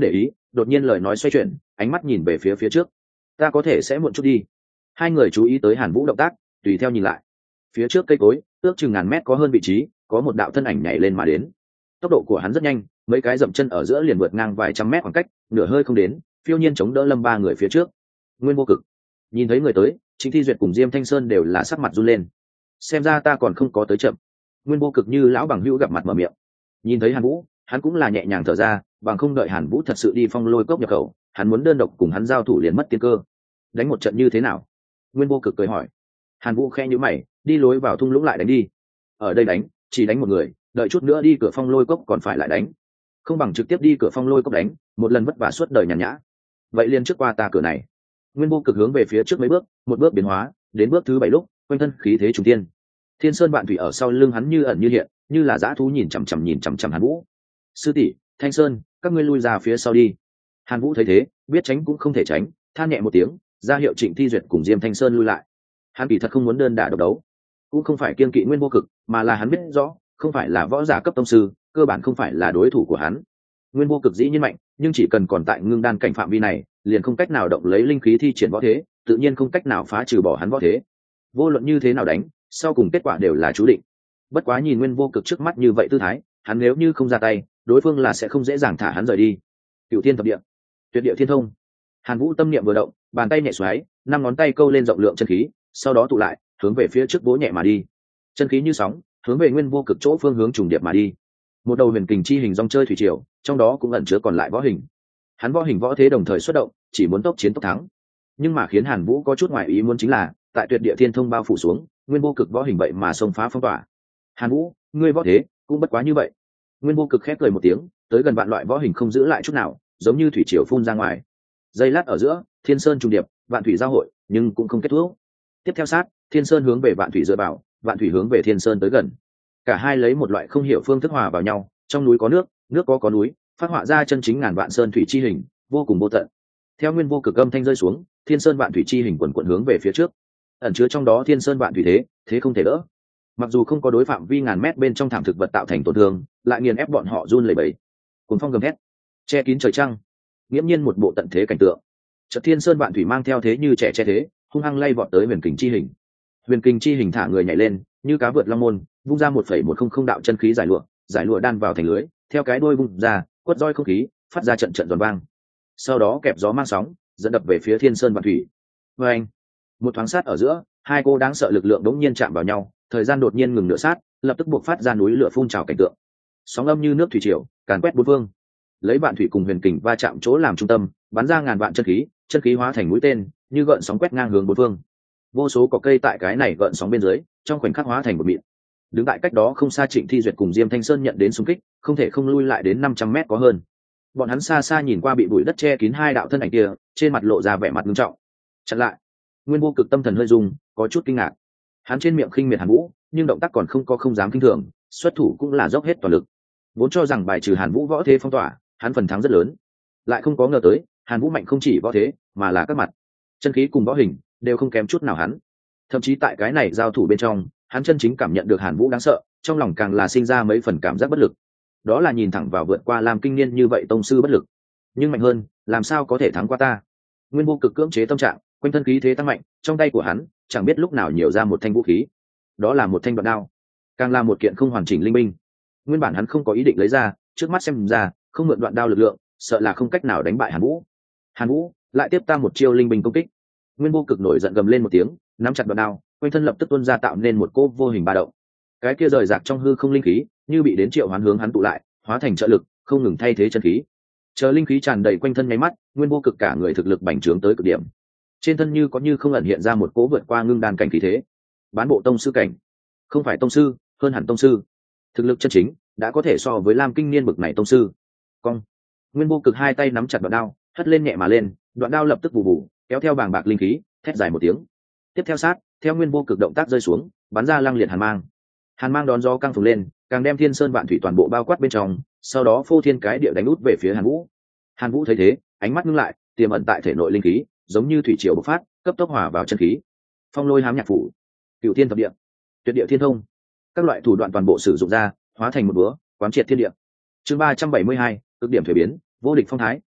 đột nhiên lời nói xoay chuyển, ánh mắt nhìn về phía trước. Ta có thể sẽ muộn chút đi. Hai người chú ý tới Hàn Vũ động tác, tùy theo nhìn lại. Phía trước cây cối ước chừng ngàn mét có hơn vị trí, có một đạo thân ảnh nhảy lên mà đến. Tốc độ của hắn rất nhanh, mấy cái dậm chân ở giữa liền vượt ngang vài trăm mét khoảng cách, nửa hơi không đến, phiêu nhiên chống đỡ Lâm ba người phía trước. Nguyên Vô Cực nhìn thấy người tới, Trịnh Thi Duyệt cùng Diêm Thanh Sơn đều là sắc mặt run lên. Xem ra ta còn không có tới chậm. Nguyên Vô Cực như lão bằng hữu gặp mặt mở miệng. Nhìn thấy Hàn Vũ, hắn cũng là nhẹ nhàng thở ra, bằng không đợi Hàn Vũ thật sự đi Phong Lôi Cốc nhập khẩu, hắn muốn đơn độc cùng hắn giao thủ liền mất tiên cơ. Đánh một trận như thế nào? Nguyên Vô Cực cười hỏi. Hàn Vũ khẽ nhíu mày, đi lối vào thung lũng lại đánh đi. Ở đây đánh, chỉ đánh một người, đợi chút nữa đi cửa Phong Lôi Cốc còn phải lại đánh. Không bằng trực tiếp đi cửa Phong Lôi Cốc đánh, một lần vất vả suốt đời nhàn nhã. Vậy liền trước qua ta cửa này. Nguyên Vô Cực hướng về phía trước mấy bước, một bước biến hóa, đến bước thứ 7 lúc, quanh thân khí thế trùng tiên. Thiên Sơn Vạn Thủy ở sau lưng hắn như ẩn như hiện, như là dã thú nhìn chằm chằm Hàn Vũ. Sư tỷ, Thanh Sơn, các ngươi lui ra phía sau đi. Hàn Vũ thấy thế, biết tránh cũng không thể tránh, than nhẹ một tiếng, ra hiệu Trịnh Thi Duyệt cùng Diêm Thanh Sơn lui lại. Hắn kỳ thật không muốn đơn đả độc đấu, cũng không phải kiên kỵ Nguyên Vô Cực, mà là hắn biết rõ, không phải là võ giả cấp tông sư, cơ bản không phải là đối thủ của hắn. Nguyên Vô Cực dĩ nhiên mạnh, nhưng chỉ cần còn tại ngưng đan cảnh phạm vi này, liền không cách nào động lấy linh khí thi triển võ thế, tự nhiên không cách nào phá trừ bỏ hắn võ thế. Vô luận như thế nào đánh, sau cùng kết quả đều là chú định. Bất quá nhìn Nguyên Vô Cực trước mắt như vậy tư thái, hắn nếu như không ra tay, đối phương là sẽ không dễ dàng thả hắn rời đi. Cửu Thiên Thập Địa, Tuyệt Địa Thiên Thông. Hàn Vũ tâm niệm vừa động, bàn tay nhẹ xoáy, năm ngón tay câu lên rộng lượng chân khí, sau đó tụ lại, hướng về phía trước vỗ nhẹ mà đi. Chân khí như sóng, hướng về Nguyên Vô Cực chỗ phương hướng trùng điệp mà đi. Một đầu huyền kình chi hình dòng chơi thủy triều, trong đó cũng ẩn chứa còn lại võ hình. Hắn võ hình võ thế đồng thời xuất động, chỉ muốn tốc chiến tốc thắng. Nhưng mà khiến Hàn Vũ có chút ngoại ý muốn chính là, tại Tuyệt Địa Thiên Thông bao phủ xuống, Nguyên Vô Cực võ hình vậy mà xông phá phong tỏa. Hàn Vũ, ngươi võ thế cũng bất quá như vậy. Nguyên Vô Cực khép cười một tiếng, tới gần vạn loại võ hình không giữ lại chút nào, giống như thủy triều phun ra ngoài. Giây lát ở giữa, Thiên Sơn trùng điệp, vạn thủy giao hội, nhưng cũng không kết thúc. Tiếp theo sát, Thiên Sơn hướng về vạn thủy dựa vào, vạn thủy hướng về Thiên Sơn tới gần. Cả hai lấy một loại không hiểu phương thức hòa vào nhau, trong núi có nước, nước có núi, phát họa ra chân chính ngàn vạn sơn thủy chi hình, vô cùng vô tận. Theo Nguyên Vô Cực âm thanh rơi xuống, Thiên Sơn vạn thủy chi hình quần quần hướng về phía trước. Ẩn chứa trong đó Thiên Sơn vạn thủy thế, thế không thể đỡ. Mặc dù không có đối phạm vi ngàn mét bên trong thảm thực vật tạo thành tổn thương, lại nghiền ép bọn họ run lẩy bẩy. Cuồng phong gầm hét, che kín trời trăng, nghiễm nhiên một bộ tận thế cảnh tượng. Chợt Thiên Sơn vạn thủy mang theo thế như trẻ che thế, hung hăng lay vọt tới huyền kình chi hình. Huyền kình chi hình thả người nhảy lên, như cá vượt long môn, vung ra 1,100 đạo chân khí giải lụa đan vào thành lưới, theo cái đuôi vung ra, quất roi không khí, phát ra trận trận giòn vang. Sau đó kẹp gió mang sóng, dẫn đập về phía Thiên Sơn vạn thủy. Oeng! Một thoáng sát ở giữa, hai cô đáng sợ lực lượng đống nhiên chạm vào nhau, thời gian đột nhiên ngừng nửa sát, lập tức buộc phát ra núi lửa phun trào cảnh tượng. Sóng âm như nước thủy triều, càn quét bốn phương. Lấy vạn thủy cùng huyền kình va chạm chỗ làm trung tâm, bắn ra ngàn vạn chân khí hóa thành mũi tên, như gợn sóng quét ngang hướng bốn phương. Vô số cỏ cây tại cái này gợn sóng bên dưới, trong khoảnh khắc hóa thành một mịn. Đứng tại cách đó không xa Trịnh Thi Duyệt cùng Diêm Thanh Sơn nhận đến xung kích, không thể không lui lại đến 500 mét có hơn. Bọn hắn xa xa nhìn qua bị bụi đất che kín hai đạo thân ảnh kia, trên mặt lộ ra vẻ mặt nghiêm trọng. Chặn lại. Nguyên Vô Cực tâm thần hơi rung, có chút kinh ngạc. Hắn trên miệng khinh miệt Hàn Vũ, nhưng động tác còn không dám kinh thường, xuất thủ cũng là dốc hết toàn lực. Vốn cho rằng bài trừ Hàn Vũ võ thế phong tỏa, hắn phần thắng rất lớn. Lại không có ngờ tới, Hàn Vũ mạnh không chỉ võ thế, mà là các mặt. Chân khí cùng võ hình đều không kém chút nào hắn. Thậm chí tại cái này giao thủ bên trong, hắn chân chính cảm nhận được Hàn Vũ đáng sợ, trong lòng càng là sinh ra mấy phần cảm giác bất lực. Đó là nhìn thẳng vào vượt qua Lam Kinh Niên như vậy tông sư bất lực. Nhưng mạnh hơn, làm sao có thể thắng qua ta? Nguyên Vô Cực cưỡng chế tâm trạng, quanh thân khí thế tăng mạnh, trong tay của hắn chẳng biết lúc nào nhiều ra một thanh vũ khí. Đó là một thanh đoạn đao, càng là một kiện không hoàn chỉnh linh binh. Nguyên bản hắn không có ý định lấy ra, trước mắt xem ra, không mượn đoạn đao lực lượng, sợ là không cách nào đánh bại Hàn Vũ. Hàn Vũ, lại tiếp ta một chiêu linh binh công kích. Nguyên Vô Cực nổi giận gầm lên một tiếng, nắm chặt đoạn đao, quanh thân lập tức tuôn ra tạo nên một cỗ vô hình ba động. Cái kia rời rạc trong hư không linh khí, như bị đến triệu hoán hướng hắn tụ lại, hóa thành trợ lực, không ngừng thay thế chân khí. Chờ linh khí tràn đầy quanh thân nháy mắt, Nguyên Vô Cực cả người thực lực bành trướng tới cực điểm. Trên thân như có như không ẩn hiện ra một cỗ vượt qua ngưng đan cảnh khí thế. Bán bộ tông sư cảnh, không phải tông sư, hơn hẳn tông sư. Thực lực chân chính đã có thể so với Lam Kinh Niên bực này tông sư. Cong. Nguyên Vô Cực hai tay nắm chặt đoạn đao, hất lên nhẹ mà lên, đoạn đao lập tức bù bù, kéo theo bàng bạc linh khí, thét dài một tiếng. Tiếp theo sát, theo Nguyên Vô Cực động tác rơi xuống, bắn ra lăng liệt hàn mang. Hàn mang đón gió căng phồng lên, càng đem Thiên Sơn vạn thủy toàn bộ bao quát bên trong, sau đó phô thiên cái địa đánh út về phía Hàn Vũ. Hàn Vũ thấy thế, ánh mắt ngưng lại, tiềm ẩn tại thể nội linh khí, giống như thủy triều bộc phát, cấp tốc hòa vào chân khí. Phong lôi hám nhạc phủ, Cửu Thiên Thập Địa, Tuyệt Địa Thiên Thông, các loại thủ đoạn toàn bộ sử dụng ra, hóa thành một búa, quán triệt thiên địa. Chương 372, cực điểm thuế biến, vô địch phong thái.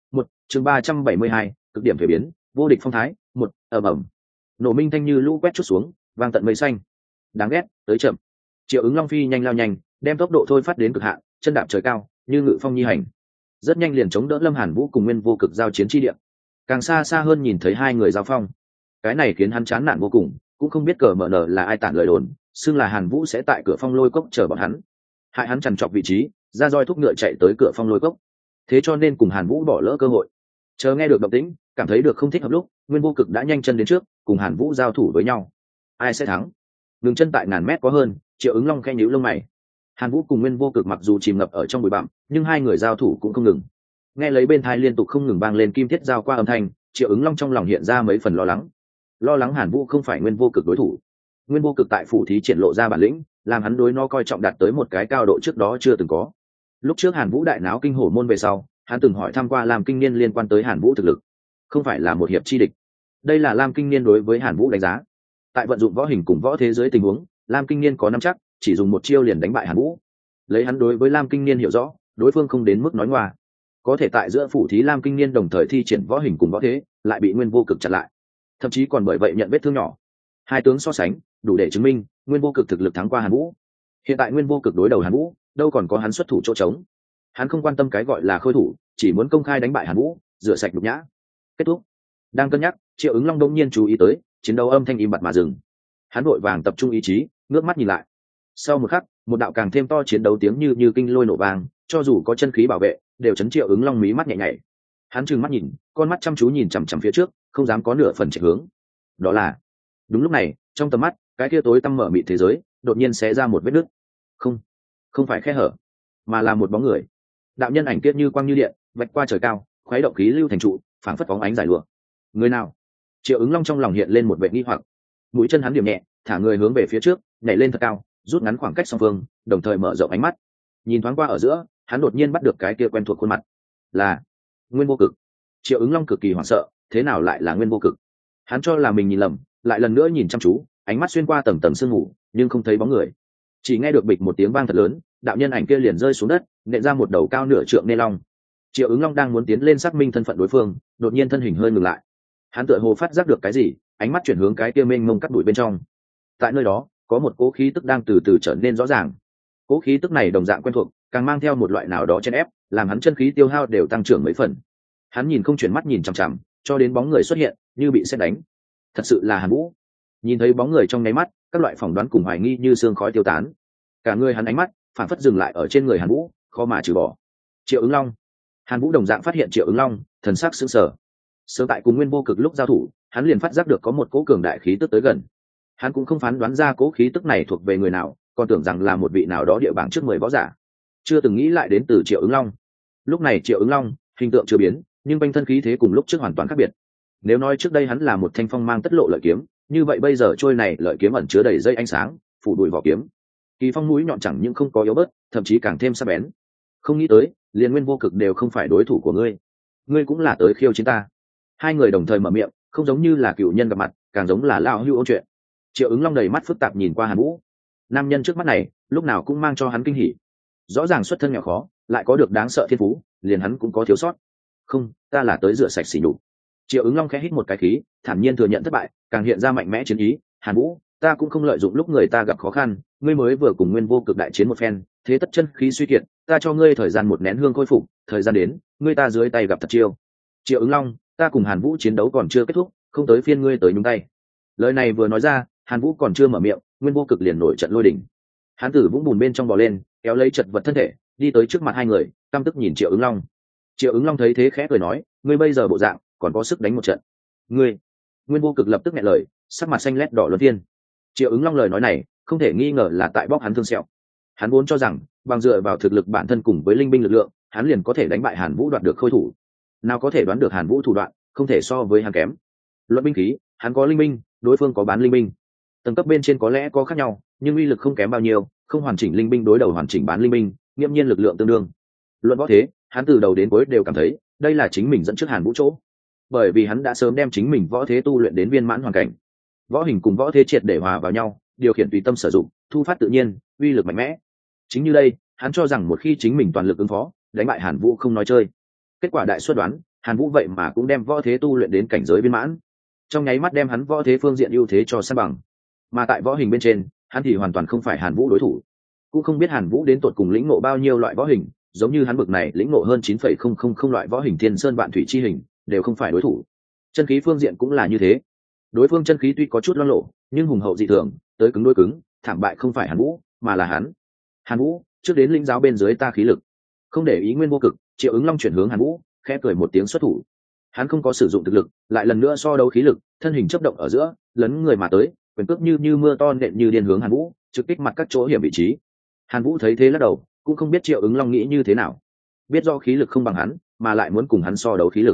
chương 372, cực điểm thuế biến, vô địch phong thái, một ầm ầm. Nổ minh thanh như lũ quét chút xuống, vang tận mây xanh. Đáng ghét, tới chậm. Triệu Ứng Long phi nhanh lao nhanh, đem tốc độ thôi phát đến cực hạn, chân đạp trời cao, như ngự phong nhi hành. Rất nhanh liền chống đỡ Lâm Hàn Vũ cùng Nguyên Vô Cực giao chiến chi địa. Càng xa xa hơn nhìn thấy hai người giao phong. Cái này khiến hắn chán nản vô cùng, cũng không biết cờ mở nở là ai tản lời đồn, xưng là Hàn Vũ sẽ tại cửa Phong Lôi Cốc chờ bọn hắn. Hại hắn chằn chọc vị trí, ra roi thúc ngựa chạy tới cửa Phong Lôi Cốc. Thế cho nên cùng Hàn Vũ bỏ lỡ cơ hội. Chờ nghe được động tĩnh, cảm thấy được không thích hợp lúc, Nguyên Vô Cực đã nhanh chân đến trước, cùng Hàn Vũ giao thủ với nhau. Ai sẽ thắng? Ngừng chân tại ngàn mét có hơn, Triệu Ứng Long khẽ nhíu lông mày. Hàn Vũ cùng Nguyên Vô Cực mặc dù chìm ngập ở trong bụi bặm, nhưng hai người giao thủ cũng không ngừng. Nghe lấy bên tai liên tục không ngừng vang lên kim thiết giao qua âm thanh, Triệu Ứng Long trong lòng hiện ra mấy phần lo lắng Hàn Vũ không phải Nguyên Vô Cực đối thủ. Nguyên Vô Cực tại phủ thí triển lộ ra bản lĩnh, làm hắn đối nó coi trọng đạt tới một cái cao độ trước đó chưa từng có. Lúc trước Hàn Vũ đại náo kinh hổ môn về sau, hắn từng hỏi thăm qua Lam Kinh Niên liên quan tới Hàn Vũ thực lực, không phải là một hiệp chi địch. Đây là Lam Kinh Niên đối với Hàn Vũ đánh giá. Tại vận dụng võ hình cùng võ thế giới tình huống, Lam Kinh Niên có nắm chắc, chỉ dùng một chiêu liền đánh bại Hàn Vũ. Lấy hắn đối với Lam Kinh Niên hiểu rõ, đối phương không đến mức nói ngoa. Có thể tại giữa phủ thí Lam Kinh Niên đồng thời thi triển võ hình cùng võ thế, lại bị Nguyên Vô Cực chặn lại, thậm chí còn bởi vậy nhận vết thương nhỏ. Hai tướng so sánh, đủ để chứng minh Nguyên Vô Cực thực lực thắng qua Hàn Vũ. Hiện tại Nguyên Vô Cực đối đầu Hàn Vũ, đâu còn có hắn xuất thủ chỗ trống. Hắn không quan tâm cái gọi là khôi thủ, chỉ muốn công khai đánh bại Hàn Vũ, rửa sạch nhục nhã. Kết thúc. Đang cân nhắc, Triệu Ứng Long đông nhiên chú ý tới, chiến đấu âm thanh im bặt mà dừng. Hắn vội vàng tập trung ý chí, ngước mắt nhìn lại. Sau một khắc, một đạo càng thêm to chiến đấu tiếng như kinh lôi nổ vang, cho dù có chân khí bảo vệ, đều chấn Triệu Ứng Long mí mắt nhẹ nhảy. Hắn trừng mắt nhìn, con mắt chăm chú nhìn chằm chằm phía trước, không dám có nửa phần chạy hướng. Đó là. Đúng lúc này, trong tầm mắt, cái kia tối tăm mở mịt thế giới, đột nhiên xé ra một vết nứt. Không phải khe hở, mà là một bóng người. Đạo nhân ảnh kia như quang như điện, vạch qua trời cao, khuấy động khí lưu thành trụ, phảng phất bóng ánh giải lụa. Người nào? Triệu Ứng Long trong lòng hiện lên một vẻ nghi hoặc. Mũi chân hắn điểm nhẹ, thả người hướng về phía trước, nhảy lên thật cao, rút ngắn khoảng cách song phương, đồng thời mở rộng ánh mắt. Nhìn thoáng qua ở giữa, hắn đột nhiên bắt được cái kia quen thuộc khuôn mặt. Là Nguyên Vô Cực. Triệu Ứng Long cực kỳ hoảng sợ, thế nào lại là Nguyên Vô Cực? Hắn cho là mình nhìn lầm, lại lần nữa nhìn chăm chú, ánh mắt xuyên qua tầng tầng sương mù, nhưng không thấy bóng người. Chỉ nghe được bịch một tiếng vang thật lớn, đạo nhân ảnh kia liền rơi xuống đất, nện ra một đầu cao nửa trượng nê long. Triệu Ứng Long đang muốn tiến lên xác minh thân phận đối phương, đột nhiên thân hình hơi ngừng lại. Hắn tựa hồ phát giác được cái gì, ánh mắt chuyển hướng cái kia mênh mông cắt bụi bên trong. Tại nơi đó, có một cỗ khí tức đang từ từ trở nên rõ ràng. Cỗ khí tức này đồng dạng quen thuộc, càng mang theo một loại nào đó chen ép, làm hắn chân khí tiêu hao đều tăng trưởng mấy phần. Hắn nhìn không chuyển mắt nhìn chằm chằm, cho đến bóng người xuất hiện, như bị sét đánh. Thật sự là Hàn Vũ. Nhìn thấy bóng người trong nháy mắt, các loại phỏng đoán cùng hoài nghi như sương khói tiêu tán. Cả người hắn ánh mắt phản phất dừng lại ở trên người Hàn Vũ, khó mà trừ bỏ. Triệu Ứng Long. Hàn Vũ đồng dạng phát hiện Triệu Ứng Long, thần sắc sững sờ. Sớm tại cùng Nguyên Vô Cực lúc giao thủ, hắn liền phát giác được có một cỗ cường đại khí tức tới gần. Hắn cũng không phán đoán ra cỗ khí tức này thuộc về người nào, còn tưởng rằng là một vị nào đó địa bảng trước 10 võ giả. Chưa từng nghĩ lại đến từ Triệu Ứng Long. Lúc này Triệu Ứng Long, hình tượng chưa biến, nhưng quanh thân khí thế cùng lúc trước hoàn toàn khác biệt. Nếu nói trước đây hắn là một thanh phong mang tất lộ lợi kiếm, như vậy bây giờ trôi này lợi kiếm ẩn chứa đầy dây ánh sáng, phủ đuổi vỏ kiếm. Kỳ phong mũi nhọn chẳng những không có yếu bớt, thậm chí càng thêm sắc bén. Không nghĩ tới, liền Nguyên Vô Cực đều không phải đối thủ của ngươi. Ngươi cũng là tới khiêu chiến ta. Hai người đồng thời mở miệng, không giống như là cựu nhân gặp mặt, càng giống là lão hưu ôn chuyện. Triệu Ứng Long đầy mắt phức tạp nhìn qua Hàn Vũ. Nam nhân trước mắt này, lúc nào cũng mang cho hắn kinh hỉ. Rõ ràng xuất thân nghèo khó, lại có được đáng sợ thiên phú, liền hắn cũng có thiếu sót. Không, ta là tới rửa sạch sỉ nhục. Triệu Ứng Long khẽ hít một cái khí, thản nhiên thừa nhận thất bại, càng hiện ra mạnh mẽ chiến ý. Hàn Vũ, ta cũng không lợi dụng lúc người ta gặp khó khăn, ngươi mới vừa cùng Nguyên Vô Cực đại chiến một phen, thế tất chân khí suy kiệt, ta cho ngươi thời gian một nén hương khôi phục, thời gian đến, ngươi ta dưới tay gặp thật chiêu. Triệu Ứng Long, ta cùng Hàn Vũ chiến đấu còn chưa kết thúc, không tới phiên ngươi tới nhúng tay. Lời này vừa nói ra, Hàn Vũ còn chưa mở miệng, Nguyên Vô Cực liền nổi trận lôi đỉnh. Hắn từ vũng bùn bên trong bò lên, kéo lấy chật vật thân thể, đi tới trước mặt hai người, căm tức nhìn Triệu Ứng Long. Triệu Ứng Long thấy thế khẽ cười nói, ngươi bây giờ bộ dạng, còn có sức đánh một trận. Ngươi. Nguyên Vô Cực lập tức nghẹn lời, sắc mặt xanh lét đỏ luân phiên. Triệu Ứng Long lời nói này, không thể nghi ngờ là tại bóc hắn thương sẹo. Hắn vốn cho rằng, bằng dựa vào thực lực bản thân cùng với linh binh lực lượng, hắn liền có thể đánh bại Hàn Vũ đoạt được khôi thủ. Nào có thể đoán được Hàn Vũ thủ đoạn, không thể so với hắn kém. Luận binh khí, hắn có linh binh, đối phương có bán linh binh. Tầng cấp bên trên có lẽ có khác nhau, nhưng uy lực không kém bao nhiêu, không hoàn chỉnh linh binh đối đầu hoàn chỉnh bán linh binh, nghiêm nhiên lực lượng tương đương. Luận võ thế, hắn từ đầu đến cuối đều cảm thấy, đây là chính mình dẫn trước Hàn Vũ chỗ. Bởi vì hắn đã sớm đem chính mình võ thế tu luyện đến viên mãn hoàn cảnh. Võ hình cùng võ thế triệt để hòa vào nhau, điều khiển tùy tâm sử dụng, thu phát tự nhiên, uy lực mạnh mẽ. Chính như đây, hắn cho rằng một khi chính mình toàn lực ứng phó, đánh bại Hàn Vũ không nói chơi. Kết quả đại suất đoán, Hàn Vũ vậy mà cũng đem võ thế tu luyện đến cảnh giới viên mãn, trong nháy mắt đem hắn võ thế phương diện ưu thế cho san bằng. Mà tại võ hình bên trên, hắn thì hoàn toàn không phải Hàn Vũ đối thủ, cũng không biết Hàn Vũ đến tột cùng lĩnh ngộ bao nhiêu loại võ hình, giống như hắn bực này lĩnh ngộ hơn 9,000 loại võ hình thiên sơn vạn thủy chi hình, đều không phải đối thủ. Chân khí phương diện cũng là như thế, đối phương chân khí tuy có chút loang lộ, nhưng hùng hậu dị thường, tới cứng đối cứng, thảm bại không phải Hàn Vũ, mà là hắn. Hàn Vũ, trước đến lĩnh giáo bên dưới ta khí lực. Không để ý Nguyên Vô Cực, Triệu Ứng Long chuyển hướng Hàn Vũ, khẽ cười một tiếng xuất thủ. Hắn không có sử dụng thực lực, lại lần nữa so đấu khí lực, thân hình chớp động ở giữa, lấn người mà tới, quyền cước như mưa to nện như điên hướng Hàn Vũ, trực kích mặt các chỗ hiểm vị trí. Hàn Vũ thấy thế lắc đầu, cũng không biết Triệu Ứng Long nghĩ như thế nào, biết do khí lực không bằng hắn, mà lại muốn cùng hắn so đấu khí lực.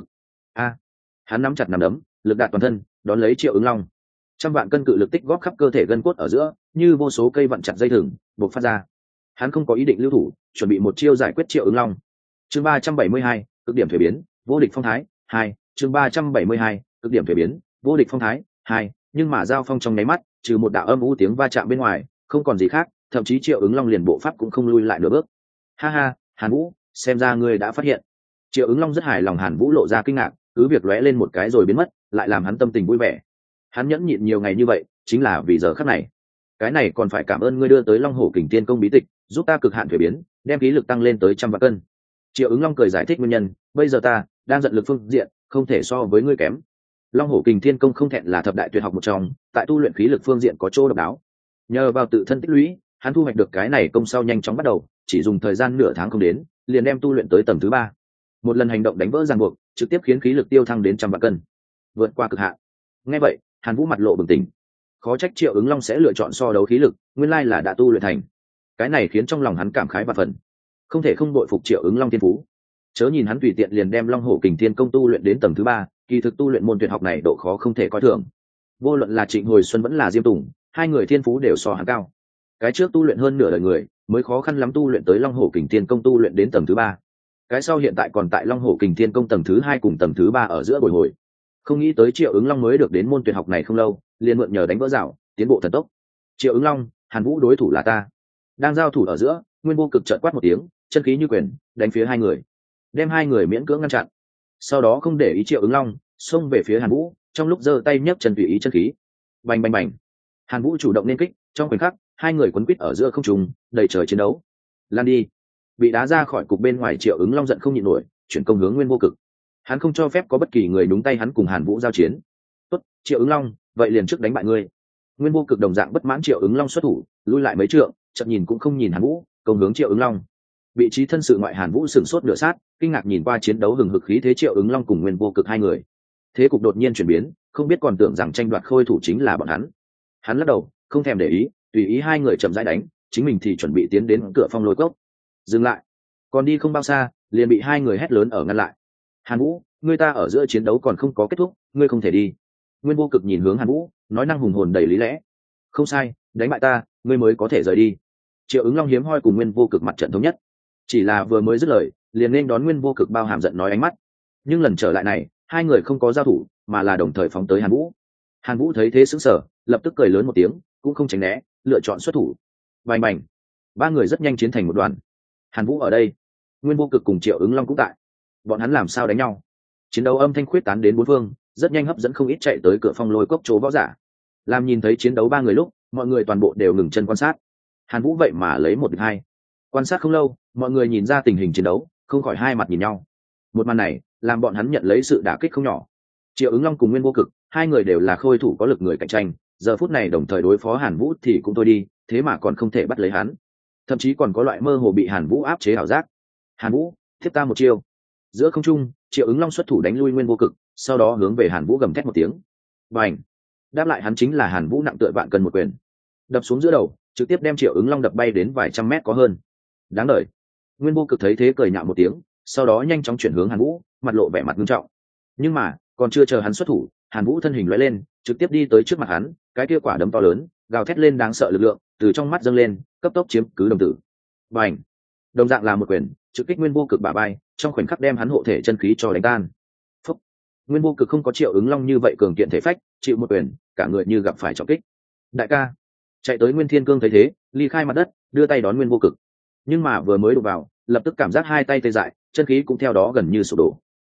Hắn nắm chặt nắm đấm, lực đạt toàn thân, đón lấy Triệu Ứng Long. Trăm vạn cân cự lực tích góp khắp cơ thể gân cốt ở giữa, như vô số cây vặn chặt dây thừng, buộc phát ra. Hắn không có ý định lưu thủ, chuẩn bị một chiêu giải quyết Triệu Ứng Long. Chương 372, cực điểm thuế biến, vô địch phong thái 2. Chương 372, cực điểm thuế biến, vô địch phong thái 2. Nhưng mà giao phong trong nháy mắt, trừ một đạo âm u tiếng va chạm bên ngoài, không còn gì khác, thậm chí Triệu Ứng Long liền bộ pháp cũng không lui lại nửa bước. Ha ha, Hàn Vũ, xem ra ngươi đã phát hiện. Triệu Ứng Long rất hài lòng Hàn Vũ lộ ra kinh ngạc, cứ việc lóe lên một cái rồi biến mất, lại làm hắn tâm tình vui vẻ. Hắn nhẫn nhịn nhiều ngày như vậy, chính là vì giờ khắc này. Cái này còn phải cảm ơn ngươi đưa tới Long Hổ Kình Tiên Công bí tịch, giúp ta cực hạn thuế biến, đem khí lực tăng lên tới 100 vạn cân. Triệu Ứng Long cười giải thích nguyên nhân, bây giờ ta đang giận lực phương diện, không thể so với ngươi kém. Long Hổ Kình Thiên Công không thẹn là thập đại tuyệt học một trong, tại tu luyện khí lực phương diện có chỗ độc đáo. Nhờ vào tự thân tích lũy, hắn thu hoạch được cái này công sau nhanh chóng bắt đầu, chỉ dùng thời gian nửa tháng không đến, liền đem tu luyện tới tầng thứ 3. Một lần hành động đánh vỡ ràng buộc, trực tiếp khiến khí lực tiêu thăng đến 100 vạn cân, vượt qua cực hạn. Nghe vậy, Hàn Vũ mặt lộ bừng tỉnh, khó trách Triệu Ứng Long sẽ lựa chọn so đấu khí lực, nguyên lai là đã tu luyện thành. Cái này khiến trong lòng hắn cảm khái và phần, không thể không đội phục Triệu Ứng Long thiên phú. Chớ nhìn hắn tùy tiện liền đem Long Hổ Kình Thiên Công tu luyện đến tầng thứ 3, kỳ thực tu luyện môn tuyệt học này độ khó không thể coi thường. Vô luận là Trịnh Hồi Xuân vẫn là Diêm Tùng, hai người thiên phú đều so hắn cao. Cái trước tu luyện hơn nửa đời người, mới khó khăn lắm tu luyện tới Long Hổ Kình Thiên Công tu luyện đến tầng thứ 3. Cái sau hiện tại còn tại Long Hổ Kình Thiên Công tầng thứ 2 cùng tầng thứ 3 ở giữa bồi hồi. Không nghĩ tới Triệu Ứng Long mới được đến môn tuyệt học này không lâu, liền mượn nhờ đánh vỡ rào, tiến bộ thần tốc. Triệu Ứng Long, Hàn Vũ đối thủ là ta. Đang giao thủ ở giữa, Nguyên Vô Cực chợt quát một tiếng, chân khí như quyền, đánh phía hai người, đem hai người miễn cưỡng ngăn chặn. Sau đó không để ý Triệu Ứng Long, xông về phía Hàn Vũ, trong lúc giơ tay nhấc chân tùy ý chân khí. Bành bành bành. Hàn Vũ chủ động nên kích, trong khoảnh khắc, hai người quấn quýt ở giữa không trung, đầy trời chiến đấu. Lan đi. Bị đá ra khỏi cục bên ngoài Triệu Ứng Long giận không nhịn nổi, chuyển công hướng Nguyên Vô Cực. Hắn không cho phép có bất kỳ người đúng tay hắn cùng Hàn Vũ giao chiến. Tốt, Triệu Ứng Long, vậy liền trước đánh bại ngươi. Nguyên Vô Cực đồng dạng bất mãn Triệu Ứng Long xuất thủ, lui lại mấy trượng, chợt nhìn cũng không nhìn Hàn Vũ, công hướng Triệu Ứng Long. Vị trí thân sự ngoại Hàn Vũ sửng sốt nửa sát, kinh ngạc nhìn qua chiến đấu hừng hực khí thế Triệu Ứng Long cùng Nguyên Vô Cực hai người. Thế cục đột nhiên chuyển biến, không biết còn tưởng rằng tranh đoạt khôi thủ chính là bọn hắn. Hắn lắc đầu, không thèm để ý, tùy ý hai người chậm rãi đánh, chính mình thì chuẩn bị tiến đến cửa Phong Lôi Cốc. Dừng lại. Còn đi không bao xa, liền bị hai người hét lớn ở ngăn lại. Hàn Vũ, ngươi ta ở giữa chiến đấu còn không có kết thúc, ngươi không thể đi. Nguyên Vô Cực nhìn hướng Hàn Vũ, nói năng hùng hồn đầy lý lẽ. Không sai, đánh bại ta, ngươi mới có thể rời đi. Triệu Ứng Long hiếm hoi cùng Nguyên Vô Cực mặt trận thống nhất, chỉ là vừa mới dứt lời, liền nên đón Nguyên Vô Cực bao hàm giận nói ánh mắt. Nhưng lần trở lại này, hai người không có giao thủ, mà là đồng thời phóng tới Hàn Vũ. Hàn Vũ thấy thế sững sờ, lập tức cười lớn một tiếng, cũng không tránh né, lựa chọn xuất thủ. Bành bành, ba người rất nhanh chiến thành một đoàn. Hàn Vũ ở đây, Nguyên Vô Cực cùng Triệu Ứng Long cũng tại. Bọn hắn làm sao đánh nhau? Chiến đấu âm thanh khuyết tán đến bốn phương, rất nhanh hấp dẫn không ít chạy tới cửa Phong Lôi Cốc chỗ võ giả. Làm nhìn thấy chiến đấu ba người lúc, mọi người toàn bộ đều ngừng chân quan sát. Hàn Vũ vậy mà lấy 1 địch 2. Quan sát không lâu, mọi người nhìn ra tình hình chiến đấu, không khỏi hai mặt nhìn nhau. Một màn này làm bọn hắn nhận lấy sự đả kích không nhỏ. Triệu Ứng Long cùng Nguyên Vô Cực, hai người đều là khôi thủ có lực người cạnh tranh, giờ phút này đồng thời đối phó Hàn Vũ thì cũng thôi đi, thế mà còn không thể bắt lấy hắn, thậm chí còn có loại mơ hồ bị Hàn Vũ áp chế ảo giác. Hàn Vũ, thiết ta một chiêu. Giữa không trung, Triệu Ứng Long xuất thủ đánh lui Nguyên Vô Cực, sau đó hướng về Hàn Vũ gầm thét một tiếng. Bành! Đáp lại hắn chính là Hàn Vũ nặng tựa vạn cân một quyền, đập xuống giữa đầu, trực tiếp đem Triệu Ứng Long đập bay đến vài trăm mét có hơn. Đáng đời. Nguyên Vô Cực thấy thế cười nhạo một tiếng, sau đó nhanh chóng chuyển hướng Hàn Vũ, mặt lộ vẻ mặt nghiêm trọng. Nhưng mà còn chưa chờ hắn xuất thủ, Hàn Vũ thân hình lóe lên, trực tiếp đi tới trước mặt hắn, cái kia quả đấm to lớn, gào thét lên đáng sợ lực lượng, từ trong mắt dâng lên, cấp tốc chiếm cứ đồng tử. Bành! Đồng dạng là một quyền, trực kích Nguyên Vô Cực bả vai, trong khoảnh khắc đem hắn hộ thể chân khí cho đánh tan. Phúc! Nguyên Vô Cực không có Triệu Ứng Long như vậy cường kiện thể phách, chịu một quyền, cả người như gặp phải trọng kích. Đại ca! Chạy tới Nguyên Thiên Cương thấy thế, ly khai mặt đất, đưa tay đón Nguyên Vô Cực. Nhưng mà vừa mới đụng vào, lập tức cảm giác hai tay tê dại, chân khí cũng theo đó gần như sụp đổ.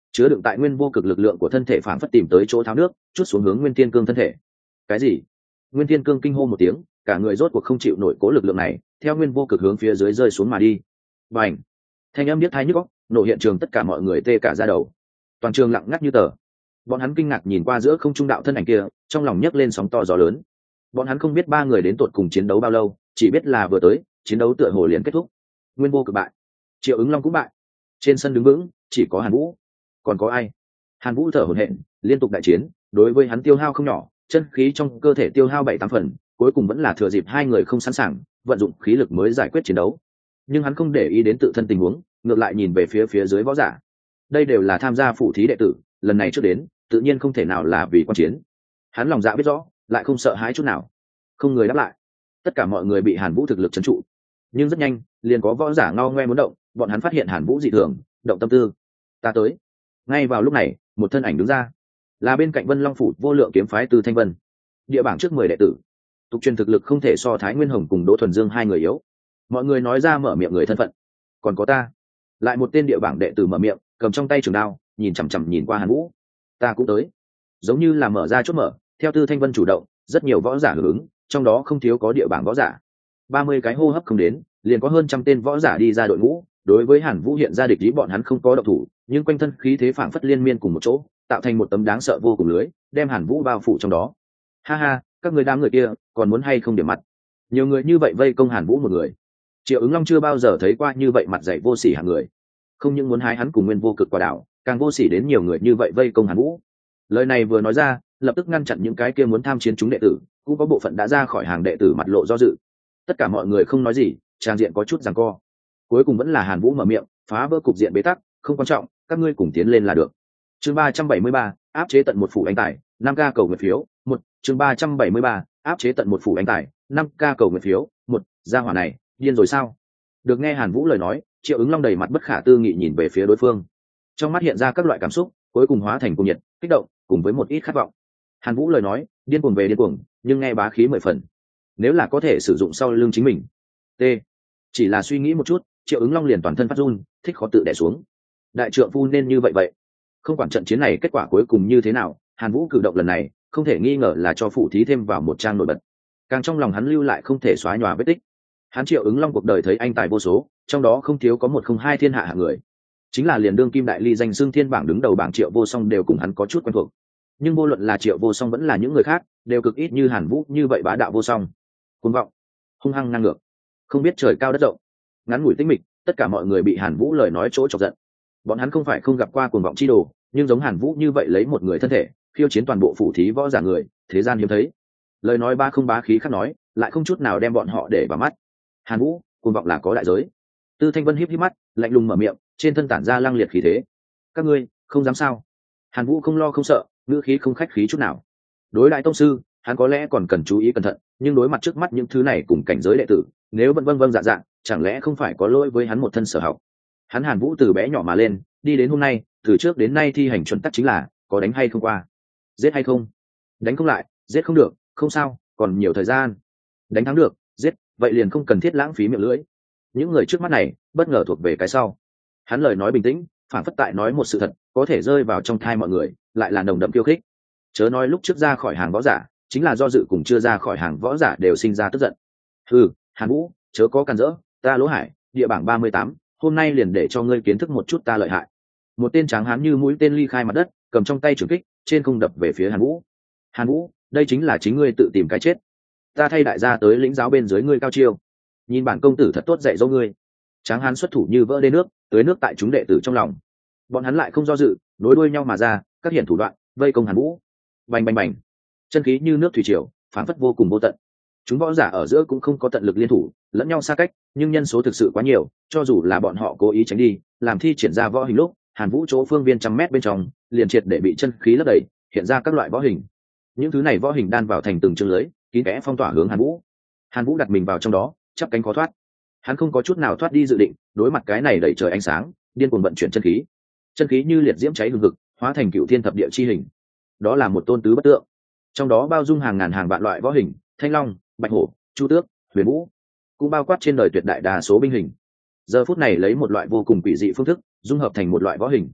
chứa đựng tại nguyên vô cực lực lượng của thân thể phảng phất tìm tới chỗ tháo nước, chút xuống hướng Nguyên Thiên Cương thân thể. Cái gì? Nguyên Thiên Cương kinh hô một tiếng, cả người rốt cuộc không chịu nổi cố lực lượng này, theo nguyên vô cực hướng phía dưới rơi xuống mà đi. Bành! Thanh âm biết tai nhức óc, nổ hiện trường, tất cả mọi người tê cả da đầu. Toàn trường lặng ngắt như tờ. Bọn hắn kinh ngạc nhìn qua giữa không trung đạo thân ảnh kia, trong lòng nhấc lên sóng to gió lớn. Bọn hắn không biết ba người đến tột cùng chiến đấu bao lâu, chỉ biết là vừa tới, chiến đấu tựa hồ liền kết thúc. Nguyên vô cực bại, Triệu Ứng Long cũng bại. Trên sân đứng vững chỉ có Hàn Vũ. Còn có ai? Hàn Vũ thở hổn hển, liên tục đại chiến, đối với hắn tiêu hao không nhỏ, chân khí trong cơ thể tiêu hao 7-8 phần, cuối cùng vẫn là thừa dịp hai người không sẵn sàng, vận dụng khí lực mới giải quyết chiến đấu. Nhưng hắn không để ý đến tự thân tình huống, ngược lại nhìn về phía dưới võ giả. Đây đều là tham gia phủ thí đệ tử, lần này trước đến, tự nhiên không thể nào là vì quan chiến. Hắn lòng dạ biết rõ, lại không sợ hãi chút nào. Không người đáp lại. Tất cả mọi người bị Hàn Vũ thực lực trấn trụ. Nhưng rất nhanh, liền có võ giả ngao ngoe muốn động, bọn hắn phát hiện Hàn Vũ dị thường, động tâm tư. Ta tới. Ngay vào lúc này, một thân ảnh đứng ra, là bên cạnh Vân Long phủ Vô Lượng kiếm phái Từ Thanh Vân. Địa bảng trước 10 đệ tử, tục truyền thực lực không thể so Thái Nguyên Hồng cùng Đỗ Thuần Dương hai người yếu. Mọi người nói ra mở miệng người thân phận. Còn có ta. Lại một tên địa bảng đệ tử mở miệng, cầm trong tay trường đao, nhìn chằm chằm nhìn qua Hàn Vũ. Ta cũng tới. Giống như là mở ra chốt mở, theo Tư Thanh Vân chủ động, rất nhiều võ giả hưởng ứng, trong đó không thiếu có địa bảng võ giả. 30 cái hô hấp không đến, liền có hơn trăm tên võ giả đi ra đội ngũ. Đối với Hàn Vũ hiện ra địch ý, bọn hắn không có động thủ, nhưng quanh thân khí thế phảng phất liên miên cùng một chỗ, tạo thành một tấm đáng sợ vô cùng lưới, đem Hàn Vũ bao phủ trong đó. Ha ha, các người đám người kia, còn muốn hay không điểm mặt? Nhiều người như vậy vây công Hàn Vũ một người. Triệu Ứng Long chưa bao giờ thấy qua như vậy mặt dày vô sỉ hạng người, không những muốn hái hắn cùng nguyên vô cực quả đảo, càng vô sỉ đến nhiều người như vậy vây công Hàn Vũ. Lời này vừa nói ra, lập tức ngăn chặn những cái kia muốn tham chiến chúng đệ tử, cũng có bộ phận đã ra khỏi hàng đệ tử mặt lộ do dự. Tất cả mọi người không nói gì, trang diện có chút giằng co. Cuối cùng vẫn là Hàn Vũ mở miệng, phá vỡ cục diện bế tắc, không quan trọng, các ngươi cùng tiến lên là được. Chương 373, áp chế tận một phủ anh tài, 5k cầu nguyện phiếu, 1, chương 373, áp chế tận một phủ anh tài, 5k cầu nguyện phiếu, 1, gia hỏa này, điên rồi sao? Được nghe Hàn Vũ lời nói, Triệu Ứng Long đầy mặt bất khả tư nghị nhìn về phía đối phương. Trong mắt hiện ra các loại cảm xúc, cuối cùng hóa thành cuồng nhiệt, kích động, cùng với một ít khát vọng. Hàn Vũ lời nói, điên cuồng về điên cuồng, nhưng nghe bá khí 10 phần. Nếu là có thể sử dụng sau lưng chính mình. T. Chỉ là suy nghĩ một chút, Triệu Ứng Long liền toàn thân phát run, thích khó tự đè xuống. Đại trượng phu nên như vậy vậy. Không quản trận chiến này kết quả cuối cùng như thế nào, Hàn Vũ cử động lần này, không thể nghi ngờ là cho phủ thí thêm vào một trang nổi bật. Càng trong lòng hắn lưu lại không thể xóa nhòa vết tích. Hắn Triệu Ứng Long cuộc đời thấy anh tài vô số, trong đó không thiếu có 102 thiên hạ hạng người. Chính là liền đương kim đại ly danh xưng thiên bảng đứng đầu bảng Triệu Vô Song đều cùng hắn có chút quen thuộc. Nhưng vô luận là Triệu Vô Song vẫn là những người khác, đều cực ít như Hàn Vũ như vậy bá đạo vô song. Cuồng vọng, hung hăng ngang ngược, không biết trời cao đất rộng. Ngắn ngủi tĩnh mịch, tất cả mọi người bị Hàn Vũ lời nói chỗ chọc giận. Bọn hắn không phải không gặp qua cuồng vọng chi đồ, nhưng giống Hàn Vũ như vậy lấy một người thân thể khiêu chiến toàn bộ phủ thí võ giả người, thế gian hiếm thấy. Lời nói ba không bá khí khác nói, lại không chút nào đem bọn họ để vào mắt. Hàn Vũ, cuồng vọng là có đại giới. Tư Thanh Vân híp híp mắt, lạnh lùng mở miệng, trên thân tản ra lăng liệt khí thế. Các ngươi không dám sao? Hàn Vũ không lo không sợ, ngữ khí không khách khí chút nào. Đối đại tông sư, hắn có lẽ còn cần chú ý cẩn thận, nhưng đối mặt trước mắt những thứ này cùng cảnh giới đệ tử, nếu vẫn vâng dạ dạ, chẳng lẽ không phải có lỗi với hắn một thân sở học? Hắn Hàn Vũ từ bé nhỏ mà lên, đi đến hôm nay, từ trước đến nay thi hành chuẩn tắc chính là có đánh hay không qua, giết hay không. Đánh không lại, giết không được, không sao, còn nhiều thời gian. Đánh thắng được, giết, vậy liền không cần thiết lãng phí miệng lưỡi. Những người trước mắt này, bất ngờ thuộc về cái sau. Hắn lời nói bình tĩnh, phản phất tại nói một sự thật, có thể rơi vào trong thai mọi người, lại là nồng đậm khiêu khích. Chớ nói lúc trước ra khỏi hàng võ giả, chính là do dự cùng chưa ra khỏi hàng võ giả đều sinh ra tức giận. Hàn Vũ, chớ có cản rỡ, ta Lỗ Hải, địa bảng 38, hôm nay liền để cho ngươi kiến thức một chút ta lợi hại. Một tên tráng hán như mũi tên ly khai mặt đất, cầm trong tay trường kích, trên không đập về phía Hàn Vũ. Hàn Vũ, đây chính là chính ngươi tự tìm cái chết. Ta thay đại gia tới lĩnh giáo bên dưới ngươi cao chiêu. Nhìn bản công tử thật tốt dạy dỗ ngươi. Tráng hán xuất thủ như vỡ đê nước, tưới nước tại chúng đệ tử trong lòng. Bọn hắn lại không do dự, nối đuôi nhau mà ra, các hiển thủ đoạn, vây công Hàn Vũ. Bành bành bành, chân khí như nước thủy triều, phảng phất vô cùng vô tận. Chúng võ giả ở giữa cũng không có tận lực liên thủ, lẫn nhau xa cách, nhưng nhân số thực sự quá nhiều, cho dù là bọn họ cố ý tránh đi, làm thi triển ra võ hình lúc, Hàn Vũ chỗ phương viên trăm mét bên trong, liền triệt để bị chân khí lấp đầy, hiện ra các loại võ hình. Những thứ này võ hình đan vào thành từng chương lưới, kín kẽ phong tỏa hướng Hàn Vũ. Hàn Vũ đặt mình vào trong đó, chắp cánh khó thoát. Hắn không có chút nào thoát đi dự định, đối mặt cái này đẩy trời ánh sáng, điên cuồng vận chuyển chân khí. Chân khí như liệt diễm cháy hừng hực, hóa thành cựu thiên thập địa chi hình. Đó là một tôn tứ bất tượng, trong đó bao dung hàng ngàn hàng vạn loại võ hình, thanh long, bạch hổ, chu tước, huyền vũ, cũng bao quát trên đời tuyệt đại đa số binh hình. Giờ phút này lấy một loại vô cùng quỷ dị phương thức dung hợp thành một loại võ hình.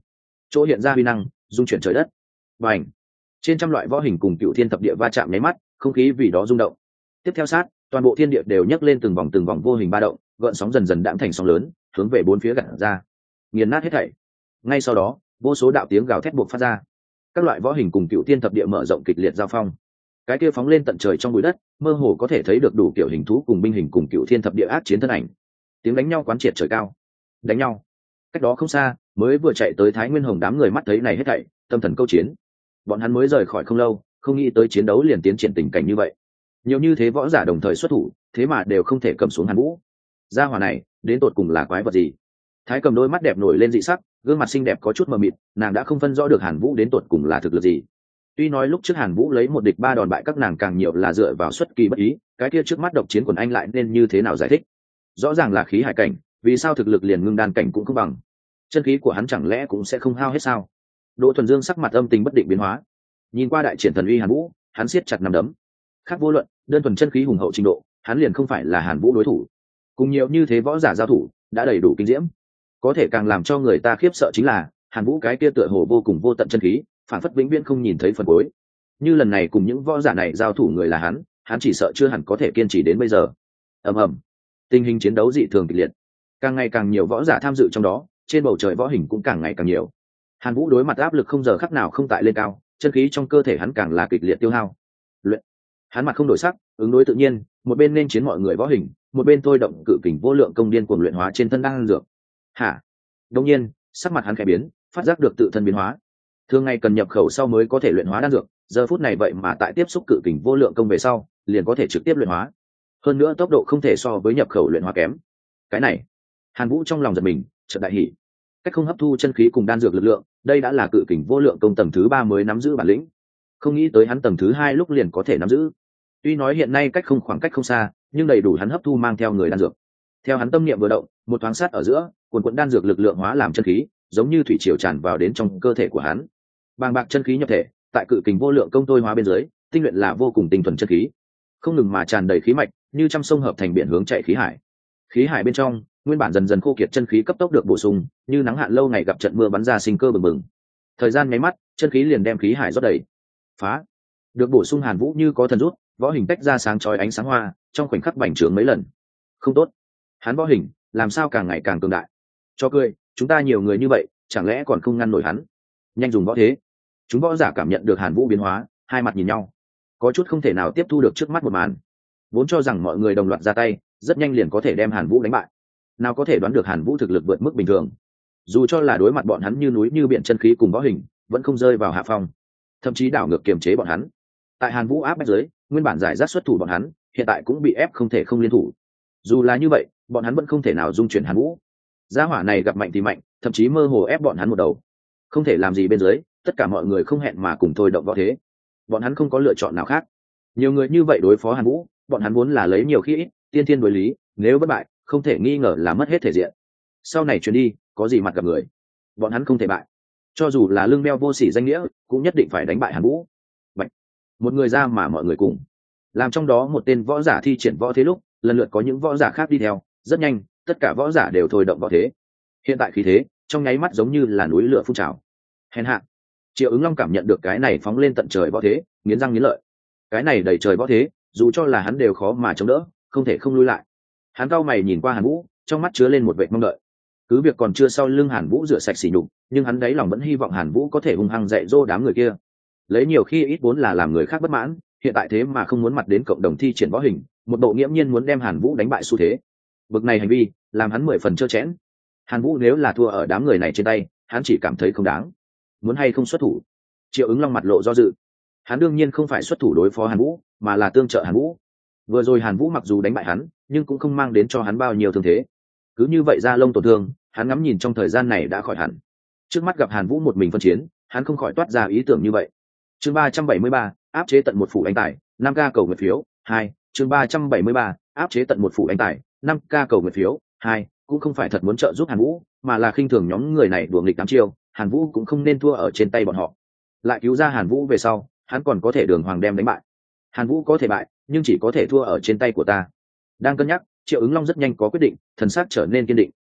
chỗ hiện ra huy năng dung chuyển trời đất và ảnh trên trăm loại võ hình cùng cựu thiên thập địa va chạm nháy mắt, không khí vì đó rung động. Tiếp theo sát, toàn bộ thiên địa đều nhấc lên từng vòng vô hình ba động, gợn sóng dần dần đãng thành sóng lớn, hướng về bốn phía gặt ra, nghiền nát hết thảy. Ngay sau đó, vô số đạo tiếng gào thét buộc phát ra, các loại võ hình cùng cựu thiên thập địa mở rộng kịch liệt giao phong. Cái kia phóng lên tận trời trong bụi đất, mơ hồ có thể thấy được đủ kiểu hình thú cùng binh hình cùng cựu thiên thập địa ác chiến thân ảnh. Tiếng đánh nhau quán triệt trời cao, đánh nhau. Cách đó không xa, mới vừa chạy tới Thái Nguyên Hồng đám người mắt thấy này hết thảy, tâm thần câu chiến. Bọn hắn mới rời khỏi không lâu, không nghĩ tới chiến đấu liền tiến triển tình cảnh như vậy. Nhiều như thế võ giả đồng thời xuất thủ, thế mà đều không thể cầm xuống Hàn Vũ. Gia hỏa này, đến tột cùng là quái vật gì? Thái Cầm đôi mắt đẹp nổi lên dị sắc, gương mặt xinh đẹp có chút mờ mịt, nàng đã không phân rõ được Hàn Vũ đến tột cùng là thực lực gì. Tuy nói lúc trước Hàn Vũ lấy một địch ba đòn bại các nàng càng nhiều là dựa vào xuất kỳ bất ý, cái kia trước mắt độc chiến quần anh lại nên như thế nào giải thích? Rõ ràng là khí hải cảnh, vì sao thực lực liền ngưng đan cảnh cũng không bằng? Chân khí của hắn chẳng lẽ cũng sẽ không hao hết sao? Đỗ Thuần Dương sắc mặt âm tình bất định biến hóa, nhìn qua đại triển thần uy Hàn Vũ, hắn siết chặt nắm đấm. Khác vô luận, đơn thuần chân khí hùng hậu trình độ, hắn liền không phải là Hàn Vũ đối thủ. Cùng nhiều như thế võ giả giao thủ, đã đầy đủ kinh diễm. Có thể càng làm cho người ta khiếp sợ chính là, Hàn Vũ cái kia tựa hồ vô cùng vô tận chân khí, phản phất vĩnh viễn không nhìn thấy phần cuối. Như lần này cùng những võ giả này giao thủ người là hắn chỉ sợ chưa hẳn có thể kiên trì đến bây giờ. Ầm ầm, tình hình chiến đấu dị thường kịch liệt, càng ngày càng nhiều võ giả tham dự trong đó, trên bầu trời võ hình cũng càng ngày càng nhiều. Hàn Vũ đối mặt áp lực không giờ khắc nào không tại lên cao, chân khí trong cơ thể hắn càng là kịch liệt tiêu hao. Luyện, hắn mặt không đổi sắc, ứng đối tự nhiên, một bên nên chiến mọi người võ hình, một bên thôi động cự kình vô lượng công điên cuồng luyện hóa trên thân đan dược. Hả? Đương nhiên, sắc mặt hắn khẽ biến, phát giác được tự thân biến hóa. Thường ngày cần nhập khẩu sau mới có thể luyện hóa đan dược, giờ phút này vậy mà tại tiếp xúc cự kình vô lượng công về sau, liền có thể trực tiếp luyện hóa. Hơn nữa tốc độ không thể so với nhập khẩu luyện hóa kém. Cái này, Hàn Vũ trong lòng giật mình, chợt đại hỉ. Cách không hấp thu chân khí cùng đan dược lực lượng, đây đã là cự kình vô lượng công tầng thứ 3 mới nắm giữ bản lĩnh. Không nghĩ tới hắn tầng thứ 2 lúc liền có thể nắm giữ. Tuy nói hiện nay khoảng cách không xa, nhưng đầy đủ hắn hấp thu mang theo người đan dược. Theo hắn tâm niệm vừa động, một thoáng sát ở giữa, cuồn cuộn đan dược lực lượng hóa làm chân khí, giống như thủy triều tràn vào đến trong cơ thể của hắn. Bàng bạc chân khí nhập thể, tại cự kình vô lượng công tôi hóa bên dưới, tinh luyện là vô cùng tinh thuần chân khí, không ngừng mà tràn đầy khí mạch, như trăm sông hợp thành biển hướng chạy khí hải. Khí hải bên trong, nguyên bản dần dần khô kiệt chân khí cấp tốc được bổ sung, như nắng hạn lâu ngày gặp trận mưa bắn ra sinh cơ bừng bừng. Thời gian nháy mắt, chân khí liền đem khí hải rót đầy. Phá! Được bổ sung Hàn Vũ như có thần rút, võ hình tách ra sáng chói ánh sáng hoa, trong khoảnh khắc bành trướng mấy lần. Không tốt, hắn võ hình làm sao càng ngày càng cường đại? Cho cười, chúng ta nhiều người như vậy, chẳng lẽ còn không ngăn nổi hắn? Nhanh dùng võ thế. Chúng võ giả cảm nhận được Hàn Vũ biến hóa, hai mặt nhìn nhau, có chút không thể nào tiếp thu được trước mắt một màn. Vốn cho rằng mọi người đồng loạt ra tay, rất nhanh liền có thể đem Hàn Vũ đánh bại. Nào có thể đoán được Hàn Vũ thực lực vượt mức bình thường. Dù cho là đối mặt bọn hắn như núi như biển chân khí cùng võ hình, vẫn không rơi vào hạ phong, thậm chí đảo ngược kiềm chế bọn hắn. Tại Hàn Vũ áp bách dưới, nguyên bản giải rác xuất thủ bọn hắn, hiện tại cũng bị ép không thể không liên thủ. Dù là như vậy, bọn hắn vẫn không thể nào dung chuyển Hàn Vũ. Gia hỏa này gặp mạnh thì mạnh, thậm chí mơ hồ ép bọn hắn một đầu. Không thể làm gì bên dưới, tất cả mọi người không hẹn mà cùng thôi động võ thế. Bọn hắn không có lựa chọn nào khác. Nhiều người như vậy đối phó Hàn Vũ, bọn hắn vốn là lấy nhiều khi ít, tiên thiên đối lý, nếu bất bại, không thể nghi ngờ là mất hết thể diện. Sau này chuyến đi, có gì mặt gặp người, bọn hắn không thể bại. Cho dù là lương đeo vô sỉ danh nghĩa, cũng nhất định phải đánh bại Hàn Vũ. Bạch. Một người ra mà mọi người cùng. Làm trong đó một tên võ giả thi triển võ thế lúc, lần lượt có những võ giả khác đi theo, rất nhanh, tất cả võ giả đều thôi động võ thế. Hiện tại khí thế, trong nháy mắt giống như là núi lửa phun trào. Hèn hạ. Triệu Ứng Long cảm nhận được cái này phóng lên tận trời võ thế, nghiến răng nghiến lợi. Cái này đầy trời võ thế, dù cho là hắn đều khó mà chống đỡ, không thể không lui lại. Hắn cau mày nhìn qua Hàn Vũ, trong mắt chứa lên một vệt mong đợi. Cứ việc còn chưa sau lưng Hàn Vũ rửa sạch sỉ nhục, nhưng hắn đáy lòng vẫn hy vọng Hàn Vũ có thể hung hăng dạy dỗ đám người kia. Lấy nhiều khi ít vốn là làm người khác bất mãn, hiện tại thế mà không muốn mặt đến cộng đồng thi triển võ hình, một bộ nghiễm nhiên muốn đem Hàn Vũ đánh bại xu thế. Bực này hành vi, làm hắn 10 phần trơ chẽn. Hàn Vũ nếu là thua ở đám người này trên tay, hắn chỉ cảm thấy không đáng. Muốn hay không xuất thủ? Triệu Ứng Long mặt lộ do dự. Hắn đương nhiên không phải xuất thủ đối phó Hàn Vũ, mà là tương trợ Hàn Vũ. Vừa rồi Hàn Vũ mặc dù đánh bại hắn, nhưng cũng không mang đến cho hắn bao nhiêu thương thế. Cứ như vậy ra lông tổn thương, hắn ngắm nhìn trong thời gian này đã khỏi hẳn. Trước mắt gặp Hàn Vũ một mình phân chiến, hắn không khỏi toát ra ý tưởng như vậy. Chương 373, áp chế tận một phủ đánh tài, 5k cầu nguyện phiếu, 2, chương 373, áp chế tận một phủ đánh tài, 5k cầu nguyện phiếu, 2, cũng không phải thật muốn trợ giúp Hàn Vũ, mà là khinh thường nhóm người này đùa nghịch tám chiêu, Hàn Vũ cũng không nên thua ở trên tay bọn họ. Lại cứu ra Hàn Vũ về sau, hắn còn có thể đường hoàng đem đánh bại. Hàn Vũ có thể bại, nhưng chỉ có thể thua ở trên tay của ta. Đang cân nhắc, Triệu Ứng Long rất nhanh có quyết định, thần sắc trở nên kiên định.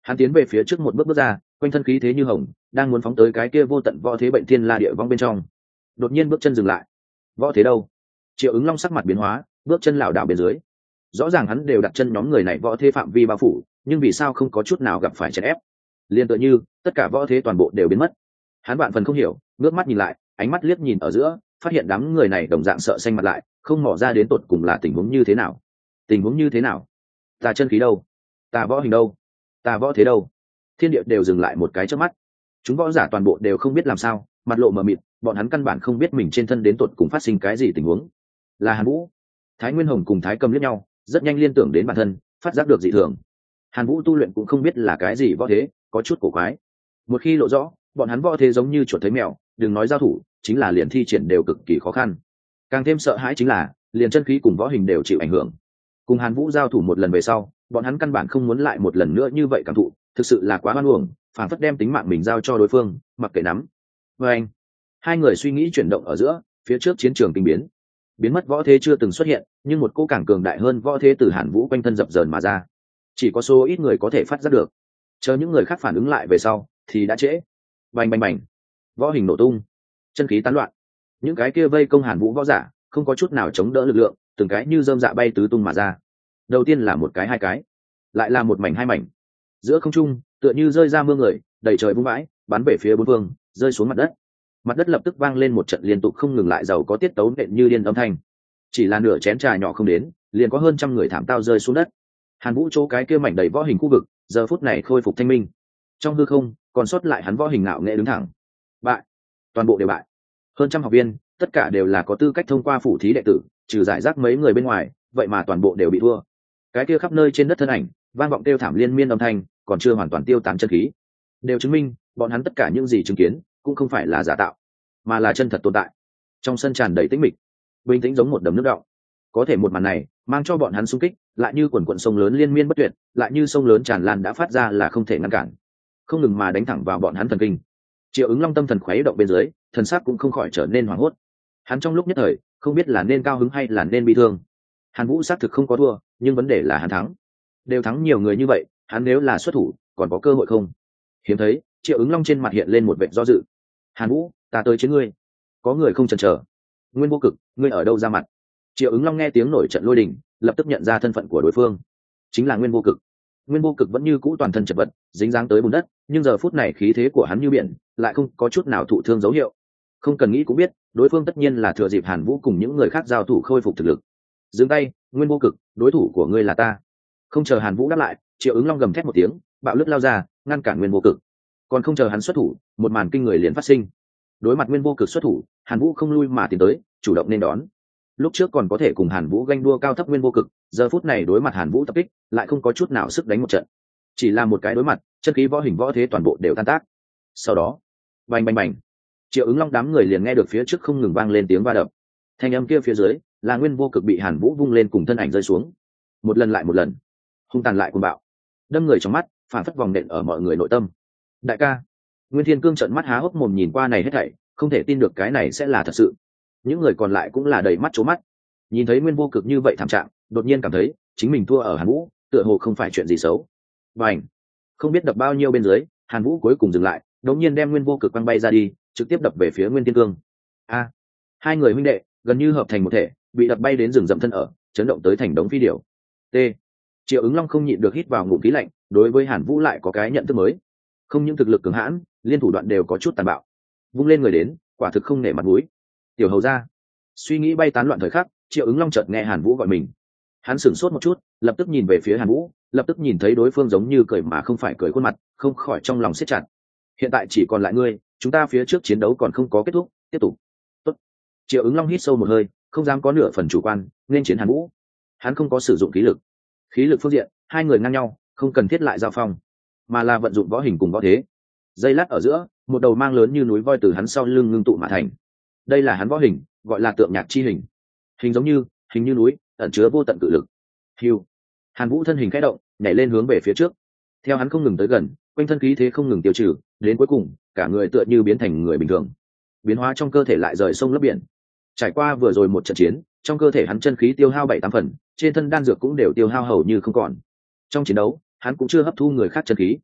Hắn tiến về phía trước một bước bước ra, quanh thân khí thế như hồng, đang muốn phóng tới cái kia vô tận võ thế bệnh thiên la địa vong bên trong. Đột nhiên bước chân dừng lại. Võ thế đâu? Triệu Ứng Long sắc mặt biến hóa, bước chân lảo đảo bên dưới. Rõ ràng hắn đều đặt chân nhóm người này võ thế phạm vi bao phủ, nhưng vì sao không có chút nào gặp phải chèn ép? Liên tự như tất cả võ thế toàn bộ đều biến mất. Hắn vạn phần không hiểu, ngước mắt nhìn lại, ánh mắt liếc nhìn ở giữa, phát hiện đám người này đồng dạng sợ xanh mặt lại, không mò ra đến tột cùng là tình huống như thế nào. Tình huống như thế nào? Ta chân khí đâu? Ta võ hình đâu? Ta võ thế đâu? Thiên địa đều dừng lại một cái trước mắt. Chúng võ giả toàn bộ đều không biết làm sao, mặt lộ mờ mịt, bọn hắn căn bản không biết mình trên thân đến tột cùng phát sinh cái gì tình huống. Là Hàn Vũ. Thái Nguyên Hồng cùng Thái Cầm liếc nhau, rất nhanh liên tưởng đến bản thân, phát giác được dị thường. Hàn Vũ tu luyện cũng không biết là cái gì võ thế, có chút cổ quái. Một khi lộ rõ, bọn hắn võ thế giống như chuột thấy mèo, đừng nói giao thủ, chính là liền thi triển đều cực kỳ khó khăn. Càng thêm sợ hãi chính là, liền chân khí cùng võ hình đều chịu ảnh hưởng. Cùng Hàn Vũ giao thủ một lần về sau, bọn hắn căn bản không muốn lại một lần nữa như vậy cảm thụ, thực sự là quá oan uổng, phản phất đem tính mạng mình giao cho đối phương, mặc kệ nắm. Và anh, hai người suy nghĩ chuyển động ở giữa, phía trước chiến trường kinh biến mất võ thế chưa từng xuất hiện, nhưng một cỗ càng cường đại hơn võ thế từ Hàn Vũ quanh thân dập dờn mà ra. Chỉ có số ít người có thể phát giác được, chờ những người khác phản ứng lại về sau thì đã trễ. Bành bành bành, võ hình nổ tung, chân khí tán loạn, những cái kia vây công Hàn Vũ võ giả không có chút nào chống đỡ lực lượng, từng cái như rơm dạ bay tứ tung mà ra. Đầu tiên là một cái hai cái, lại là một mảnh hai mảnh, giữa không trung tựa như rơi ra mưa người, đầy trời vung vãi, bắn về phía bốn phương, rơi xuống mặt đất. Mặt đất lập tức vang lên một trận liên tục không ngừng lại giàu có tiết tấu nện như điên âm thanh. Chỉ là nửa chén trà nhỏ không đến, liền có hơn trăm người thảm tao rơi xuống đất. Hàn Vũ chỗ cái kia mảnh đầy võ hình khu vực, giờ phút này khôi phục thanh minh. Trong hư không, còn sót lại hắn võ hình ngạo nghệ đứng thẳng. Bại, toàn bộ đều bại. Hơn trăm học viên, tất cả đều là có tư cách thông qua phủ thí đệ tử, trừ giải rác mấy người bên ngoài, vậy mà toàn bộ đều bị thua. Cái kia khắp nơi trên đất thân ảnh, vang vọng kêu thảm liên miên âm thanh, còn chưa hoàn toàn tiêu tán chân khí, đều chứng minh bọn hắn tất cả những gì chứng kiến cũng không phải là giả tạo, mà là chân thật tồn tại. Trong sân tràn đầy tĩnh mịch, bình tĩnh giống một đầm nước đọng. Có thể một màn này mang cho bọn hắn xung kích, lại như quần quận sông lớn liên miên bất tuyệt, lại như sông lớn tràn lan đã phát ra là không thể ngăn cản, không ngừng mà đánh thẳng vào bọn hắn thần kinh. Triệu Ứng Long tâm thần khuấy động bên dưới, thần sắc cũng không khỏi trở nên hoảng hốt. Hắn trong lúc nhất thời không biết là nên cao hứng hay là nên bi thương. Hàn Vũ xác thực không có thua, nhưng vấn đề là hắn thắng. Đều thắng nhiều người như vậy, hắn nếu là xuất thủ còn có cơ hội không? Hiếm thấy, Triệu Ứng Long trên mặt hiện lên một vẻ do dự. Hàn Vũ, ta tới chiến ngươi. Có người không chần chờ. Nguyên Vô Cực, ngươi ở đâu ra mặt? Triệu Ứng Long nghe tiếng nổi trận lôi đình, lập tức nhận ra thân phận của đối phương, chính là Nguyên Vô Cực. Nguyên Vô Cực vẫn như cũ toàn thân chật vật, dính dáng tới bùn đất, nhưng giờ phút này khí thế của hắn như biển, lại không có chút nào thụ thương dấu hiệu. Không cần nghĩ cũng biết, đối phương tất nhiên là thừa dịp Hàn Vũ cùng những người khác giao thủ khôi phục thực lực. Dừng tay, Nguyên Vô Cực, đối thủ của ngươi là ta. Không chờ Hàn Vũ đáp lại, Triệu Ứng Long gầm thét một tiếng, bạo lướt lao ra, ngăn cản Nguyên Vô Cực. Còn không chờ hắn xuất thủ, một màn kinh người liền phát sinh. Đối mặt Nguyên Vô Cực xuất thủ, Hàn Vũ không lui mà tiến tới, chủ động nên đón. Lúc trước còn có thể cùng Hàn Vũ ganh đua cao thấp Nguyên Vô Cực, giờ phút này đối mặt Hàn Vũ tập kích, lại không có chút nào sức đánh một trận. Chỉ là một cái đối mặt, chân khí võ hình võ thế toàn bộ đều tan tác. Sau đó, bành bành bành, Triệu Ứng Long đám người liền nghe được phía trước không ngừng vang lên tiếng va đập. Thanh âm kia phía dưới, là Nguyên Vô Cực bị Hàn Vũ vung lên cùng thân ảnh rơi xuống. Một lần lại một lần, hung tàn lại cuồng bạo, đâm người trong mắt, phản phất vòng nện ở mọi người nội tâm. Đại ca, Nguyên Thiên Cương trợn mắt há hốc mồm nhìn qua này hết thảy, không thể tin được cái này sẽ là thật sự. Những người còn lại cũng là đầy mắt trố mắt, nhìn thấy Nguyên Vô Cực như vậy thảm trạng, đột nhiên cảm thấy chính mình thua ở Hàn Vũ, tựa hồ không phải chuyện gì xấu. Bành, không biết đập bao nhiêu bên dưới, Hàn Vũ cuối cùng dừng lại, đống nhiên đem Nguyên Vô Cực quăng bay ra đi, trực tiếp đập về phía Nguyên Thiên Cương. A, hai người huynh đệ gần như hợp thành một thể, bị đập bay đến rừng rậm thân ở, chấn động tới thành đống phi điểu. T. Triệu Ứng Long không nhịn được hít vào ngụm khí lạnh, đối với Hàn Vũ lại có cái nhận thức mới. Không những thực lực cường hãn, liên thủ đoạn đều có chút tàn bạo. Vung lên người đến, quả thực không nể mặt mũi. Tiểu hầu ra. Suy nghĩ bay tán loạn thời khắc, Triệu Ứng Long chợt nghe Hàn Vũ gọi mình. Hắn sửng sốt một chút, lập tức nhìn về phía Hàn Vũ, lập tức nhìn thấy đối phương giống như cười mà không phải cười khuôn mặt, không khỏi trong lòng siết chặt. Hiện tại chỉ còn lại ngươi, chúng ta phía trước chiến đấu còn không có kết thúc, tiếp tục. Tốt. Triệu Ứng Long hít sâu một hơi, không dám có nửa phần chủ quan, nên chiến Hàn Vũ. Hắn không có sử dụng khí lực. Khí lực phương diện, hai người ngang nhau, không cần thiết lại giao phong, mà là vận dụng võ hình cùng võ thế. Giây lát ở giữa, một đầu mang lớn như núi voi từ hắn sau lưng ngưng tụ mà thành. Đây là hắn võ hình, gọi là tượng nhạc chi hình. Hình giống như, hình như núi, ẩn chứa vô tận cự lực. Hưu. Hàn Vũ thân hình khẽ động, nhảy lên hướng về phía trước. Theo hắn không ngừng tới gần, quanh thân khí thế không ngừng tiêu trừ, đến cuối cùng, cả người tựa như biến thành người bình thường. Biến hóa trong cơ thể lại rời sông lấp biển. Trải qua vừa rồi một trận chiến, trong cơ thể hắn chân khí tiêu hao 7-8 phần, trên thân đan dược cũng đều tiêu hao hầu như không còn. Trong chiến đấu, hắn cũng chưa hấp thu người khác chân khí,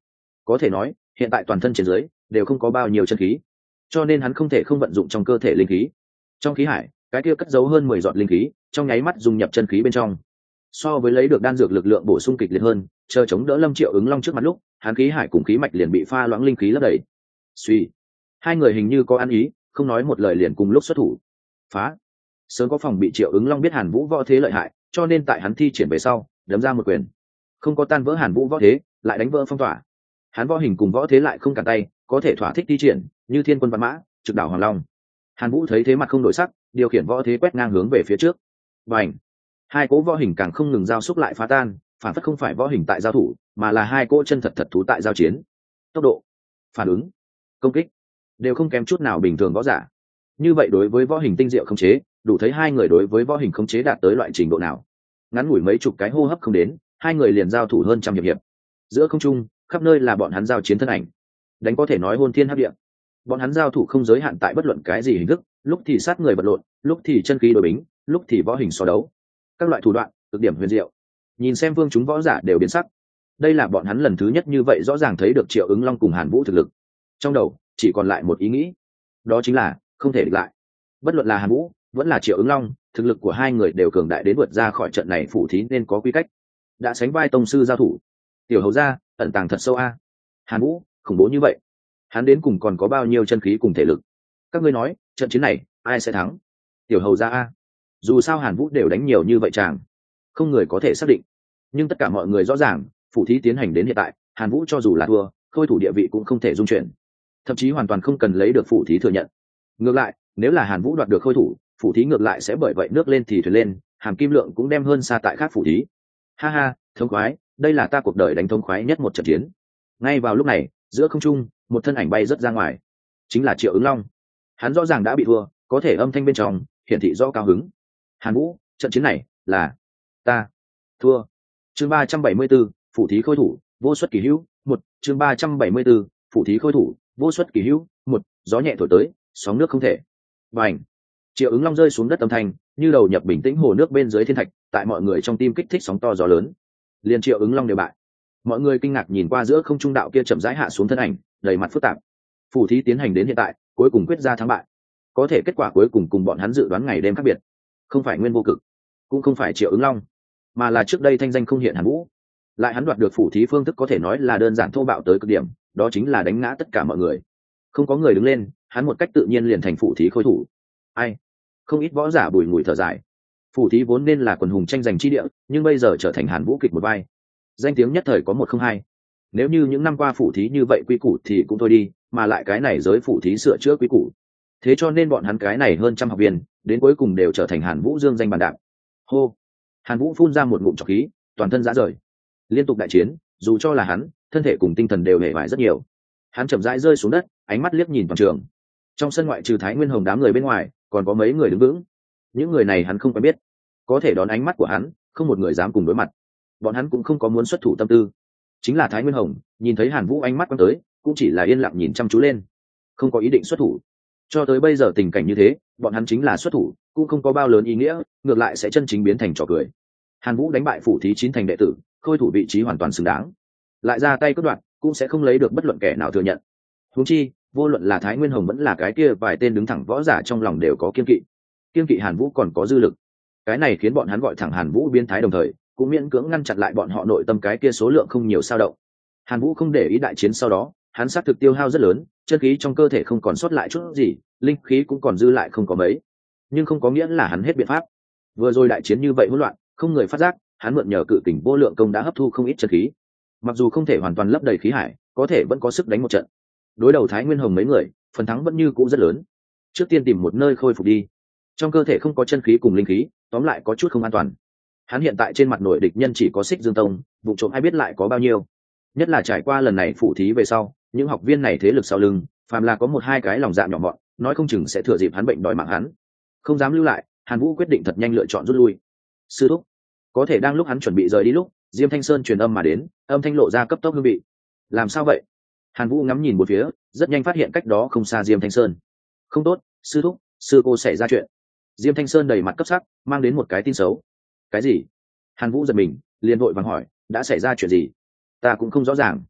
có thể nói hiện tại toàn thân trên dưới đều không có bao nhiêu chân khí, cho nên hắn không thể không vận dụng trong cơ thể linh khí. Trong khí hải cái kia cất giấu hơn 10 giọt linh khí trong nháy mắt dung nhập chân khí bên trong, so với lấy được đan dược lực lượng bổ sung kịch liệt hơn. Chờ chống đỡ Lâm Triệu Ứng Long trước mặt lúc, hắn khí hải cùng khí mạch liền bị pha loãng linh khí lấp đầy. Suy, hai người hình như có ăn ý, không nói một lời liền cùng lúc xuất thủ. Phá. Sớm có phòng bị Triệu Ứng Long biết Hàn Vũ võ thế lợi hại, cho nên tại hắn thi triển về sau đấm ra một quyền, không có tan vỡ Hàn Vũ võ thế, lại đánh vỡ phong tỏa. Hắn võ hình cùng võ thế lại không cản tay, có thể thỏa thích thi triển như thiên quân văn mã, trực đảo hoàng long. Hàn Vũ thấy thế mặt không đổi sắc, điều khiển võ thế quét ngang hướng về phía trước. Bành! Hai cỗ võ hình càng không ngừng giao xúc lại phá tan, phản phất không phải võ hình tại giao thủ, mà là hai cỗ chân thật thật thú tại giao chiến. Tốc độ, phản ứng, công kích đều không kém chút nào bình thường võ giả. Như vậy đối với võ hình tinh diệu khống chế, đủ thấy hai người đối với võ hình khống chế đạt tới loại trình độ nào. Ngắn ngủi mấy chục cái hô hấp không đến, hai người liền giao thủ hơn trăm hiệp. Giữa không trung, khắp nơi là bọn hắn giao chiến thân ảnh, đánh có thể nói hôn thiên hấp địa. Bọn hắn giao thủ không giới hạn tại bất luận cái gì hình thức, lúc thì sát người vật lộn, lúc thì chân khí đối bính, lúc thì võ hình so đấu. Các loại thủ đoạn cực điểm huyền diệu, nhìn xem vương chúng võ giả đều biến sắc. Đây là bọn hắn lần thứ nhất như vậy rõ ràng thấy được Triệu Ứng Long cùng Hàn Vũ thực lực. Trong đầu chỉ còn lại một ý nghĩ, đó chính là không thể địch lại. Bất luận là Hàn Vũ vẫn là Triệu Ứng Long, thực lực của hai người đều cường đại đến vượt ra khỏi trận này phủ thí nên có quy cách, đã sánh vai tông sư giao thủ. Tiểu hầu gia ẩn tàng thật sâu a. Hàn Vũ khủng bố như vậy, hắn đến cùng còn có bao nhiêu chân khí cùng thể lực? Các ngươi nói trận chiến này ai sẽ thắng? Tiểu hầu gia a. Dù sao Hàn Vũ đều đánh nhiều như vậy chàng, không người có thể xác định. Nhưng tất cả mọi người rõ ràng, phủ thí tiến hành đến hiện tại, Hàn Vũ cho dù là thua, khôi thủ địa vị cũng không thể dung chuyển, thậm chí hoàn toàn không cần lấy được phủ thí thừa nhận. Ngược lại, nếu là Hàn Vũ đoạt được khôi thủ, phủ thí ngược lại sẽ bởi vậy nước lên thì thuyền lên, Hàn Kim Lượng cũng đem hơn xa tại khác phủ thí. Ha ha, thống khoái, đây là ta cuộc đời đánh thống khoái nhất một trận chiến. Ngay vào lúc này, giữa không trung, một thân ảnh bay rất ra ngoài, chính là Triệu Ứng Long. Hắn rõ ràng đã bị thua, có thể âm thanh bên trong hiển thị rõ cao hứng. Hàn Vũ, trận chiến này là ta thua. Chương 374, phủ thí khôi thủ vô xuất kỳ hữu một. Chương 374, phủ thí khôi thủ vô xuất kỳ hữu một. Gió nhẹ thổi tới, sóng nước không thể. Bành! Triệu Ứng Long rơi xuống đất âm thanh như đầu nhập bình tĩnh hồ nước bên dưới thiên thạch, tại mọi người trong tim kích thích sóng to gió lớn. Liên Triệu Ứng Long đều bại. Mọi người kinh ngạc nhìn qua giữa không trung đạo kia chậm rãi hạ xuống thân ảnh, đầy mặt phức tạp. Phủ thí tiến hành đến hiện tại, cuối cùng quyết ra thắng bại. Có thể kết quả cuối cùng cùng bọn hắn dự đoán ngày đêm khác biệt. Không phải Nguyên Vô Cực, cũng không phải Triệu Ứng Long, mà là trước đây thanh danh không hiện Hàn Vũ. Lại hắn đoạt được phủ thí phương thức có thể nói là đơn giản thô bạo tới cực điểm, đó chính là đánh ngã tất cả mọi người. Không có người đứng lên, hắn một cách tự nhiên liền thành phủ thí khôi thủ. Ai? Không ít võ giả bùi ngùi thở dài. Phủ thí vốn nên là quần hùng tranh giành chi địa, nhưng bây giờ trở thành Hàn Vũ kịch một vai. Danh tiếng nhất thời có một không hai. Nếu như những năm qua phủ thí như vậy quy củ thì cũng thôi đi, mà lại cái này giới phủ thí sửa chữa quy củ. Thế cho nên bọn hắn cái này hơn trăm học viên, đến cuối cùng đều trở thành Hàn Vũ dương danh bàn đạp. Hô! Hàn Vũ phun ra một ngụm trọc khí, toàn thân rã rời. Liên tục đại chiến, dù cho là hắn, thân thể cùng tinh thần đều hề vải rất nhiều. Hắn chậm rãi rơi xuống đất, ánh mắt liếc nhìn toàn trường. Trong sân ngoại trừ Thái Nguyên Hồng đám người bên ngoài, còn có mấy người đứng vững. Những người này hắn không quen biết, có thể đón ánh mắt của hắn, không một người dám cùng đối mặt. Bọn hắn cũng không có muốn xuất thủ tâm tư. Chính là Thái Nguyên Hồng, nhìn thấy Hàn Vũ ánh mắt quăng tới, cũng chỉ là yên lặng nhìn chăm chú lên, không có ý định xuất thủ. Cho tới bây giờ tình cảnh như thế, bọn hắn chính là xuất thủ, cũng không có bao lớn ý nghĩa, ngược lại sẽ chân chính biến thành trò cười. Hàn Vũ đánh bại phủ thí 9 thành đệ tử, khôi thủ vị trí hoàn toàn xứng đáng. Lại ra tay cướp đoạt, cũng sẽ không lấy được bất luận kẻ nào thừa nhận. Huống chi, vô luận là Thái Nguyên Hồng vẫn là cái kia vài tên đứng thẳng võ giả trong lòng đều có kiên kỵ. Kiên kỵ Hàn Vũ còn có dư lực. Cái này khiến bọn hắn gọi thẳng Hàn Vũ biến thái, đồng thời cũng miễn cưỡng ngăn chặn lại bọn họ nội tâm cái kia số lượng không nhiều sao động. Hàn Vũ không để ý đại chiến sau đó, hắn xác thực tiêu hao rất lớn, chân khí trong cơ thể không còn sót lại chút gì, linh khí cũng còn dư lại không có mấy. Nhưng không có nghĩa là hắn hết biện pháp. Vừa rồi đại chiến như vậy hỗn loạn, không người phát giác, hắn mượn nhờ cự kình vô lượng công đã hấp thu không ít chân khí. Mặc dù không thể hoàn toàn lấp đầy khí hải, có thể vẫn có sức đánh một trận. Đối đầu Thái Nguyên Hồng mấy người, phần thắng vẫn như cũ rất lớn. Trước tiên tìm một nơi khôi phục đi. Trong cơ thể không có chân khí cùng linh khí, tóm lại có chút không an toàn. Hắn hiện tại trên mặt nội địch nhân chỉ có Xích Dương Tông, vụ trộm ai biết lại có bao nhiêu. Nhất là trải qua lần này phủ thí về sau, những học viên này thế lực sau lưng, phàm là có một hai cái lòng dạ nhỏ mọn, nói không chừng sẽ thừa dịp hắn bệnh đòi mạng hắn. Không dám lưu lại, Hàn Vũ quyết định thật nhanh lựa chọn rút lui. Sư thúc, có thể đang lúc hắn chuẩn bị rời đi lúc, Diêm Thanh Sơn truyền âm mà đến, âm thanh lộ ra cấp tốc hương vị. Làm sao vậy? Hàn Vũ ngắm nhìn một phía, rất nhanh phát hiện cách đó không xa Diêm Thanh Sơn. Không tốt, sư thúc, sư cô xảy ra chuyện. Diêm Thanh Sơn đầy mặt cấp sắc, mang đến một cái tin xấu. Cái gì? Hàn Vũ giật mình, liền vội vàng hỏi, đã xảy ra chuyện gì? Ta cũng không rõ ràng.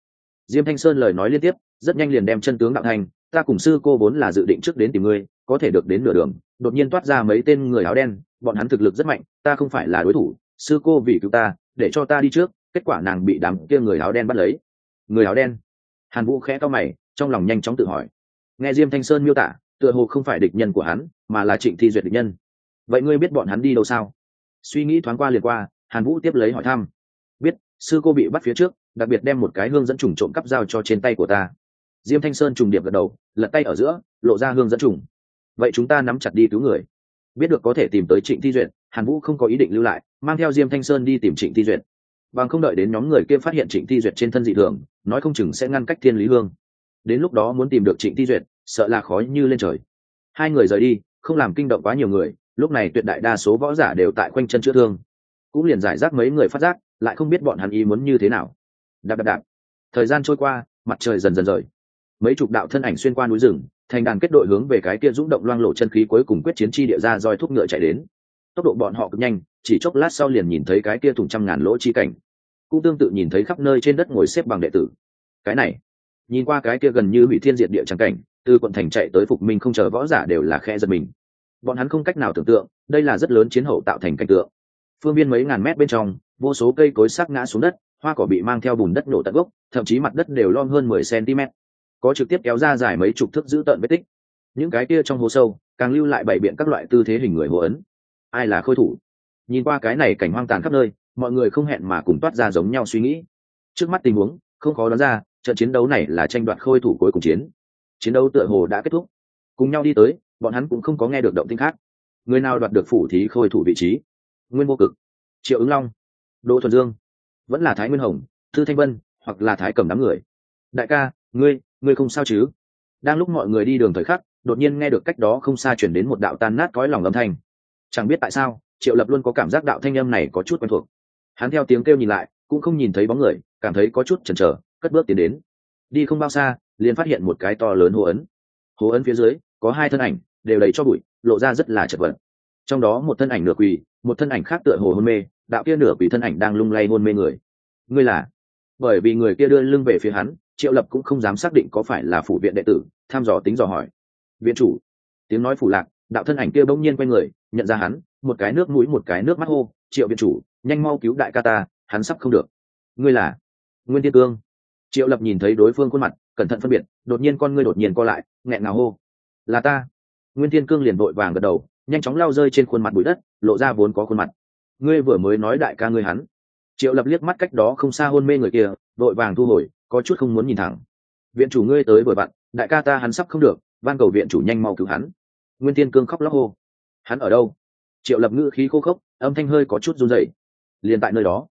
Diêm Thanh Sơn lời nói liên tiếp, rất nhanh liền đem chân tướng đạo thành. Ta cùng sư cô vốn là dự định trước đến tìm ngươi, có thể được đến nửa đường, đột nhiên toát ra mấy tên người áo đen, bọn hắn thực lực rất mạnh, ta không phải là đối thủ. Sư cô vì cứu ta, để cho ta đi trước, kết quả nàng bị đám kia người áo đen bắt lấy. Người áo đen? Hàn Vũ khẽ cau mày, trong lòng nhanh chóng tự hỏi. Nghe Diêm Thanh Sơn miêu tả, tựa hồ không phải địch nhân của hắn, mà là Trịnh Thi Duyệt địch nhân. Vậy ngươi biết bọn hắn đi đâu sao? Suy nghĩ thoáng qua liền qua, Hàn Vũ tiếp lấy hỏi thăm. Biết, sư cô bị bắt phía trước, đặc biệt đem một cái hương dẫn trùng trộm cắp giao cho trên tay của ta. Diêm Thanh Sơn trùng điệp gật đầu, lật tay ở giữa, lộ ra hương dẫn trùng. Vậy chúng ta nắm chặt đi cứu người. Biết được có thể tìm tới Trịnh Thi Duyệt, Hàn Vũ không có ý định lưu lại, mang theo Diêm Thanh Sơn đi tìm Trịnh Thi Duyệt. Bằng không đợi đến nhóm người kia phát hiện Trịnh Thi Duyệt trên thân dị thường, nói không chừng sẽ ngăn cách Thiên Lý Hương. Đến lúc đó muốn tìm được Trịnh Thi Duyệt, sợ là khó như lên trời. Hai người rời đi, không làm kinh động quá nhiều người, lúc này tuyệt đại đa số võ giả đều tại quanh chân chữa thương, cũng liền giải rác mấy người phát giác, lại không biết bọn hắn ý muốn như thế nào. Đạp đạp đạp. Thời gian trôi qua, mặt trời dần dần rời, mấy chục đạo thân ảnh xuyên qua núi rừng, thành đàn kết đội hướng về cái kia dũng động loang lộ chân khí cuối cùng quyết chiến chi địa ra roi thúc ngựa chạy đến. Tốc độ bọn họ cực nhanh, chỉ chốc lát sau liền nhìn thấy cái kia thủng trăm ngàn lỗ chi cảnh, cũng tương tự nhìn thấy khắp nơi trên đất ngồi xếp bằng đệ tử. Cái này, nhìn qua cái kia gần như hủy thiên diệt địa chẳng cảnh, từ quận thành chạy tới Phục Minh không chờ võ giả đều là khe giật mình. Bọn hắn không cách nào tưởng tượng, đây là rất lớn chiến hậu tạo thành cảnh tượng. Phương viên mấy ngàn mét bên trong, vô số cây cối sắc ngã xuống đất, hoa cỏ bị mang theo bùn đất nổ tận gốc, thậm chí mặt đất đều lom hơn 10 cm, có trực tiếp kéo ra dài mấy chục thước giữ tận vết tích. Những cái kia trong hố sâu càng lưu lại bảy biện các loại tư thế hình người hồ ấn. Ai là khôi thủ? Nhìn qua cái này cảnh hoang tàn khắp nơi, mọi người không hẹn mà cùng toát ra giống nhau suy nghĩ. Trước mắt tình huống không khó đoán ra, trận chiến đấu này là tranh đoạt khôi thủ cuối cùng chiến. Chiến đấu tựa hồ đã kết thúc. Cùng nhau đi tới, bọn hắn cũng không có nghe được động tĩnh khác. Người nào đoạt được phủ thí khôi thủ vị trí? Nguyên Vô Cực, Triệu Ứng Long, Đỗ Thuần Dương, vẫn là Thái Nguyên Hồng, Thư Thanh Vân, hoặc là Thái Cẩm đám người. Đại ca, ngươi không sao chứ? Đang lúc mọi người đi đường thời khắc, đột nhiên nghe được cách đó không xa chuyển đến một đạo tan nát cõi lòng âm thanh. Chẳng biết tại sao, Triệu Lập luôn có cảm giác đạo thanh âm này có chút quen thuộc. Hắn theo tiếng kêu nhìn lại, cũng không nhìn thấy bóng người, cảm thấy có chút chần chờ, cất bước tiến đến. Đi không bao xa, liền phát hiện một cái to lớn hố ấn. Hố ấn phía dưới có hai thân ảnh, đều đầy cho bụi, lộ ra rất là chật vật. Trong đó một thân ảnh nửa quỳ, một thân ảnh khác tựa hồ hôn mê, đạo kia nửa quỳ thân ảnh đang lung lay hôn mê người. Ngươi là? Bởi vì người kia đưa lưng về phía hắn, Triệu Lập cũng không dám xác định có phải là phủ viện đệ tử, thăm dò tính dò hỏi. Viện chủ. Tiếng nói phủ lạc, đạo thân ảnh kia bỗng nhiên quay người, nhận ra hắn, một cái nước mũi một cái nước mắt hô, Triệu viện chủ, nhanh mau cứu đại ca ta, hắn sắp không được. Ngươi là? Nguyên Thiên Cương. Triệu Lập nhìn thấy đối phương khuôn mặt, cẩn thận phân biệt, đột nhiên con ngươi đột nhiên co lại, nghẹn ngào hô, là ta. Nguyên Thiên Cương liền vội vàng gật đầu, nhanh chóng lao rơi trên khuôn mặt bụi đất, lộ ra vốn có khuôn mặt. Ngươi vừa mới nói đại ca ngươi hắn. Triệu Lập liếc mắt cách đó không xa hôn mê người kia, vội vàng thu hồi, có chút không muốn nhìn thẳng. Viện chủ ngươi tới vừa vặn, đại ca ta hắn sắp không được, van cầu viện chủ nhanh mau cứu hắn. Nguyên Thiên Cương khóc lóc hô. Hắn ở đâu? Triệu Lập ngữ khí khô khốc, âm thanh hơi có chút run rẩy. Liền tại nơi đó.